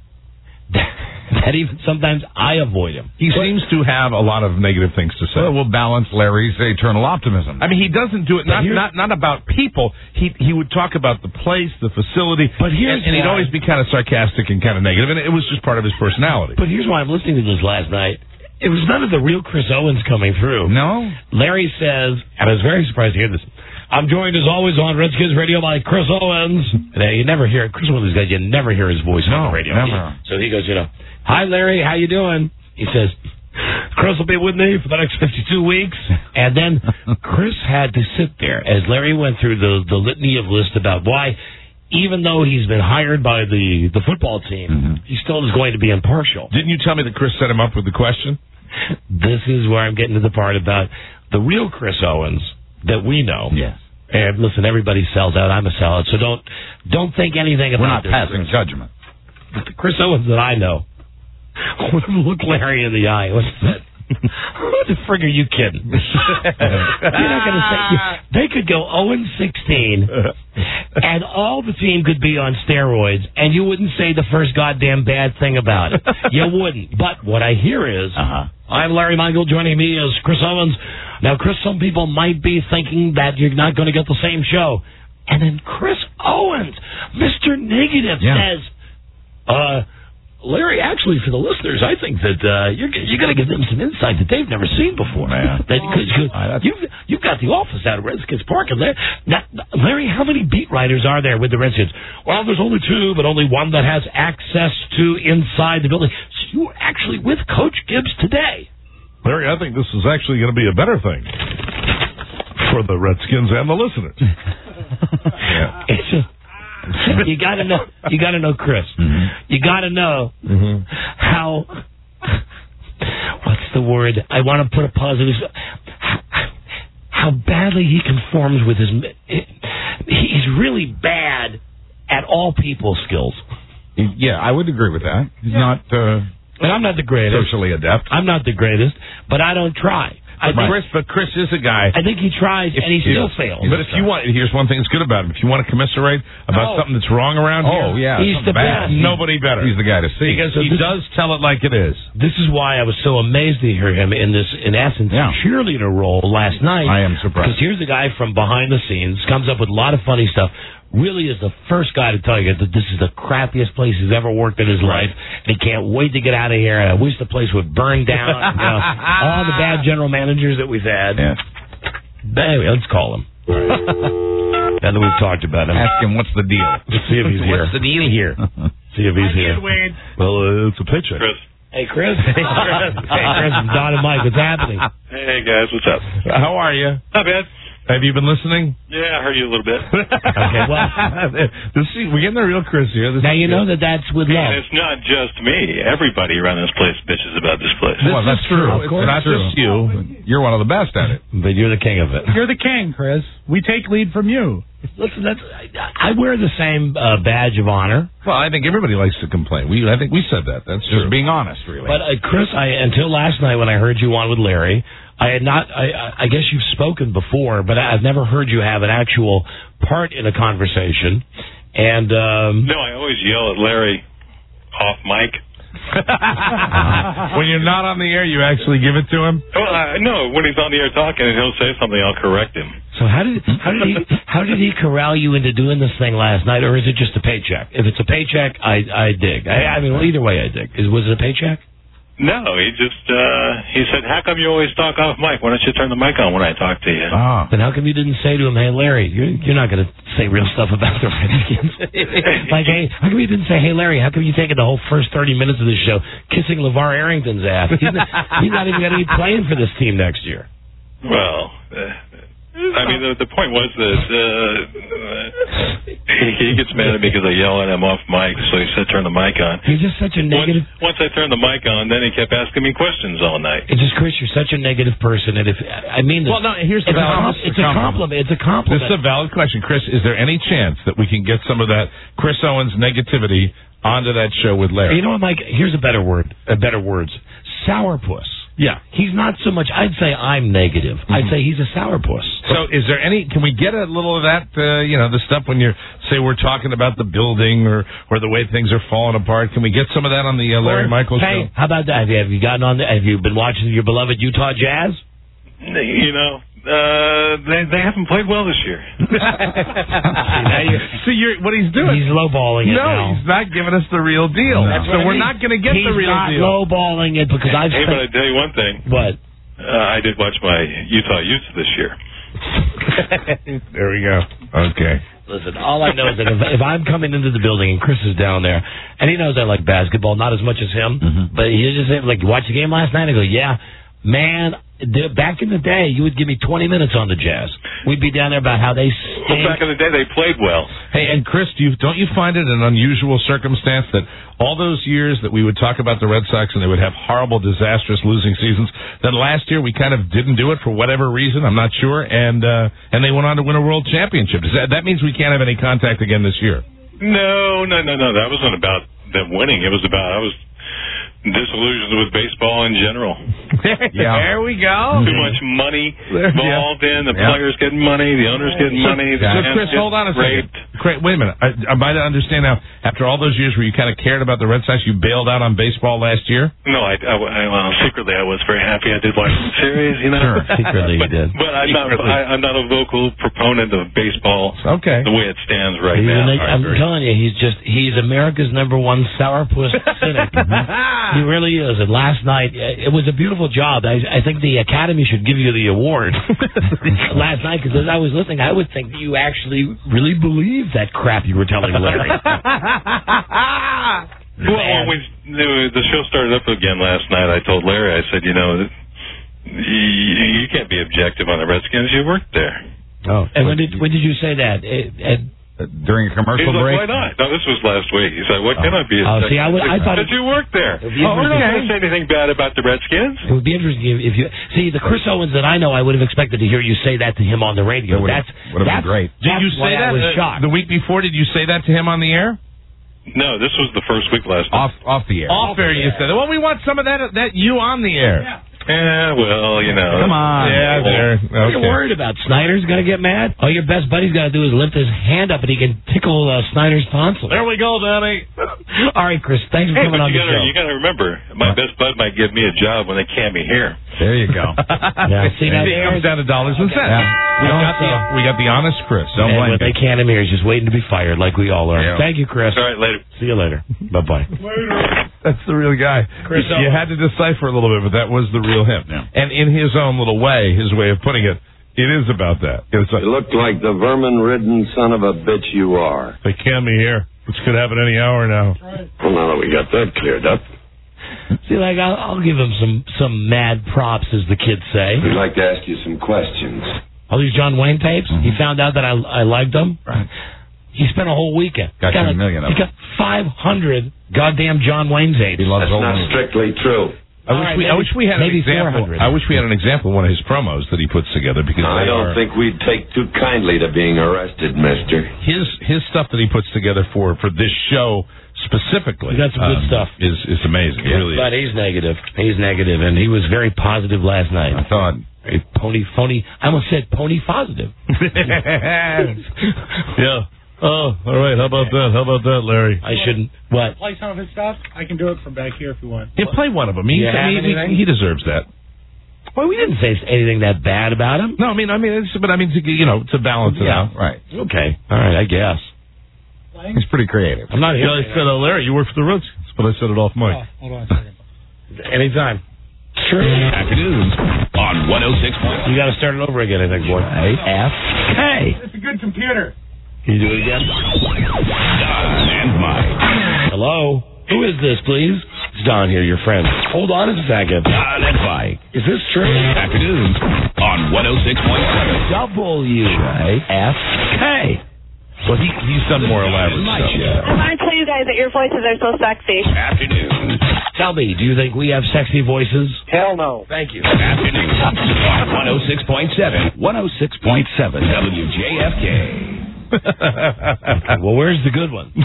That even sometimes I avoid him. He but, seems to have a lot of negative things to say. Well, we'll balance Larry's eternal optimism. I mean, he doesn't do it not not not about people. He he would talk about the place, the facility, but here's and, and he'd why. always be kind of sarcastic and kind of negative, and it was just part of his personality. But here's why I'm listening to this last night. It was none of the real Chris Owens coming through. No? Larry says, and I was very surprised to hear this, I'm joined as always on Redskins Radio by Chris Owens. And you never hear, Chris is one of these guys, you never hear his voice no, on the radio. Never. So he goes, you know, hi Larry, how you doing? He says, Chris will be with me for the next fifty-two weeks. And then Chris had to sit there as Larry went through the, the litany of list about why, even though he's been hired by the, the football team, mm-hmm. he still is going to be impartial. Didn't you tell me that Chris set him up with the question? This is where I'm getting to the part about the real Chris Owens that we know. Yes. And listen, everybody sells out. I'm a sellout, so don't don't think anything about We're not this. passing judgment. But the Chris Owens that I know would look Larry in the eye. What's that? What the frig are you kidding? You're not going to say they could go oh and sixteen, and all the team could be on steroids, and you wouldn't say the first goddamn bad thing about it. You wouldn't. But what I hear is, uh-huh. I'm Larry Michael. Joining me is Chris Owens. Now, Chris, some people might be thinking that you're not going to get the same show, and then Chris Owens, Mister Negative, yeah. says, "Uh." Larry, actually, for the listeners, I think that uh, you're you're going to give them some insight that they've never seen before. Man. That, cause, cause you've, you've got the office out of Redskins Park. And Larry, now, Larry, how many beat writers are there with the Redskins? Well, there's only two, but only one that has access to inside the building. So you were actually with Coach Gibbs today. Larry, I think this is actually going to be a better thing for the Redskins and the listeners. yeah. It's just... you gotta know. You gotta know, Chris. Mm-hmm. You gotta know mm-hmm. how. What's the word? I want to put a positive. How badly he conforms with his. He's really bad at all people skills. Yeah, I would agree with that. He's yeah. not. Uh, and I'm not the greatest. Socially adept. I'm not the greatest, but I don't try. I think, Chris, but Chris is a guy. I think he tries, if, and he still fails. But if you want, here's one thing that's good about him. If you want to commiserate about oh. something that's wrong around oh, here, yeah, he's the bad. best. Nobody better. He's the guy to see. Because so he does tell it like it is. This is why I was so amazed to hear him in this, in essence, yeah. cheerleader role last night. I am surprised. Because here's a guy from behind the scenes, comes up with a lot of funny stuff. Really is the first guy to tell you that this is the crappiest place he's ever worked in his life, and he can't wait to get out of here. And I wish the place would burn down. You know, all the bad general managers that we've had. Yeah. But anyway, let's call him. Now that we've talked about him, ask him what's the deal. Let's see if he's here. What's the deal here? See if he's here. Wade. Well, uh, it's a paycheck. Chris. Hey, Chris. Hey, Chris. Hey, Chris. Don and Mike. What's happening? Hey, guys. What's up? How are you? Not bad. Have you been listening? Yeah, I heard you a little bit. Okay, well, this, we're getting the real Chris here. This now you know that that's with love. And it's not just me. Everybody around this place bitches about this place. This well, that's true. Of course, it's not true. just you. You're one of the best at it. But you're the king of it. You're the king, Chris. We take lead from you. Listen, that's I, I wear the same uh, badge of honor. Well, I think everybody likes to complain. We, I think we said that. That's just true. Being honest, really. But uh, Chris, I until last night when I heard you on with Larry, I had not. I, I guess you've spoken before, but I've never heard you have an actual part in a conversation. And um, no, I always yell at Larry off mic. When you're not on the air, you actually give it to him? Well, uh, no, when he's on the air talking and he'll say something, I'll correct him. So how did how did he how did he corral you into doing this thing last night, or is it just a paycheck? If it's a paycheck, I I dig. I, I mean, well, either way, I dig. Is was it a paycheck? No, he just uh, he said, "How come you always talk off mic? Why don't you turn the mic on when I talk to you?" Ah. Then how come you didn't say to him, "Hey, Larry, you're, you're not going to say real stuff about the Redskins"? Like, hey, how come you didn't say, "Hey, Larry, how come you taking the whole first thirty minutes of this show kissing LeVar Arrington's ass? He's not, he's not even going to be playing for this team next year." Well, uh, I mean, the, the point was that uh, he, he gets mad at me because I yell at him off mic, so he said turn the mic on. You're just such a negative... Once, once I turned the mic on, then he kept asking me questions all night. It's just, Chris, you're such a negative person, and if I mean this... Well, no, here's the it's, valid, a, it's a compliment. It's a compliment. This is a valid question. Chris, is there any chance that we can get some of that Chris Owens negativity onto that show with Larry? You know what, Mike? Here's a better word. A better words. Sourpuss. Yeah. He's not so much, I'd say I'm negative. Mm-hmm. I'd say he's a sourpuss. So is there any, can we get a little of that, uh, you know, the stuff when you're, say we're talking about the building or, or the way things are falling apart, can we get some of that on the uh, Larry or, Michaels hey, show? How about that? Have you, have you gotten on, the, have you been watching your beloved Utah Jazz? You know, uh, they they haven't played well this year. See, you're, what he's doing. He's lowballing it no, now. he's not giving us the real deal. No. So we're not going to get he's the real deal. He's not not lowballing it because I've Hey, spent... but I tell you one thing. What? Uh, I did watch my Utah Utes this year. There we go. Okay. Listen, all I know is that if, if I'm coming into the building and Chris is down there, and he knows I like basketball, not as much as him, Mm-hmm. but he just said, like, you watch the game last night? I go, yeah. Man, the, back in the day, you would give me twenty minutes on the Jazz. We'd be down there about how they stink. Well, back in the day, they played well. Hey, and Chris, do you, don't you find it an unusual circumstance that all those years that we would talk about the Red Sox and they would have horrible, disastrous losing seasons, then last year we kind of didn't do it for whatever reason, I'm not sure, and uh, and they went on to win a world championship. Does that, that means we can't have any contact again this year. No, no, no, no. That wasn't about them winning. It was about I was disillusioned with baseball in general. Yeah. There we go. Too much money There- involved in. The Yeah. players getting money. The owners getting So, money. The so fans Chris, getting hold on a second. raped. Cra- Wait a minute. I, I'm about to understand now. After all those years where you kind of cared about the Red Sox, you bailed out on baseball last year? No, I, I, I well, secretly I was very happy. I did watch the series, you know. Sure. Secretly but, you did. But I'm not. Secretly. I, I'm not a vocal proponent of baseball. Okay. The way it stands right He's now. an- I'm telling you, he's just, he's America's number one sourpuss cynic. He really is. And last night, uh, it was a beautiful job. I, I think the Academy should give you the award last night, because as I was listening, I would think you actually really believe that crap you were telling Larry. Well, when we, the show started up again last night, I told Larry, I said, you know, you, you can't be objective on the Redskins. You worked there. Oh, and when did when did you say that? It, it, During a commercial He's like, break? why not? No, this was last week. He said, what can I be? Oh, see, I would- I thought Did it- you work there? It'd be Oh, interesting. I didn't say anything bad about the Redskins. It would be interesting if, if you see the Chris Owens that I know. I would have expected to hear you say that to him on the radio. That would've- That's would've been that's great. Did That's you why say I that was uh, shocked. the week before? Did you say that to him on the air? No, this was the first week last Off off the air. Off air, you said. Well, we want some of that that you on the air. Yeah, well, you know. Come on. Yeah, there. What are you Okay. worried about? Snyder's going to get mad? All your best buddy's got to do is lift his hand up and he can tickle uh, Snyder's tonsil. There we go, Danny. All right, Chris, thanks for Hey, coming but on you the gotta, show. you gotta remember, my best bud might give me a job when they can't be here. There you go. Yeah, see, now it there's- comes down to dollars and cents. Yeah. We Don't got the say- we got the honest Chris. Don't and blame when they me. can't him here, he's just waiting to be fired like we all are. Yeah. Thank you, Chris. All right, later. See you later. Bye-bye. That's the real guy. Chris you Owens. had to decipher a little bit, but that was the real him. Yeah. And in his own little way, his way of putting it, it is about that. It's like, You look like the vermin-ridden son of a bitch you are. they can't be here, which could happen any hour now. Well, now that we got that cleared up, See, like, I'll, I'll give him some, some mad props, as the kids say. we'd like to ask you some questions. All these John Wayne tapes, he found out that I, I liked them. Right. He spent a whole weekend. Got Got you a million of He got five hundred goddamn John Wayne tapes. He loves That's old not movies. strictly true. I All wish right, we I maybe- wish we had an maybe example. four hundred. I wish we had an example of one of his promos that he puts together because I they don't are, think we'd take too kindly to being arrested, mister. his his stuff that he puts together for for this show specifically. He got some good um, stuff. Is is amazing. It really But is. he's negative. He's negative, and he was very positive last night. I thought. A pony, phony. I almost said pony positive. Yeah. Oh, all right. How about that? How about that, Larry? I shouldn't. What? Play some of his stuff. I can do it from back here if you want. Yeah, play one of them. He, You have I mean, anything? he, he deserves that. Well, we didn't say anything that bad about him. No, I mean, I mean, it's, but I mean, to, you know, to balance it Yeah. out. Right. Okay. All right. I guess. He's pretty creative. I'm not Yeah, here. I said, uh, Larry, you work for the Redskins, but I said it off mic. Oh, hold on a second. Anytime. Sure. Afternoons on one oh six point You got to start it over again, I think, boy. F K. It's a good computer. Can you do it again? Don and Mike. Hello. Who is this, please? It's Don here, your friend. Hold on a second. Don and Mike. Is this true? Afternoons on one oh six point seven. W F K. Well, he, he's done more elaborate My stuff. show. I want to tell you guys that your voices are so sexy. Afternoons. Tell me, do you think we have sexy voices? Hell no. Thank you. Afternoons on one oh six point seven. one oh six point seven W J F K. Okay, well, where's the good one?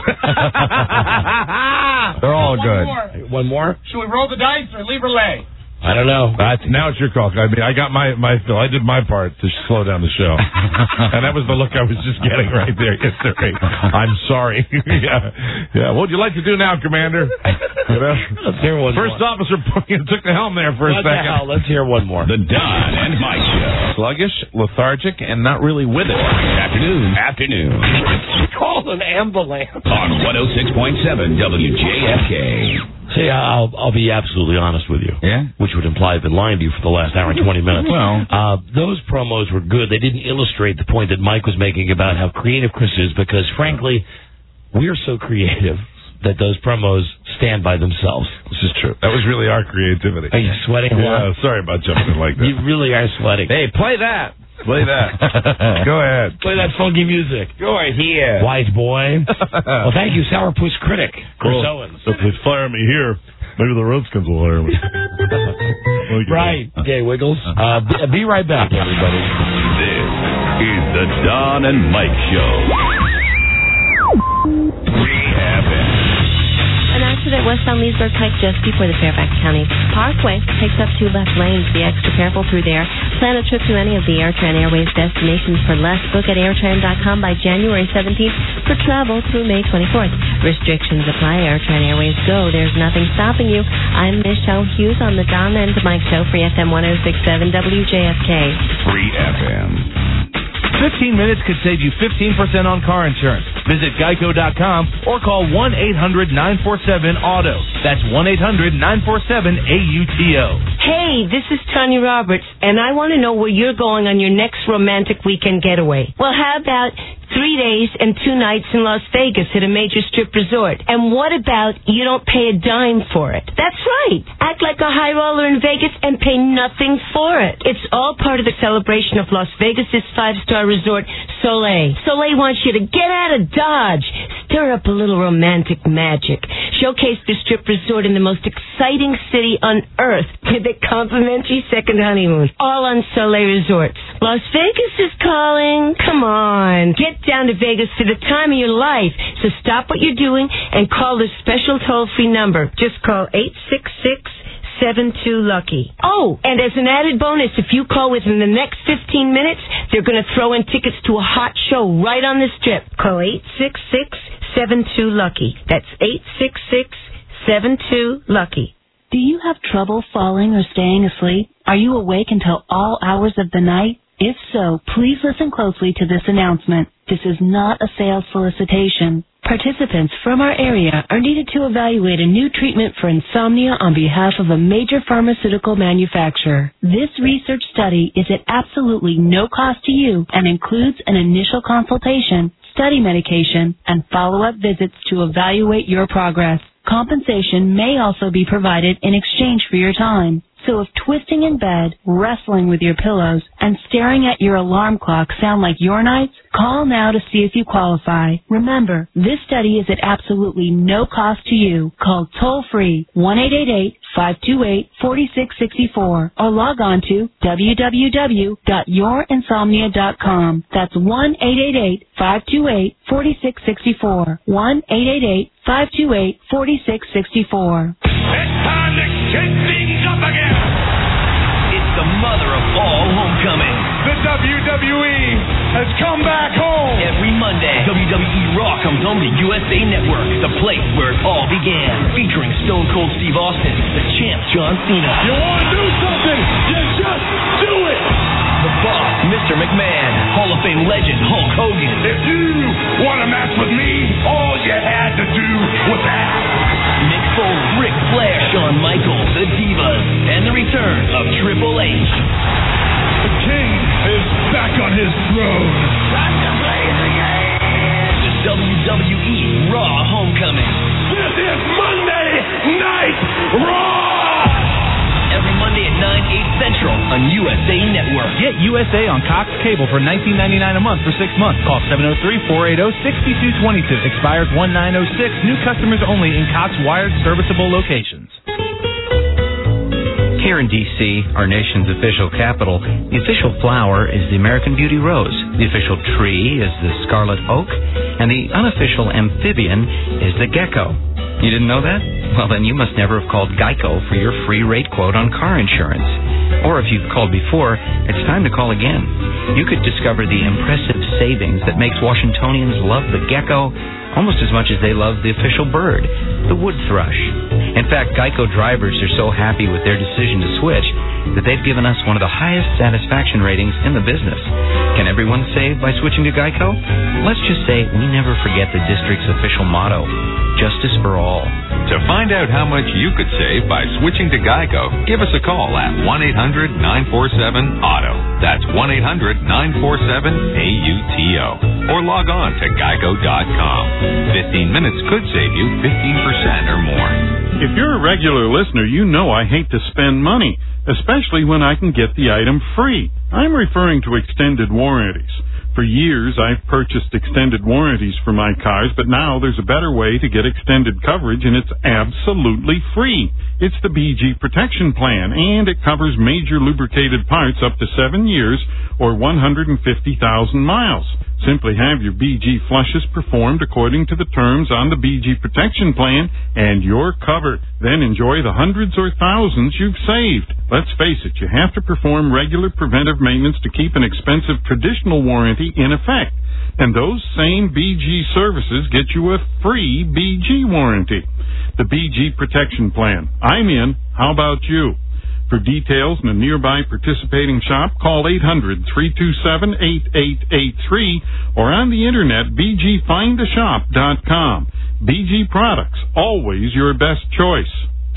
They're all One good. more. One more? Should we roll the dice or leave or lay? I don't know. That's, now it's your call. I mean, I got my my fill. I did my part to slow down the show, and that was the look I was just getting right there. Yes, sir. I'm sorry. yeah, yeah. What would you like to do now, Commander? You know? Let's hear one First more. officer took the helm there for a What the second. hell? Let's hear one more. The Don and Mike Show. Sluggish, lethargic, and not really with it. Afternoons. Afternoons. Call an ambulance. On one oh six point seven W J F K. See, I'll I'll be absolutely honest with you. Yeah? Which would imply I've been lying to you for the last hour and twenty minutes. Well. Uh, those promos were good. They didn't illustrate the point that Mike was making about how creative Chris is, because, frankly, we're so creative that those promos stand by themselves. This is true. That was really our creativity. Are you sweating a lot? Yeah, sorry about jumping in like that. You really are sweating. Hey, play that. Play that. Go ahead. Play that funky music. Go ahead. Wise boy. Well, thank you, Sourpuss Critic, Chris Well, Owens. if they fire me here, maybe the Redskins will hire me. Right. Okay, Wiggles. Uh, be, be right back, everybody. This is the Don and Mike Show. Rehab. An accident west on Leesburg Pike just before the Fairfax County Parkway takes up two left lanes. Be extra careful through there. Plan a trip to any of the AirTran Airways destinations for less. Book at airtran dot com by January seventeenth for travel through May twenty-fourth. Restrictions apply. AirTran Airways go. There's nothing stopping you. I'm Michelle Hughes on the Don and Mike Show, Free F M one oh six point seven W J F K. Free F M. fifteen minutes could save you fifteen percent on car insurance. Visit geico dot com or call one eight hundred nine four seven auto. That's one eight hundred nine four seven A U T O. Hey, this is Tanya Roberts, and I want to know where you're going on your next romantic weekend getaway. Well, how about three days and two nights in Las Vegas at a major strip resort? And what about you don't pay a dime for it? That's right. Act like a high roller in Vegas and pay nothing for it. It's all part of the celebration of Las Vegas' five-star resort, Soleil. Soleil wants you to get out of Dodge, stir up a little romantic magic, showcase the strip resort in the most exciting city on earth with a complimentary second honeymoon, all on Soleil Resorts. Las Vegas is calling. Come on. Get down to Vegas for the time of your life. So stop what you're doing and call this special toll-free number. Just call eight six six, seven two, lucky. Oh, and as an added bonus, if you call within the next fifteen minutes, they're going to throw in tickets to a hot show right on the strip. Call eight six six, seven two, lucky. That's eight six six, seven two, lucky. Do you have trouble falling or staying asleep? Are you awake until all hours of the night? If so, please listen closely to this announcement. This is not a sales solicitation. Participants from our area are needed to evaluate a new treatment for insomnia on behalf of a major pharmaceutical manufacturer. This research study is at absolutely no cost to you and includes an initial consultation, study medication, and follow-up visits to evaluate your progress. Compensation may also be provided in exchange for your time. So if twisting in bed, wrestling with your pillows, and staring at your alarm clock sound like your nights, call now to see if you qualify. Remember, this study is at absolutely no cost to you. Call toll-free one eight eight eight, five two eight, four six six four or log on to w w w dot your insomnia dot com. That's one eight eight eight, five two eight, four six six four. one eight eight eight, five two eight, four six six four. It's time to shake things up again. It's the mother of all homecoming. The W W E has come back home. Every Monday, W W E Raw comes home to U S A Network, the place where it all began. Featuring Stone Cold Steve Austin, the champ John Cena. You want to do something? You just do it. The Boss, Mister McMahon, Hall of Fame legend Hulk Hogan. If you want to match with me, all you had to do was ask. Mick Foley, Ric Flair, Shawn Michaels, The Divas, and the return of Triple H. The King is back on his throne. Time to play the game. The W W E Raw Homecoming. This is Monday Night Raw. Every Monday at nine, eight Central on U S A Network. Get U S A on Cox Cable for nineteen ninety-nine a month for six months. Call seven oh three, four eight oh, six two two two. Expires one nine oh six. New customers only in Cox wired serviceable locations. Here in D C, our nation's official capital, the official flower is the American Beauty Rose. The official tree is the Scarlet Oak. And the unofficial amphibian is the gecko. You didn't know that? Well, then you must never have called Geico for your free rate quote on car insurance. Or if you've called before, it's time to call again. You could discover the impressive savings that makes Washingtonians love the gecko almost as much as they love the official bird, the wood thrush. In fact, Geico drivers are so happy with their decision to switch that they've given us one of the highest satisfaction ratings in the business. Can everyone save by switching to Geico? Let's just say we never forget the district's official motto, justice for all. To find out how much you could save by switching to Geico, give us a call at one eight hundred nine four seven auto. That's one eight hundred nine four seven A U T O. Or log on to geico dot com. fifteen minutes could save you fifteen percent or more. If you're a regular listener, you know I hate to spend money, especially when I can get the item free. I'm referring to extended warranties. For years, I've purchased extended warranties for my cars, but now there's a better way to get extended coverage, and it's absolutely free. It's the B G Protection Plan, and it covers major lubricated parts up to seven years or one hundred fifty thousand miles. Simply have your B G flushes performed according to the terms on the B G Protection Plan, and you're covered. Then enjoy the hundreds or thousands you've saved. Let's face it, you have to perform regular preventive maintenance to keep an expensive traditional warranty in effect. And those same B G services get you a free B G warranty. The B G Protection Plan. I'm in. How about you? For details in a nearby participating shop, call eight hundred three two seven eight eight eight three or on the internet, b g find a shop dot com. B G Products, always your best choice.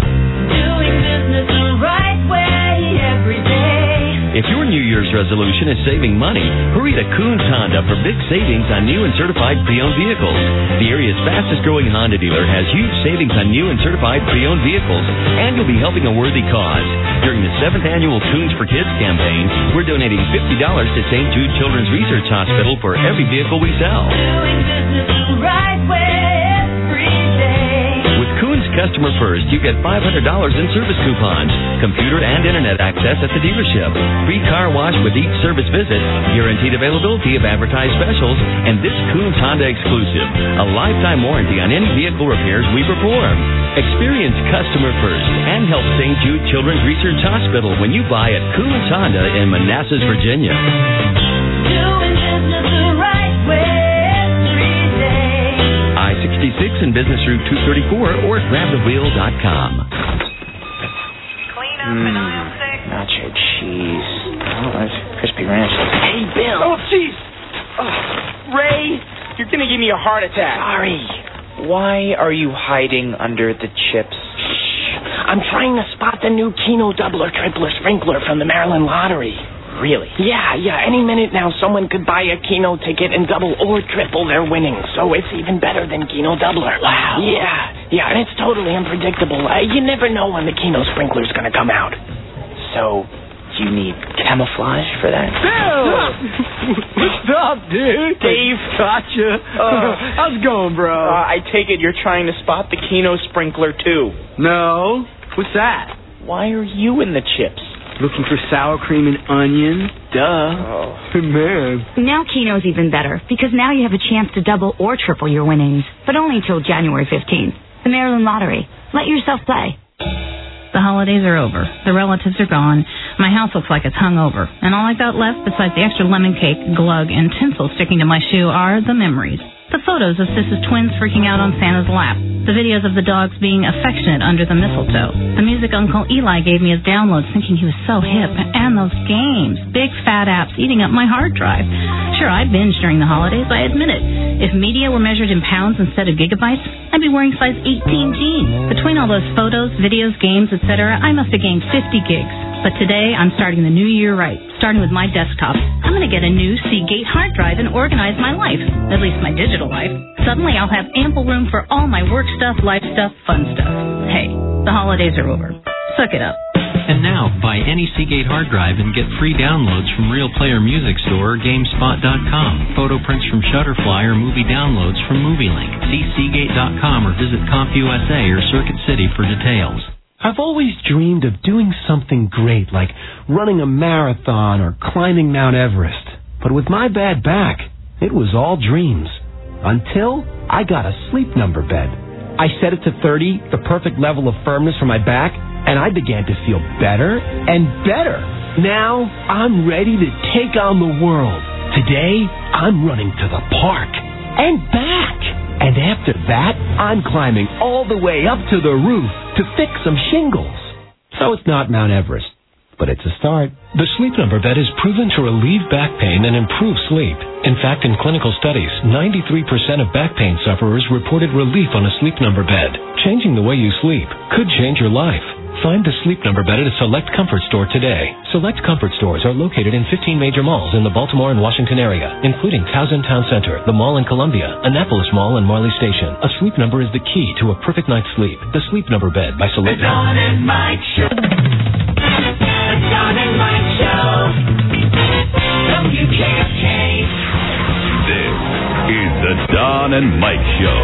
Doing business the right way every day. If your New Year's resolution is saving money, hurry to Coons Honda for big savings on new and certified pre-owned vehicles. The area's fastest-growing Honda dealer has huge savings on new and certified pre-owned vehicles, and you'll be helping a worthy cause. During the seventh annual Coons for Kids campaign, we're donating fifty dollars to Saint Jude Children's Research Hospital for every vehicle we sell. Doing business the right way every day. With Coons Customer First, you get five hundred dollars in service coupons, computer and internet access at the dealership, free car wash with each service visit, guaranteed availability of advertised specials, and this Coons Honda exclusive, a lifetime warranty on any vehicle repairs we perform. Experience Customer First and help Saint Jude Children's Research Hospital when you buy at Coons Honda in Manassas, Virginia. Doing business the right way every day. I sixty-six and Business Route two thirty-four or grab the wheel dot com. Mm, nacho cheese. Oh, that's crispy ranch. Hey, Bill. Oh, jeez. Oh, Ray, you're going to give me a heart attack. Sorry. Why are you hiding under the chips? I'm trying to spot the new Keno doubler, tripler, sprinkler from the Maryland Lottery. Really? Yeah, yeah. Any minute now, someone could buy a Keno ticket and double or triple their winnings. So it's even better than Keno doubler. Wow. Yeah, yeah, and it's totally unpredictable. Uh, you never know when the Keno sprinkler's going to come out. So you need camouflage for that? Bill! What's up, dude? Dave, gotcha. Uh, How's it going, bro? Uh, I take it you're trying to spot the Keno sprinkler, too. No. What's that? Why are you in the chips? Looking for sour cream and onion? Duh. Oh. Man. Now Keno's even better, because now you have a chance to double or triple your winnings, but only until January fifteenth. The Maryland Lottery. Let yourself play. The holidays are over. The relatives are gone. My house looks like it's hung over. And all I got left, besides the extra lemon cake, glug, and tinsel sticking to my shoe, are the memories. The photos of Sis's twins freaking out on Santa's lap. The videos of the dogs being affectionate under the mistletoe. The music Uncle Eli gave me as downloads, thinking he was so hip. And those games. Big fat apps eating up my hard drive. Sure, I binge during the holidays, I admit it. If media were measured in pounds instead of gigabytes, I'd be wearing size eighteen jeans. Between all those photos, videos, games, et cetera, I must have gained fifty gigs. But today, I'm starting the new year right, starting with my desktop. I'm going to get a new Seagate hard drive and organize my life, at least my digital life. Suddenly, I'll have ample room for all my work stuff, life stuff, fun stuff. Hey, the holidays are over. Suck it up. And now, buy any Seagate hard drive and get free downloads from Real Player Music Store or GameSpot dot com. Photo prints from Shutterfly or movie downloads from MovieLink. See Seagate dot com or visit CompUSA or Circuit City for details. I've always dreamed of doing something great, like running a marathon or climbing Mount Everest. But with my bad back, it was all dreams. Until I got a Sleep Number bed. I set it to thirty, the perfect level of firmness for my back, and I began to feel better and better. Now, I'm ready to take on the world. Today, I'm running to the park and back. And after that, I'm climbing all the way up to the roof to fix some shingles. So it's not Mount Everest, but it's a start. The Sleep Number bed is proven to relieve back pain and improve sleep. In fact, in clinical studies, ninety-three percent of back pain sufferers reported relief on a Sleep Number bed. Changing the way you sleep could change your life. Find the Sleep Number bed at a Select Comfort store today. Select Comfort stores are located in fifteen major malls in the Baltimore and Washington area, including Towson Town Center, the Mall in Columbia, Annapolis Mall, and Marley Station. A Sleep Number is the key to a perfect night's sleep. The Sleep Number bed by Select. The Don and Mike Show. The Don and Mike Show. W K F K. This is the Don and Mike Show.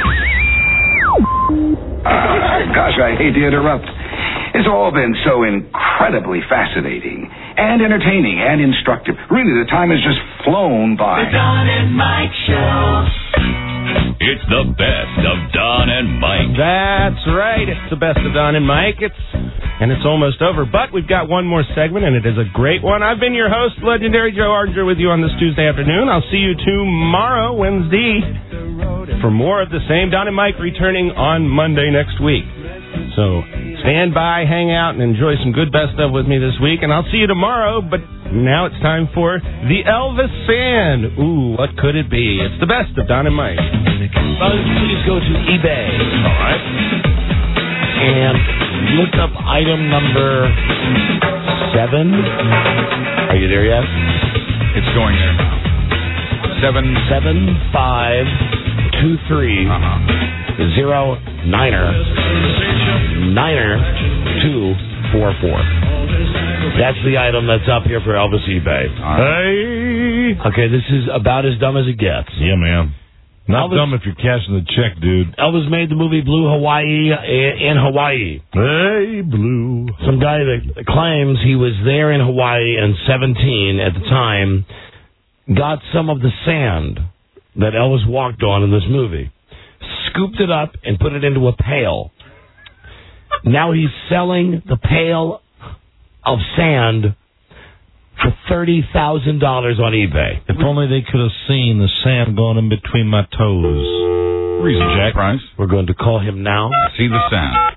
Uh, gosh, I hate to interrupt. It's all been so incredibly fascinating and entertaining and instructive. Really, the time has just flown by. The Don and Mike Show. It's the best of Don and Mike. That's right. It's the best of Don and Mike. It's and it's almost over, but we've got one more segment, and it is a great one. I've been your host, legendary Joe Arger, with you on this Tuesday afternoon. I'll see you tomorrow, Wednesday, for more of the same. Don and Mike returning on Monday next week. So stand by, hang out, and enjoy some good best of with me this week. And I'll see you tomorrow, but now it's time for the Elvis Sand. Ooh, what could it be? It's the best of Don and Mike. Please go to eBay. All right. And look up item number seven. Are you there yet? It's going there now. Seven. Seven, five, two, three. Uh-huh. Zero niner niner two four four. That's the item that's up here for Elvis eBay. Hey. Okay, this is about as dumb as it gets. Yeah, man. Not Elvis, dumb if you're cashing the check, dude. Elvis made the movie Blue Hawaii in Hawaii. Hey, Blue. Some guy that claims he was there in Hawaii and seventeen at the time got some of the sand that Elvis walked on in this movie, scooped it up, and put it into a pail. Now he's selling the pail of sand for thirty thousand dollars on eBay. If only they could have seen the sand going in between my toes. Reason, Jack. Price. We're going to call him now. See the sand.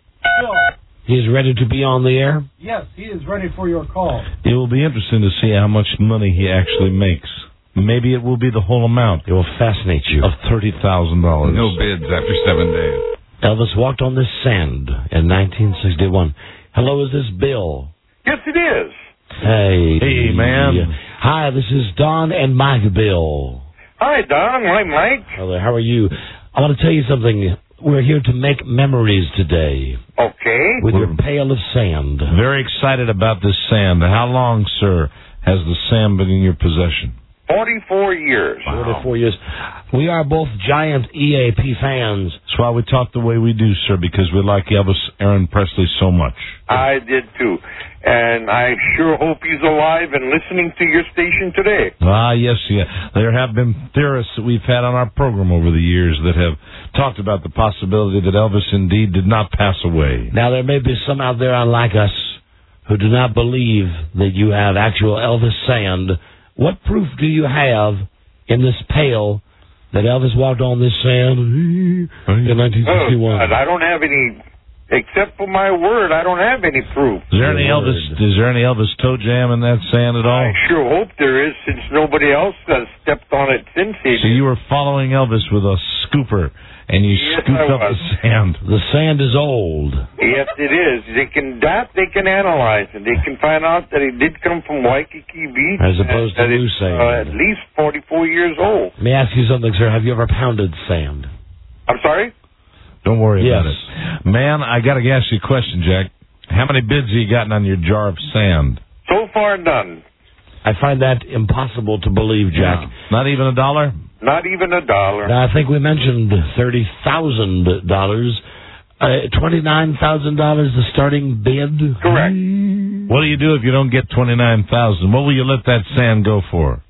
He's ready to be on the air? Yes, he is ready for your call. It will be interesting to see how much money he actually makes. Maybe it will be the whole amount. It will fascinate you. Of thirty thousand dollars. No bids after seven days. Elvis walked on this sand in nineteen sixty-one. Hello, is this Bill? Yes, it is. Hey. Hey, man. Hi, this is Don and Mike Bill. Hi, Don. Hi, Mike. Hello, how are you? I want to tell you something. We're here to make memories today. Okay. With your pail of sand. Very excited about this sand. How long, sir, has the sand been in your possession? Forty-four years. Wow. Forty-four years. We are both giant E A P fans. That's why we talk the way we do, sir, because we like Elvis Aaron Presley so much. I did too, and I sure hope he's alive and listening to your station today. Ah, yes, yeah. There have been theorists that we've had on our program over the years that have talked about the possibility that Elvis indeed did not pass away. Now, there may be some out there unlike us who do not believe that you have actual Elvis sand. What proof do you have in this pail that Elvis walked on this sand in nineteen sixty-one? Oh, God, I don't have any, except for my word, I don't have any proof. Is there any Elvis? Is there any Elvis toe jam in that sand at all? I sure hope there is, since nobody else has stepped on it since he. So you were following Elvis with a scooper, and you yes, scooped I up was. the sand. The sand is old. Yes, it is. They can that they can analyze it. They can find out that it did come from Waikiki Beach, as opposed to new sand. Uh, at least forty-four years old. Let me ask you something, sir. Have you ever pounded sand? I'm sorry? Don't worry yes. about it. Man, I got to ask you a question, Jack. How many bids have you gotten on your jar of sand? So far, none. I find that impossible to believe, Jack. No. Not even a dollar? Not even a dollar. Now, I think we mentioned thirty thousand dollars. Uh, twenty-nine thousand dollars the starting bid? Correct. What do you do if you don't get twenty-nine thousand dollars? What will you let that sand go for?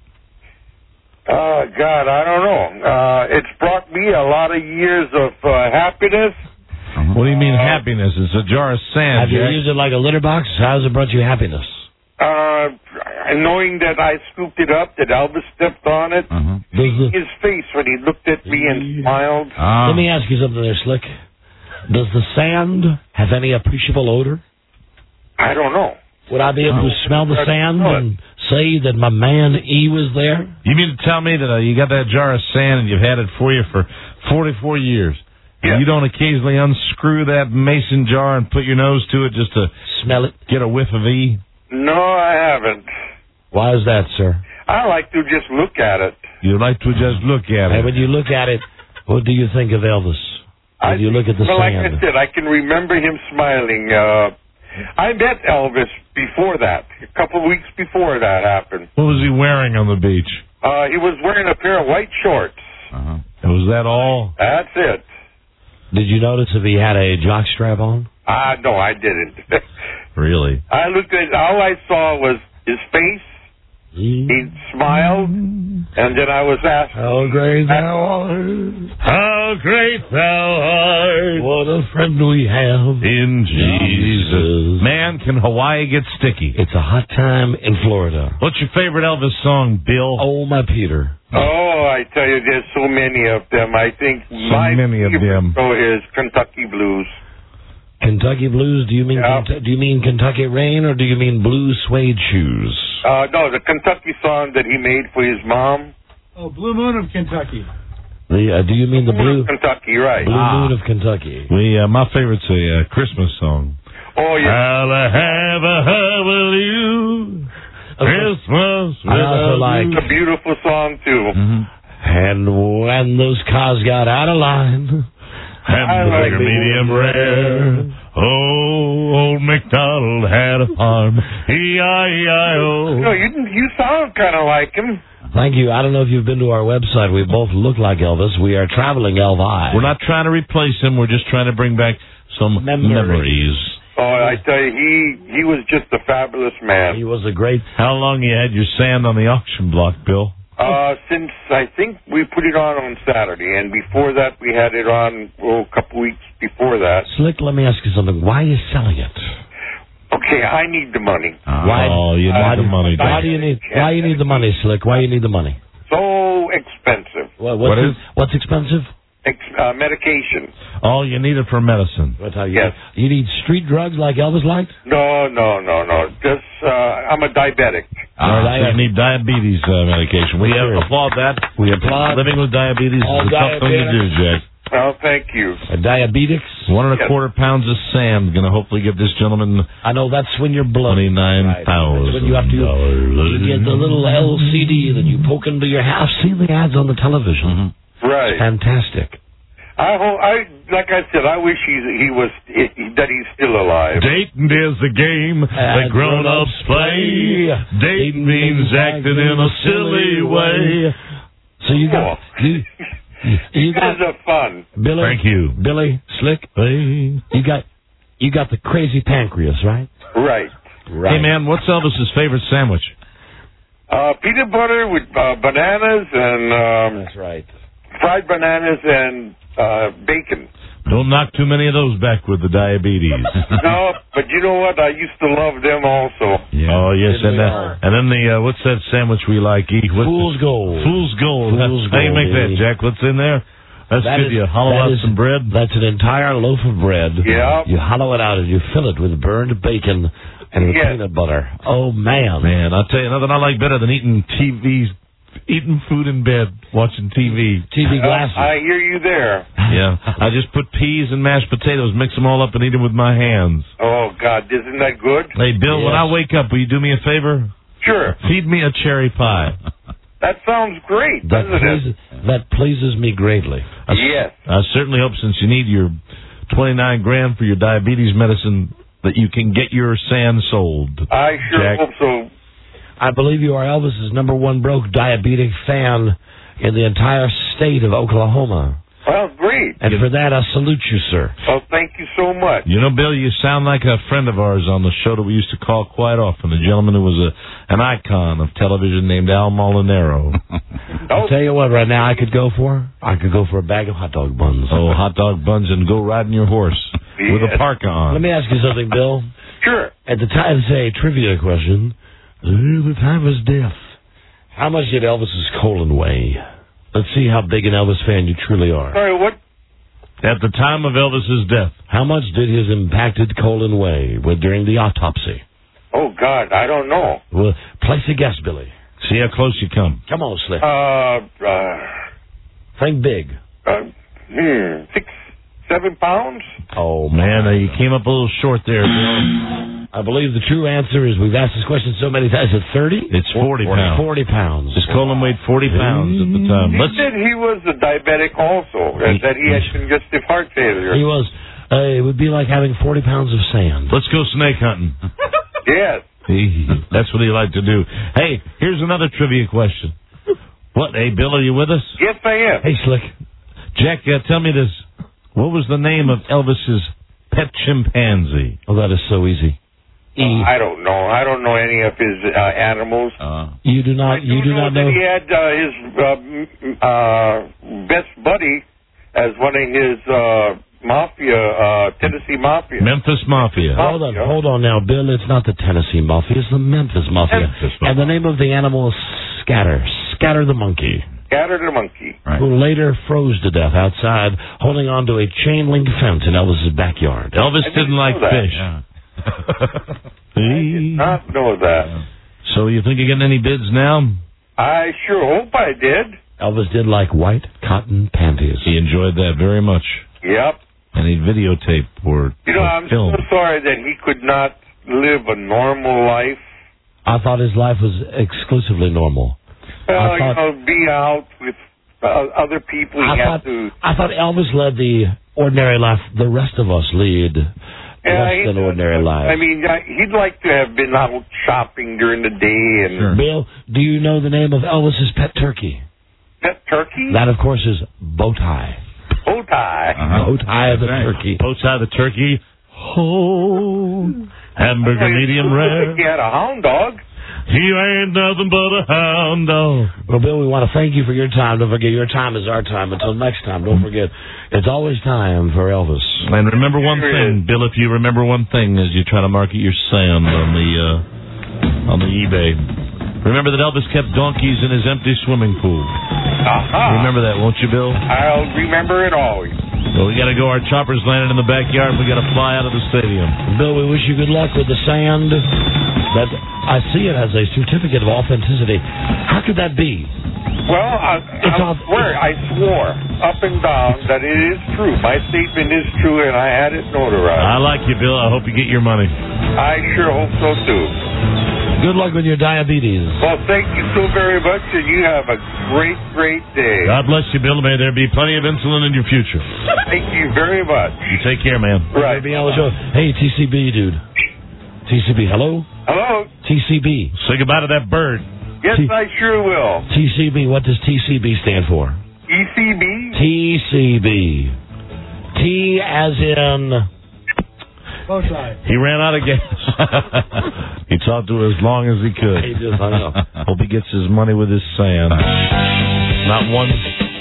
Oh, God, I don't know. Uh, it's brought me a lot of years of uh, happiness. What do you mean uh, happiness? It's a jar of sand, Have you Jack. used it like a litter box? How has it brought you happiness? Uh, knowing that I scooped it up, that Elvis stepped on it, uh-huh. seeing his face when he looked at me and smiled. Uh, Let me ask you something there, Slick. Does the sand have any appreciable odor? I don't know. Would I be able to smell the sand and say that my man E was there? You mean to tell me that uh, you got that jar of sand and you've had it for you for forty-four years? Yeah. And you don't occasionally unscrew that mason jar and put your nose to it just to smell it, get a whiff of E? No, I haven't. Why is that, sir? I like to just look at it. You like to just look at And it. when you look at it, what do you think of Elvis? When I, you look at the well, sand. like I said, I can remember him smiling. Uh, I met Elvis before that, a couple of weeks before that happened. What was he wearing on the beach? Uh, he was wearing a pair of white shorts. Uh-huh. Was that all? That's it. Did you notice if he had a jockstrap on? Ah, uh, no, I didn't. Really? I looked at, all I saw was his face. He smiled, and then I was asked, How great thou art, how great thou art, what a friend we have in Jesus. Man, can Hawaii get sticky? It's a hot time in Florida. What's your favorite Elvis song, Bill? Oh, my Peter. Oh, I tell you, there's so many of them. I think so my many of them. favorite is Kentucky Blues. Kentucky Blues? Do you mean yeah. Kentu- do you mean Kentucky Rain, or do you mean blue suede shoes? Uh, no, the Kentucky song that he made for his mom. Oh, Blue Moon of Kentucky. The, uh, do you mean the blue Kentucky, right? Blue ah. Moon of Kentucky? We, uh, my favorite's a uh, Christmas song. Oh yeah. I'll have a hug with you. Christmas. I also like it's a beautiful song too. Mm-hmm. And when those cars got out of line. Hamburger medium rare. Oh, old MacDonald had a farm. E I E I O. No, you you sound kind of like him. Thank you. I don't know if you've been to our website. We both look like Elvis. We are traveling Elvi. We're not trying to replace him. We're just trying to bring back some memories. memories. Oh, I tell you, he he was just a fabulous man. He was a great. How long you had your sand on the auction block, Bill? Uh, since I think we put it on on Saturday, and before that we had it on oh, a couple weeks before that. Slick, let me ask you something. Why are you selling it? Okay, I need the money. Uh, why? Oh, you need why, the money. Why do you need? Why you need the money, Slick? Why you need the money? So expensive. What, what what's is? What's expensive? Ex, uh, medication. Oh, you need it for medicine. What you, yes. You need street drugs like Elvis liked? No, no, no, no. Just uh, I'm a diabetic. Uh, so you need diabetes uh, medication. We uh, applaud that. We applaud. Living with diabetes All is a tough thing to do, Jack. Oh, thank you. A diabetics? One and a yes. quarter pounds of sand going to hopefully get this gentleman. I know that's when you're blood. Twenty-nine thousand. When you have to, you get the little L C D that you poke into your house. See the ads on the television. Mm-hmm. Right. It's fantastic. I hope, I like I said, I wish he's, he was he, that he's still alive. Dating is the game that grown-ups play. Dating means acting in a silly way. So you got you. You guys are fun. Billy. Thank you, Billy Slick. Hey. You got you got the crazy pancreas, right? Right. Right. Hey man, what's Elvis's favorite sandwich? Uh, peanut butter with uh, bananas and um, that's right. Fried bananas and uh, bacon. Don't knock too many of those back with the diabetes. No, but you know what? I used to love them also. Yeah. Oh yes, and uh, and then the uh, what's that sandwich we like eat? What's Fool's the, Gold. Fool's Gold. Fool's How do you make Gold, that, Jack? What's in there? That's that good. Is, you hollow out is, some bread. That's an entire loaf of bread. Yeah. You hollow it out and you fill it with burned bacon and with yes. peanut butter. Oh man, man! I'll tell you nothing I like better than eating T V. Eating food in bed, watching T V. T V glasses. Uh, I hear you there. Yeah, I just put peas and mashed potatoes, mix them all up, and eat them with my hands. Oh, God, isn't that good? Hey, Bill, yes. when I wake up, will you do me a favor? Sure. Feed me a cherry pie. That sounds great, that doesn't pleases, it? That pleases me greatly. I, yes. I certainly hope, since you need your twenty-nine grand for your diabetes medicine, that you can get your sand sold. I sure Jack. hope so. I believe you are Elvis's number one broke diabetic fan in the entire state of Oklahoma. Well, great. And for that, I salute you, sir. Well, thank you so much. You know, Bill, you sound like a friend of ours on the show that we used to call quite often, a gentleman who was a, an icon of television named Al Molinaro. I'll tell you what, right now I could go for, I could go for a bag of hot dog buns. Oh, hot dog buns and go riding your horse yes. with a parka on. Let me ask you something, Bill. Sure. At the time, say, trivia question, the time of his death, how much did Elvis's colon weigh? Let's see how big an Elvis fan you truly are. Sorry, what? At the time of Elvis's death. How much did his impacted colon weigh during the autopsy? Oh, God, I don't know. Well, place a guess, Billy. See how close you come. Come on, Slick. Uh, uh, Think big. uh, hmm, six, seven pounds? Oh, Man, uh, you came up a little short there, Bill. I believe the true answer is we've asked this question so many times. Is it thirty? It's forty pounds. forty pounds. This colon weighed forty pounds at the time. He Let's, said he was a diabetic also, and that he had congestive heart failure. He was. Uh, it would be like having forty pounds of sand. let's go snake hunting. Yes. That's what he liked to do. Hey, here's another trivia question. What? Hey, Bill, are you with us? Yes, I am. Hey, Slick. Jack, uh, tell me this. What was the name of Elvis's pet chimpanzee? Oh, that is so easy. E. I don't know. I don't know any of his uh, animals. Uh, You do not. You do not that know. he had uh, his uh, m- uh, best buddy as one of his uh, mafia, uh, Tennessee Mafia. Memphis Mafia. Hold on, hold on now, Bill. It's not the Tennessee Mafia. It's the Memphis Mafia. Memphis And the name of the animal is Scatter. Scatter the monkey. Scatter the monkey. Right. Who later froze to death outside, holding on to a chain link fence in Elvis's backyard. Elvis I didn't didn't like know that. fish. I did not know that. So you think you're getting any bids now? I sure hope I did. Elvis did like white cotton panties. He enjoyed that very much. Yep. And he'd videotape or, You know, or I'm film. so sorry that he could not live a normal life. I thought his life was exclusively normal. Well, I thought- you know, be out with uh, other people. I He thought, had to. I thought Elvis led the ordinary life the rest of us lead Yeah, less he- than ordinary lives. I mean, uh, he'd like to have been out shopping during the day and Bill, do you know the name of Elvis's pet turkey? pet turkey, That, of course, is Bowtie. bow tie. Uh-huh. Bowtie the That's right. turkey. Bowtie the turkey. Oh, hamburger Well, medium he rare. had a hound dog. He ain't nothing but a hound dog. Well, Bill, we want to thank you for your time. Don't forget, your time is our time. Until next time, don't forget, it's always time for Elvis. And remember one Sure thing, is. Bill. If you remember one thing as you try to market your sand on the uh, on the eBay, remember that Elvis kept donkeys in his empty swimming pool. Aha. Remember that, won't you, Bill? I'll remember it always. Well, we got to go. Our chopper's landed in the backyard. We got to fly out of the stadium. Bill, we wish you good luck with the sand. That I see it as a certificate of authenticity. How could that be? Well, I, I all- swear, I swore up and down that it is true. My statement is true, and I had it notarized. I like you, Bill. I hope you get your money. I sure hope so, too. Good luck with your diabetes. Well, thank you so very much, and you have a great, great day. God bless you, Bill. May there be plenty of insulin in your future. Thank you very much. You take care, man. Right. Be on the show. Hey, T C B, dude. T C B, hello? Hello? T C B. Say goodbye to that bird. Yes, T- I sure will. T C B, what does T C B stand for? E C B? T C B. T as in... Both sides. He ran out of gas. He talked to her as long as he could. He just hung up. Hope he gets his money with his sand. Not one.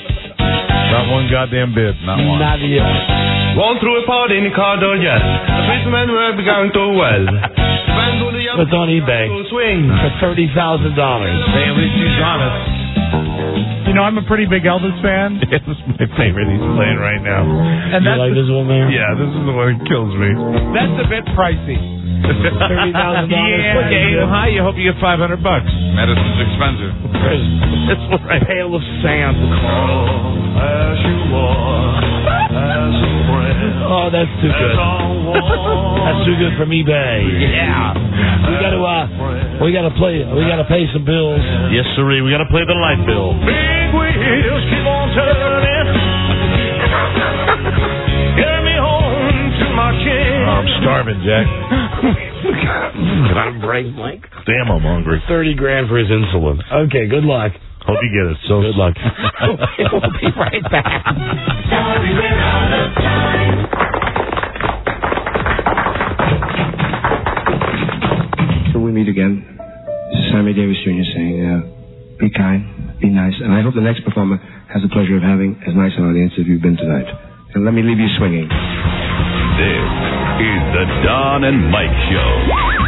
Not one goddamn bid. Not one. Not yet. One through a pod in the car door, yes. The fishermen were begun to well. It's on eBay Swing. for thirty thousand dollars. Hey, at least he's honest. You know, I'm a pretty big Elvis fan. This is my favorite he's playing right now. And You that's like this one there? Yeah, this is the one that kills me. That's a bit pricey. thirty thousand dollars. Yeah, yeah, you high, you hope you get five hundred bucks. Medicine's expensive. This one right Pail of sand. As you are, as a friend. Oh, that's too good. That's too good from eBay. Yeah. We got to uh, we got to play. We got to pay some bills. Yes, sirree. We got to play the light bill. Big wheels keep on turning. Carry me home to my chin. Oh, I'm starving, Jack. Can I break, Mike? Damn, I'm hungry. Thirty grand for his insulin. Okay, good luck. Hope you get it. So good luck. We'll be right back. Sorry, we're out of time. Till we meet again, this is Sammy Davis Junior saying, uh, be kind, be nice, and I hope the next performer has the pleasure of having as nice an audience as you've been tonight. And let me leave you swinging. This is the Don and Mike Show.